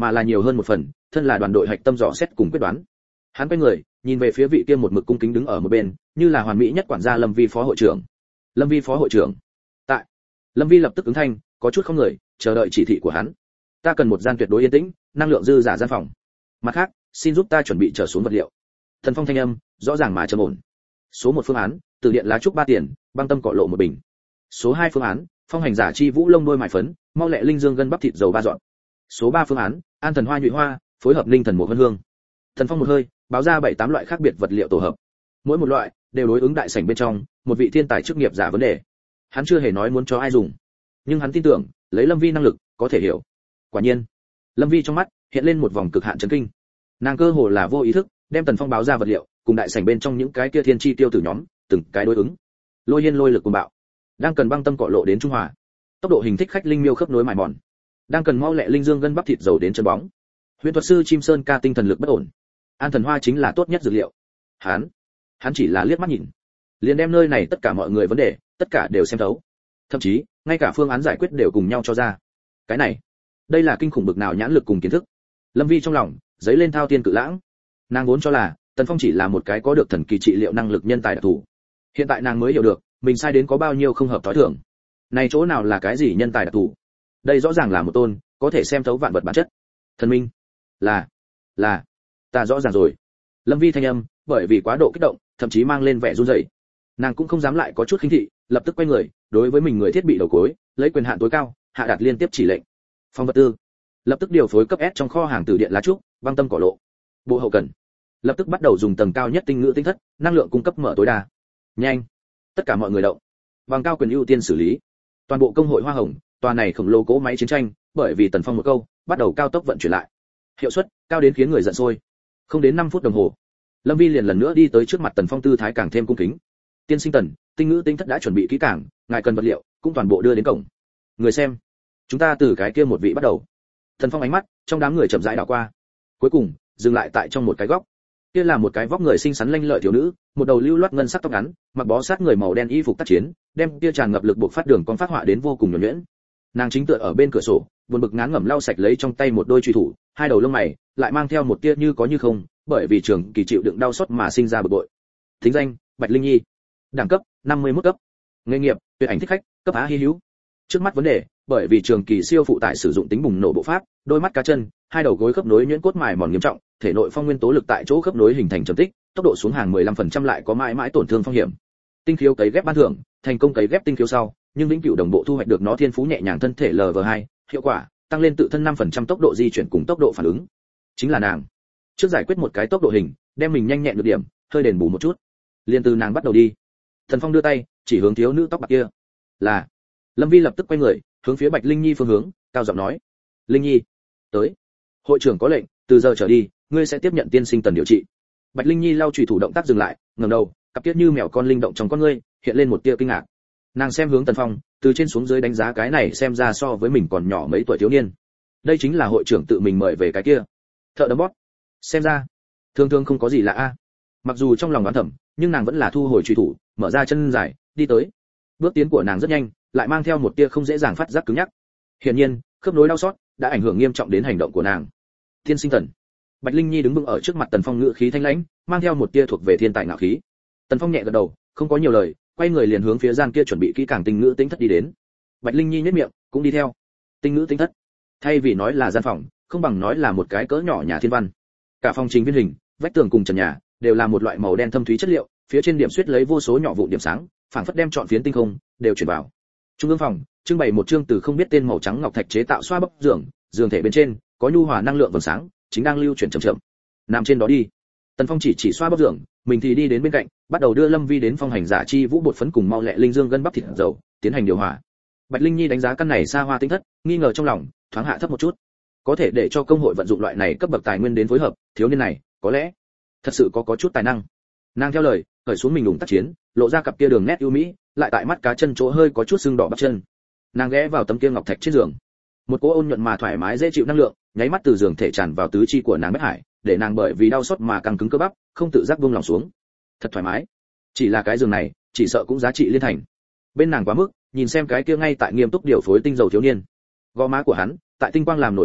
mà là nhiều hơn một phần thân là đoàn đội hạch tâm dò xét cùng quyết đoán. Hắn quay người nhìn về phía vị kia một mực cung kính đứng ở một bên như là hoàn mỹ nhất quản gia Lâm Vi phó hội trưởng. Lâm Vi phó hội trưởng tại. Lâm Vi lập tức ứng thanh, có chút không người chờ đợi chỉ thị của hắn. Ta cần một gian tuyệt đối yên tĩnh, năng lượng dư giả gian phòng. Mặt khác, xin giúp ta chuẩn bị trở xuống vật liệu. Thần Phong thanh âm rõ ràng mà trầm ổn. Số một phương án, từ điện lá trúc ba tiền, băng tâm cọ lộ một bình. Số hai phương án, phong hành giả chi vũ lông đôi mài phấn, mau lẹ linh dương gân bắp thịt dầu ba dọn. Số ba phương án, an thần hoa nhụy hoa, phối hợp linh thần một vân hương. Thần Phong một hơi báo ra bảy tám loại khác biệt vật liệu tổ hợp. Mỗi một loại đều đối ứng đại sảnh bên trong một vị thiên tài chức nghiệp giả vấn đề. Hắn chưa hề nói muốn cho ai dùng, nhưng hắn tin tưởng lấy Lâm Vi năng lực có thể hiểu. Quả nhiên, Lâm Vi trong mắt hiện lên một vòng cực hạn chấn kinh. Nàng cơ hồ là vô ý thức đem Tần Phong báo ra vật liệu cùng đại sảnh bên trong những cái kia thiên chi tiêu tử nhóm từng cái đối ứng. Lôi hiên lôi lực cuồng bạo, đang cần băng tâm cọ lộ đến trung hòa. Tốc độ hình thích khách linh miêu khớp nối mài mòn, đang cần mau lẹ linh dương gân bắp thịt dầu đến chân bóng. Huyền thuật sư chim sơn ca tinh thần lực bất ổn. An thần hoa chính là tốt nhất dược liệu. Hắn, hắn chỉ là liếc mắt nhìn, liền đem nơi này tất cả mọi người vấn đề, tất cả đều xem thấu. Thậm chí, ngay cả phương án giải quyết đều cùng nhau cho ra. Cái này, đây là kinh khủng bực nào nhãn lực cùng kiến thức. Lâm Vi trong lòng giấy lên thao tiên cự lãng. Nàng vốn cho là Tần Phong chỉ là một cái có được thần kỳ trị liệu năng lực nhân tài đặc thù. Hiện tại nàng mới hiểu được, mình sai đến có bao nhiêu không hợp tối thường. Này chỗ nào là cái gì nhân tài đặc thù? Đây rõ ràng là một tôn có thể xem thấu vạn vật bản chất. Thần minh, là, là, ta rõ ràng rồi. Lâm Vi thanh âm, bởi vì quá độ kích động, thậm chí mang lên vẻ run rẩy. Nàng cũng không dám lại có chút khinh thị, lập tức quay người, đối với mình người thiết bị đầu cối, lấy quyền hạn tối cao, hạ đạt liên tiếp chỉ lệnh. Phòng vật tư, lập tức điều phối cấp S trong kho hàng từ điện lá trúc, băng tâm cỏ lộ. Bộ hậu cần, lập tức bắt đầu dùng tầng cao nhất tinh ngữ tinh thất, năng lượng cung cấp mở tối đa. Nhanh, tất cả mọi người động. Bằng cao quyền ưu tiên xử lý. Toàn bộ công hội hoa hồng, tòa này khổng lồ cỗ máy chiến tranh, bởi vì Tần Phong một câu, bắt đầu cao tốc vận chuyển lại. Hiệu suất cao đến khiến người giận sôi. Không đến năm phút đồng hồ, Lâm Vi liền lần nữa đi tới trước mặt Tần Phong, tư thái càng thêm cung kính. Tiên sinh Tần, tinh ngữ tinh thất đã chuẩn bị kỹ càng, ngài cần vật liệu cũng toàn bộ đưa đến cổng. Người xem, chúng ta từ cái kia một vị bắt đầu. Tần Phong ánh mắt trong đám người chậm rãi đảo qua, cuối cùng dừng lại tại trong một cái góc. Kia là một cái vóc người xinh xắn lanh lợi thiếu nữ, một đầu lưu loát ngân sắc tóc ngắn, mặc bó sát người màu đen y phục tác chiến, đem kia tràn ngập lực buộc phát đường con phát họa đến vô cùng nhuần nhuyễn. Nàng chính tựa ở bên cửa sổ, buồn bực ngán ngẩm lau sạch lấy trong tay một đôi truy thủ, hai đầu lông mày lại mang theo một tia như có như không, bởi vì trường kỳ chịu đựng đau xót mà sinh ra bực bội. Thính danh: Bạch Linh Nhi, đẳng cấp năm mươi mốt cấp, nghề nghiệp tuyệt ảnh thích khách, cấp á hi hữu. Trước mắt vấn đề, bởi vì trường kỳ siêu phụ tải sử dụng tính bùng nổ bộ pháp, đôi mắt cá chân, hai đầu gối khớp nối nhuyễn cốt mài mòn nghiêm trọng, thể nội phong nguyên tố lực tại chỗ khớp nối hình thành trầm tích, tốc độ xuống hàng mười lăm phần trăm lại có mãi mãi tổn thương phong hiểm. Tinh khiếu cấy ghép ban thưởng, thành công cấy ghép tinh khiếu sau, nhưng vĩnh cửu đồng bộ thu hoạch được nó thiên phú nhẹ nhàng thân thể lv hai, hiệu quả tăng lên tự thân năm phần trăm tốc độ di chuyển cùng tốc độ phản ứng. Chính là nàng. Trước giải quyết một cái tốc độ hình, đem mình nhanh nhẹn được điểm, hơi đền bù một chút. Liên từ nàng bắt đầu đi. Thần Phong đưa tay chỉ hướng thiếu nữ tóc bạc kia. Là. Lâm Vi lập tức quay người, hướng phía Bạch Linh Nhi phương hướng, cao giọng nói: "Linh Nhi, tới. Hội trưởng có lệnh, từ giờ trở đi, ngươi sẽ tiếp nhận tiên sinh Tần điều trị." Bạch Linh Nhi lau chùy thủ động tác dừng lại, ngẩng đầu, cặp kiết như mèo con linh động trong con ngươi, hiện lên một tia kinh ngạc. Nàng xem hướng Tần Phong, từ trên xuống dưới đánh giá cái này xem ra so với mình còn nhỏ mấy tuổi thiếu niên. Đây chính là hội trưởng tự mình mời về cái kia. Thợ đấm bóp. Xem ra, thường thường không có gì lạ a. Mặc dù trong lòng đoán thầm, nhưng nàng vẫn là thu hồi truy thủ, mở ra chân dài, đi tới. Bước tiến của nàng rất nhanh, lại mang theo một tia không dễ dàng phát giác cứng nhắc. Hiển nhiên, khớp nối đau xót đã ảnh hưởng nghiêm trọng đến hành động của nàng. Thiên sinh Tần. Bạch Linh Nhi đứng vững ở trước mặt Tần Phong, ngữ khí thanh lãnh, mang theo một tia thuộc về thiên tài ngạo khí. Tần Phong nhẹ gật đầu, không có nhiều lời, quay người liền hướng phía gian kia chuẩn bị kỹ càng tinh ngữ tính thất đi đến. Bạch Linh Nhi nhếch miệng, cũng đi theo. Tinh ngữ tính thất, thay vì nói là gian phòng, không bằng nói là một cái cỡ nhỏ nhà thiên văn. Cả phòng trình viên hình, vách tường cùng trần nhà đều là một loại màu đen thâm thúy chất liệu, phía trên điểm xuyết lấy vô số nhỏ vụn điểm sáng, phảng phất đem trọn phiến tinh không đều chuyển vào. Trung ương phòng trưng bày một chương từ không biết tên màu trắng ngọc thạch chế tạo xoa bắp giường, giường thể bên trên có nhu hòa năng lượng vầng sáng, chính đang lưu chuyển chậm chậm. Nằm trên đó đi. Tần Phong chỉ chỉ xoa bắp giường, mình thì đi đến bên cạnh, bắt đầu đưa Lâm Vi đến phong hành giả chi vũ bột phấn cùng mau lẹ linh dương gân bắp thịt dầu, tiến hành điều hòa. Bạch Linh Nhi đánh giá căn này xa hoa tinh thất, nghi ngờ trong lòng, thoáng hạ thấp một chút. Có thể để cho công hội vận dụng loại này cấp bậc tài nguyên đến phối hợp, thiếu niên này, có lẽ thật sự có có chút tài năng. Nàng theo lời, cởi xuống mình đùng tác chiến, lộ ra cặp kia đường nét ưu mỹ, lại tại mắt cá chân chỗ hơi có chút sưng đỏ bắp chân. Nàng ghé vào tấm kia ngọc thạch trên giường. Một cỗ ôn nhuận mà thoải mái dễ chịu năng lượng, nháy mắt từ giường thể tràn vào tứ chi của nàng bách hải, để nàng bởi vì đau xót mà căng cứng cơ bắp, không tự giác buông lòng xuống. Thật thoải mái. Chỉ là cái giường này, chỉ sợ cũng giá trị liên thành. Bên nàng quá mức, nhìn xem cái kia ngay tại nghiêm túc điều phối tinh dầu thiếu niên. Gò má của hắn, tại tinh quang làm nổi bật hạ,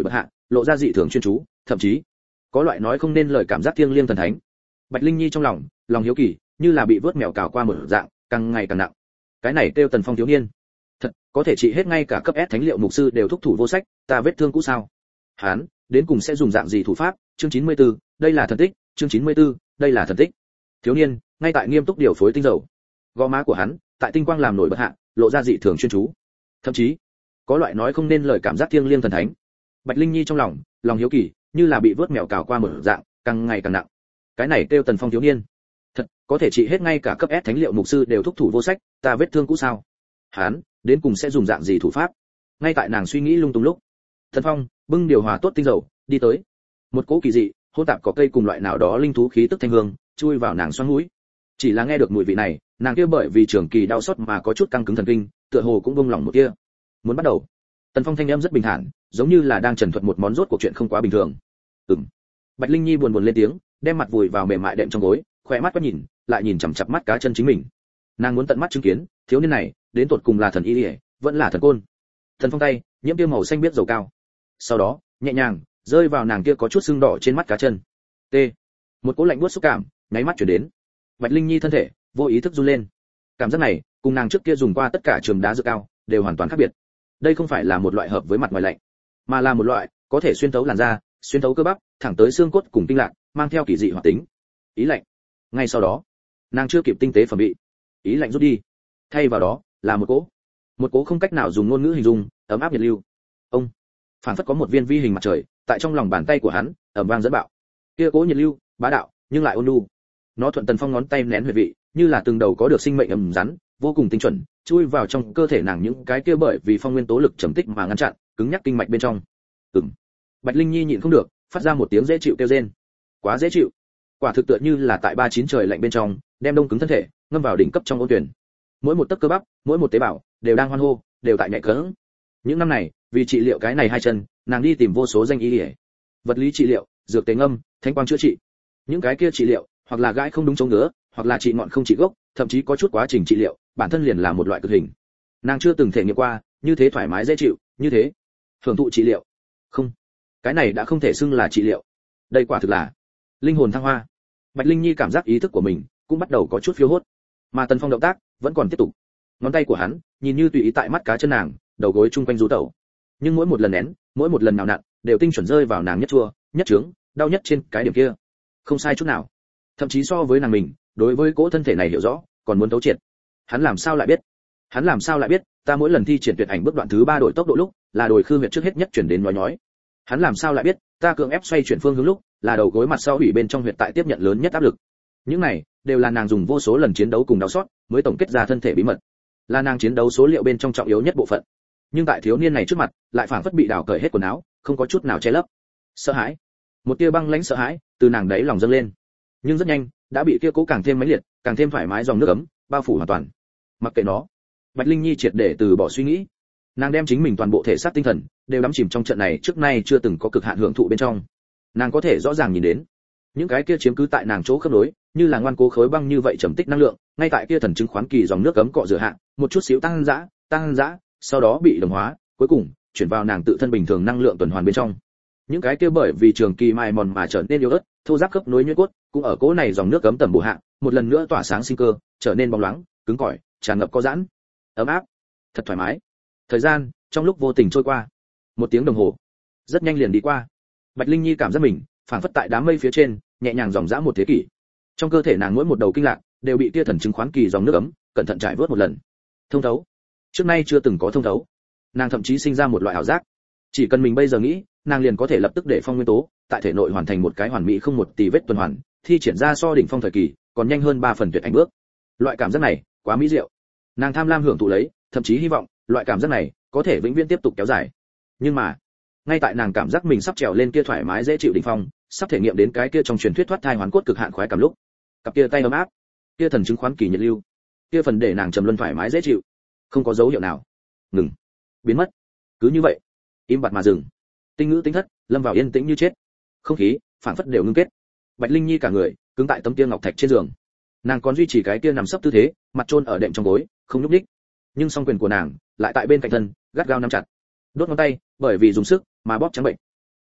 lộ ra dị thường chuyên chú, thậm chí có loại nói không nên lời cảm giác thiêng liêng thần thánh. Bạch Linh Nhi trong lòng, lòng hiếu kỳ, như là bị vớt mèo cào qua một dạng, càng ngày càng nặng. Cái này kêu Tần Phong thiếu niên, thật có thể trị hết ngay cả cấp S thánh liệu mục sư đều thúc thủ vô sách, ta vết thương cũ sao? Hán, đến cùng sẽ dùng dạng gì thủ pháp? Chương chín mươi tư, đây là thần tích, chương chín mươi tư, đây là thần tích. Thiếu niên, ngay tại nghiêm túc điều phối tinh dầu. Gò má của hắn, tại tinh quang làm nổi bật hạ, lộ ra dị thường chuyên chú. Thậm chí, có loại nói không nên lời cảm giác thiêng liêng thần thánh. Bạch Linh Nhi trong lòng, lòng hiếu kỳ, như là bị vớt mèo cào qua một dạng, càng ngày càng nặng. Cái này kêu Tần Phong thiếu niên, thật có thể trị hết ngay cả cấp S thánh liệu mục sư đều thúc thủ vô sách, ta vết thương cũ sao? Hắn, đến cùng sẽ dùng dạng gì thủ pháp? Ngay tại nàng suy nghĩ lung tung lúc, Tần Phong bưng điều hòa tốt tinh dầu, đi tới. Một cỗ kỳ dị, hỗn tạp có cây cùng loại nào đó linh thú khí tức thanh hương, chui vào nàng xoang mũi. Chỉ là nghe được mùi vị này, nàng kia bởi vì trường kỳ đau sốt mà có chút căng cứng thần kinh, tựa hồ cũng buông lỏng một tia. Muốn bắt đầu. Tần Phong thanh âm rất bình thản, giống như là đang trần thuật một món rốt cuộc chuyện không quá bình thường. Ừm. Bạch Linh Nhi buồn buồn lên tiếng, đem mặt vùi vào mềm mại đệm trong gối, khỏe mắt quét nhìn, lại nhìn chằm chằm mắt cá chân chính mình. Nàng muốn tận mắt chứng kiến, thiếu niên này, đến tột cùng là thần y liễu, vẫn là thần côn. Tần Phong tay, nhiễm tiêu màu xanh biết dầu cao. Sau đó, nhẹ nhàng rơi vào nàng kia có chút sưng đỏ trên mắt cá chân. T. Một cỗ lạnh buốt xúc cảm, nháy mắt chuyển đến. Bạch Linh Nhi thân thể vô ý thức run lên. Cảm giác này, cùng nàng trước kia dùng qua tất cả trường đá dược cao, đều hoàn toàn khác biệt. Đây không phải là một loại hợp với mặt ngoài lạnh, mà là một loại có thể xuyên thấu làn da, xuyên thấu cơ bắp, thẳng tới xương cốt cùng tinh lạc, mang theo kỳ dị hoạt tính. Ý lạnh. Ngay sau đó, nàng chưa kịp tinh tế phẩm bị, ý lạnh rút đi. Thay vào đó, là một cỗ, một cỗ không cách nào dùng ngôn ngữ hình dung, ấm áp nhiệt lưu. Ông, phảng phất có một viên vi hình mặt trời, tại trong lòng bàn tay của hắn, ầm vang dẫn bạo. Kia cỗ nhiệt lưu, bá đạo, nhưng lại ôn nhu. Nó thuận Tần Phong ngón tay nén huyệt vị, như là từng đầu có được sinh mệnh ầm rắn, vô cùng tinh chuẩn, chui vào trong cơ thể nàng những cái kia bởi vì phong nguyên tố lực trầm tích mà ngăn chặn, cứng nhắc kinh mạch bên trong. Ừm. Bạch Linh Nhi nhịn không được, phát ra một tiếng dễ chịu kêu rên. Quá dễ chịu. Quả thực tựa như là tại ba chín trời lạnh bên trong, đem đông cứng thân thể, ngâm vào đỉnh cấp trong ôn tuyển. Mỗi một tấc cơ bắp, mỗi một tế bào đều đang hoan hô, đều tại nhạy cẫng. Những năm này, vì trị liệu cái này hai chân, nàng đi tìm vô số danh y y, vật lý trị liệu, dược tế ngâm, thanh quang chữa trị. Những cái kia trị liệu, hoặc là gãi không đúng chống ngứa, hoặc là trị ngọn không trị gốc, thậm chí có chút quá trình trị liệu, bản thân liền là một loại cực hình. Nàng chưa từng thể nghiệm qua, như thế thoải mái dễ chịu, như thế hưởng thụ trị liệu. Không, cái này đã không thể xưng là trị liệu. Đây quả thực là linh hồn thăng hoa. Bạch Linh Nhi cảm giác ý thức của mình cũng bắt đầu có chút phiêu hốt, mà Tần Phong động tác vẫn còn tiếp tục. Ngón tay của hắn nhìn như tùy ý tại mắt cá chân nàng, đầu gối chung quanh du tẩu, nhưng mỗi một lần nén, mỗi một lần nào nặn, đều tinh chuẩn rơi vào nàng nhất chua, nhất trướng, đau nhất trên cái điểm kia. Không sai chút nào. Thậm chí so với nàng mình, đối với cỗ thân thể này hiểu rõ, còn muốn thấu triệt. Hắn làm sao lại biết? Hắn làm sao lại biết, ta mỗi lần thi triển tuyệt ảnh bước đoạn thứ ba đổi tốc độ lúc, là đổi khư huyệt trước hết nhất chuyển đến nói nhói. Hắn làm sao lại biết, ta cưỡng ép xoay chuyển phương hướng lúc, là đầu gối mặt sau hủy bên trong huyệt tại tiếp nhận lớn nhất áp lực. Những này đều là nàng dùng vô số lần chiến đấu cùng đau sót, mới tổng kết ra thân thể bí mật. Là nàng chiến đấu số liệu bên trong trọng yếu nhất bộ phận. Nhưng tại thiếu niên này trước mặt, lại phảng phất bị đào cởi hết quần áo, không có chút nào che lấp. Sợ hãi, một tia băng lãnh sợ hãi từ nàng đáy lòng dâng lên. Nhưng rất nhanh, đã bị kia cố càng thêm mãnh liệt, càng thêm thoải mái dòng nước ấm bao phủ hoàn toàn. Mặc kệ nó, Bạch Linh Nhi triệt để từ bỏ suy nghĩ. Nàng đem chính mình toàn bộ thể xác tinh thần đều đắm chìm trong trận này trước nay chưa từng có cực hạn hưởng thụ bên trong. Nàng có thể rõ ràng nhìn đến, những cái kia chiếm cứ tại nàng chỗ khớp nối, như là ngoan cố khối băng như vậy trầm tích năng lượng, ngay tại kia thần chứng khoán kỳ dòng nước ấm cọ rửa hạ, một chút xíu tăng dã, tăng dã, sau đó bị đồng hóa, cuối cùng chuyển vào nàng tự thân bình thường năng lượng tuần hoàn bên trong. Những cái kia bởi vì trường kỳ mài mòn mà trở nên yếu ớt, thô ráp khớp nối nhuyễn cốt, cũng ở cố này dòng nước ấm tầm bổ hạ, một lần nữa tỏa sáng sinh cơ, trở nên bóng loáng, cứng cỏi, tràn ngập có giãn, ấm áp, thật thoải mái. Thời gian trong lúc vô tình trôi qua, một tiếng đồng hồ rất nhanh liền đi qua. Bạch Linh Nhi cảm giác mình phảng phất tại đám mây phía trên, nhẹ nhàng dòng dã một thế kỷ. Trong cơ thể nàng mỗi một đầu kinh lạc đều bị tia thần chứng khoán kỳ dòng nước ấm cẩn thận trải vớt một lần. Thông thấu, trước nay chưa từng có thông thấu. Nàng thậm chí sinh ra một loại ảo giác, chỉ cần mình bây giờ nghĩ, nàng liền có thể lập tức để phong nguyên tố tại thể nội hoàn thành một cái hoàn mỹ không một tì vết tuần hoàn, thi triển ra so đỉnh phong thời kỳ còn nhanh hơn ba phần tuyệt ảnh bước. Loại cảm giác này quá mỹ diệu. Nàng tham lam hưởng thụ lấy, thậm chí hy vọng loại cảm giác này có thể vĩnh viễn tiếp tục kéo dài. Nhưng mà, ngay tại nàng cảm giác mình sắp trèo lên kia thoải mái dễ chịu đỉnh phong, sắp thể nghiệm đến cái kia trong truyền thuyết thoát thai hoàn cốt cực hạn khoái cảm lúc, cặp kia tay ấm áp, kia thần chứng khoán kỳ nhiệt lưu, kia phần để nàng trầm luân thoải mái dễ chịu, không có dấu hiệu nào ngừng, biến mất. Cứ như vậy, im bặt mà dừng. Tinh ngữ tính thất, lâm vào yên tĩnh như chết. Không khí phảng phất đều ngưng kết. Bạch Linh Nhi cả người cứng tại tấm kia ngọc thạch trên giường. Nàng còn duy trì cái kia nằm sấp tư thế, mặt chôn ở đệm trong gối, không nhúc nhích. Nhưng song quyền của nàng lại tại bên cạnh thân, gắt gao nắm chặt. Đốt ngón tay bởi vì dùng sức mà bóp trắng bệnh.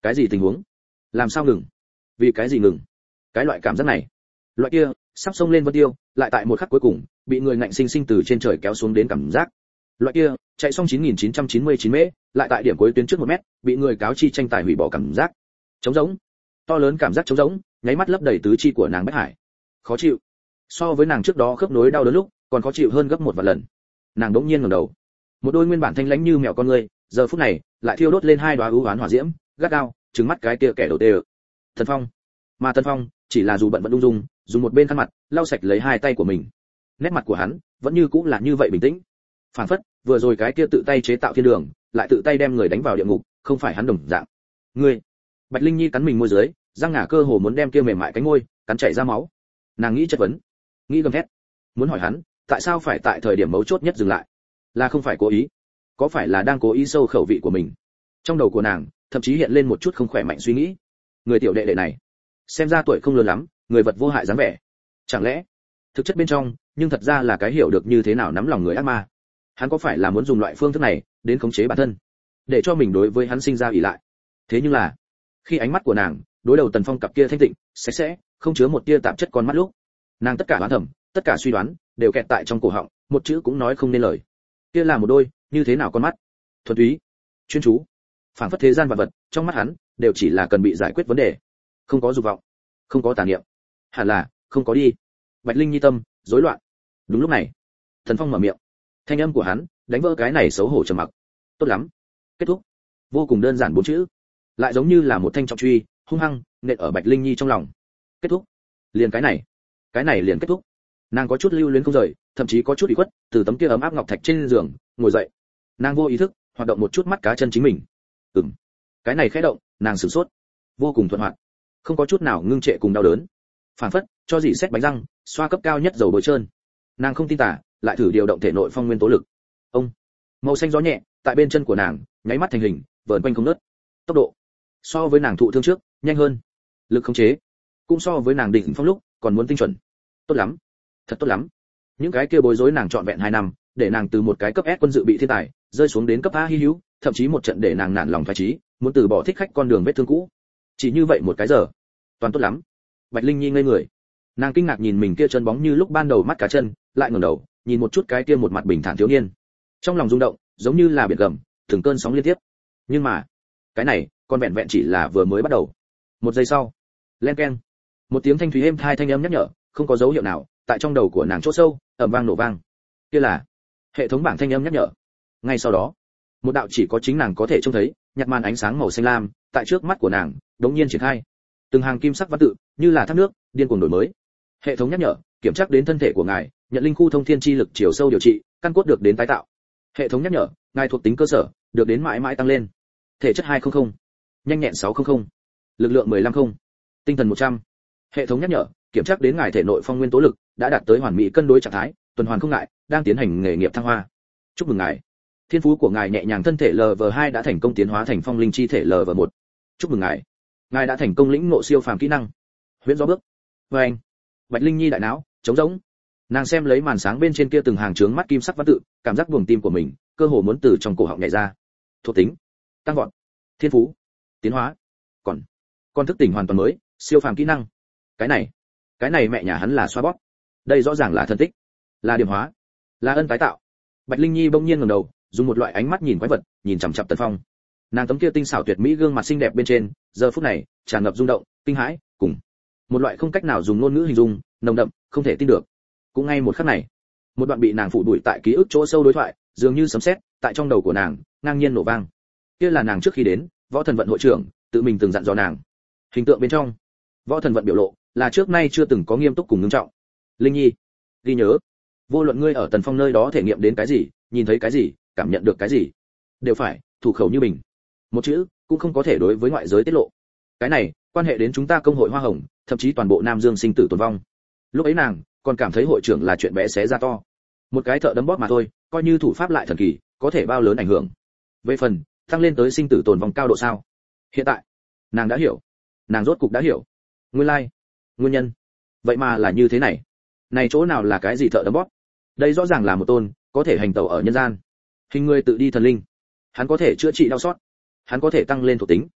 Cái gì tình huống? Làm sao ngừng? Vì cái gì ngừng? Cái loại cảm giác này, loại kia sắp xông lên vân tiêu, lại tại một khắc cuối cùng bị người ngạnh sinh sinh từ trên trời kéo xuống đến cảm giác. Loại kia chạy xong chín nghìn chín trăm chín mươi chín mễ, lại tại điểm cuối tuyến trước một mét, bị người cáo chi tranh tài hủy bỏ cảm giác. Trống rỗng, to lớn cảm giác trống rỗng, nháy mắt lấp đầy tứ chi của nàng Bách Hải. Khó chịu. So với nàng trước đó khớp nối đau đớn lúc, còn khó chịu hơn gấp một vạn lần. Nàng đống nhiên ngẩng đầu, một đôi nguyên bản thanh lãnh như mèo con người, giờ phút này lại thiêu đốt lên hai đóa ưu ám hỏa diễm, gắt gao trừng mắt cái kia kẻ đầu tê. Thần Phong, mà Thần Phong chỉ là dù bận vẫn ung dung, dùng một bên khăn mặt lau sạch lấy hai tay của mình. Nét mặt của hắn vẫn như cũng là như vậy bình tĩnh. Phản phất vừa rồi cái kia tự tay chế tạo thiên đường, lại tự tay đem người đánh vào địa ngục, không phải hắn đồng dạng. Ngươi, Bạch Linh Nhi cắn mình môi dưới, răng ngà cơ hồ muốn đem kia mềm mại cánh môi cắn chảy ra máu. Nàng nghĩ chất vấn, nghĩ gầm thét, muốn hỏi hắn, tại sao phải tại thời điểm mấu chốt nhất dừng lại? Là không phải cố ý? Có phải là đang cố ý sâu khẩu vị của mình? Trong đầu của nàng, thậm chí hiện lên một chút không khỏe mạnh suy nghĩ. Người tiểu đệ đệ này, xem ra tuổi không lớn lắm, người vật vô hại dáng vẻ. Chẳng lẽ, thực chất bên trong, nhưng thật ra là cái hiểu được như thế nào nắm lòng người ác ma. Hắn có phải là muốn dùng loại phương thức này đến khống chế bản thân, để cho mình đối với hắn sinh ra ỷ lại? Thế nhưng là, khi ánh mắt của nàng đối đầu Tần Phong cặp kia thanh tịnh, sạch sẽ, không chứa một tia tạp chất con mắt lúc, nàng tất cả đoán thầm, tất cả suy đoán đều kẹt tại trong cổ họng, một chữ cũng nói không nên lời. Kia là một đôi như thế nào con mắt, thuần túy, chuyên chú, phảng phất thế gian vật vật trong mắt hắn đều chỉ là cần bị giải quyết vấn đề, không có dục vọng, không có tà niệm, hẳn là không có đi. Bạch Linh Nhi tâm rối loạn. Đúng lúc này, Thần Phong mở miệng, thanh âm của hắn đánh vỡ cái này xấu hổ trầm mặc. Tốt lắm, kết thúc. Vô cùng đơn giản bốn chữ, lại giống như là một thanh trọng truy hung hăng nện ở Bạch Linh Nhi trong lòng. Kết thúc, liền cái này, cái này liền kết thúc. Nàng có chút lưu luyến không rời, thậm chí có chút ủy khuất, từ tấm kia ấm áp ngọc thạch trên giường ngồi dậy. Nàng vô ý thức hoạt động một chút mắt cá chân chính mình. Ừm, cái này khẽ động, nàng sửng sốt, vô cùng thuận hoạt, không có chút nào ngưng trệ cùng đau đớn. Phản phất cho dì xét bánh răng, xoa cấp cao nhất dầu bôi trơn. Nàng không tin tả, lại thử điều động thể nội phong nguyên tố lực. Ông, màu xanh gió nhẹ tại bên chân của nàng nháy mắt thành hình, vờn quanh không ngớt. Tốc độ so với nàng thụ thương trước nhanh hơn, lực khống chế cũng so với nàng đỉnh phong lúc còn muốn tinh chuẩn. Tốt lắm, thật tốt lắm. Những cái kia bối rối nàng trọn vẹn hai năm, để nàng từ một cái cấp S quân dự bị thiên tài rơi xuống đến cấp A hi hữu, thậm chí một trận để nàng nản lòng phái trí, muốn từ bỏ thích khách con đường vết thương cũ. Chỉ như vậy một cái giờ, toàn tốt lắm. Bạch Linh Nhi ngây người, nàng kinh ngạc nhìn mình kia chân bóng như lúc ban đầu mắt cá chân, lại ngẩng đầu nhìn một chút cái kia một mặt bình thản thiếu niên, trong lòng rung động giống như là biển gầm, từng cơn sóng liên tiếp. Nhưng mà cái này còn vẹn vẹn chỉ là vừa mới bắt đầu. Một giây sau, len keng, một tiếng thanh thúy êm thai thanh âm nhắc nhở, không có dấu hiệu nào tại trong đầu của nàng chỗ sâu ầm vang nổ vang. Kia là hệ thống bảng thanh âm nhắc nhở. Ngay sau đó, một đạo chỉ có chính nàng có thể trông thấy nhạt màn ánh sáng màu xanh lam tại trước mắt của nàng đống nhiên triển khai, từng hàng kim sắc văn tự như là thác nước điên cuồng đổi mới. Hệ thống nhắc nhở, kiểm tra đến thân thể của ngài, nhận linh khu thông thiên chi lực chiều sâu điều trị, căn cốt được đến tái tạo. Hệ thống nhắc nhở, ngài thuộc tính cơ sở được đến mãi mãi tăng lên. Thể chất hai trăm, nhanh nhẹn sáu trăm, lực lượng mười lăm không, tinh thần một trăm. Hệ thống nhắc nhở, kiểm tra đến ngài thể nội phong nguyên tố lực đã đạt tới hoàn mỹ cân đối trạng thái, tuần hoàn không ngại, đang tiến hành nghề nghiệp thăng hoa. Chúc mừng ngài, thiên phú của ngài nhẹ nhàng thân thể lv hai đã thành công tiến hóa thành phong linh chi thể lv một. Chúc mừng ngài, ngài đã thành công lĩnh ngộ siêu phàm kỹ năng huyễn gió bước. Với anh, Bạch Linh Nhi đại não trống rỗng, nàng xem lấy màn sáng bên trên kia từng hàng chướng mắt kim sắc văn tự, cảm giác buồng tim của mình cơ hồ muốn từ trong cổ họng nhảy ra. Thuộc tính tăng vọt, thiên phú tiến hóa, còn còn thức tỉnh hoàn toàn mới, siêu phàm kỹ năng. Cái này cái này mẹ nhà hắn là xoa bóp, đây rõ ràng là thân tích, là điểm hóa, là ân tái tạo. Bạch Linh Nhi bỗng nhiên ngẩng đầu, dùng một loại ánh mắt nhìn quái vật nhìn chằm chằm Tần Phong. Nàng tấm kia tinh xảo tuyệt mỹ gương mặt xinh đẹp bên trên giờ phút này tràn ngập rung động, kinh hãi cùng một loại không cách nào dùng ngôn ngữ hình dung, nồng đậm không thể tin được. Cũng ngay một khắc này, một đoạn bị nàng phủ đuổi tại ký ức chỗ sâu đối thoại dường như sấm sét tại trong đầu của nàng ngang nhiên nổ vang. Kia là nàng trước khi đến võ thần vận hội trưởng tự mình từng dặn dò nàng. Hình tượng bên trong võ thần vận biểu lộ là trước nay chưa từng có nghiêm túc cùng ngưng trọng. Linh Nhi, ghi nhớ, vô luận ngươi ở Tần Phong nơi đó thể nghiệm đến cái gì, nhìn thấy cái gì, cảm nhận được cái gì, đều phải thủ khẩu như mình, một chữ cũng không có thể đối với ngoại giới tiết lộ. Cái này quan hệ đến chúng ta công hội Hoa Hồng, thậm chí toàn bộ Nam Dương sinh tử tồn vong. Lúc ấy nàng còn cảm thấy hội trưởng là chuyện bé xé ra to, một cái thợ đấm bóp mà thôi, coi như thủ pháp lại thần kỳ, có thể bao lớn ảnh hưởng. Về phần tăng lên tới sinh tử tồn vong cao độ sao? Hiện tại nàng đã hiểu, nàng rốt cục đã hiểu nguyên lai, nguyên nhân vậy mà là như thế này. Này chỗ nào là cái gì thợ đấm bóp, đây rõ ràng là một tôn có thể hành tẩu ở nhân gian hình người tự đi thần linh. Hắn có thể chữa trị đau xót, hắn có thể tăng lên thuộc tính,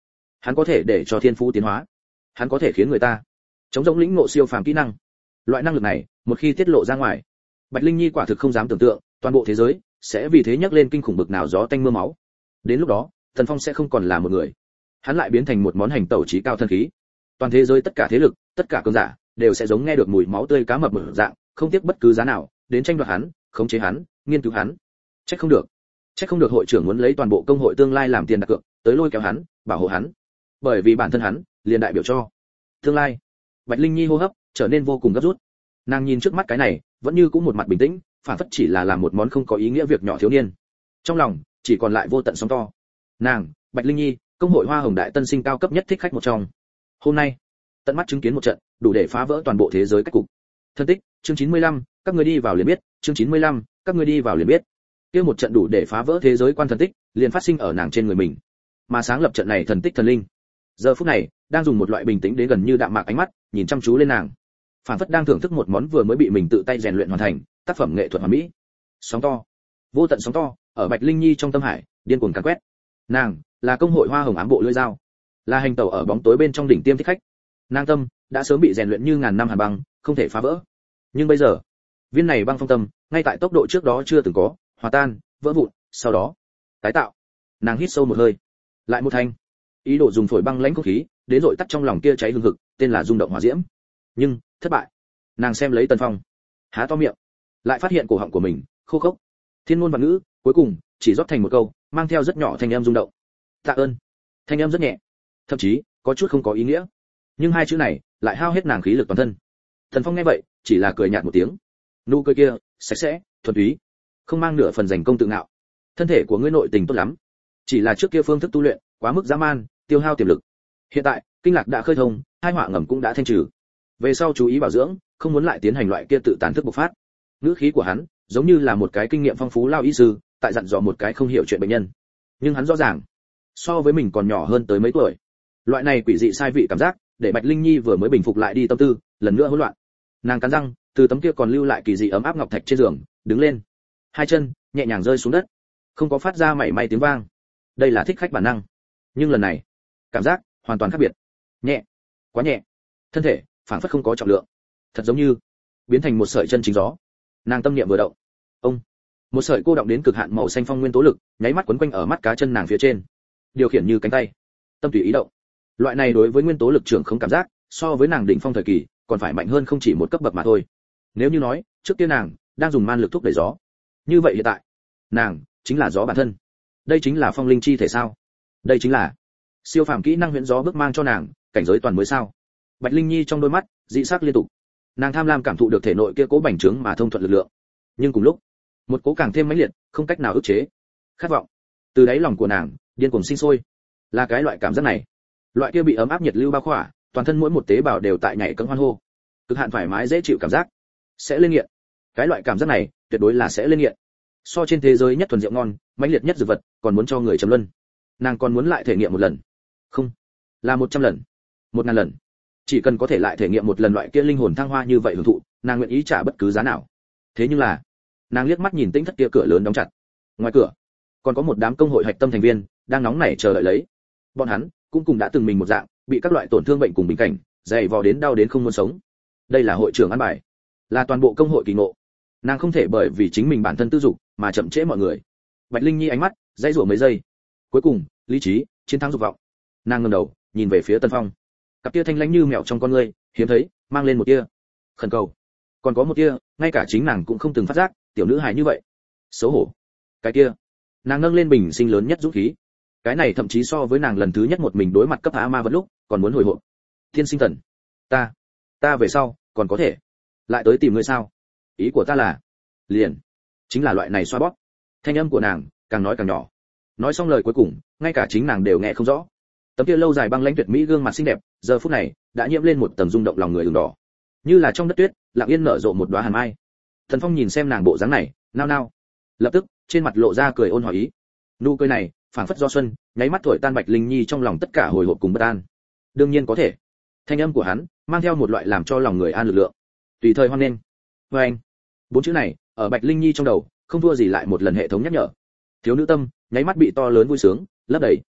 hắn có thể để cho thiên phú tiến hóa, hắn có thể khiến người ta chống rỗng lĩnh ngộ siêu phàm kỹ năng. Loại năng lực này một khi tiết lộ ra ngoài, Bạch Linh Nhi quả thực không dám tưởng tượng toàn bộ thế giới sẽ vì thế nhấc lên kinh khủng bực nào gió tanh mưa máu. Đến lúc đó Thần Phong sẽ không còn là một người, hắn lại biến thành một món hành tẩu chí cao thân khí. Toàn thế giới tất cả thế lực, tất cả cường giả đều sẽ giống nghe được mùi máu tươi cá mập mở dạng, không tiếc bất cứ giá nào đến tranh đoạt hắn, khống chế hắn, nghiên cứu hắn. Trách không được, trách không được hội trưởng muốn lấy toàn bộ công hội tương lai làm tiền đặt cược, tới lôi kéo hắn, bảo hộ hắn. Bởi vì bản thân hắn liền đại biểu cho tương lai. Bạch Linh Nhi hô hấp trở nên vô cùng gấp rút. Nàng nhìn trước mắt cái này, vẫn như cũng một mặt bình tĩnh, phản phất chỉ là làm một món không có ý nghĩa việc nhỏ thiếu niên. Trong lòng chỉ còn lại vô tận sóng to. Nàng, Bạch Linh Nhi, công hội Hoa Hồng đại tân sinh cao cấp nhất thích khách một trong. Hôm nay, tận mắt chứng kiến một trận đủ để phá vỡ toàn bộ thế giới cách cục. Thân tích, chương chín mươi lăm, các ngươi đi vào liền biết, chương chín mươi lăm, các ngươi đi vào liền biết. Kia một trận đủ để phá vỡ thế giới quan thần tích, liền phát sinh ở nàng trên người mình. Mà sáng lập trận này thần tích thần linh, giờ phút này đang dùng một loại bình tĩnh đến gần như đạm mạc ánh mắt nhìn chăm chú lên nàng, phản phất đang thưởng thức một món vừa mới bị mình tự tay rèn luyện hoàn thành tác phẩm nghệ thuật hoàn mỹ. Sóng to, vô tận sóng to ở Bạch Linh Nhi trong tâm hải điên cuồng càn quét. Nàng là công hội Hoa Hồng ám bộ lưỡi dao, là hành tẩu ở bóng tối bên trong đỉnh tiêm thích khách. Nàng tâm đã sớm bị rèn luyện như ngàn năm hàn băng, không thể phá vỡ. Nhưng bây giờ, viên này băng phong tâm ngay tại tốc độ trước đó chưa từng có hòa tan, vỡ vụn, sau đó tái tạo. Nàng hít sâu một hơi, lại một thanh, ý đồ dùng phổi băng lãnh không khí đến dội tắt trong lòng kia cháy hừng hực, tên là rung động hỏa diễm. Nhưng thất bại. Nàng xem lấy Tần Phong, há to miệng, lại phát hiện cổ họng của mình khô khốc. Thiên ngôn và ngữ cuối cùng chỉ rót thành một câu, mang theo rất nhỏ thanh âm rung động. Tạ ơn. Thanh âm rất nhẹ, thậm chí có chút không có ý nghĩa, nhưng hai chữ này lại hao hết nàng khí lực toàn thân. Tần Phong nghe vậy chỉ là cười nhạt một tiếng, nụ cười kia sạch sẽ, thuần túy, không mang nửa phần giành công tự ngạo. Thân thể của ngươi nội tình tốt lắm, chỉ là trước kia phương thức tu luyện quá mức dã man, tiêu hao tiềm lực. Hiện tại kinh lạc đã khơi thông, hai họa ngầm cũng đã thanh trừ, về sau chú ý bảo dưỡng, không muốn lại tiến hành loại kia tự tàn thức bộc phát. Ngữ khí của hắn giống như là một cái kinh nghiệm phong phú lao y sư tại dặn dò một cái không hiểu chuyện bệnh nhân, nhưng hắn rõ ràng so với mình còn nhỏ hơn tới mấy tuổi. Loại này quỷ dị sai vị cảm giác để Bạch Linh Nhi vừa mới bình phục lại đi tâm tư lần nữa hỗn loạn. Nàng cắn răng từ tấm kia còn lưu lại kỳ dị ấm áp ngọc thạch trên giường đứng lên, hai chân nhẹ nhàng rơi xuống đất, không có phát ra mảy may tiếng vang. Đây là thích khách bản năng, nhưng lần này cảm giác hoàn toàn khác biệt. Nhẹ, quá nhẹ, thân thể phảng phất không có trọng lượng, thật giống như biến thành một sợi chân chính gió. Nàng tâm niệm vừa động, ông, một sợi cô động đến cực hạn màu xanh phong nguyên tố lực nháy mắt quấn quanh ở mắt cá chân nàng phía trên, điều khiển như cánh tay, tâm tùy ý động. Loại này đối với nguyên tố lực trưởng không cảm giác so với nàng đỉnh phong thời kỳ còn phải mạnh hơn không chỉ một cấp bậc mà thôi. Nếu như nói trước kia nàng đang dùng man lực thúc đẩy gió, như vậy hiện tại nàng chính là gió bản thân. Đây chính là phong linh chi thể sao? Đây chính là siêu phàm kỹ năng huyễn gió bước mang cho nàng cảnh giới toàn mới sao? Bạch Linh Nhi trong đôi mắt dị sắc liên tục, nàng tham lam cảm thụ được thể nội kia cố bành trướng mà thông thuận lực lượng, nhưng cùng lúc một cố càng thêm mãnh liệt, không cách nào ức chế khát vọng từ đáy lòng của nàng điên cuồng sinh sôi. Là cái loại cảm giác này, loại kia bị ấm áp nhiệt lưu bao khỏa, toàn thân mỗi một tế bào đều tại nhảy cẫng hoan hô, cực hạn thoải mái dễ chịu cảm giác, sẽ lên nghiện. Cái loại cảm giác này tuyệt đối là sẽ lên nghiện, so trên thế giới nhất thuần rượu ngon, mãnh liệt nhất dược vật còn muốn cho người trầm luân. Nàng còn muốn lại thể nghiệm một lần, không, là một trăm lần, một ngàn lần, chỉ cần có thể lại thể nghiệm một lần loại kia linh hồn thăng hoa như vậy hưởng thụ, nàng nguyện ý trả bất cứ giá nào. Thế nhưng là, nàng liếc mắt nhìn tĩnh thất kia cửa lớn đóng chặt, ngoài cửa còn có một đám công hội hạch tâm thành viên đang nóng nảy chờ đợi lấy. Bọn hắn cũng cùng đã từng mình một dạng, bị các loại tổn thương bệnh cùng bình cảnh dày vò đến đau đến không muốn sống. Đây là hội trưởng an bài, là toàn bộ công hội kỳ ngộ. Nàng không thể bởi vì chính mình bản thân tư dục mà chậm trễ mọi người. Bạch Linh Nhi ánh mắt dãy rủa mấy giây, cuối cùng lý trí chiến thắng dục vọng. Nàng ngẩng đầu nhìn về phía Tân Phong, cặp tia thanh lãnh như mèo trong con ngươi hiếm thấy mang lên một tia khẩn cầu, còn có một tia ngay cả chính nàng cũng không từng phát giác tiểu nữ hài như vậy xấu hổ. Cái kia, nàng nâng lên bình sinh lớn nhất dũng khí, cái này thậm chí so với nàng lần thứ nhất một mình đối mặt cấp á ma vật lúc còn muốn hồi hộp. Thiên sinh thần, ta ta về sau còn có thể lại tới tìm ngươi sao? Ý của ta là liền chính là loại này xoa bóp. Thanh âm của nàng càng nói càng nhỏ, nói xong lời cuối cùng ngay cả chính nàng đều nghe không rõ. Tấm kia lâu dài băng lãnh tuyệt mỹ gương mặt xinh đẹp giờ phút này đã nhiễm lên một tầng rung động lòng người ửng đỏ, như là trong đất tuyết lặng yên nở rộ một đóa hàn mai. Thần Phong nhìn xem nàng bộ dáng này, nao nao, lập tức trên mặt lộ ra cười ôn hòa ý. Nụ cười này phảng phất do xuân, nháy mắt thổi tan Bạch Linh Nhi trong lòng tất cả hồi hộp cùng bất an. Đương nhiên có thể. Thanh âm của hắn mang theo một loại làm cho lòng người an lực lượng. Tùy thời hoan nghênh. Và anh, bốn chữ này ở Bạch Linh Nhi trong đầu không thua gì lại một lần hệ thống nhắc nhở. Thiếu nữ tâm nháy mắt bị to lớn vui sướng lấp đầy.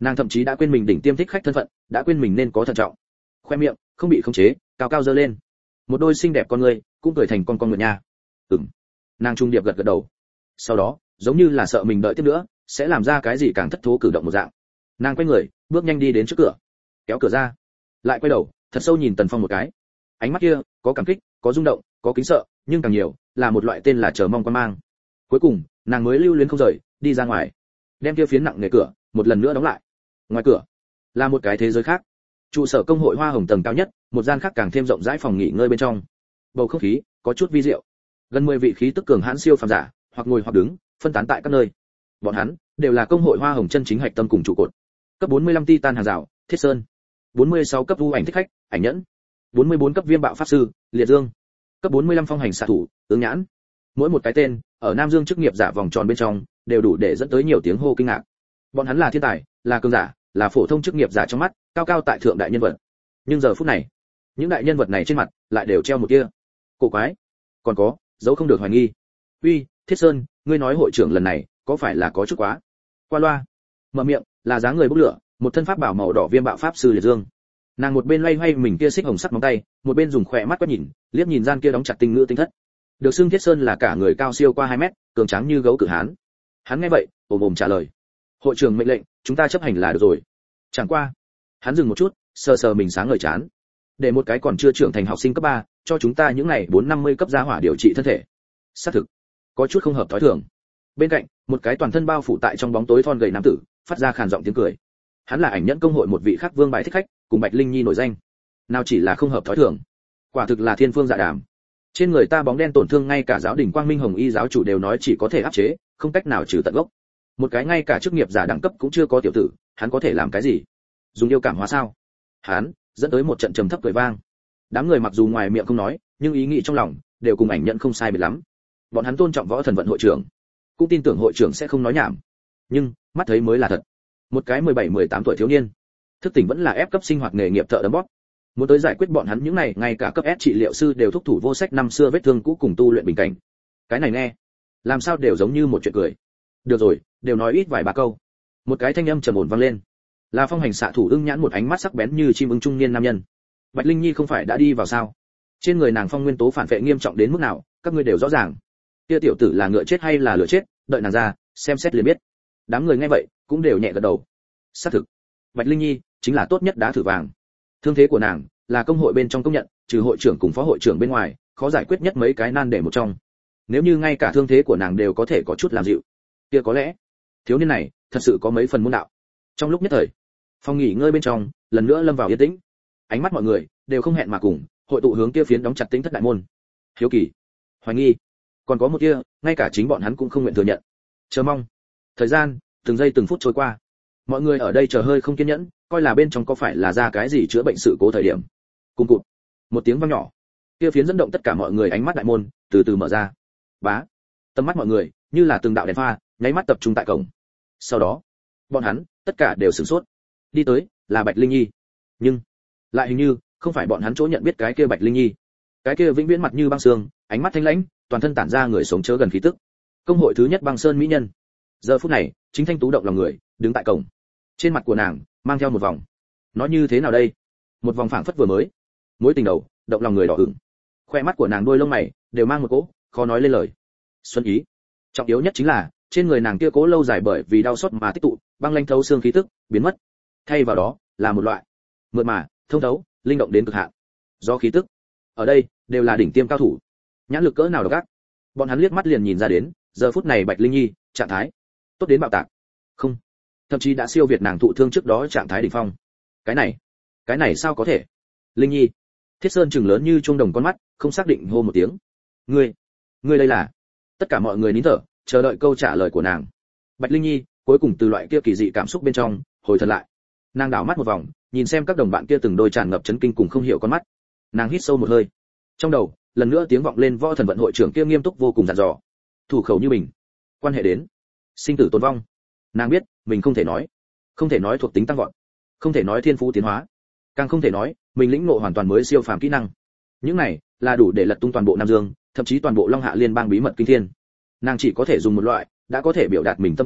Nàng thậm chí đã quên mình đỉnh tiêm thích khách thân phận, đã quên mình nên có thận trọng. Khoe miệng không bị khống chế, cao cao giơ lên. Một đôi xinh đẹp con người cũng cười thành con con nguyệt nha. Ừm. Nàng trung điệp gật gật đầu. Sau đó, giống như là sợ mình đợi tiếp nữa sẽ làm ra cái gì càng thất thố cử động một dạng. Nàng quay người, bước nhanh đi đến trước cửa, kéo cửa ra, lại quay đầu, thật sâu nhìn Tần Phong một cái. Ánh mắt kia, có cảm kích, có rung động, có kính sợ, nhưng càng nhiều là một loại tên là chờ mong quan mang. Cuối cùng, nàng mới lưu luyến không rời, đi ra ngoài, đem kia phiến nặng nề cửa một lần nữa đóng lại. Ngoài cửa là một cái thế giới khác, trụ sở công hội Hoa Hồng tầng cao nhất, một gian khác càng thêm rộng rãi phòng nghỉ ngơi bên trong. Bầu không khí có chút vi diệu, gần mười vị khí tức cường hãn siêu phàm giả, hoặc ngồi hoặc đứng, phân tán tại các nơi. Bọn hắn đều là công hội Hoa Hồng chân chính hạch tâm cùng trụ cột. Cấp bốn mươi lăm Titan hàng rào, Thiết Sơn. bốn mươi sáu cấp vu ảnh thích khách, Ảnh Nhẫn. bốn mươi bốn cấp viêm bạo pháp sư, Liệt Dương. Cấp bốn mươi lăm phong hành xạ thủ, Ứng Nhãn. Mỗi một cái tên, ở Nam Dương chức nghiệp giả vòng tròn bên trong, đều đủ để dẫn tới nhiều tiếng hô kinh ngạc. Bọn hắn là thiên tài, là cường giả, là phổ thông chức nghiệp giả trong mắt, cao cao tại thượng đại nhân vật. Nhưng giờ phút này, những đại nhân vật này trên mặt lại đều treo một tia cổ quái, còn có dấu không được hoài nghi. Uy, Thiết Sơn, ngươi nói hội trưởng lần này có phải là có chút quá qua loa? Mở miệng là dáng người bốc lửa, một thân pháp bảo màu đỏ viêm bạo pháp sư Liệt Dương. Nàng một bên loay hoay mình kia xích hồng sắc móng tay, một bên dùng khỏe mắt quét nhìn, liếc nhìn gian kia đóng chặt tinh ngữ tinh thất. Được xưng Thiết Sơn là cả người cao siêu qua hai mét, cường tráng như gấu cự hán. Hắn nghe vậy, ồm ồm trả lời: hội trưởng mệnh lệnh, chúng ta chấp hành là được rồi. Chẳng qua, hắn dừng một chút, sờ sờ mình sáng ngời chán. Để một cái còn chưa trưởng thành học sinh cấp ba, cho chúng ta những này bốn năm mươi cấp gia hỏa điều trị thân thể. Xác thực, có chút không hợp thói thường. Bên cạnh, một cái toàn thân bao phủ tại trong bóng tối thon gầy nam tử, phát ra khàn giọng tiếng cười. Hắn là Ảnh Nhẫn công hội một vị khác vương bài thích khách, cùng Bạch Linh Nhi nổi danh. Nào chỉ là không hợp thói thường, quả thực là thiên phương dạ đàm. Trên người ta bóng đen tổn thương ngay cả giáo đình Quang Minh Hồng Y giáo chủ đều nói chỉ có thể áp chế, không cách nào trừ tận gốc. Một cái ngay cả chức nghiệp giả đẳng cấp cũng chưa có tiểu tử, hắn có thể làm cái gì? Dùng yêu cảm hóa sao? Hắn dẫn tới một trận trầm thấp cười vang. Đám người mặc dù ngoài miệng không nói, nhưng ý nghĩ trong lòng đều cùng Ảnh Nhẫn không sai biệt lắm. Bọn hắn tôn trọng võ thần vận hội trưởng, cũng tin tưởng hội trưởng sẽ không nói nhảm. Nhưng mắt thấy mới là thật. Một cái mười bảy mười tám tuổi thiếu niên, thức tỉnh vẫn là ép cấp sinh hoạt nghề nghiệp thợ đấm bóp. Muốn tới giải quyết bọn hắn những này ngay cả cấp S trị liệu sư đều thúc thủ vô sách năm xưa vết thương cũ cùng tu luyện bình cảnh. Cái này nghe, làm sao đều giống như một chuyện cười. Được rồi, đều nói ít vài ba câu. Một cái thanh âm trầm ổn vang lên. Là phong hành xạ thủ Ưng Nhãn, một ánh mắt sắc bén như chim ưng trung niên nam nhân. Bạch Linh Nhi không phải đã đi vào sao? Trên người nàng phong nguyên tố phản vệ nghiêm trọng đến mức nào, các ngươi đều rõ ràng. Kia tiểu tử là ngựa chết hay là lửa chết, đợi nàng ra, xem xét liền biết. Đám người nghe vậy, cũng đều nhẹ gật đầu. Xác thực, Bạch Linh Nhi chính là tốt nhất đá thử vàng. Thương thế của nàng là công hội bên trong công nhận, trừ hội trưởng cùng phó hội trưởng bên ngoài, khó giải quyết nhất mấy cái nan đề một trong. Nếu như ngay cả thương thế của nàng đều có thể có chút làm dịu, kia có lẽ thiếu niên này thật sự có mấy phần môn đạo. Trong lúc nhất thời, phòng nghỉ ngơi bên trong lần nữa lâm vào yên tĩnh. Ánh mắt mọi người đều không hẹn mà cùng hội tụ hướng kia phiến đóng chặt tính thất đại môn. Hiếu kỳ, hoài nghi, còn có một kia, ngay cả chính bọn hắn cũng không nguyện thừa nhận. Chờ mong. Thời gian từng giây từng phút trôi qua. Mọi người ở đây chờ hơi không kiên nhẫn, coi là bên trong có phải là ra cái gì chữa bệnh sự cố thời điểm. Cùng cụt, một tiếng vang nhỏ, kia phiến dẫn động tất cả mọi người ánh mắt đại môn từ từ mở ra. Bá, tầm mắt mọi người như là từng đạo đèn pha, nháy mắt tập trung tại cổng. Sau đó, bọn hắn tất cả đều sửng sốt. Đi tới là Bạch Linh Nhi, nhưng lại hình như không phải bọn hắn chỗ nhận biết cái kia Bạch Linh Nhi. Cái kia vĩnh viễn mặt như băng sương, ánh mắt thanh lãnh, toàn thân tản ra người sống chớ gần khí tức. Công hội thứ nhất băng sơn mỹ nhân. Giờ phút này, chính thanh tú động lòng người, đứng tại cổng. Trên mặt của nàng mang theo một vòng, nói như thế nào đây? Một vòng phảng phất vừa mới, mối tình đầu, động lòng người đỏ ửng. Khoe mắt của nàng đôi lông mày đều mang một cỗ khó nói lên lời xuân ý. Trọng yếu nhất chính là trên người nàng kia cố lâu dài bởi vì đau xót mà tích tụ, băng lanh thấu xương khí tức biến mất, thay vào đó là một loại mượt mà, thông thấu, linh động đến cực hạn. Do khí tức ở đây đều là đỉnh tiêm cao thủ, nhãn lực cỡ nào độc ác, bọn hắn liếc mắt liền nhìn ra đến, giờ phút này Bạch Linh Nhi trạng thái tốt đến bạo tạc, không, thậm chí đã siêu việt nàng thụ thương trước đó trạng thái đỉnh phong. Cái này, cái này sao có thể? Linh Nhi. Thiết Sơn trừng lớn như trung đồng con mắt, không xác định hô một tiếng. Ngươi, ngươi đây là? Tất cả mọi người nín thở, chờ đợi câu trả lời của nàng. Bạch Linh Nhi cuối cùng từ loại kia kỳ dị cảm xúc bên trong hồi thần lại. Nàng đảo mắt một vòng, nhìn xem các đồng bạn kia từng đôi tràn ngập chấn kinh cùng không hiểu con mắt. Nàng hít sâu một hơi. Trong đầu, lần nữa tiếng vọng lên võ thần vận hội trưởng kia nghiêm túc vô cùng dặn dò. Thủ khẩu như mình, quan hệ đến sinh tử tồn vong. Nàng biết, mình không thể nói, không thể nói thuộc tính tăng vọt, không thể nói thiên phú tiến hóa, càng không thể nói mình lĩnh ngộ hoàn toàn mới siêu phàm kỹ năng. Những này là đủ để lật tung toàn bộ Nam Dương, thậm chí toàn bộ Long Hạ liên bang bí mật kinh thiên. Nàng chỉ có thể dùng một loại đã có thể biểu đạt mình tâm tình,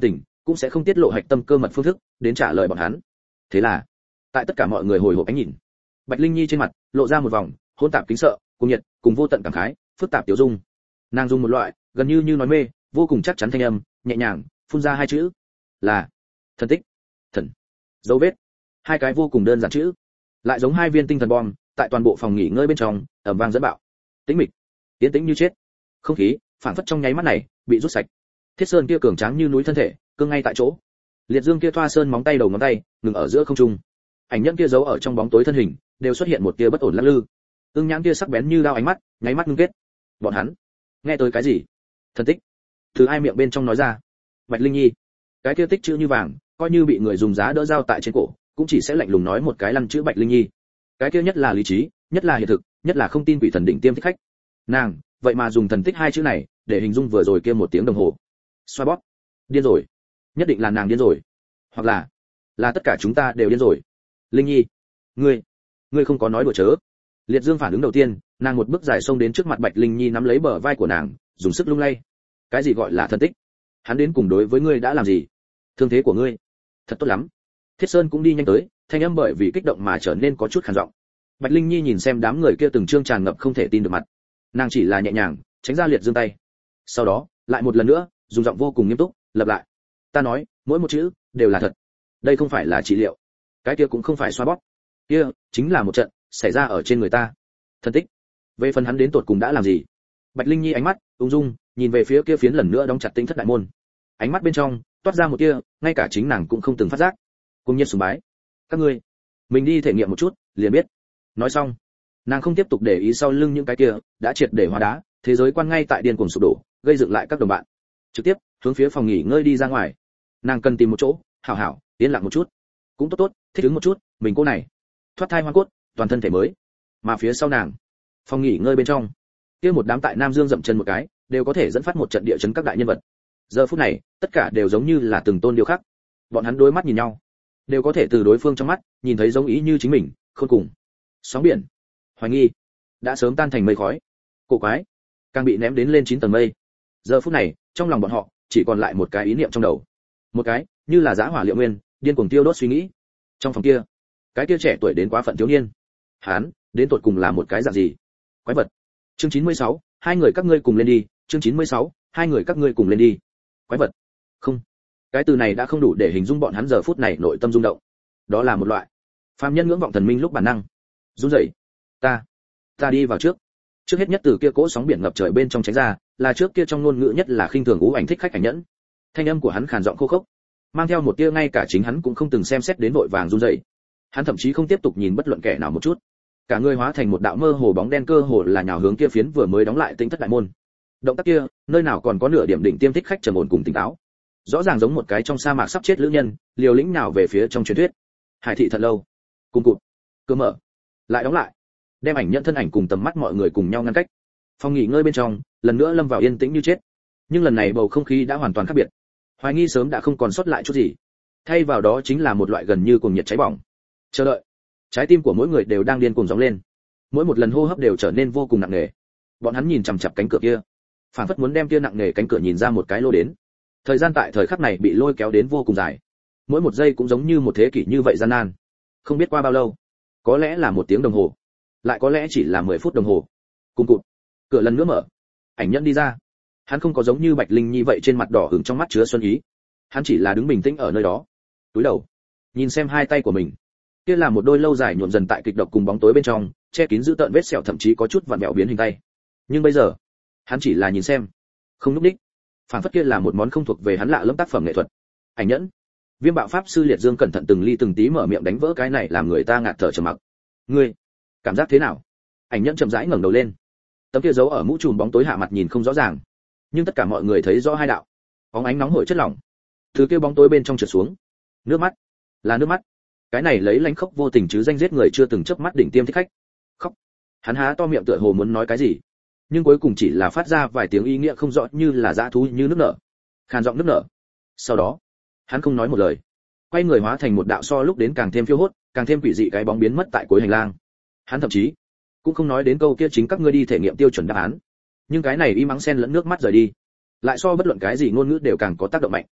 cũng sẽ không tiết lộ hạch tâm cơ mật phương thức đến trả lời bọn hắn. Thế là, tại tất cả mọi người hồi hộp ánh nhìn, Bạch Linh Nhi trên mặt lộ ra một vòng hỗn tạp kính sợ, cùng nhiệt, cùng vô tận cảm khái, phức tạp tiểu dung. Nàng dùng một loại gần như như nói mê, vô cùng chắc chắn thanh âm, nhẹ nhàng phun ra hai chữ, là thần tích. Thần, dấu vết, hai cái vô cùng đơn giản chữ, lại giống hai viên tinh thần bom, tại toàn bộ phòng nghỉ ngơi bên trong ầm vang dẫn bạo. Tĩnh mịch, tiến tĩnh như chết. Không khí phản phất trong nháy mắt này bị rút sạch. Thiết Sơn kia cường tráng như núi thân thể, cương ngay tại chỗ. Liệt Dương kia thoa sơn móng tay đầu ngón tay, ngừng ở giữa không trung. Ảnh Nhẫn kia giấu ở trong bóng tối thân hình, đều xuất hiện một tia bất ổn lắc lư. Ưng Nhãn kia sắc bén như dao ánh mắt, nháy mắt ngưng kết. Bọn hắn nghe tới cái gì? Thần tích. Từ ai miệng bên trong nói ra? Bạch Linh Nhi. Cái kia tích chữ như vàng, coi như bị người dùng giá đỡ dao tại trên cổ, cũng chỉ sẽ lạnh lùng nói một cái lăn chữ Bạch Linh Nhi. Cái kia nhất là lý trí, nhất là hiện thực, nhất là không tin quỷ thần định tiêm thích khách. Nàng, vậy mà dùng thần tích hai chữ này để hình dung vừa rồi kia một tiếng đồng hồ. Xoa bóp. Điên rồi. Nhất định là nàng điên rồi. Hoặc là, là tất cả chúng ta đều điên rồi. Linh Nhi, ngươi, ngươi không có nói đùa chớ. Liệt Dương phản ứng đầu tiên, nàng một bước dài xông đến trước mặt Bạch Linh Nhi nắm lấy bờ vai của nàng, dùng sức lung lay. Cái gì gọi là thần tích? Hắn đến cùng đối với ngươi đã làm gì? Thương thế của ngươi thật tốt lắm. Thiết Sơn cũng đi nhanh tới, thanh âm bởi vì kích động mà trở nên có chút khàn giọng. Bạch Linh Nhi nhìn xem đám người kia từng trương tràn ngập không thể tin được mặt, nàng chỉ là nhẹ nhàng tránh ra Liệt Dương tay. Sau đó, lại một lần nữa, dùng giọng vô cùng nghiêm túc lặp lại: ta nói, mỗi một chữ đều là thật. Đây không phải là trị liệu, cái kia cũng không phải xoa bóp, kia chính là một trận xảy ra ở trên người ta. Thần tích. Về phần hắn đến tột cùng đã làm gì? Bạch Linh Nhi ánh mắt ung dung nhìn về phía kia phiến lần nữa đóng chặt Tinh Thất đại môn. Ánh mắt bên trong toát ra một tia ngay cả chính nàng cũng không từng phát giác cùng nhiên sùng bái. Các ngươi, mình đi thể nghiệm một chút liền biết. Nói xong, nàng không tiếp tục để ý sau lưng những cái kia đã triệt để hóa đá thế giới quan ngay tại điên cuồng sụp đổ, gây dựng lại các đồng bạn, trực tiếp hướng phía phòng nghỉ ngơi đi ra ngoài. Nàng cần tìm một chỗ hảo hảo yên lặng một chút, cũng tốt tốt thích ứng một chút mình cô này, thoát thai hoang cốt, toàn thân thể mới. Mà phía sau nàng, phòng nghỉ ngơi bên trong, kia một đám tại Nam Dương dậm chân một cái, đều có thể dẫn phát một trận địa chấn các đại nhân vật. Giờ phút này, tất cả đều giống như là từng tôn điêu khắc. Bọn hắn đối mắt nhìn nhau, đều có thể từ đối phương trong mắt nhìn thấy giống ý như chính mình, khôn cùng. Sóng biển, hoài nghi, đã sớm tan thành mây khói. Cổ quái, càng bị ném đến lên chín tầng mây. Giờ phút này, trong lòng bọn họ chỉ còn lại một cái ý niệm trong đầu, một cái như là dã hỏa liệu nguyên, điên cuồng tiêu đốt suy nghĩ. Trong phòng kia, cái kia trẻ tuổi đến quá phận thiếu niên, hắn đến tột cùng là một cái dạng gì? Quái vật. Chương chín mươi sáu, hai người các ngươi cùng lên đi. Chương chín mươi sáu, hai người các ngươi cùng lên đi. Quái vật. Không, cái từ này đã không đủ để hình dung bọn hắn giờ phút này nội tâm rung động. Đó là một loại phàm nhân ngưỡng vọng thần minh lúc bản năng run rẩy. Ta, ta đi vào trước. Trước hết nhất từ kia cỗ sóng biển ngập trời bên trong tránh ra, là trước kia trong ngôn ngữ nhất là khinh thường ú ảnh thích khách Ảnh Nhẫn. Thanh âm của hắn khàn giọng khô khốc, mang theo một tia ngay cả chính hắn cũng không từng xem xét đến vội vàng run rẩy. Hắn thậm chí không tiếp tục nhìn bất luận kẻ nào một chút, cả người hóa thành một đạo mơ hồ bóng đen, cơ hồ là nhào hướng kia phiến vừa mới đóng lại Tinh Thất đại môn. Động tác kia, nơi nào còn có nửa điểm đỉnh tiêm thích khách trầm ổn cùng tỉnh táo, rõ ràng giống một cái trong sa mạc sắp chết lữ nhân, liều lĩnh nào về phía trong truyền thuyết. Hải thị thật lâu, cùng cụt, cửa mở, lại đóng lại, đem Ảnh Nhẫn thân ảnh cùng tầm mắt mọi người cùng nhau ngăn cách. Phòng nghỉ ngơi bên trong lần nữa lâm vào yên tĩnh như chết, nhưng lần này bầu không khí đã hoàn toàn khác biệt. Hoài nghi sớm đã không còn sót lại chút gì, thay vào đó chính là một loại gần như cuồng nhiệt cháy bỏng. Chờ đợi. Trái tim của mỗi người đều đang điên cuồng gióng lên, mỗi một lần hô hấp đều trở nên vô cùng nặng nề. Bọn hắn nhìn chằm chằm cánh cửa kia, phản phất muốn đem kia nặng nề cánh cửa nhìn ra một cái lô đến. Thời gian tại thời khắc này bị lôi kéo đến vô cùng dài, mỗi một giây cũng giống như một thế kỷ như vậy gian nan. Không biết qua bao lâu, có lẽ là một tiếng đồng hồ, lại có lẽ chỉ là mười phút đồng hồ. Cùng cụt, cửa lần nữa mở, Ảnh Nhẫn đi ra. Hắn không có giống như Bạch Linh Nhi vậy trên mặt đỏ ửng trong mắt chứa xuân ý, hắn chỉ là đứng bình tĩnh ở nơi đó, túi đầu, nhìn xem hai tay của mình. Kia là một đôi lâu dài nhuộm dần tại kịch độc cùng bóng tối bên trong, che kín giữ tợn vết sẹo, thậm chí có chút vặn vẹo biến hình tay. Nhưng bây giờ, hắn chỉ là nhìn xem, không lúc đích. Phản phất kia là một món không thuộc về hắn lạ lẫm tác phẩm nghệ thuật. Ảnh Nhẫn. Viêm Bạo pháp sư Liệt Dương cẩn thận từng ly từng tí mở miệng đánh vỡ cái này làm người ta ngạt thở trầm mặc. Ngươi, cảm giác thế nào? Ảnh Nhẫn chậm rãi ngẩng đầu lên. Tấm kia giấu ở mũ trùm bóng tối hạ mặt nhìn không rõ ràng, nhưng tất cả mọi người thấy rõ hai đạo bóng ánh nóng hổi chất lỏng từ kia bóng tối bên trong trượt xuống. Nước mắt, là nước mắt. Cái này lấy lãnh khốc vô tình chứ danh giết người chưa từng chớp mắt đỉnh tiêm thích khách. Khóc. Hắn há to miệng tựa hồ muốn nói cái gì, nhưng cuối cùng chỉ là phát ra vài tiếng ý nghĩa không rõ, như là dã thú như nước nở, khàn giọng nước nở. Sau đó, hắn không nói một lời, quay người hóa thành một đạo so lúc đến càng thêm phiêu hốt, càng thêm quỷ dị cái bóng biến mất tại cuối hành lang. Hắn thậm chí cũng không nói đến câu kia chính các ngươi đi thể nghiệm tiêu chuẩn đáp án, nhưng cái này y mắng sen lẫn nước mắt rời đi, lại so bất luận cái gì ngôn ngữ đều càng có tác động mạnh.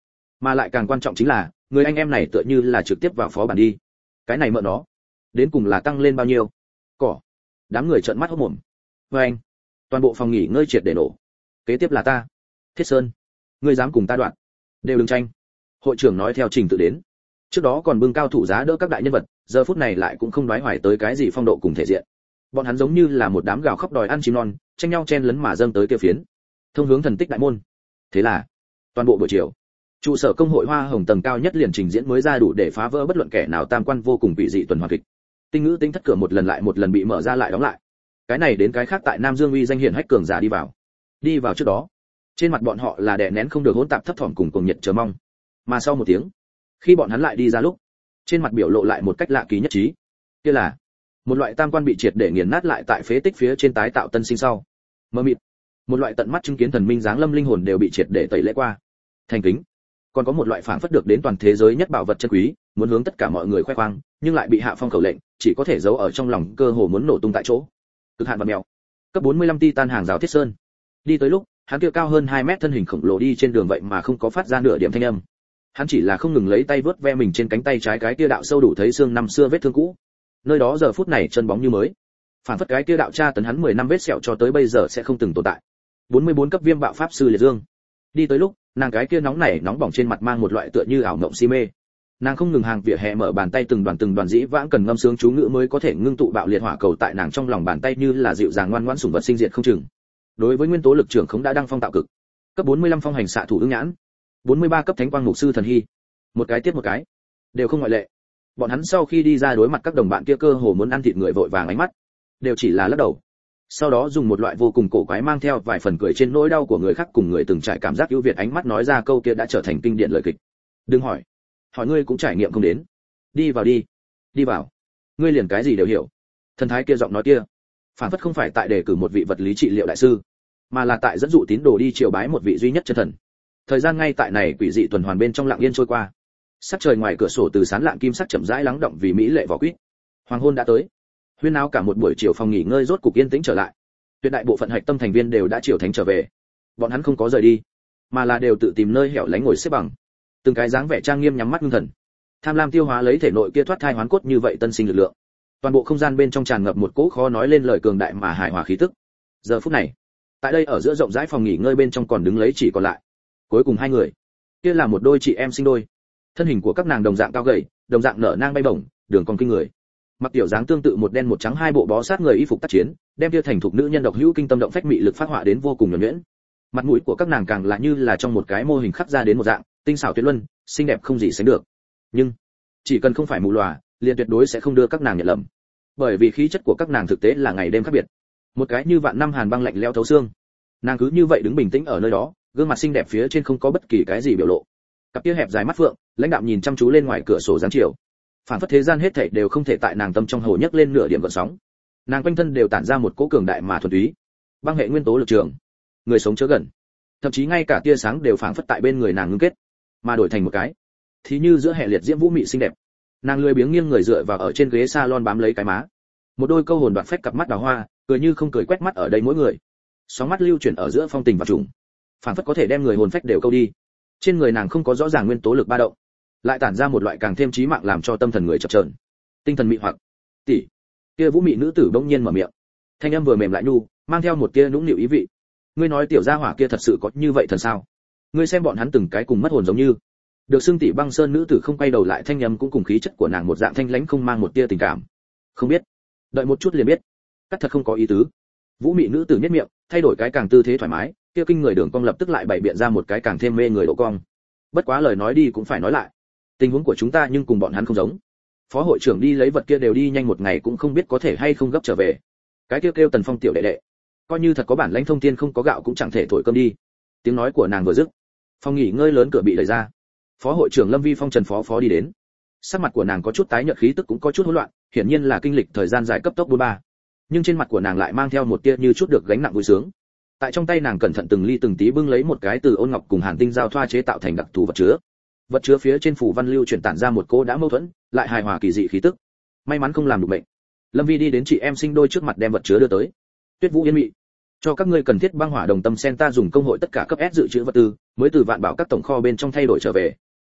Mà lại càng quan trọng chính là người anh em này tựa như là trực tiếp vào phó bản đi. Cái này mợ nó đến cùng là tăng lên bao nhiêu? Cỏ. Đám người trợn mắt hốt mồm. Với anh, toàn bộ phòng nghỉ ngơi triệt để nổ. Kế tiếp là ta, Thiết Sơn. Ngươi dám cùng ta đoạn? Đều đừng tranh. Hội trưởng nói theo trình tự đến. Trước đó còn bưng cao thủ giá đỡ các đại nhân vật, giờ phút này lại cũng không đoái hoài tới cái gì phong độ cùng thể diện. Bọn hắn giống như là một đám gào khóc đòi ăn chim non, tranh nhau chen lấn mà dâng tới kia phiến. Thông hướng thần tích đại môn. Thế là, toàn bộ buổi chiều, trụ sở công hội Hoa Hồng tầng cao nhất liền trình diễn mới ra đủ để phá vỡ bất luận kẻ nào tam quan vô cùng bị dị tuần hoàn kịch. Tinh ngữ tính thất cửa một lần lại một lần bị mở ra lại đóng lại. Cái này đến cái khác tại Nam Dương uy danh hiển hách cường giả đi vào. Đi vào trước đó, trên mặt bọn họ là đè nén không được hỗn tạp thấp thỏm cùng cuồng nhiệt chờ mong. Mà sau một tiếng, khi bọn hắn lại đi ra lúc, trên mặt biểu lộ lại một cách lạ kỳ nhất trí. Kia là một loại tam quan bị triệt để nghiền nát lại tại phế tích phía trên tái tạo tân sinh sau. Mơ mịt, một loại tận mắt chứng kiến thần minh giáng lâm linh hồn đều bị triệt để tẩy lễ qua. Thành kính, còn có một loại phảng phất được đến toàn thế giới nhất bảo vật chân quý, muốn hướng tất cả mọi người khoe khoang, nhưng lại bị hạ phong khẩu lệnh, chỉ có thể giấu ở trong lòng, cơ hồ muốn nổ tung tại chỗ. Cực hạn và mèo. Cấp bốn mươi lăm titan hàng rào Thiết Sơn. Đi tới lúc, hắn kia cao hơn hai mét thân hình khổng lồ đi trên đường vậy mà không có phát ra nửa điểm thanh âm. Hắn chỉ là không ngừng lấy tay vớt ve mình trên cánh tay trái cái kia đạo sâu đủ thấy xương năm xưa vết thương cũ. Nơi đó giờ phút này chân bóng như mới. Phản phất cái kia đạo tra tấn hắn mười năm vết sẹo cho tới bây giờ sẽ không từng tồn tại. bốn mươi bốn cấp viêm bạo pháp sư Liệt Dương. Đi tới lúc, nàng cái kia nóng nảy nóng bỏng trên mặt mang một loại tựa như ảo mộng si mê. Nàng không ngừng hàng vỉa hè mở bàn tay từng đoàn từng đoàn dĩ vãng cần ngâm sướng chú ngữ mới có thể ngưng tụ bạo liệt hỏa cầu tại nàng trong lòng bàn tay như là dịu dàng ngoan ngoãn sủng vật sinh diệt không chừng. Đối với nguyên tố lực trưởng không đã đăng phong tạo cực. Cấp bốn mươi lăm phong hành xạ thủ ứng nhãn. bốn mươi ba cấp thánh quang mục sư thần hy. Một cái tiếp một cái, đều không ngoại lệ. Bọn hắn sau khi đi ra đối mặt các đồng bạn kia cơ hồ muốn ăn thịt người vội vàng ánh mắt, đều chỉ là lắc đầu. Sau đó dùng một loại vô cùng cổ quái mang theo vài phần cười trên nỗi đau của người khác cùng người từng trải cảm giác ưu việt ánh mắt nói ra câu kia đã trở thành kinh điển lời kịch. Đừng hỏi, hỏi ngươi cũng trải nghiệm không đến. Đi vào đi, đi vào. Ngươi liền cái gì đều hiểu. Thần thái kia giọng nói kia, phản phất không phải tại đề cử một vị vật lý trị liệu đại sư, mà là tại dẫn dụ tín đồ đi triều bái một vị duy nhất chân thần. Thời gian ngay tại này quỷ dị tuần hoàn bên trong lặng yên trôi qua. Sắc trời ngoài cửa sổ từ sáng lạng kim sắc chậm rãi lắng động vì mỹ lệ vỏ quýt. Hoàng hôn đã tới. Huyên náo cả một buổi chiều phòng nghỉ ngơi rốt cục yên tĩnh trở lại. Tuyệt đại bộ phận hạch tâm thành viên đều đã chiều thánh trở về. Bọn hắn không có rời đi, mà là đều tự tìm nơi hẻo lánh ngồi xếp bằng. Từng cái dáng vẻ trang nghiêm nhắm mắt ngưng thần. Tham lam tiêu hóa lấy thể nội kia thoát thai hoán cốt như vậy tân sinh lực lượng. Toàn bộ không gian bên trong tràn ngập một cỗ khó nói lên lời cường đại mà hài hòa khí tức. Giờ phút này, tại đây ở giữa rộng rãi phòng nghỉ ngơi bên trong còn đứng lấy chỉ còn lại cuối cùng hai người. Kia là một đôi chị em sinh đôi. Thân hình của các nàng đồng dạng cao gầy, đồng dạng nở nang bay bổng, đường cong kinh người. Mặc tiểu dáng tương tự một đen một trắng hai bộ bó sát người y phục tác chiến, đem kia thành thục nữ nhân độc hữu kinh tâm động phách mị lực phát họa đến vô cùng nhuần nhuyễn. Mặt mũi của các nàng càng là như là trong một cái mô hình khắc ra đến một dạng, tinh xảo tuyệt luân, xinh đẹp không gì sánh được. Nhưng chỉ cần không phải mù lòa, liền tuyệt đối sẽ không đưa các nàng nhận lầm. Bởi vì khí chất của các nàng thực tế là ngày đêm khác biệt. Một cái như vạn năm hàn băng lạnh lẽo thấu xương. Nàng cứ như vậy đứng bình tĩnh ở nơi đó, gương mặt xinh đẹp phía trên không có bất kỳ cái gì biểu lộ. Cặp kia hẹp dài mắt phượng, lãnh đạm nhìn chăm chú lên ngoài cửa sổ giáng chiều. Phản phất thế gian hết thảy đều không thể tại nàng tâm trong hồ nhấc lên nửa điểm gợn sóng. Nàng quanh thân đều tản ra một cỗ cường đại mà thuần túy, băng hệ nguyên tố lực trường. Người sống chớ gần, thậm chí ngay cả tia sáng đều phảng phất tại bên người nàng ngưng kết, mà đổi thành một cái, thì như giữa hệ liệt diễm vũ mị xinh đẹp. Nàng lười biếng nghiêng người dựa vào ở trên ghế salon bám lấy cái má. Một đôi câu hồn đoạt phách cặp mắt đào hoa, cười như không cười quét mắt ở đây mỗi người. Sóng mắt lưu chuyển ở giữa phong tình và trùng, phảng phất có thể đem người hồn phách đều câu đi. Trên người nàng không có rõ ràng nguyên tố lực ba động, lại tản ra một loại càng thêm chí mạng làm cho tâm thần người chập chờn. Tinh thần mị hoặc. Tỷ. Kia vũ mị nữ tử bỗng nhiên mở miệng. Thanh âm vừa mềm lại nhu, mang theo một tia nũng nịu ý vị. Ngươi nói tiểu gia hỏa kia thật sự có như vậy thần sao? Ngươi xem bọn hắn từng cái cùng mất hồn giống như. Được xưng tỷ Băng Sơn nữ tử không quay đầu lại, thanh âm cũng cùng khí chất của nàng một dạng thanh lãnh không mang một tia tình cảm. Không biết. Đợi một chút liền biết. Cắt thật không có ý tứ. Vũ mị nữ tử nhếch miệng, thay đổi cái càng tư thế thoải mái, kia kinh người đường cong lập tức lại bày biện ra một cái càng thêm mê người độ cong. Bất quá lời nói đi cũng phải nói lại, tình huống của chúng ta nhưng cùng bọn hắn không giống. Phó hội trưởng đi lấy vật kia đều đi nhanh một ngày cũng không biết có thể hay không gấp trở về. Cái kia kêu, kêu Tần Phong tiểu đệ đệ, coi như thật có bản lãnh thông thiên không có gạo cũng chẳng thể thổi cơm đi. Tiếng nói của nàng vừa dứt, phòng nghỉ ngơi lớn cửa bị đẩy ra. Phó hội trưởng Lâm Vi Phong Trần phó phó đi đến. Sắc mặt của nàng có chút tái nhợt, khí tức cũng có chút hỗn loạn, hiển nhiên là kinh lịch thời gian dài cấp tốc bốn ba. Nhưng trên mặt của nàng lại mang theo một tia như chút được gánh nặng vui sướng. Tại trong tay nàng cẩn thận từng ly từng tí bưng lấy một cái từ ôn ngọc cùng hàn tinh giao thoa chế tạo thành đặc thù vật chứa. Vật chứa phía trên phủ văn lưu chuyển tản ra một cô đã mâu thuẫn, lại hài hòa kỳ dị khí tức. May mắn không làm được bệnh. Lâm Vi đi đến chị em sinh đôi trước mặt đem vật chứa đưa tới. Tuyết Vũ Yên Mị, cho các ngươi cần thiết băng hỏa đồng tâm sen ta dùng công hội tất cả cấp S dự trữ vật tư, mới từ vạn bảo các tổng kho bên trong thay đổi trở về,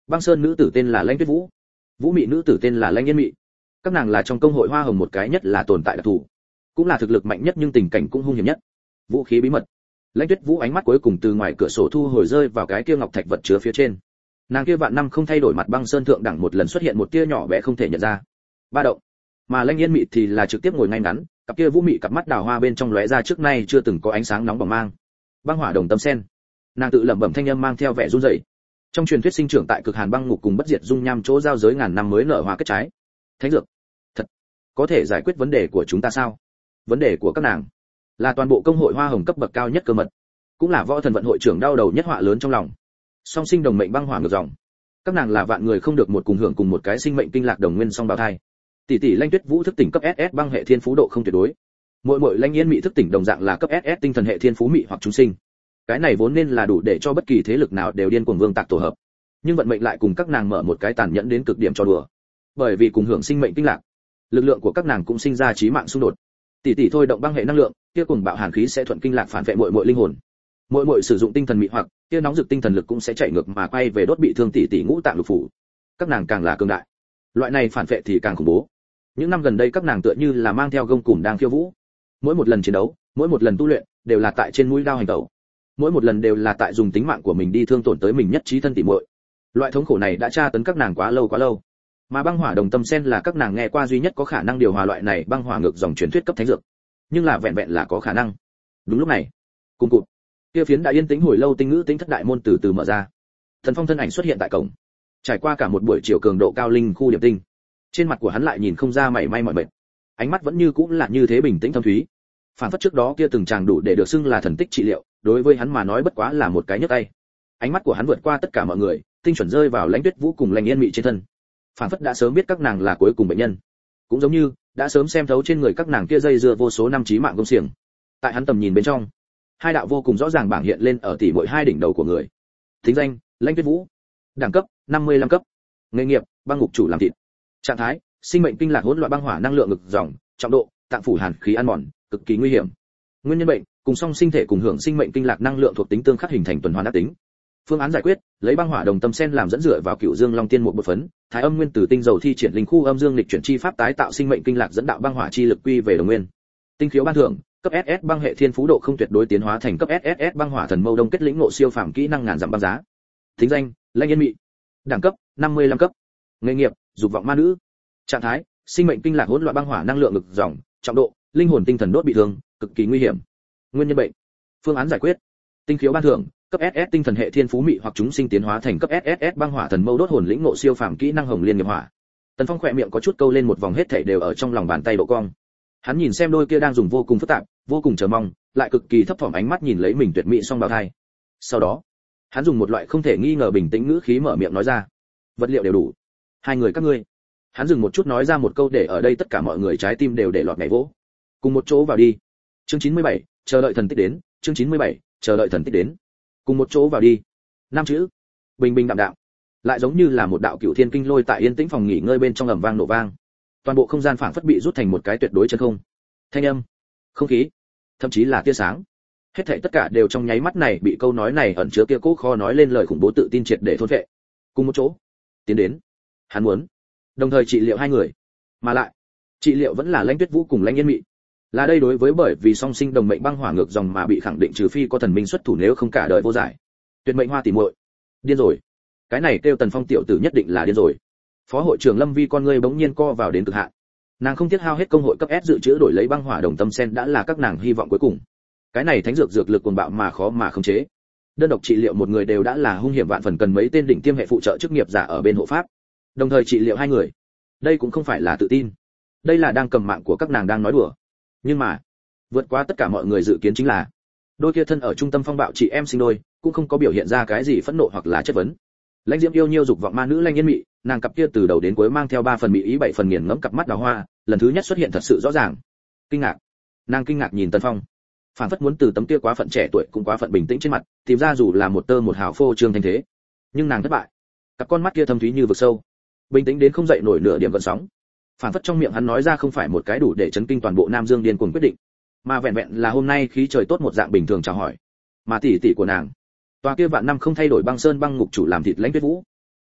Băng sơn nữ tử tên là Lãnh Tuyết Vũ, Vũ Mị nữ tử tên là Lãnh Yên Mị. Các nàng là trong công hội hoa hồng một cái nhất là tồn tại đặc thù, cũng là thực lực mạnh nhất nhưng tình cảnh cũng hung hiểm nhất. Vũ khí bí mật. Lãnh Tuyết Vũ ánh mắt cuối cùng từ ngoài cửa sổ thu hồi rơi vào cái kia ngọc thạch vật chứa phía trên. Nàng kia vạn năm không thay đổi mặt băng sơn thượng đẳng một lần xuất hiện một tia nhỏ bé không thể nhận ra ba động, mà Lãnh Yên Mị thì là trực tiếp ngồi ngay ngắn, cặp kia vũ mị cặp mắt đào hoa bên trong lóe ra trước nay chưa từng có ánh sáng nóng bỏng mang. Băng hỏa đồng tâm sen. Nàng tự lẩm bẩm thanh âm mang theo vẻ run rẩy. Trong truyền thuyết sinh trưởng tại cực hàn băng ngục cùng bất diệt dung nham chỗ giao giới ngàn năm mới nở hoa kết trái. Thánh dược. Thật. Có thể giải quyết vấn đề của chúng ta sao? Vấn đề của các nàng là toàn bộ công hội hoa hồng cấp bậc cao nhất cơ mật, cũng là võ thần vận hội trưởng đau đầu nhất họa lớn trong lòng. Song sinh đồng mệnh băng hỏa ngược dòng. Các nàng là vạn người không được một cùng hưởng cùng một cái sinh mệnh kinh lạc đồng nguyên song bào thai. Tỷ tỷ Lãnh Tuyết Vũ thức tỉnh cấp ét ét băng hệ thiên phú độ không tuyệt đối. Mỗi mỗi Lãnh Yên Mị thức tỉnh đồng dạng là cấp ét ét tinh thần hệ thiên phú mị hoặc chúng sinh. Cái này vốn nên là đủ để cho bất kỳ thế lực nào đều điên cuồng vương tạc tổ hợp. Nhưng vận mệnh lại cùng các nàng mở một cái tàn nhẫn đến cực điểm cho đùa. Bởi vì cùng hưởng sinh mệnh kinh lạc, lực lượng của các nàng cũng sinh ra chí mạng xung đột. Tỷ tỷ thôi động băng hệ năng lượng, kia cùng bạo hàn khí sẽ thuận kinh lạc phản vệ mỗi mỗi linh hồn. Mỗi mỗi sử dụng tinh thần mị hoặc, kia nóng rực tinh thần lực cũng sẽ chạy ngược mà quay về đốt bị thương tỷ tỷ ngũ tạng lục phủ. Các nàng càng là cường đại, loại này phản vệ thì càng khủng bố. Những năm gần đây các nàng tựa như là mang theo gông cùm đang khiêu vũ. Mỗi một lần chiến đấu, mỗi một lần tu luyện, đều là tại trên mũi dao hành tẩu. Mỗi một lần đều là tại dùng tính mạng của mình đi thương tổn tới mình nhất trí thân tỉ muội. Loại thống khổ này đã tra tấn các nàng quá lâu quá lâu. Mà băng hỏa đồng tâm sen là các nàng nghe qua duy nhất có khả năng điều hòa loại này băng hỏa ngược dòng truyền thuyết cấp thánh dược. Nhưng là vẹn vẹn là có khả năng. Đúng lúc này, cùng cụt, kia phiến đã yên tĩnh hồi lâu tinh ngữ tính thất đại môn từ từ mở ra. Thần Phong thân ảnh xuất hiện tại cổng. Trải qua cả một buổi chiều cường độ cao linh khu điểm tinh, trên mặt của hắn lại nhìn không ra mảy may mỏi mệt, ánh mắt vẫn như cũ là như thế bình tĩnh thâm thúy. Phản phất trước đó kia từng tràng đủ để được xưng là thần tích trị liệu, đối với hắn mà nói bất quá là một cái nhấc tay. Ánh mắt của hắn vượt qua tất cả mọi người, tinh chuẩn rơi vào Lãnh Tuyết Vũ cùng Lãnh Yên Mị trên thân. Phản phất đã sớm biết các nàng là cuối cùng bệnh nhân, cũng giống như đã sớm xem thấu trên người các nàng kia dây dưa vô số năm chí mạng công xiềng. Tại hắn tầm nhìn bên trong, hai đạo vô cùng rõ ràng bảng hiện lên ở tỷ muội hai đỉnh đầu của người. Thính danh: Lãnh Tuyết Vũ, đẳng cấp năm mươi lăm cấp, nghề nghiệp: băng ngục chủ làm thịt, trạng thái: sinh mệnh kinh lạc hỗn loạn băng hỏa năng lượng ngực dòng, trọng độ: tạng phủ hàn khí ăn mòn, cực kỳ nguy hiểm. Nguyên nhân bệnh: cùng song sinh thể cùng hưởng sinh mệnh kinh lạc năng lượng thuộc tính tương khắc hình thành tuần hoàn ác tính. Phương án giải quyết: lấy băng hỏa đồng tâm sen làm dẫn dựa vào cựu dương long tiên một bột phấn, thái âm nguyên tử tinh dầu thi triển linh khu âm dương lịch chuyển chi pháp tái tạo sinh mệnh kinh lạc dẫn đạo băng hỏa chi lực quy về đồng nguyên. Tinh khiếu ban thưởng: cấp ét ét băng hệ thiên phú độ không tuyệt đối tiến hóa thành cấp ét ét băng hỏa thần mâu đông kết lĩnh ngộ siêu phàm kỹ năng ngàn dặm băng giá. Thính danh: Lãnh Yên Mị, đẳng cấp năm mươi lăm cấp, nghề nghiệp: dục vọng ma nữ, trạng thái: sinh mệnh kinh lạc hỗn loạn băng hỏa năng lượng ngực dòng, trọng độ: linh hồn tinh thần đốt bị thương, cực kỳ nguy hiểm. Nguyên nhân bệnh: phương án giải quyết: tinh khiếu ban thưởng: cấp ét ét tinh thần hệ thiên phú mị hoặc chúng sinh tiến hóa thành cấp ét ét băng hỏa thần mâu đốt hồn lĩnh ngộ siêu phàm kỹ năng hồng liên nghiệp hỏa. Tần Phong khỏe miệng có chút câu lên một vòng, hết thảy đều ở trong lòng bàn tay độ cong. Hắn nhìn xem đôi kia đang dùng vô cùng phức tạp, vô cùng chờ mong, lại cực kỳ thấp thỏm ánh mắt nhìn lấy mình tuyệt mỹ song bào thai. Sau đó, hắn dùng một loại không thể nghi ngờ bình tĩnh ngữ khí mở miệng nói ra: vật liệu đều đủ, hai người các ngươi. Hắn dừng một chút nói ra một câu để ở đây tất cả mọi người trái tim đều để lọt nhảy vỗ. Cùng một chỗ vào đi. Chương chín mươi bảy, chờ đợi thần tích đến. Chương chín mươi bảy, chờ đợi thần tích đến. Cùng một chỗ vào đi. Năm chữ, bình bình đạm đạm, lại giống như là một đạo cửu thiên kinh lôi tại yên tĩnh phòng nghỉ ngơi bên trong ầm vang nổ vang. Toàn bộ không gian phảng phất bị rút thành một cái tuyệt đối chân không. Thanh âm, không khí, thậm chí là tia sáng, hết thảy tất cả đều trong nháy mắt này bị câu nói này ẩn chứa kia cố kho nói lên lời khủng bố tự tin triệt để thôn phệ. Cùng một chỗ, tiến đến. Hắn muốn đồng thời trị liệu hai người, mà lại trị liệu vẫn là Lãnh Tuyết Vũ cùng Lãnh Yên Mị. Là đây đối với bởi vì song sinh đồng mệnh băng hỏa ngược dòng mà bị khẳng định trừ phi có thần minh xuất thủ, nếu không cả đời vô giải. Tuyệt mệnh hoa tỷ muội, điên rồi. Cái này kêu Tần Phong tiểu tử nhất định là điên rồi. Phó hội trưởng Lâm Vi con ngươi bỗng nhiên co vào đến cực hạn. Nàng không tiếc hao hết công hội cấp S dự trữ đổi lấy băng hỏa đồng tâm sen đã là các nàng hy vọng cuối cùng. Cái này thánh dược dược lực cuồng bạo mà khó mà khống chế. Đơn độc trị liệu một người đều đã là hung hiểm vạn phần, cần mấy tên đỉnh tiêm hệ phụ trợ chức nghiệp giả ở bên hộ pháp. Đồng thời trị liệu hai người, đây cũng không phải là tự tin, đây là đang cầm mạng của các nàng đang nói đùa. Nhưng mà vượt qua tất cả mọi người dự kiến chính là đôi kia thân ở trung tâm phong bạo chị em sinh đôi cũng không có biểu hiện ra cái gì phẫn nộ hoặc là chất vấn. Lãnh Diễm yêu nhiêu dục vọng ma nữ Lãnh Yên Mị, nàng cặp kia từ đầu đến cuối mang theo ba phần mỹ ý bảy phần nghiền ngẫm cặp mắt đào hoa, lần thứ nhất xuất hiện thật sự rõ ràng. Kinh ngạc, nàng kinh ngạc nhìn Tần Phong, phản phất muốn từ tấm kia quá phận trẻ tuổi cũng quá phận bình tĩnh trên mặt tìm ra dù là một tơ một hào phô trương thanh thế. Nhưng nàng thất bại, cặp con mắt kia thâm thúy như vực sâu, bình tĩnh đến không dậy nổi nửa điểm gợn sóng. Phản phất trong miệng hắn nói ra không phải một cái đủ để chấn kinh toàn bộ Nam Dương điên cuồng quyết định, mà vẹn vẹn là hôm nay khí trời tốt một dạng bình thường chào hỏi. Mà tỷ tỷ của nàng, tòa kia vạn năm không thay đổi băng sơn băng ngục chủ làm thịt Lãnh Tuyết Vũ,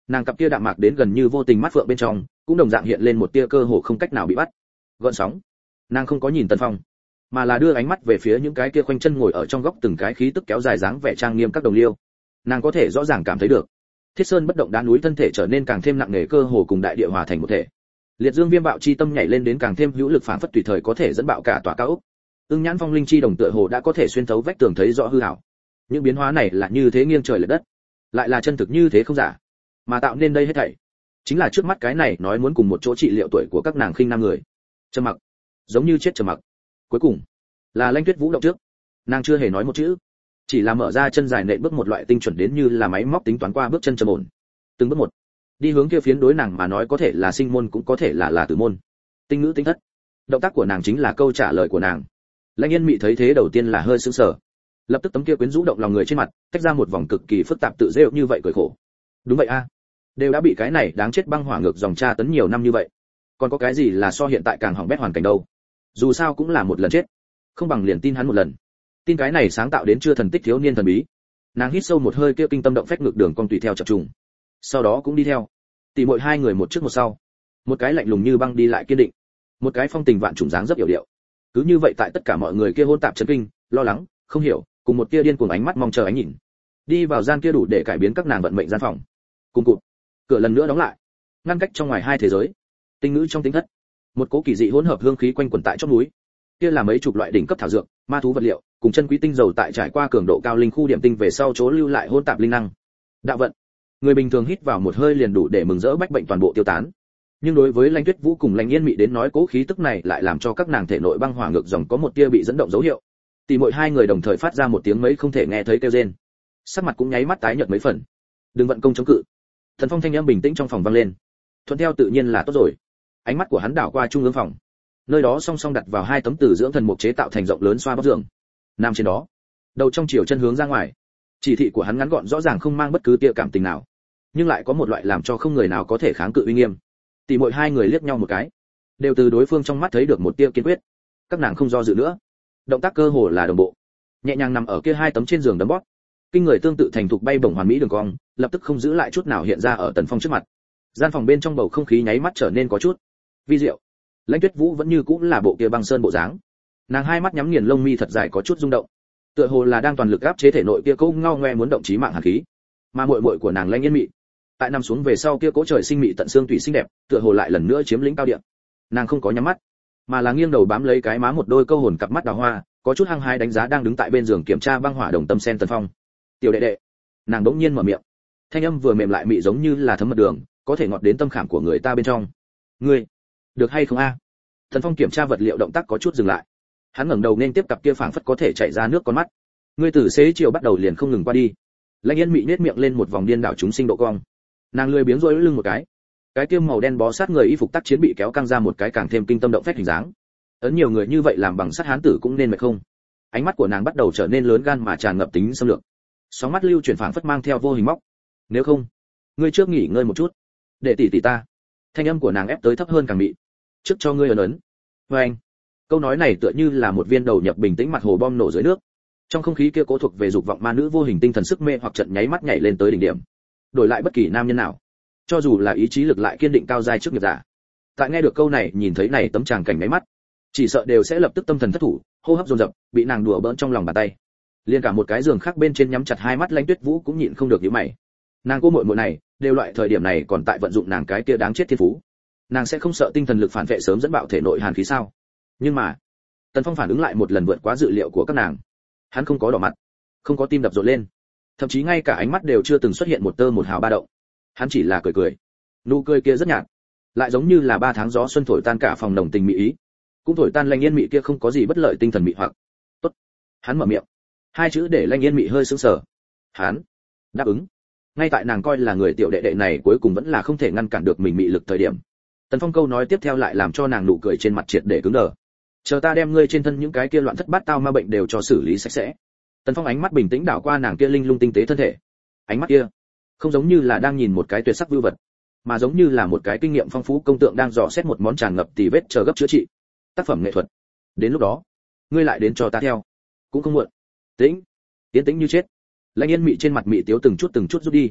Nàng cặp kia đạm mạc đến gần như vô tình mắt phượng bên trong cũng đồng dạng hiện lên một tia cơ hồ không cách nào bị bắt gợn sóng. Nàng không có nhìn Tần Phong, mà là đưa ánh mắt về phía những cái kia khoanh chân ngồi ở trong góc từng cái khí tức kéo dài dáng vẻ trang nghiêm các đồng liêu. Nàng có thể rõ ràng cảm thấy được Thiết Sơn bất động đá núi thân thể trở nên càng thêm nặng nề, cơ hồ cùng đại địa hòa thành một thể. Liệt Dương Viêm bạo chi tâm nhảy lên đến càng thêm hữu lực, phảng phất tùy thời có thể dẫn bạo cả tòa cao ốc. Ưng Nhãn Phong Linh chi đồng tựa hồ đã có thể xuyên thấu vách tường thấy rõ hư ảo. Những biến hóa này là như thế nghiêng trời lệch đất, lại là chân thực như thế không giả, mà tạo nên đây hết thảy chính là trước mắt cái này nói muốn cùng một chỗ trị liệu tuổi của các nàng khinh nam người. Trầm mặc, giống như chết trầm mặc. Cuối cùng là Lãnh Tuyết Vũ động trước, nàng chưa hề nói một chữ, chỉ là mở ra chân dài nện bước một loại tinh chuẩn đến như là máy móc tính toán qua bước chân trầm ổn, từng bước một đi hướng kia phiến đối nàng mà nói có thể là sinh môn cũng có thể là là tử môn. Tinh ngữ tinh thất, động tác của nàng chính là câu trả lời của nàng. Lãnh Yên Mị thấy thế đầu tiên là hơi sững sờ, lập tức tấm kia quyến rũ động lòng người trên mặt tách ra một vòng cực kỳ phức tạp tự rêu như vậy cười khổ. Đúng vậy a, đều đã bị cái này đáng chết băng hỏa ngược dòng tra tấn nhiều năm như vậy, còn có cái gì là so hiện tại càng hỏng bét hoàn cảnh đâu? Dù sao cũng là một lần chết, không bằng liền tin hắn một lần, tin cái này sáng tạo đến chưa thần tích thiếu niên thần bí. Nàng hít sâu một hơi, kia kinh tâm động phách ngược đường cong tùy theo chập trùng, sau đó cũng đi theo. Tỷ muội hai người một trước một sau, một cái lạnh lùng như băng đi lại kiên định, một cái phong tình vạn trùng dáng dấp hiểu điệu. Cứ như vậy tại tất cả mọi người kia hỗn tạp chấn kinh, lo lắng, không hiểu, cùng một tia điên cuồng ánh mắt mong chờ ánh nhìn, đi vào gian kia đủ để cải biến các nàng vận mệnh gian phòng. Cùng cụt, cửa lần nữa đóng lại, ngăn cách trong ngoài hai thế giới. Tinh ngữ trong tính thất, một cỗ kỳ dị hỗn hợp hương khí quanh quẩn tại trong núi. Kia là mấy chục loại đỉnh cấp thảo dược, ma thú vật liệu, cùng chân quý tinh dầu tại trải qua cường độ cao linh khu điểm tinh về sau chỗ lưu lại hỗn tạp linh năng. Đạo vận, người bình thường hít vào một hơi liền đủ để mừng rỡ bách bệnh toàn bộ tiêu tán. Nhưng đối với Lãnh Tuyết Vũ cùng Lãnh Yên Mị đến nói, cố khí tức này lại làm cho các nàng thể nội băng hỏa ngược dòng có một tia bị dẫn động dấu hiệu. Tỷ muội hai người đồng thời phát ra một tiếng mấy không thể nghe thấy kêu rên, sắc mặt cũng nháy mắt tái nhợt mấy phần. Đừng vận công chống cự. Thần Phong thanh âm bình tĩnh trong phòng vang lên. Thuận theo tự nhiên là tốt rồi. Ánh mắt của hắn đảo qua trung ương phòng, nơi đó song song đặt vào hai tấm từ dưỡng thần mục chế tạo thành rộng lớn xoa bóp giường. Nằm trên đó, đầu trong chiều chân hướng ra ngoài. Chỉ thị của hắn ngắn gọn rõ ràng, không mang bất cứ tia cảm tình nào, nhưng lại có một loại làm cho không người nào có thể kháng cự uy nghiêm. Tỷ muội hai người liếc nhau một cái, đều từ đối phương trong mắt thấy được một tia kiên quyết. Các nàng không do dự nữa, động tác cơ hồ là đồng bộ, nhẹ nhàng nằm ở kia hai tấm trên giường đấm bóp. Kinh người tương tự thành thục bay bổng hoàn mỹ đường cong, lập tức không giữ lại chút nào hiện ra ở Tần Phong trước mặt. Gian phòng bên trong bầu không khí nháy mắt trở nên có chút vi diệu. Lãnh Tuyết Vũ vẫn như cũ là bộ kia băng sơn bộ dáng, nàng hai mắt nhắm nghiền, lông mi thật dài có chút rung động, tựa hồ là đang toàn lực áp chế thể nội kia cỗ ngao ngoe muốn động chí mạng hàn khí. Mà muội muội của nàng Lãnh Yên Mị, tại nằm xuống về sau kia cỗ trời sinh mị tận xương tủy xinh đẹp, tựa hồ lại lần nữa chiếm lĩnh cao địa. Nàng không có nhắm mắt, mà là nghiêng đầu bám lấy cái má một đôi câu hồn cặp mắt đào hoa, có chút hăng hái đánh giá đang đứng tại bên giường kiểm tra băng hỏa đồng tâm sen Tần Phong. Tiểu đệ đệ, nàng đống nhiên mở miệng, thanh âm vừa mềm lại mị giống như là thấm mật đường, có thể ngọt đến tâm khảm của người ta bên trong. Ngươi, được hay không a? Tần Phong kiểm tra vật liệu động tác có chút dừng lại, hắn ngẩng đầu nên tiếp cặp kia phảng phất có thể chảy ra nước con mắt. Ngươi từ xế chiều bắt đầu liền không ngừng qua đi. Lãnh Yên Mị nét miệng lên một vòng điên đảo chúng sinh độ cong, nàng lười biếng rối lưng một cái, cái kia màu đen bó sát người y phục tác chiến bị kéo căng ra một cái càng thêm kinh tâm động phách hình dáng. Ấn nhiều người như vậy làm bằng sắt hán tử cũng nên mệt không? Ánh mắt của nàng bắt đầu trở nên lớn gan mà tràn ngập tính xâm lược, sóng mắt lưu chuyển phảng phất mang theo vô hình móc. Nếu không, ngươi trước nghỉ ngơi một chút, để tỷ tỷ ta. Thanh âm của nàng ép tới thấp hơn càng mị. Trước cho ngươi ấn ấn. Với anh, câu nói này tựa như là một viên đầu nhập bình tĩnh mặt hồ bom nổ dưới nước. Trong không khí kia cố thuộc về dục vọng ma nữ vô hình tinh thần sức mê hoặc trận nháy mắt nhảy lên tới đỉnh điểm. Đổi lại bất kỳ nam nhân nào, cho dù là ý chí lực lại kiên định cao giai trước nghiệp giả, tại nghe được câu này, nhìn thấy này tấm tràng cảnh nháy mắt, chỉ sợ đều sẽ lập tức tâm thần thất thủ, hô hấp dồn dập, bị nàng đùa bỡn trong lòng bàn tay. Liên cả một cái giường khác bên trên nhắm chặt hai mắt Lãnh Tuyết Vũ cũng nhịn không được nhíu mày. Nàng cô muội muội này, đều loại thời điểm này còn tại vận dụng nàng cái kia đáng chết thiên phú, nàng sẽ không sợ tinh thần lực phản vệ sớm dẫn bạo thể nội hàn khí sao? Nhưng mà, Tần Phong phản ứng lại một lần vượt quá dự liệu của các nàng. Hắn không có đỏ mặt, không có tim đập rộn lên, thậm chí ngay cả ánh mắt đều chưa từng xuất hiện một tơ một hào ba động. Hắn chỉ là cười cười, nụ cười kia rất nhạt, lại giống như là ba tháng gió xuân thổi tan cả phòng nồng tình mỹ ý, cũng thổi tan Lãnh Yên Mị kia không có gì bất lợi tinh thần mị hoặc. Tốt, hắn mở miệng, hai chữ để Lãnh Yên Mị hơi sững sờ. Hắn đáp ứng. Ngay tại nàng coi là người tiểu đệ đệ này cuối cùng vẫn là không thể ngăn cản được mình mị lực thời điểm, Tần Phong câu nói tiếp theo lại làm cho nàng nụ cười trên mặt triệt để cứng đờ. Chờ ta đem ngươi trên thân những cái kia loạn thất bát tao ma bệnh đều cho xử lý sạch sẽ. Tần Phong ánh mắt bình tĩnh đảo qua nàng kia linh lung tinh tế thân thể, ánh mắt kia không giống như là đang nhìn một cái tuyệt sắc vưu vật, mà giống như là một cái kinh nghiệm phong phú công tượng đang dò xét một món tràn ngập tì vết chờ gấp chữa trị tác phẩm nghệ thuật. Đến lúc đó, ngươi lại đến cho ta theo, cũng không muộn. Tĩnh, tiến tĩnh như chết. Lãnh Yên Mị trên mặt mị tiếu từng chút từng chút rút đi,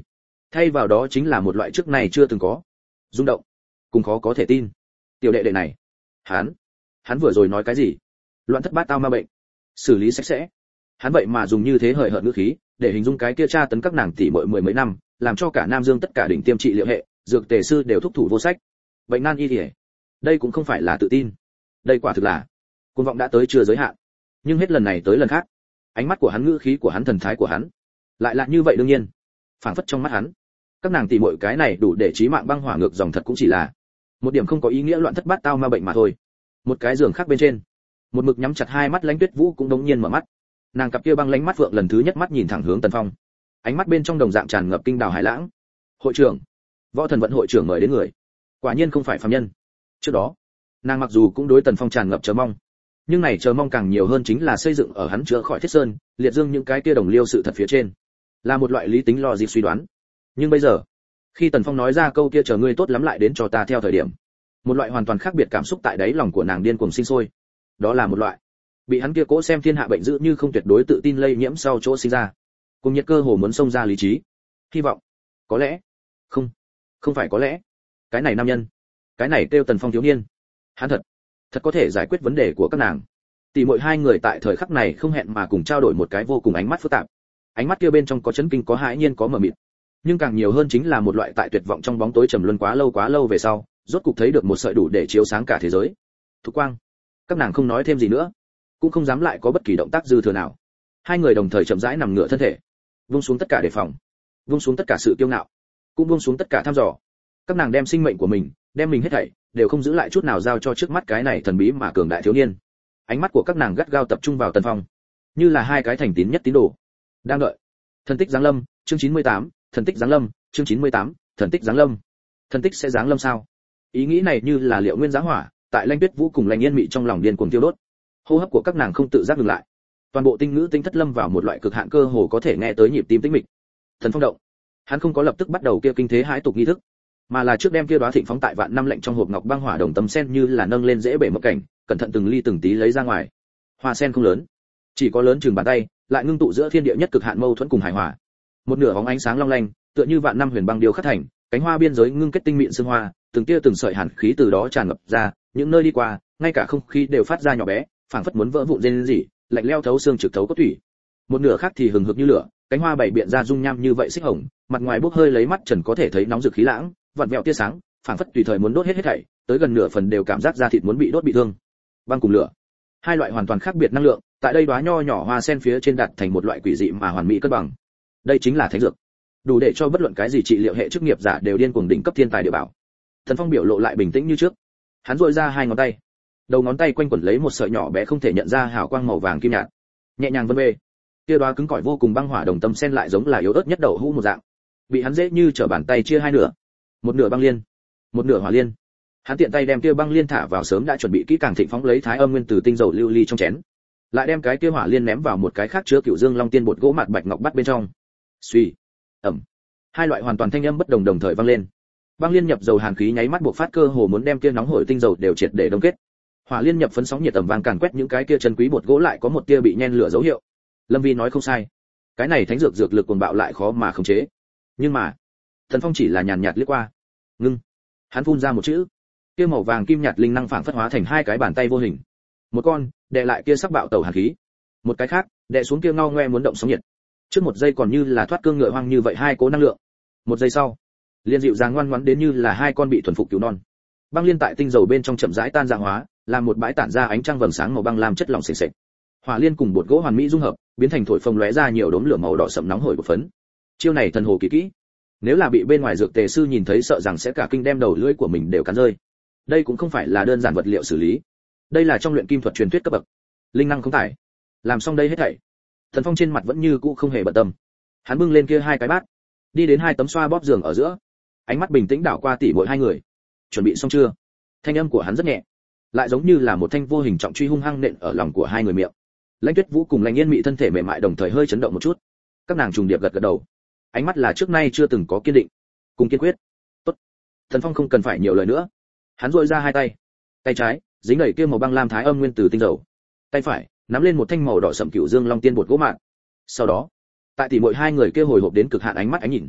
thay vào đó chính là một loại trước này chưa từng có rung động cùng khó có thể tin. Tiểu đệ đệ này, hắn hắn vừa rồi nói cái gì? Loạn thất bát tao ma bệnh, xử lý sạch sẽ. Hắn vậy mà dùng như thế hời hợt ngữ khí để hình dung cái kia tra tấn các nàng tỷ muội mười mấy năm, làm cho cả Nam Dương tất cả đỉnh tiêm trị liệu hệ, dược tề sư đều thúc thủ vô sách. Bệnh nan y liễu. Đây cũng không phải là tự tin, đây quả thực là cuồng vọng đã tới chưa giới hạn. Nhưng hết lần này tới lần khác, ánh mắt của hắn, ngữ khí của hắn, thần thái của hắn lại là như vậy. Đương nhiên, phảng phất trong mắt hắn, các nàng tỷ muội cái này đủ để chí mạng băng hỏa ngược dòng thật cũng chỉ là một điểm không có ý nghĩa loạn thất bát tao ma bệnh mà thôi. Một cái giường khác bên trên, một mực nhắm chặt hai mắt Lãnh Tuyết Vũ cũng đống nhiên mở mắt. Nàng cặp kia băng lánh mắt vượng lần thứ nhất mắt nhìn thẳng hướng Tần Phong, ánh mắt bên trong đồng dạng tràn ngập kinh đào hải lãng. Hội trưởng, Võ Thần vận hội trưởng mời đến người, quả nhiên không phải phàm nhân. Trước đó, nàng mặc dù cũng đối Tần Phong tràn ngập chờ mong, nhưng này chờ mong càng nhiều hơn chính là xây dựng ở hắn chữa khỏi Thiết Sơn, liệt dương những cái kia đồng liêu sự thật phía trên, là một loại lý tính logic suy đoán. Nhưng bây giờ, khi Tần Phong nói ra câu kia chờ ngươi tốt lắm lại đến cho ta theo thời điểm, một loại hoàn toàn khác biệt cảm xúc tại đáy lòng của nàng điên cuồng sinh sôi. Đó là một loại bị hắn kia cố xem thiên hạ bệnh dữ như không tuyệt đối tự tin lây nhiễm sau chỗ sinh ra, cùng nhiệt cơ hồ muốn xông ra lý trí. Hy vọng, có lẽ, không, không phải có lẽ, cái này nam nhân, cái này kêu Tần Phong thiếu niên, hắn thật, thật có thể giải quyết vấn đề của các nàng. Tỷ muội hai người tại thời khắc này không hẹn mà cùng trao đổi một cái vô cùng ánh mắt phức tạp. Ánh mắt kia bên trong có chấn kinh, có hãi nhiên, có mờ mịt, nhưng càng nhiều hơn chính là một loại tại tuyệt vọng trong bóng tối trầm luân quá lâu quá lâu về sau, rốt cục thấy được một sợi đủ để chiếu sáng cả thế giới thục quang. Các nàng không nói thêm gì nữa, cũng không dám lại có bất kỳ động tác dư thừa nào. Hai người đồng thời chậm rãi nằm ngửa thân thể, vung xuống tất cả đề phòng, vung xuống tất cả sự kiêu ngạo, cũng vung xuống tất cả thăm dò. Các nàng đem sinh mệnh của mình, đem mình hết thảy đều không giữ lại chút nào giao cho trước mắt cái này thần bí mà cường đại thiếu niên. Ánh mắt của các nàng gắt gao tập trung vào Tần Phong, như là hai cái thành tín nhất tín đồ đang đợi thần tích giáng lâm. Chương chín mươi tám, thần tích giáng lâm. Chương chín mươi tám, thần tích giáng lâm. Thần tích sẽ giáng lâm sao? Ý nghĩ này như là liệu nguyên giá hỏa, tại Lãnh Tuyết Vũ cùng Lãnh Yên Mị trong lòng điên cuồng tiêu đốt. Hô hấp của các nàng không tự giác ngừng lại, toàn bộ tinh ngữ tinh thất lâm vào một loại cực hạn cơ hồ có thể nghe tới nhịp tim tĩnh mịch. Thần Phong động, hắn không có lập tức bắt đầu kia kinh thế hãi tục nghi thức, mà là trước đem kia đóa thịnh phóng tại vạn năm lệnh trong hộp ngọc băng hỏa đồng tâm sen như là nâng lên dễ bể một cảnh, cẩn thận từng ly từng tí lấy ra ngoài. Hoa sen không lớn, chỉ có lớn chừng bàn tay, lại ngưng tụ giữa thiên địa nhất cực hạn mâu thuẫn cùng hài hòa. Một nửa bóng ánh sáng long lanh, tựa như vạn năm huyền băng điêu khắc thành, cánh hoa biên giới ngưng kết tinh mịn sương hoa, từng tia từng sợi hàn khí từ đó tràn ngập ra, những nơi đi qua, ngay cả không khí đều phát ra nhỏ bé, phảng phất muốn vỡ vụn rên rỉ, lạnh lẽo thấu xương trực thấu cốt thủy. Một nửa khác thì hừng hực như lửa, cánh hoa bảy biện ra dung nham như vậy xích hồng, mặt ngoài bốc hơi lấy mắt trần có thể thấy nóng rực khí lãng, vặn vẹo tia sáng, phảng phất tùy thời muốn đốt hết hết thảy, tới gần nửa phần đều cảm giác da thịt muốn bị đốt bị thương. Băng cùng lửa, hai loại hoàn toàn khác biệt năng lượng, tại đây đóa nho nhỏ hoa sen phía trên đặt thành một loại quỷ dị mà hoàn mỹ cân bằng. Đây chính là thánh dược, đủ để cho bất luận cái gì trị liệu hệ chức nghiệp giả đều điên cuồng đỉnh cấp thiên tài địa bảo. Thần Phong biểu lộ lại bình tĩnh như trước, hắn duỗi ra hai ngón tay, đầu ngón tay quanh quẩn lấy một sợi nhỏ bé không thể nhận ra hào quang màu vàng kim nhạt, nhẹ nhàng vân vê. Kia đóa cứng cỏi vô cùng băng hỏa đồng tâm sen lại giống là yếu ớt nhất đậu hũ một dạng, bị hắn dễ như trở bàn tay chia hai nửa, một nửa băng liên, một nửa hỏa liên. Hắn tiện tay đem kia băng liên thả vào sớm đã chuẩn bị kỹ càng thịnh phóng lấy thái âm nguyên từ tinh dầu lưu ly trong chén, lại đem cái kia hỏa liên ném vào một cái khác chứa cửu dương long tiên bột gỗ mặt bạch ngọc bắt bên trong. Suy, ẩm, hai loại hoàn toàn thanh âm bất đồng đồng thời vang lên. Băng liên nhập dầu hàn khí nháy mắt bộc phát, cơ hồ muốn đem kia nóng hổi tinh dầu đều triệt để đông kết. Hỏa liên nhập phấn sóng nhiệt tầm vàng càn quét những cái kia chân quý bột gỗ lại có một tia bị nhen lửa dấu hiệu. Lâm Vi nói không sai, cái này thánh dược dược lực cuồng bạo lại khó mà khống chế. Nhưng mà, Thần Phong chỉ là nhàn nhạt liếc qua, ngưng, hắn phun ra một chữ, kia màu vàng kim nhạt linh năng phảng phất hóa thành hai cái bàn tay vô hình. Một con đè lại kia sắc bạo tẩu hàn khí, một cái khác đè xuống kia ngao ngoe muốn động sóng nhiệt. Trước một giây còn như là thoát cương ngựa hoang như vậy hai cố năng lượng, một giây sau liên dịu dàng ngoan ngoãn đến như là hai con bị thuần phục cứu non. Băng liên tại tinh dầu bên trong chậm rãi tan ra hóa, làm một bãi tản ra ánh trăng vầng sáng màu băng làm chất lỏng sền sệt. Hỏa liên cùng bột gỗ hoàn mỹ dung hợp, biến thành thổi phồng lóe ra nhiều đốm lửa màu đỏ sậm nóng hổi của phấn. Chiêu này thần hồ kỳ kỹ, nếu là bị bên ngoài dược tề sư nhìn thấy sợ rằng sẽ cả kinh đem đầu lưỡi của mình đều cắn rơi. Đây cũng không phải là đơn giản vật liệu xử lý, đây là trong luyện kim thuật truyền thuyết cấp bậc, linh năng không tải. Làm xong đây hết thảy, Thần Phong trên mặt vẫn như cũ không hề bận tâm. Hắn bưng lên kia hai cái bát, đi đến hai tấm xoa bóp giường ở giữa, ánh mắt bình tĩnh đảo qua tỉ muội hai người. Chuẩn bị xong chưa? Thanh âm của hắn rất nhẹ, lại giống như là một thanh vô hình trọng truy hung hăng nện ở lòng của hai người miệng. Lãnh Tuyết Vũ cùng Lãnh Yên Mị thân thể mềm mại đồng thời hơi chấn động một chút. Các nàng trùng điệp gật gật đầu, ánh mắt là trước nay chưa từng có kiên định, cùng kiên quyết. Tốt. Thần Phong không cần phải nhiều lời nữa. Hắn duỗi ra hai tay, tay trái dính đầy kia màu băng lam thái âm nguyên từ tinh dầu, tay phải nắm lên một thanh màu đỏ sẫm cửu dương long tiên bột gỗ mạn. Sau đó, tại tỉ muội hai người kia hồi hộp đến cực hạn ánh mắt ánh nhìn,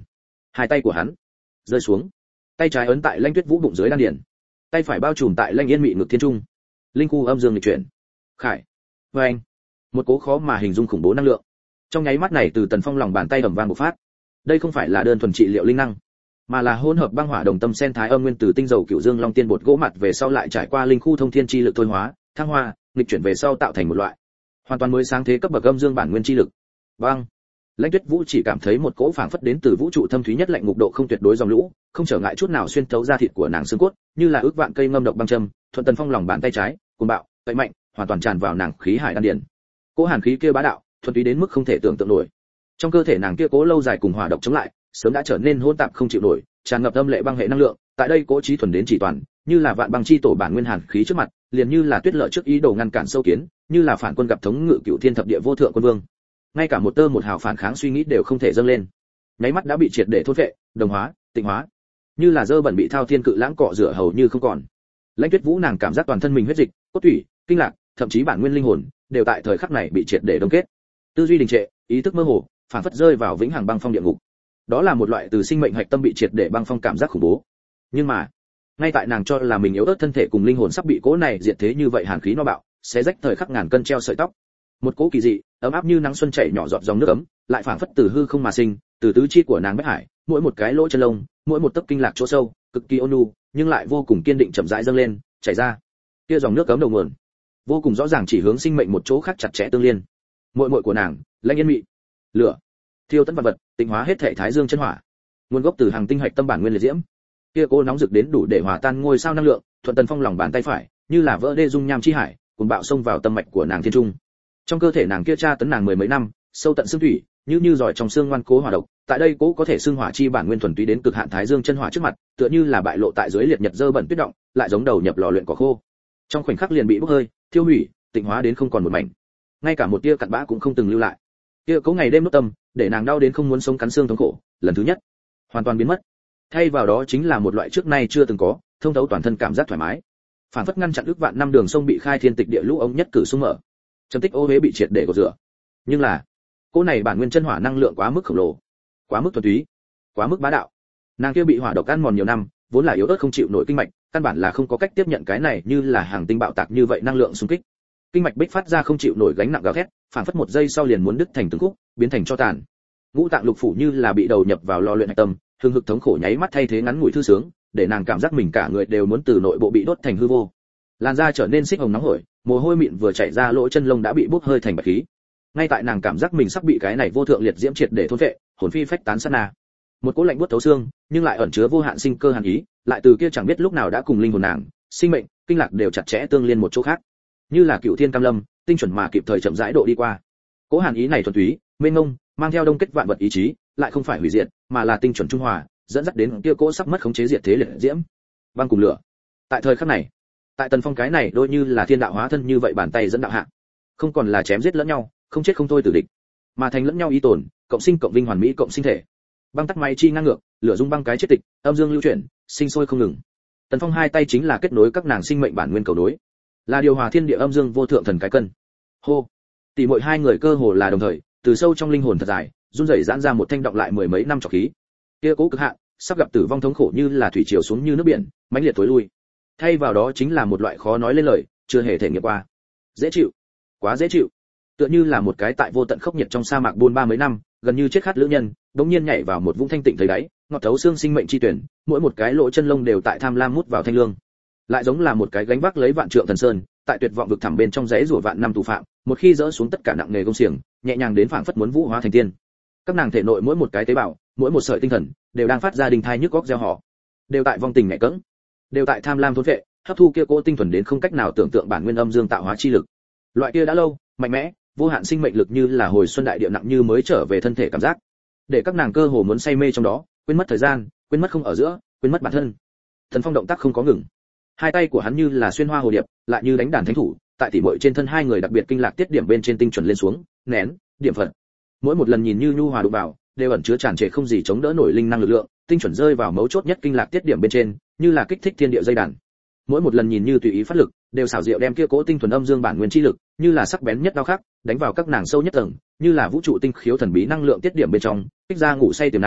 Hai tay của hắn rơi xuống, tay trái ấn tại Lãnh Tuyết Vũ bụng dưới đan điền, tay phải bao trùm tại Lãnh Yên Mị ngực thiên trung. Linh khu âm dương nghịch chuyển. Khải. Và anh. Một cố khó mà hình dung khủng bố năng lượng. Trong nháy mắt này từ Tần Phong lòng bàn tay ầm vang bộc phát. Đây không phải là đơn thuần trị liệu linh năng, mà là hỗn hợp băng hỏa đồng tâm sen thái âm nguyên từ tinh dầu cửu dương long tiên bột gỗ mặt về sau lại trải qua linh khu thông thiên chi lực thôi hóa, thăng hoa, nghịch chuyển về sau tạo thành một loại hoàn toàn mới sáng thế cấp bậc âm dương bản nguyên chi lực. Băng. Lãnh Tuyết Vũ chỉ cảm thấy một cỗ phảng phất đến từ vũ trụ thâm thúy nhất lạnh ngục độ không tuyệt đối dòng lũ, không trở ngại chút nào xuyên thấu da thịt của nàng xương cốt, như là ước vạn cây ngâm độc băng châm, thuận Tần Phong lòng bàn tay trái, cuồng bạo, tẩy mạnh, hoàn toàn tràn vào nàng khí hải đan điền. Cỗ hàn khí kia bá đạo, thuần túy đến mức không thể tưởng tượng nổi. Trong cơ thể nàng kia cố lâu dài cùng hỏa độc chống lại, sớm đã trở nên hỗn tạp không chịu nổi, tràn ngập âm lệ băng hệ năng lượng, tại đây cố trí thuần đến chỉ toàn, như là vạn băng chi tổ bản nguyên hàn khí trước mặt, liền như là tuyết lợi trước ý đồ ngăn cản sâu kiến, như là phản quân gặp thống ngự cựu thiên thập địa vô thượng quân vương. Ngay cả một tơ một hào phản kháng suy nghĩ đều không thể dâng lên. Nháy mắt đã bị triệt để thôn phệ, đồng hóa, tịnh hóa, như là dơ bẩn bị thao thiên cự lãng cọ rửa hầu như không còn. Lãnh Tuyết Vũ nàng cảm giác toàn thân mình huyết dịch, cốt tủy, kinh lạc, thậm chí bản nguyên linh hồn, đều tại thời khắc này bị triệt để đông kết. Tư duy đình trệ, ý thức mơ hồ, phản phất rơi vào vĩnh hằng băng phong địa ngục. Đó là một loại từ sinh mệnh hạch tâm bị triệt để băng phong cảm giác khủng bố. Nhưng mà, ngay tại nàng cho là mình yếu ớt thân thể cùng linh hồn sắp bị cỗ này diệt thế như vậy hàn khí no bạo, sẽ rách thời khắc ngàn cân treo sợi tóc. Một cỗ kỳ dị, ấm áp như nắng xuân chảy nhỏ giọt dòng nước ấm, lại phảng phất từ hư không mà sinh, từ tứ chi của nàng bách hải, mỗi một cái lỗ chân lông, mỗi một tấc kinh lạc chỗ sâu, cực kỳ ôn nhu, nhưng lại vô cùng kiên định chậm rãi dâng lên, chảy ra. Kia dòng nước ấm đầu nguồn, vô cùng rõ ràng chỉ hướng sinh mệnh một chỗ khác chặt chẽ tương liên. Muội muội của nàng, Lãnh Yên Mị, lửa, thiêu tận vật vật, tịnh hóa hết thể thái dương chân hỏa, nguồn gốc từ hàng tinh hạch tâm bản nguyên liệt diễm. Kia cô nóng rực đến đủ để hòa tan ngôi sao năng lượng, thuận Tần Phong lòng bàn tay phải, như là vỡ đê dung nham chi hải, cuồng bạo xông vào tâm mạch của nàng thiên trung. Trong cơ thể nàng kia tra tấn nàng mười mấy năm, sâu tận xương thủy, như như giỏi trong xương ngoan cố hỏa độc, tại đây cố có thể xương hỏa chi bản nguyên thuần túy đến cực hạn thái dương chân hỏa trước mặt, tựa như là bại lộ tại dưới liệt nhật dơ bẩn tuyết động, lại giống đầu nhập lò luyện cỏ khô. Trong khoảnh khắc liền bị bốc hơi, thiêu hủy, tịnh hóa đến không còn một mảnh. Ngay cả một tia cặn bã cũng không từng lưu lại. Kia cố ngày đêm nốt tâm, để nàng đau đến không muốn sống cắn xương thống khổ, lần thứ nhất, hoàn toàn biến mất. Thay vào đó chính là một loại trước nay chưa từng có, thông thấu toàn thân cảm giác thoải mái. Phản phất ngăn chặn ước vạn năm đường sông bị khai thiên tịch địa lũ ống nhất cử xung mở. Trầm tích ô uế bị triệt để gột rửa. Nhưng là, cô này bản nguyên chân hỏa năng lượng quá mức khổng lồ, quá mức thuần túy, quá mức bá đạo. Nàng kia bị hỏa độc ăn mòn nhiều năm, vốn là yếu ớt không chịu nổi kinh mạch, căn bản là không có cách tiếp nhận cái này như là hàng tinh bạo tạc như vậy năng lượng xung kích. Kinh mạch bích phát ra không chịu nổi gánh nặng gào thét, phản phất một giây sau liền muốn đứt thành từng khúc, biến thành tro tàn. Ngũ tạng lục phủ như là bị đầu nhập vào lò luyện hạch tâm, hương hực thống khổ nháy mắt thay thế ngắn ngủi thư sướng, để nàng cảm giác mình cả người đều muốn từ nội bộ bị đốt thành hư vô. Làn da trở nên xích hồng nóng hổi, mồ hôi mịn vừa chảy ra lỗ chân lông đã bị bốc hơi thành bạch khí. Ngay tại nàng cảm giác mình sắp bị cái này vô thượng liệt diễm triệt để thôn phệ, hồn phi phách tán sát na. Một cỗ lạnh buốt thấu xương, nhưng lại ẩn chứa vô hạn sinh cơ hàn ý, lại từ kia chẳng biết lúc nào đã cùng linh hồn nàng, sinh mệnh, kinh lạc đều chặt chẽ tương liên một chỗ khác. Như là cựu thiên cam lâm, tinh chuẩn mà kịp thời chậm rãi độ đi qua. Cỗ hàn ý này thuần túy, mênh mông, mang theo đông kết vạn vật ý chí, lại không phải hủy diệt, mà là tinh chuẩn trung hòa, dẫn dắt đến kia cỗ sắp mất khống chế diệt thế liệt diễm. Băng cùng lửa. Tại thời khắc này, tại Tần Phong cái này đôi như là thiên đạo hóa thân như vậy bàn tay dẫn đạo hạ, không còn là chém giết lẫn nhau, không chết không thôi tử địch, mà thành lẫn nhau ý tồn, cộng sinh cộng vinh hoàn mỹ cộng sinh thể. Băng tắc máy chi ngang ngược, lửa dung băng cái chết tịch, âm dương lưu chuyển, sinh sôi không ngừng. Tần Phong hai tay chính là kết nối các nàng sinh mệnh bản nguyên cầu nối, là điều hòa thiên địa âm dương vô thượng thần cái cân. Hô, tỷ muội hai người cơ hồ là đồng thời, từ sâu trong linh hồn thật dài, run rẩy giãn ra một thanh động lại mười mấy năm trọc khí. Kia cố cực hạn, sắp gặp tử vong thống khổ như là thủy triều xuống như nước biển, mãnh liệt tối lui. Thay vào đó chính là một loại khó nói lên lời, chưa hề thể nghiệm qua. Dễ chịu, quá dễ chịu. Tựa như là một cái tại vô tận khốc nhiệt trong sa mạc buôn ba mấy năm, gần như chết khát lữ nhân, đống nhiên nhảy vào một vũng thanh tịnh thấy đáy, ngọt thấu xương sinh mệnh chi tuyển, mỗi một cái lỗ chân lông đều tại tham lam mút vào thanh lương. Lại giống là một cái gánh vác lấy vạn trượng thần sơn, tại tuyệt vọng vực thẳm bên trong rẫy rủa vạn năm tù phạm, một khi dỡ xuống tất cả nặng nề công xiềng, nhẹ nhàng đến phảng phất muốn vũ hóa thành tiên. Các nàng thể nội mỗi một cái tế bào, mỗi một sợi tinh thần, đều đang phát ra đình thai nhức góc reo hò, đều tại vong tình nhẹ cẫng, đều tại tham lam thôn phệ, hấp thu kia cỗ tinh thuần đến không cách nào tưởng tượng bản nguyên âm dương tạo hóa chi lực. Loại kia đã lâu, mạnh mẽ, vô hạn sinh mệnh lực như là hồi xuân đại địa nặng như mới trở về thân thể cảm giác, để các nàng cơ hồ muốn say mê trong đó, quên mất thời gian, quên mất không ở giữa, quên mất bản thân. Thần Phong động tác không có ngừng, hai tay của hắn như là xuyên hoa hồ điệp, lại như đánh đàn thánh thủ, tại tỉ muội trên thân hai người đặc biệt kinh lạc tiết điểm bên trên tinh chuẩn lên xuống, nén, điểm phật. Mỗi một lần nhìn như nhu hòa đụng vào, đều ẩn chứa tràn trề không gì chống đỡ nổi linh năng lực lượng, tinh chuẩn rơi vào mấu chốt nhất kinh lạc tiết điểm bên trên, như là kích thích thiên địa dây đàn. Mỗi một lần nhìn như tùy ý phát lực, đều xảo diệu đem kia cố tinh thuần âm dương bản nguyên chi lực, như là sắc bén nhất đao khắc, đánh vào các nàng sâu nhất tầng, như là vũ trụ tinh khiếu thần bí năng lượng tiết điểm bên trong, kích ra ngủ say tiềm năng,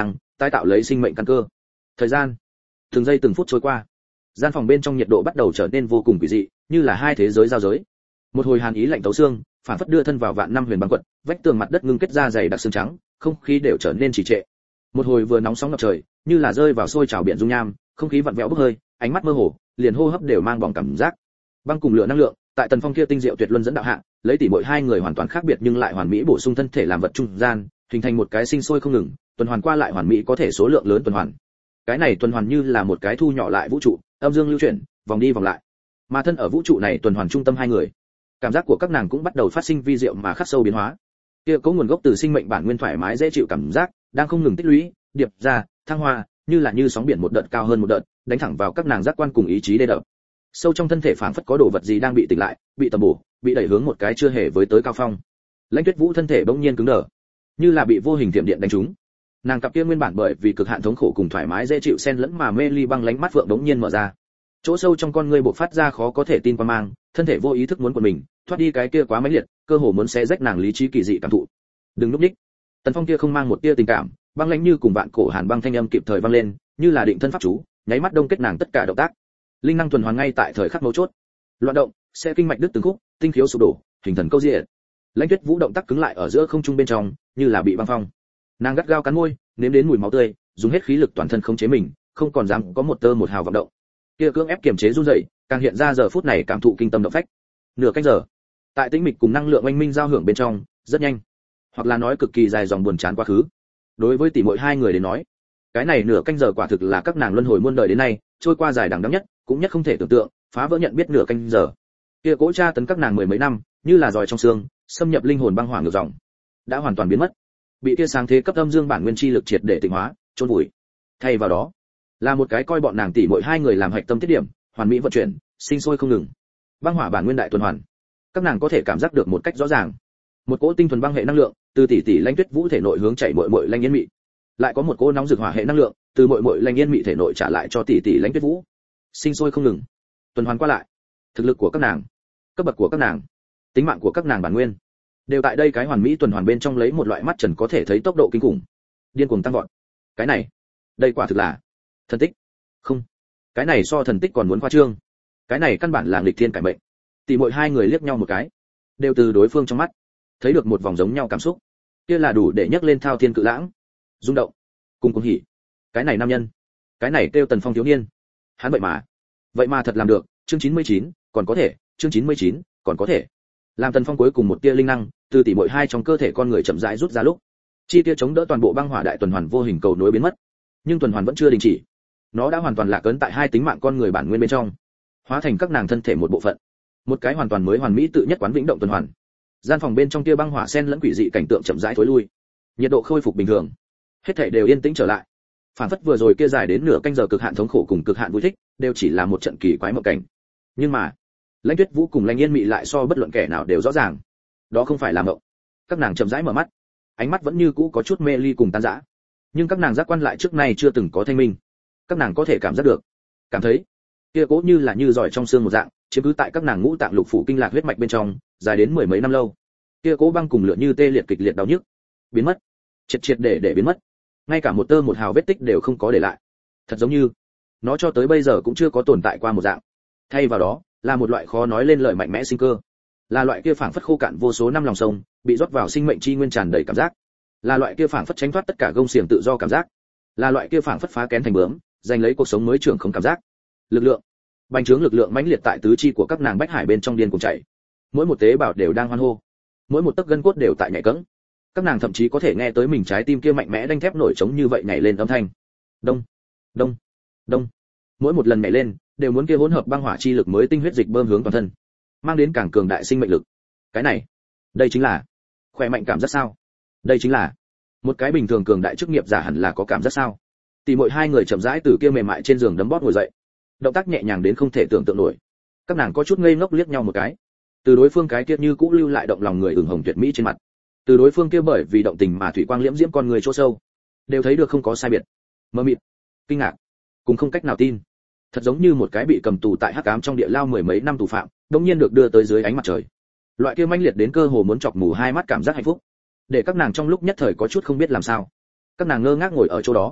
tái tạo lấy sinh mệnh căn cơ. Thời gian từng giây từng phút trôi qua, gian phòng bên trong nhiệt độ bắt đầu trở nên vô cùng quỷ dị, như là hai thế giới giao giới. Một hồi hàn ý lạnh tấu xương, phản phất đưa thân vào vạn năm huyền băng quật, vách tường mặt đất ngưng kết ra dày đặc xương trắng, không khí đều trở nên trì trệ. Một hồi vừa nóng sóng ngập trời, như là rơi vào sôi trào biển dung nham, không khí vặn vẹo bốc hơi, ánh mắt mơ hồ, liền hô hấp đều mang bỏng cảm giác. Băng cùng lửa năng lượng, tại Tần Phong kia tinh diệu tuyệt luân dẫn đạo hạ, lấy tỉ mỗi hai người hoàn toàn khác biệt nhưng lại hoàn mỹ bổ sung thân thể làm vật trung gian, hình thành một cái sinh sôi không ngừng, tuần hoàn qua lại hoàn mỹ có thể số lượng lớn tuần hoàn. Cái này tuần hoàn như là một cái thu nhỏ lại vũ trụ, âm dương lưu chuyển, vòng đi vòng lại. Mà thân ở vũ trụ này tuần hoàn trung tâm hai người, cảm giác của các nàng cũng bắt đầu phát sinh vi diệu mà khắc sâu biến hóa. Kia có nguồn gốc từ sinh mệnh bản nguyên thoải mái dễ chịu cảm giác, đang không ngừng tích lũy, điệp ra, thăng hoa, như là như sóng biển một đợt cao hơn một đợt, đánh thẳng vào các nàng giác quan cùng ý chí đê đập. Sâu trong thân thể phảng phất có đồ vật gì đang bị tỉnh lại, bị tầm bổ, bị đẩy hướng một cái chưa hề với tới cao phong. Lãnh Tuyết Vũ thân thể bỗng nhiên cứng đờ, như là bị vô hình tiệm điện đánh trúng. Nàng cặp kia nguyên bản bởi vì cực hạn thống khổ cùng thoải mái dễ chịu xen lẫn mà mê ly băng lánh mắt vượng bỗng nhiên mở ra. Chỗ sâu trong con ngươi bộc phát ra khó có thể tin qua mang, thân thể vô ý thức muốn của mình, thoát đi cái kia quá mãnh liệt, cơ hồ muốn xé rách nàng lý trí kỳ dị cảm thụ. Đừng lúc đích. Tần Phong kia không mang một tia tình cảm, băng lãnh như cùng vạn cổ hàn băng thanh âm kịp thời vang lên, như là định thân pháp chú, nháy mắt đông kết nàng tất cả động tác. Linh năng tuần hoàn ngay tại thời khắc mấu chốt. Loạn động, sẽ kinh mạch đứt từng khúc, tinh khiếu sụp đổ, hình thần câu diệt. Lãnh Tuyết Vũ động tác cứng lại ở giữa không trung bên trong, như là bị băng phong. Nàng gắt gao cắn môi, nếm đến mùi máu tươi, dùng hết khí lực toàn thân khống chế mình, không còn dám có một tơ một hào vọng động. Kia cưỡng ép kiềm chế run rẩy, càng hiện ra giờ phút này cảm thụ kinh tâm động phách. Nửa canh giờ, tại tĩnh mịch cùng năng lượng oanh minh giao hưởng bên trong, rất nhanh, hoặc là nói cực kỳ dài dòng buồn chán quá khứ. Đối với tỷ muội hai người đến nói, cái này nửa canh giờ quả thực là các nàng luân hồi muôn đời đến nay, trôi qua dài đằng đẵng nhất, cũng nhất không thể tưởng tượng, phá vỡ nhận biết nửa canh giờ. Kia cỗ tra tấn các nàng mười mấy năm, như là giòi trong xương, xâm nhập linh hồn băng hỏa ngược dòng, đã hoàn toàn biến mất. Bị kia sáng thế cấp âm dương bản nguyên chi lực triệt để tịnh hóa, chôn vùi. Thay vào đó, là một cái coi bọn nàng tỷ muội hai người làm hạch tâm tiết điểm, hoàn mỹ vận chuyển, sinh sôi không ngừng. Băng hỏa bản nguyên đại tuần hoàn. Các nàng có thể cảm giác được một cách rõ ràng. Một cỗ tinh thuần băng hệ năng lượng, từ tỷ tỷ Lãnh Tuyết Vũ thể nội hướng chảy muội muội Lãnh Yên Mị. Lại có một cỗ nóng rực hỏa hệ năng lượng, từ muội muội Lãnh Yên Mị thể nội trả lại cho tỷ tỷ Lãnh Tuyết Vũ. Sinh sôi không ngừng, tuần hoàn qua lại. Thực lực của các nàng, cấp bậc của các nàng, tính mạng của các nàng bản nguyên, đều tại đây cái hoàn mỹ tuần hoàn bên trong lấy một loại mắt trần có thể thấy tốc độ kinh khủng, điên cuồng tăng vọt. Cái này, đây quả thực là thần tích. Không, cái này so thần tích còn muốn khoa trương. Cái này căn bản là nghịch thiên cải mệnh. Tỷ muội hai người liếc nhau một cái, đều từ đối phương trong mắt thấy được một vòng giống nhau cảm xúc. Kia là đủ để nhấc lên thao thiên cự lãng, rung động, cùng cuồng hỉ. Cái này nam nhân, cái này kêu Tần Phong thiếu niên. Hắn vậy mà, vậy mà thật làm được. Chương chín mươi chín, còn có thể, chương chín mươi chín, còn có thể. Làm Tần Phong cuối cùng một tia linh năng từ tỷ muội hai trong cơ thể con người chậm rãi rút ra lúc, chi tia chống đỡ toàn bộ băng hỏa đại tuần hoàn vô hình cầu nối biến mất. Nhưng tuần hoàn vẫn chưa đình chỉ. Nó đã hoàn toàn lạc ấn tại hai tính mạng con người bản nguyên bên trong, hóa thành các nàng thân thể một bộ phận. Một cái hoàn toàn mới hoàn mỹ tự nhất quán vĩnh động tuần hoàn. Gian phòng bên trong tia băng hỏa xen lẫn quỷ dị cảnh tượng chậm rãi thối lui. Nhiệt độ khôi phục bình thường. Hết thảy đều yên tĩnh trở lại. Phản phất vừa rồi kia dài đến nửa canh giờ cực hạn thống khổ cùng cực hạn vui thích, đều chỉ là một trận kỳ quái mộng cảnh. Nhưng mà, Lãnh Tuyết Vũ cùng Lãnh Yên Mị lại so bất luận kẻ nào đều rõ ràng, đó không phải là mộng. Các nàng chậm rãi mở mắt, ánh mắt vẫn như cũ có chút mê ly cùng tan rã, nhưng các nàng giác quan lại trước nay chưa từng có thanh minh. Các nàng có thể cảm giác được, cảm thấy kia cố như là như giỏi trong xương một dạng, chiếm cứ tại các nàng ngũ tạng lục phủ kinh lạc huyết mạch bên trong, dài đến mười mấy năm lâu. Kia cố băng cùng lửa như tê liệt kịch liệt đau nhức, biến mất, triệt triệt để để biến mất, ngay cả một tơ một hào vết tích đều không có để lại. Thật giống như nó cho tới bây giờ cũng chưa có tồn tại qua một dạng. Thay vào đó là một loại khó nói lên lời mạnh mẽ sinh cơ, là loại kia phảng phất khô cạn vô số năm lòng sông, bị rót vào sinh mệnh chi nguyên tràn đầy cảm giác, là loại kia phảng phất tránh thoát tất cả gông xiềng tự do cảm giác, là loại kia phảng phất phá kén thành bướm, giành lấy cuộc sống mới trưởng không cảm giác. Lực lượng, bành trướng lực lượng mãnh liệt tại tứ chi của các nàng bách hải bên trong điên cuồng chảy, mỗi một tế bào đều đang hoan hô, mỗi một tấc gân cốt đều tại nhảy cẫng. Các nàng thậm chí có thể nghe tới mình trái tim kia mạnh mẽ đanh thép nổi trống như vậy nhảy lên âm thanh. Đông, đông, đông. Mỗi một lần nhảy lên, đều muốn kia hỗn hợp băng hỏa chi lực mới tinh huyết dịch bơm hướng toàn thân, mang đến càng cường đại sinh mệnh lực. Cái này, đây chính là khỏe mạnh cảm giác sao? Đây chính là một cái bình thường cường đại chức nghiệp giả hẳn là có cảm giác sao? Tỷ muội hai người chậm rãi từ kia mềm mại trên giường đấm bóp ngồi dậy, động tác nhẹ nhàng đến không thể tưởng tượng nổi. Các nàng có chút ngây ngốc liếc nhau một cái. Từ đối phương cái kia như cũ lưu lại động lòng người ửng hồng tuyệt mỹ trên mặt, từ đối phương kia bởi vì động tình mà thủy quang liễm diễm con người chỗ sâu, đều thấy được không có sai biệt. Mơ mịt, kinh ngạc, cùng không cách nào tin. Thật giống như một cái bị cầm tù tại hắc ám trong địa lao mười mấy năm tù phạm, đột nhiên được đưa tới dưới ánh mặt trời. Loại kia mãnh liệt đến cơ hồ muốn chọc mù hai mắt cảm giác hạnh phúc, để các nàng trong lúc nhất thời có chút không biết làm sao. Các nàng ngơ ngác ngồi ở chỗ đó,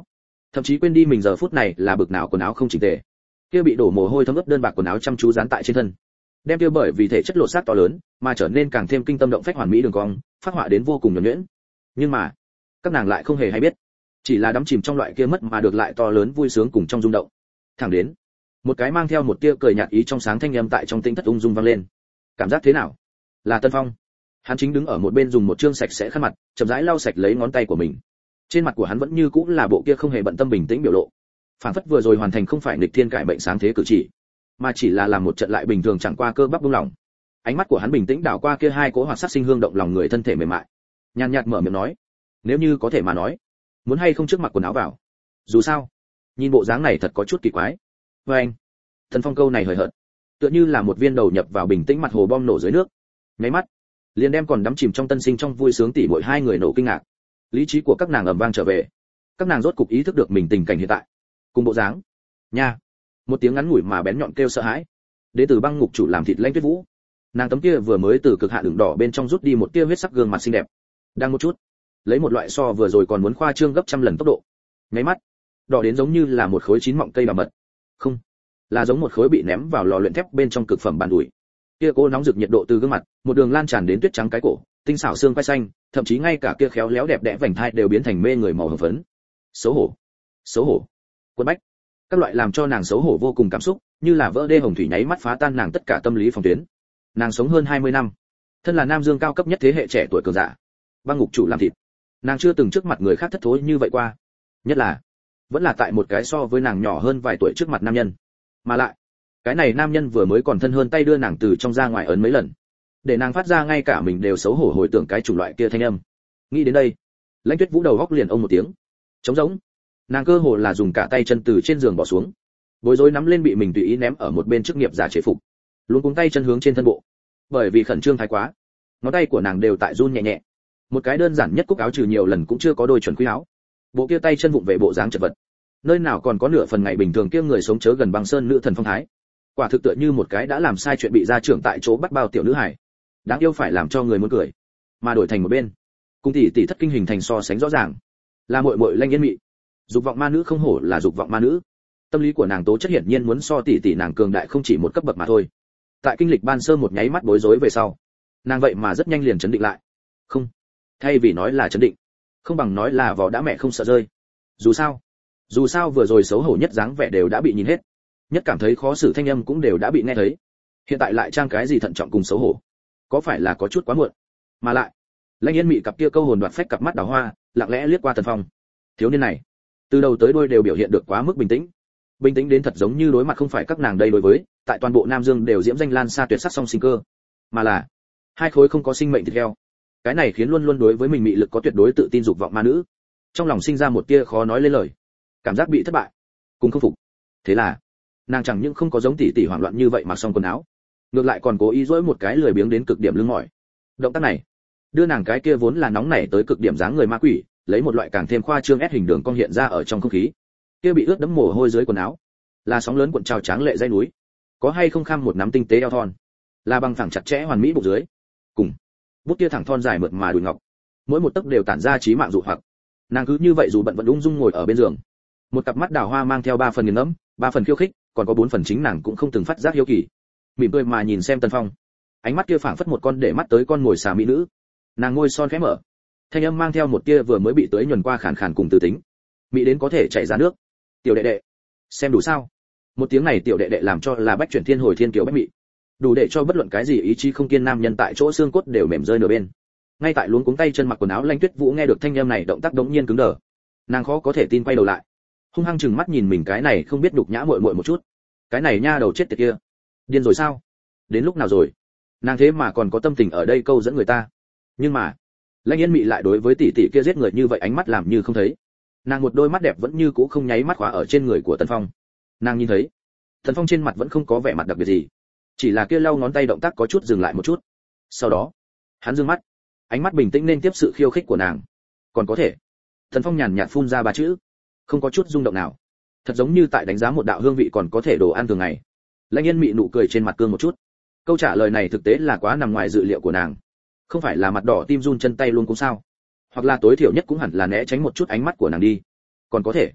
thậm chí quên đi mình giờ phút này là bực nào quần áo không chỉnh tề. Kia bị đổ mồ hôi thấm ướt đơn bạc quần áo chăm chú dán tại trên thân, đem kia bởi vì thể chất lột xác to lớn mà trở nên càng thêm kinh tâm động phách hoàn mỹ đường cong, phát họa đến vô cùng nhuần nhuyễn. Nhưng mà, các nàng lại không hề hay biết, chỉ là đắm chìm trong loại kia mất mà được lại to lớn vui sướng cùng trong rung động. Thẳng đến, một cái mang theo một tia cười nhạt ý trong sáng thanh âm tại trong tinh thất ung dung vang lên. Cảm giác thế nào? Là Tân Phong. Hắn chính đứng ở một bên dùng một trương sạch sẽ khăn mặt, chậm rãi lau sạch lấy ngón tay của mình. Trên mặt của hắn vẫn như cũ là bộ kia không hề bận tâm bình tĩnh biểu lộ. Phản phất vừa rồi hoàn thành không phải nghịch thiên cải bệnh sáng thế cử chỉ, mà chỉ là làm một trận lại bình thường chẳng qua cơ bắp buông lỏng. Ánh mắt của hắn bình tĩnh đảo qua kia hai cỗ hoạt sát sinh hương động lòng người thân thể mềm mại. Nhàn nhạt mở miệng nói, nếu như có thể mà nói, muốn hay không trước mặc quần áo vào. Dù sao, nhìn bộ dáng này thật có chút kỳ quái. Và anh, Thần Phong câu này hời hợt, tựa như là một viên đầu nhập vào bình tĩnh mặt hồ bom nổ dưới nước. Nháy mắt, liền đem còn đắm chìm trong tân sinh trong vui sướng tỉ muội hai người nổ kinh ngạc. Lý trí của các nàng ầm vang trở về. Các nàng rốt cục ý thức được mình tình cảnh hiện tại. Cùng bộ dáng. Nha. Một tiếng ngắn ngủi mà bén nhọn kêu sợ hãi. Đến từ băng ngục chủ làm thịt Lãnh Tuyết Vũ. Nàng tấm kia vừa mới từ cực hạn đường đỏ bên trong rút đi một tia huyết sắc gương mặt xinh đẹp. Đang một chút, lấy một loại so vừa rồi còn muốn khoa trương gấp trăm lần tốc độ. Nháy mắt, đỏ đến giống như là một khối chín mọng cây đào mật. Không, là giống một khối bị ném vào lò luyện thép bên trong cực phẩm bàn ủi. Kia cô nóng rực nhiệt độ từ gương mặt, một đường lan tràn đến tuyết trắng cái cổ, tinh xảo xương quai xanh, thậm chí ngay cả kia khéo léo đẹp đẽ vành thai đều biến thành mê người màu hồng phấn. Xấu hổ, xấu hổ, quân bách, các loại làm cho nàng xấu hổ vô cùng cảm xúc, như là vỡ đê hồng thủy nháy mắt phá tan nàng tất cả tâm lý phòng tuyến. Nàng sống hơn hai mươi năm, thân là nam dương cao cấp nhất thế hệ trẻ tuổi cường giả, băng ngục chủ làm thịt, nàng chưa từng trước mặt người khác thất thối như vậy qua, nhất là vẫn là tại một cái so với nàng nhỏ hơn vài tuổi trước mặt nam nhân, mà lại cái này nam nhân vừa mới còn thân hơn tay đưa nàng từ trong ra ngoài ấn mấy lần, để nàng phát ra ngay cả mình đều xấu hổ hồi tưởng cái chủng loại kia thanh âm. Nghĩ đến đây, Lãnh Tuyết Vũ đầu góc liền ông một tiếng, trống rỗng. Nàng cơ hồ là dùng cả tay chân từ trên giường bỏ xuống, bối rối nắm lên bị mình tùy ý ném ở một bên chức nghiệp giả chế phục, luôn cuống tay chân hướng trên thân bộ. Bởi vì khẩn trương thái quá, ngón tay của nàng đều tại run nhẹ nhẹ. Một cái đơn giản nhất cúc áo trừ nhiều lần cũng chưa có đôi chuẩn quy áo, bộ kia tay chân vụng về bộ dáng chật vật, nơi nào còn có nửa phần ngày bình thường kia người sống chớ gần băng sơn nữ thần phong thái. Quả thực tựa như một cái đã làm sai chuyện bị gia trưởng tại chỗ bắt bao tiểu nữ hải, đáng yêu phải làm cho người muốn cười. Mà đổi thành một bên, cung tỷ tỷ thất kinh hình thành so sánh rõ ràng, là muội muội Lãnh Yên Mị. Dục vọng ma nữ không hổ là dục vọng ma nữ, tâm lý của nàng tố chất hiển nhiên muốn so tỷ tỷ nàng cường đại không chỉ một cấp bậc mà thôi. Tại kinh lịch ban sơ một nháy mắt bối rối về sau, nàng vậy mà rất nhanh liền chấn định lại. Không, thay vì nói là chấn định, không bằng nói là vỏ đã mẹ không sợ rơi. Dù sao, dù sao vừa rồi xấu hổ nhất dáng vẻ đều đã bị nhìn hết, nhất cảm thấy khó xử thanh âm cũng đều đã bị nghe thấy. Hiện tại lại trang cái gì thận trọng cùng xấu hổ, có phải là có chút quá muộn? Mà lại, Lãnh Yên Mị cặp kia câu hồn đoạt phách cặp mắt đào hoa, lặng lẽ liếc qua Tần Phong. Thiếu niên này, từ đầu tới đuôi đều biểu hiện được quá mức bình tĩnh. Bình tĩnh đến thật giống như đối mặt không phải các nàng đây đối với, tại toàn bộ Nam Dương đều diễm danh lan xa tuyệt sắc song sinh cơ, mà là hai khối không có sinh mệnh thịt heo. Cái này khiến luôn luôn đối với mình mị lực có tuyệt đối tự tin dục vọng ma nữ, trong lòng sinh ra một tia khó nói lên lời, cảm giác bị thất bại, cùng không phục. Thế là, nàng chẳng những không có giống tỷ tỷ hoảng loạn như vậy mặc xong quần áo, ngược lại còn cố ý duỗi một cái lười biếng đến cực điểm lưng mỏi. Động tác này, đưa nàng cái kia vốn là nóng nảy tới cực điểm dáng người ma quỷ, lấy một loại càng thêm khoa trương ép hình đường cong hiện ra ở trong không khí. Kia bị ướt đẫm mồ hôi dưới quần áo, là sóng lớn cuộn trào tráng lệ dãy núi, có hay không kham một nắm tinh tế eo thon, là bằng phẳng chặt chẽ hoàn mỹ bụng dưới, cùng bút kia thẳng thon dài mượt mà đùi ngọc, mỗi một tấc đều tản ra chí mạng dụ hoặc. Nàng cứ như vậy dù bận vẫn ung dung ngồi ở bên giường, một cặp mắt đào hoa mang theo ba phần nghiền ngẫm, ba phần khiêu khích, còn có bốn phần chính nàng cũng không từng phát giác hiếu kỳ. Mỉm cười mà nhìn xem Tần Phong, ánh mắt kia phảng phất một con để mắt tới con ngồi xà mỹ nữ. Nàng ngôi son khẽ mở, thanh âm mang theo một tia vừa mới bị tưới nhuần qua khàn khàn cùng từ tính, mỹ đến có thể chảy ra nước. Tiểu đệ đệ, xem đủ sao? Một tiếng này tiểu đệ đệ làm cho là bách chuyển thiên hồi thiên kiều bách mị, đủ để cho bất luận cái gì ý chí không kiên nam nhân tại chỗ xương cốt đều mềm rơi nửa bên. Ngay tại luống cuống tay chân mặc quần áo Lãnh Tuyết Vũ nghe được thanh âm này, động tác đống nhiên cứng đờ. Nàng khó có thể tin quay đầu lại, hung hăng chừng mắt nhìn mình cái này không biết đục nhã muội muội một chút. Cái này nha đầu chết tiệt kia, điên rồi sao? Đến lúc nào rồi? Nàng thế mà còn có tâm tình ở đây câu dẫn người ta. Nhưng mà, Lãnh Yên Mị lại đối với tỷ tỷ kia giết người như vậy ánh mắt làm như không thấy. Nàng một đôi mắt đẹp vẫn như cũ không nháy mắt khóa ở trên người của Tần Phong. Nàng nhìn thấy, Tần Phong trên mặt vẫn không có vẻ mặt đặc biệt gì, chỉ là kia lau ngón tay động tác có chút dừng lại một chút. Sau đó, hắn dương mắt, ánh mắt bình tĩnh nên tiếp sự khiêu khích của nàng. Còn có thể. Tần Phong nhàn nhạt phun ra ba chữ, không có chút rung động nào, thật giống như tại đánh giá một đạo hương vị còn có thể đồ ăn thường ngày. Lãnh Yên Mị nụ cười trên mặt cương một chút. Câu trả lời này thực tế là quá nằm ngoài dự liệu của nàng. Không phải là mặt đỏ tim run chân tay luôn cũng sao? Hoặc là tối thiểu nhất cũng hẳn là né tránh một chút ánh mắt của nàng đi. Còn có thể.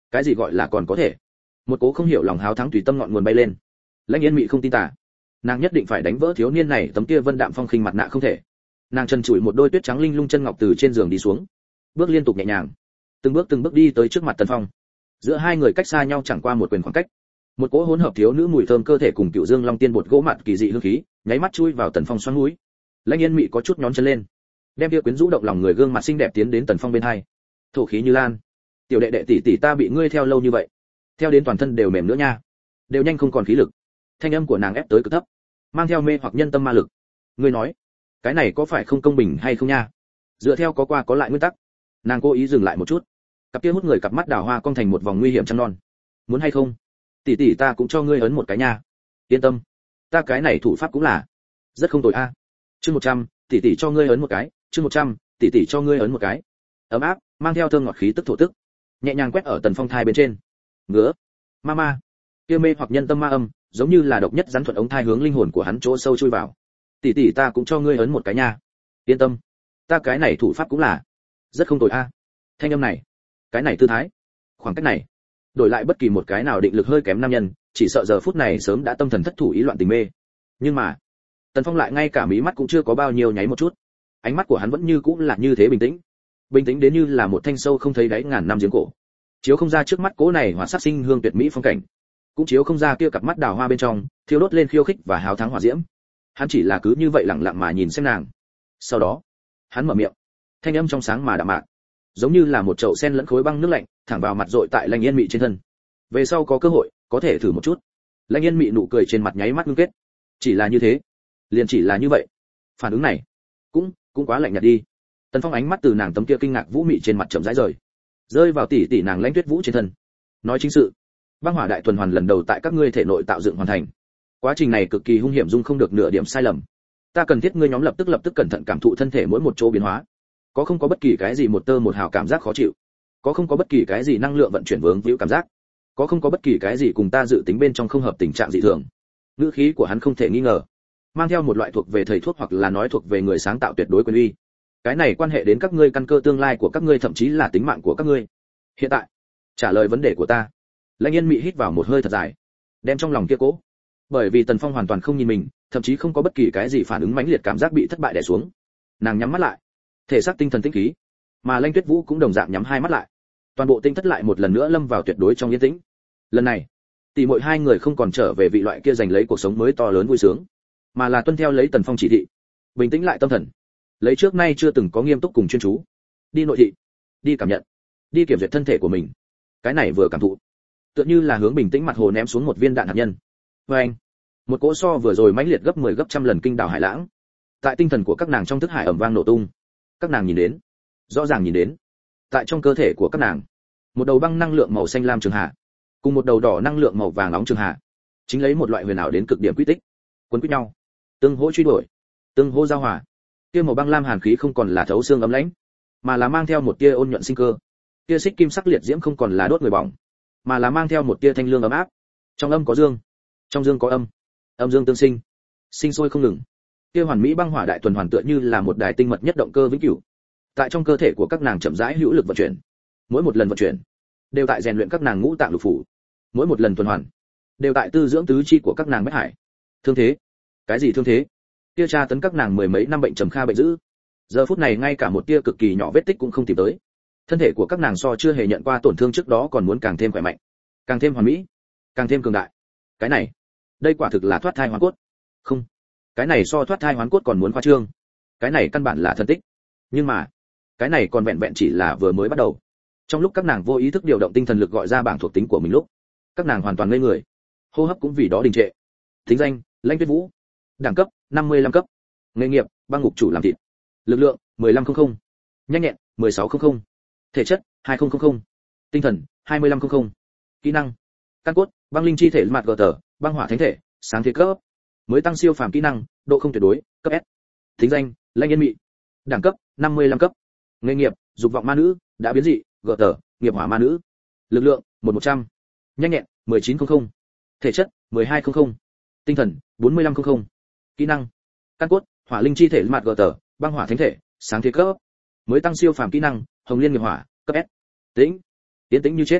Cái gì gọi là còn có thể? Một cố không hiểu lòng háo thắng tùy tâm ngọn nguồn bay lên. Lãnh Yên Mị không tin tả, nàng nhất định phải đánh vỡ thiếu niên này tấm kia vân đạm phong khinh mặt nạ không thể. Nàng chân chùi một đôi tuyết trắng linh lung chân ngọc từ trên giường đi xuống, bước liên tục nhẹ nhàng, từng bước từng bước đi tới trước mặt Tần Phong. Giữa hai người cách xa nhau chẳng qua một quyền khoảng cách. Một cỗ hỗn hợp thiếu nữ mùi thơm cơ thể cùng Cựu Dương Long Tiên bột gỗ mặn kỳ dị hương khí, nháy mắt chui vào Tần Phong xoắn mũi. Lãnh Yên Mị có chút nhón chân lên, đem kia quyến rũ động lòng người gương mặt xinh đẹp tiến đến Tần Phong bên hai. Thổ khí như lan, tiểu đệ đệ tỷ tỷ ta bị ngươi theo lâu như vậy, theo đến toàn thân đều mềm nữa nha, đều nhanh không còn khí lực. Thanh âm của nàng ép tới cực thấp, mang theo mê hoặc nhân tâm ma lực. Ngươi nói, cái này có phải không công bình hay không nha? Dựa theo có qua có lại nguyên tắc. Nàng cố ý dừng lại một chút, cặp kia hút người cặp mắt đào hoa cong thành một vòng nguy hiểm trăng non. Muốn hay không? Tỷ tỷ ta cũng cho ngươi ấn một cái nha. Yên tâm, ta cái này thủ pháp cũng là rất không tồi a. Chương một trăm, tỷ tỷ cho ngươi ấn một cái, chương một trăm, tỷ tỷ cho ngươi ấn một cái. Ấm áp, mang theo thơm ngọt khí tức thổ tức, nhẹ nhàng quét ở Tần Phong thai bên trên. Ngứa, mama, kia mê hoặc nhân tâm ma âm, giống như là độc nhất rắn thuận ống thai hướng linh hồn của hắn chỗ sâu chui vào. Tỷ tỷ ta cũng cho ngươi ấn một cái nha. Yên tâm, ta cái này thủ pháp cũng là rất không tồi a. Thanh âm này, cái này tư thái, khoảng cách này, đổi lại bất kỳ một cái nào định lực hơi kém nam nhân, chỉ sợ giờ phút này sớm đã tâm thần thất thủ ý loạn tình mê. Nhưng mà, Tần Phong lại ngay cả mí mắt cũng chưa có bao nhiêu nháy một chút, ánh mắt của hắn vẫn như cũng là như thế bình tĩnh, bình tĩnh đến như là một thanh sâu không thấy đáy ngàn năm giếng cổ, chiếu không ra trước mắt cố này hỏa sắc sinh hương tuyệt mỹ phong cảnh, cũng chiếu không ra kia cặp mắt đào hoa bên trong thiêu đốt lên khiêu khích và háo thắng hỏa diễm. Hắn chỉ là cứ như vậy lặng lặng mà nhìn xem nàng. Sau đó, hắn mở miệng, thanh âm trong sáng mà đạm mạc, giống như là một chậu sen lẫn khối băng nước lạnh, thẳng vào mặt dội tại Lãnh Yên Mị trên thân. Về sau có cơ hội, có thể thử một chút. Lãnh Yên Mị nụ cười trên mặt nháy mắt ngưng kết. Chỉ là như thế, liền chỉ là như vậy. Phản ứng này, cũng cũng quá lạnh nhạt đi. Tần Phong ánh mắt từ nàng tấm kia kinh ngạc vũ mị trên mặt chậm rãi rời, rơi vào tỷ tỷ nàng Lãnh Tuyết Vũ trên thân. Nói chính sự, băng hỏa đại tuần hoàn lần đầu tại các ngươi thể nội tạo dựng hoàn thành. Quá trình này cực kỳ hung hiểm, dung không được nửa điểm sai lầm. Ta cần thiết ngươi nhóm lập tức lập tức cẩn thận cảm thụ thân thể mỗi một chỗ biến hóa. Có không có bất kỳ cái gì một tơ một hào cảm giác khó chịu? Có không có bất kỳ cái gì năng lượng vận chuyển vướng víu cảm giác? Có không có bất kỳ cái gì cùng ta dự tính bên trong không hợp tình trạng dị thường? Ngữ khí của hắn không thể nghi ngờ, mang theo một loại thuộc về thầy thuốc hoặc là nói thuộc về người sáng tạo tuyệt đối quyền uy. Cái này quan hệ đến các ngươi căn cơ tương lai của các ngươi, thậm chí là tính mạng của các ngươi. Hiện tại, trả lời vấn đề của ta. Lãnh Yên Mị hít vào một hơi thật dài, đem trong lòng kia cố. Bởi vì Tần Phong hoàn toàn không nhìn mình, thậm chí không có bất kỳ cái gì phản ứng mãnh liệt, cảm giác bị thất bại đè xuống. Nàng nhắm mắt lại, thể xác tinh thần tĩnh khí, mà Lãnh Tuyết Vũ cũng đồng dạng nhắm hai mắt lại. Toàn bộ tinh thất lại một lần nữa lâm vào tuyệt đối trong yên tĩnh. Lần này, tỷ muội hai người không còn trở về vị loại kia giành lấy cuộc sống mới to lớn vui sướng, mà là tuân theo lấy Tần Phong chỉ thị, bình tĩnh lại tâm thần, lấy trước nay chưa từng có nghiêm túc cùng chuyên chú, đi nội thị, đi cảm nhận, đi kiểm duyệt thân thể của mình. Cái này vừa cảm thụ, tựa như là hướng bình tĩnh mặt hồ ném xuống một viên đạn hạt nhân. Và anh, một cỗ so vừa rồi mãnh liệt gấp mười gấp trăm lần kinh đảo hải lãng, tại tinh thần của các nàng trong thức hải ầm vang nổ tung. Các nàng nhìn đến, rõ ràng nhìn đến, tại trong cơ thể của các nàng, một đầu băng năng lượng màu xanh lam trường hạ, cùng một đầu đỏ năng lượng màu vàng nóng trường hạ, chính lấy một loại huyền ảo đến cực điểm quy tích, quấn quýt nhau, tương hỗ truy đuổi, tương hỗ giao hòa. Kia màu băng lam hàn khí không còn là thấu xương ấm lãnh, mà là mang theo một tia ôn nhuận sinh cơ. Kia xích kim sắc liệt diễm không còn là đốt người bỏng, mà là mang theo một tia thanh lương ấm áp. Trong âm có dương, trong dương có âm, âm dương tương sinh, sinh sôi không ngừng. Kia hoàn mỹ băng hỏa đại tuần hoàn tựa như là một đài tinh mật nhất động cơ vĩnh cửu, tại trong cơ thể của các nàng chậm rãi hữu lực vận chuyển. Mỗi một lần vận chuyển, đều tại rèn luyện các nàng ngũ tạng lục phủ. Mỗi một lần tuần hoàn, đều tại tư dưỡng tứ chi của các nàng bách hải. Thương thế? Cái gì thương thế? Kia tra tấn các nàng mười mấy năm bệnh trầm kha bệnh dữ, giờ phút này ngay cả một tia cực kỳ nhỏ vết tích cũng không tìm tới. Thân thể của các nàng so chưa hề nhận qua tổn thương trước đó còn muốn càng thêm khỏe mạnh, càng thêm hoàn mỹ, càng thêm cường đại. Cái này, đây quả thực là thoát thai hoán cốt. Không, cái này so thoát thai hoán cốt còn muốn khoa trương. Cái này căn bản là thân tích. Nhưng mà, cái này còn vẹn vẹn chỉ là vừa mới bắt đầu. Trong lúc các nàng vô ý thức điều động tinh thần lực gọi ra bảng thuộc tính của mình lúc, các nàng hoàn toàn ngây người, hô hấp cũng vì đó đình trệ. Tính danh: Lãnh Tuyết Vũ. Đẳng cấp: năm mươi lăm cấp. Nghề nghiệp: băng ngục chủ làm thịt. Lực lượng: mười lăm trăm. Nhanh nhẹn: mười sáu trăm. Thể chất: hai nghìn. Tinh thần: hai mươi lăm trăm. Kỹ năng: căn cốt: băng linh chi thể mặt gờ tờ, băng hỏa thánh thể, sáng thế cấp. Mới tăng siêu phàm kỹ năng, độ không tuyệt đối, cấp S. Tính danh: Lãnh Yên Mị. Đẳng cấp: năm mươi lăm cấp. Nghề nghiệp: dục vọng ma nữ, đã biến dị, gờ tờ, nghiệp hỏa ma nữ. Lực lượng: một một trăm. Nhanh nhẹn: mười chín trăm. Thể chất: mười hai trăm. Tinh thần: bốn mươi lăm trăm. Kỹ năng: căn cốt: hỏa linh chi thể mặt gờ tờ, băng hỏa thánh thể, sáng thế cấp. Mới tăng siêu phàm kỹ năng, hồng liên nghiệp hỏa, cấp S. Tĩnh: tiến tĩnh như chết.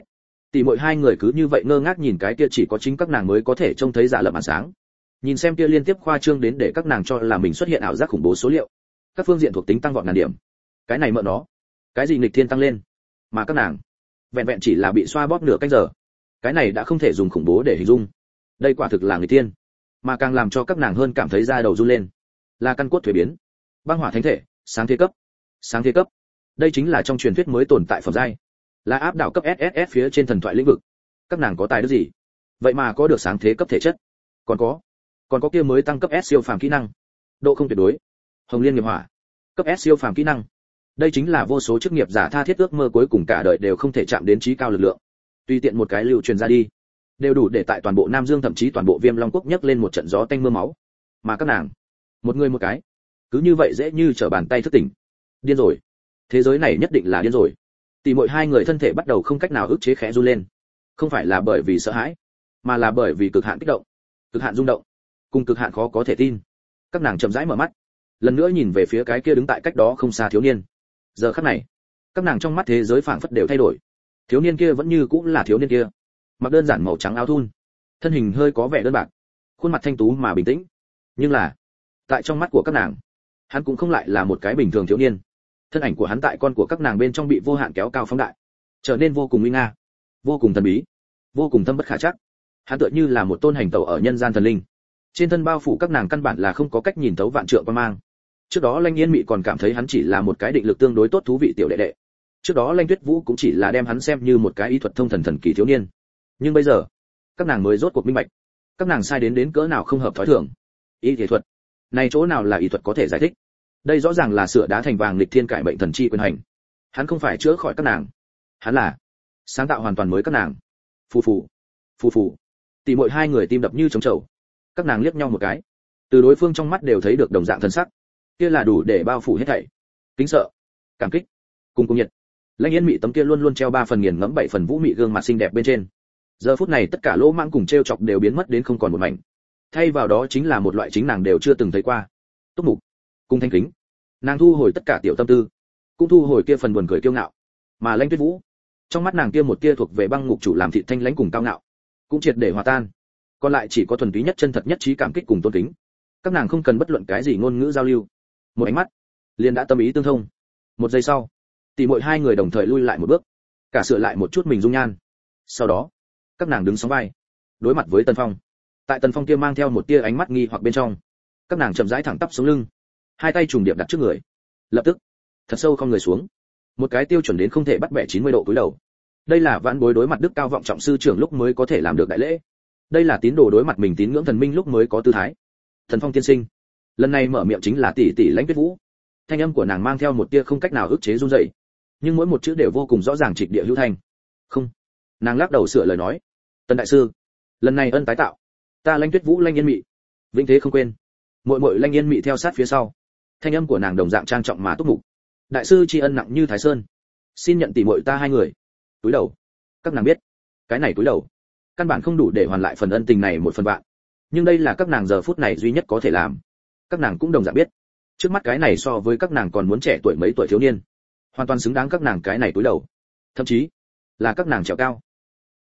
Tỷ muội hai người cứ như vậy ngơ ngác nhìn cái kia chỉ có chính các nàng mới có thể trông thấy giả lập ánh sáng. Nhìn xem kia liên tiếp khoa trương đến để các nàng cho là mình xuất hiện ảo giác khủng bố số liệu. Các phương diện thuộc tính tăng vọt ngàn điểm. Cái này mợ nó, cái gì nghịch thiên tăng lên, mà các nàng vẹn vẹn chỉ là bị xoa bóp nửa canh giờ. Cái này đã không thể dùng khủng bố để hình dung. Đây quả thực là nghịch thiên, mà càng làm cho các nàng hơn cảm thấy da đầu run lên. Là căn cốt thuế biến, băng hỏa thánh thể, sáng thế cấp. Sáng thế cấp. Đây chính là trong truyền thuyết mới tồn tại phẩm giai. Là áp đảo cấp ét ét ét phía trên thần thoại lĩnh vực. Các nàng có tài đức gì? Vậy mà có được sáng thế cấp thể chất. Còn có, còn có kia mới tăng cấp S siêu phàm kỹ năng. Độ không tuyệt đối. Hồng Liên nghiệp hỏa. Cấp S siêu phàm kỹ năng. Đây chính là vô số chức nghiệp giả tha thiết ước mơ cuối cùng cả đời đều không thể chạm đến trí cao lực lượng. Tùy tiện một cái lưu truyền ra đi, đều đủ để tại toàn bộ Nam Dương thậm chí toàn bộ Viêm Long quốc nhấc lên một trận gió tanh mưa máu. Mà các nàng, một người một cái, cứ như vậy dễ như trở bàn tay thức tỉnh. Điên rồi. Thế giới này nhất định là điên rồi. Tỷ muội hai người thân thể bắt đầu không cách nào ức chế khẽ run lên. Không phải là bởi vì sợ hãi, mà là bởi vì cực hạn kích động, cực hạn rung động, cùng cực hạn khó có thể tin. Các nàng chậm rãi mở mắt, lần nữa nhìn về phía cái kia đứng tại cách đó không xa thiếu niên. Giờ khắc này, các nàng trong mắt thế giới phảng phất đều thay đổi. Thiếu niên kia vẫn như cũng là thiếu niên kia, mặc đơn giản màu trắng áo thun, thân hình hơi có vẻ đơn bạc, khuôn mặt thanh tú mà bình tĩnh. Nhưng là, tại trong mắt của các nàng, hắn cũng không lại là một cái bình thường thiếu niên. Thân ảnh của hắn tại con của các nàng bên trong bị vô hạn kéo cao phóng đại, trở nên vô cùng uy nga, vô cùng thần bí, vô cùng thâm bất khả trắc. Hắn tựa như là một tôn hành tẩu ở nhân gian thần linh, trên thân bao phủ các nàng căn bản là không có cách nhìn thấu vạn trượng quan mang. Trước đó Lanh Yên Mị còn cảm thấy hắn chỉ là một cái định lực tương đối tốt thú vị tiểu đệ đệ. Trước đó Lanh Tuyết Vũ cũng chỉ là đem hắn xem như một cái ý thuật thông thần thần kỳ thiếu niên. Nhưng bây giờ, các nàng mới rốt cuộc minh bạch, các nàng sai đến đến cỡ nào không hợp thói thường. Ý thể thuật, này chỗ nào là ý thuật có thể giải thích? Đây rõ ràng là sửa đá thành vàng lịch thiên cải bệnh thần chi quyền hành. Hắn không phải chữa khỏi các nàng, hắn là sáng tạo hoàn toàn mới các nàng. Phù phù, phù phù. Tỷ muội hai người tim đập như trống trầu. Các nàng liếc nhau một cái, từ đối phương trong mắt đều thấy được đồng dạng thân sắc, kia là đủ để bao phủ hết thảy. Kính sợ, cảm kích, cùng cùng nhiệt. Lanh Yên Mị tấm kia luôn luôn treo ba phần nghiền ngẫm bảy phần vũ mị gương mặt xinh đẹp bên trên. Giờ phút này tất cả lỗ mãng cùng trêu chọc đều biến mất đến không còn một mảnh. Thay vào đó chính là một loại chính nàng đều chưa từng thấy qua. Túc mục, cùng thanh kính. Nàng thu hồi tất cả tiểu tâm tư, cũng thu hồi kia phần buồn cười kiêu ngạo. Mà Lanh Tuyết Vũ, trong mắt nàng kia một tia thuộc về băng ngục chủ làm thị thanh lãnh cùng cao ngạo, cũng triệt để hòa tan. Còn lại chỉ có thuần túy nhất chân thật nhất trí cảm kích cùng tôn kính. Các nàng không cần bất luận cái gì ngôn ngữ giao lưu, một ánh mắt liền đã tâm ý tương thông. Một giây sau, tỷ muội hai người đồng thời lui lại một bước, cả sửa lại một chút mình dung nhan. Sau đó, các nàng đứng sóng vai, đối mặt với Tần Phong. Tại Tần Phong kia mang theo một tia ánh mắt nghi hoặc bên trong, các nàng chậm rãi thẳng tắp sống lưng, hai tay trùng điệp đặt trước người. Lập tức, thật sâu không người xuống, một cái tiêu chuẩn đến không thể bắt bẻ chín mươi độ cúi đầu. Đây là vãn bối đối mặt đức cao vọng trọng sư trưởng lúc mới có thể làm được đại lễ. Đây là tín đồ đối mặt mình tín ngưỡng thần minh lúc mới có tư thái. Thần Phong tiên sinh, lần này mở miệng chính là tỷ tỷ Lãnh Tuyết Vũ. Thanh âm của nàng mang theo một tia không cách nào ức chế run rẩy, nhưng mỗi một chữ đều vô cùng rõ ràng trịch địa hữu thanh. Không, nàng lắc đầu sửa lời nói. Tần đại sư, lần này ân tái tạo, ta Lãnh Tuyết Vũ Lanh Yên Mị, vĩnh thế không quên. Muội muội Lanh Yên Mị theo sát phía sau, thanh âm của nàng đồng dạng trang trọng mà túc mục. Đại sư tri ân nặng như Thái Sơn, xin nhận tỷ muội ta hai người. Túi đầu, các nàng biết, cái này túi đầu, căn bản không đủ để hoàn lại phần ân tình này một phần vạn. Nhưng đây là các nàng giờ phút này duy nhất có thể làm. Các nàng cũng đồng dạng biết, trước mắt cái này so với các nàng còn muốn trẻ tuổi mấy tuổi thiếu niên, hoàn toàn xứng đáng các nàng cái này túi đầu, thậm chí là các nàng trèo cao.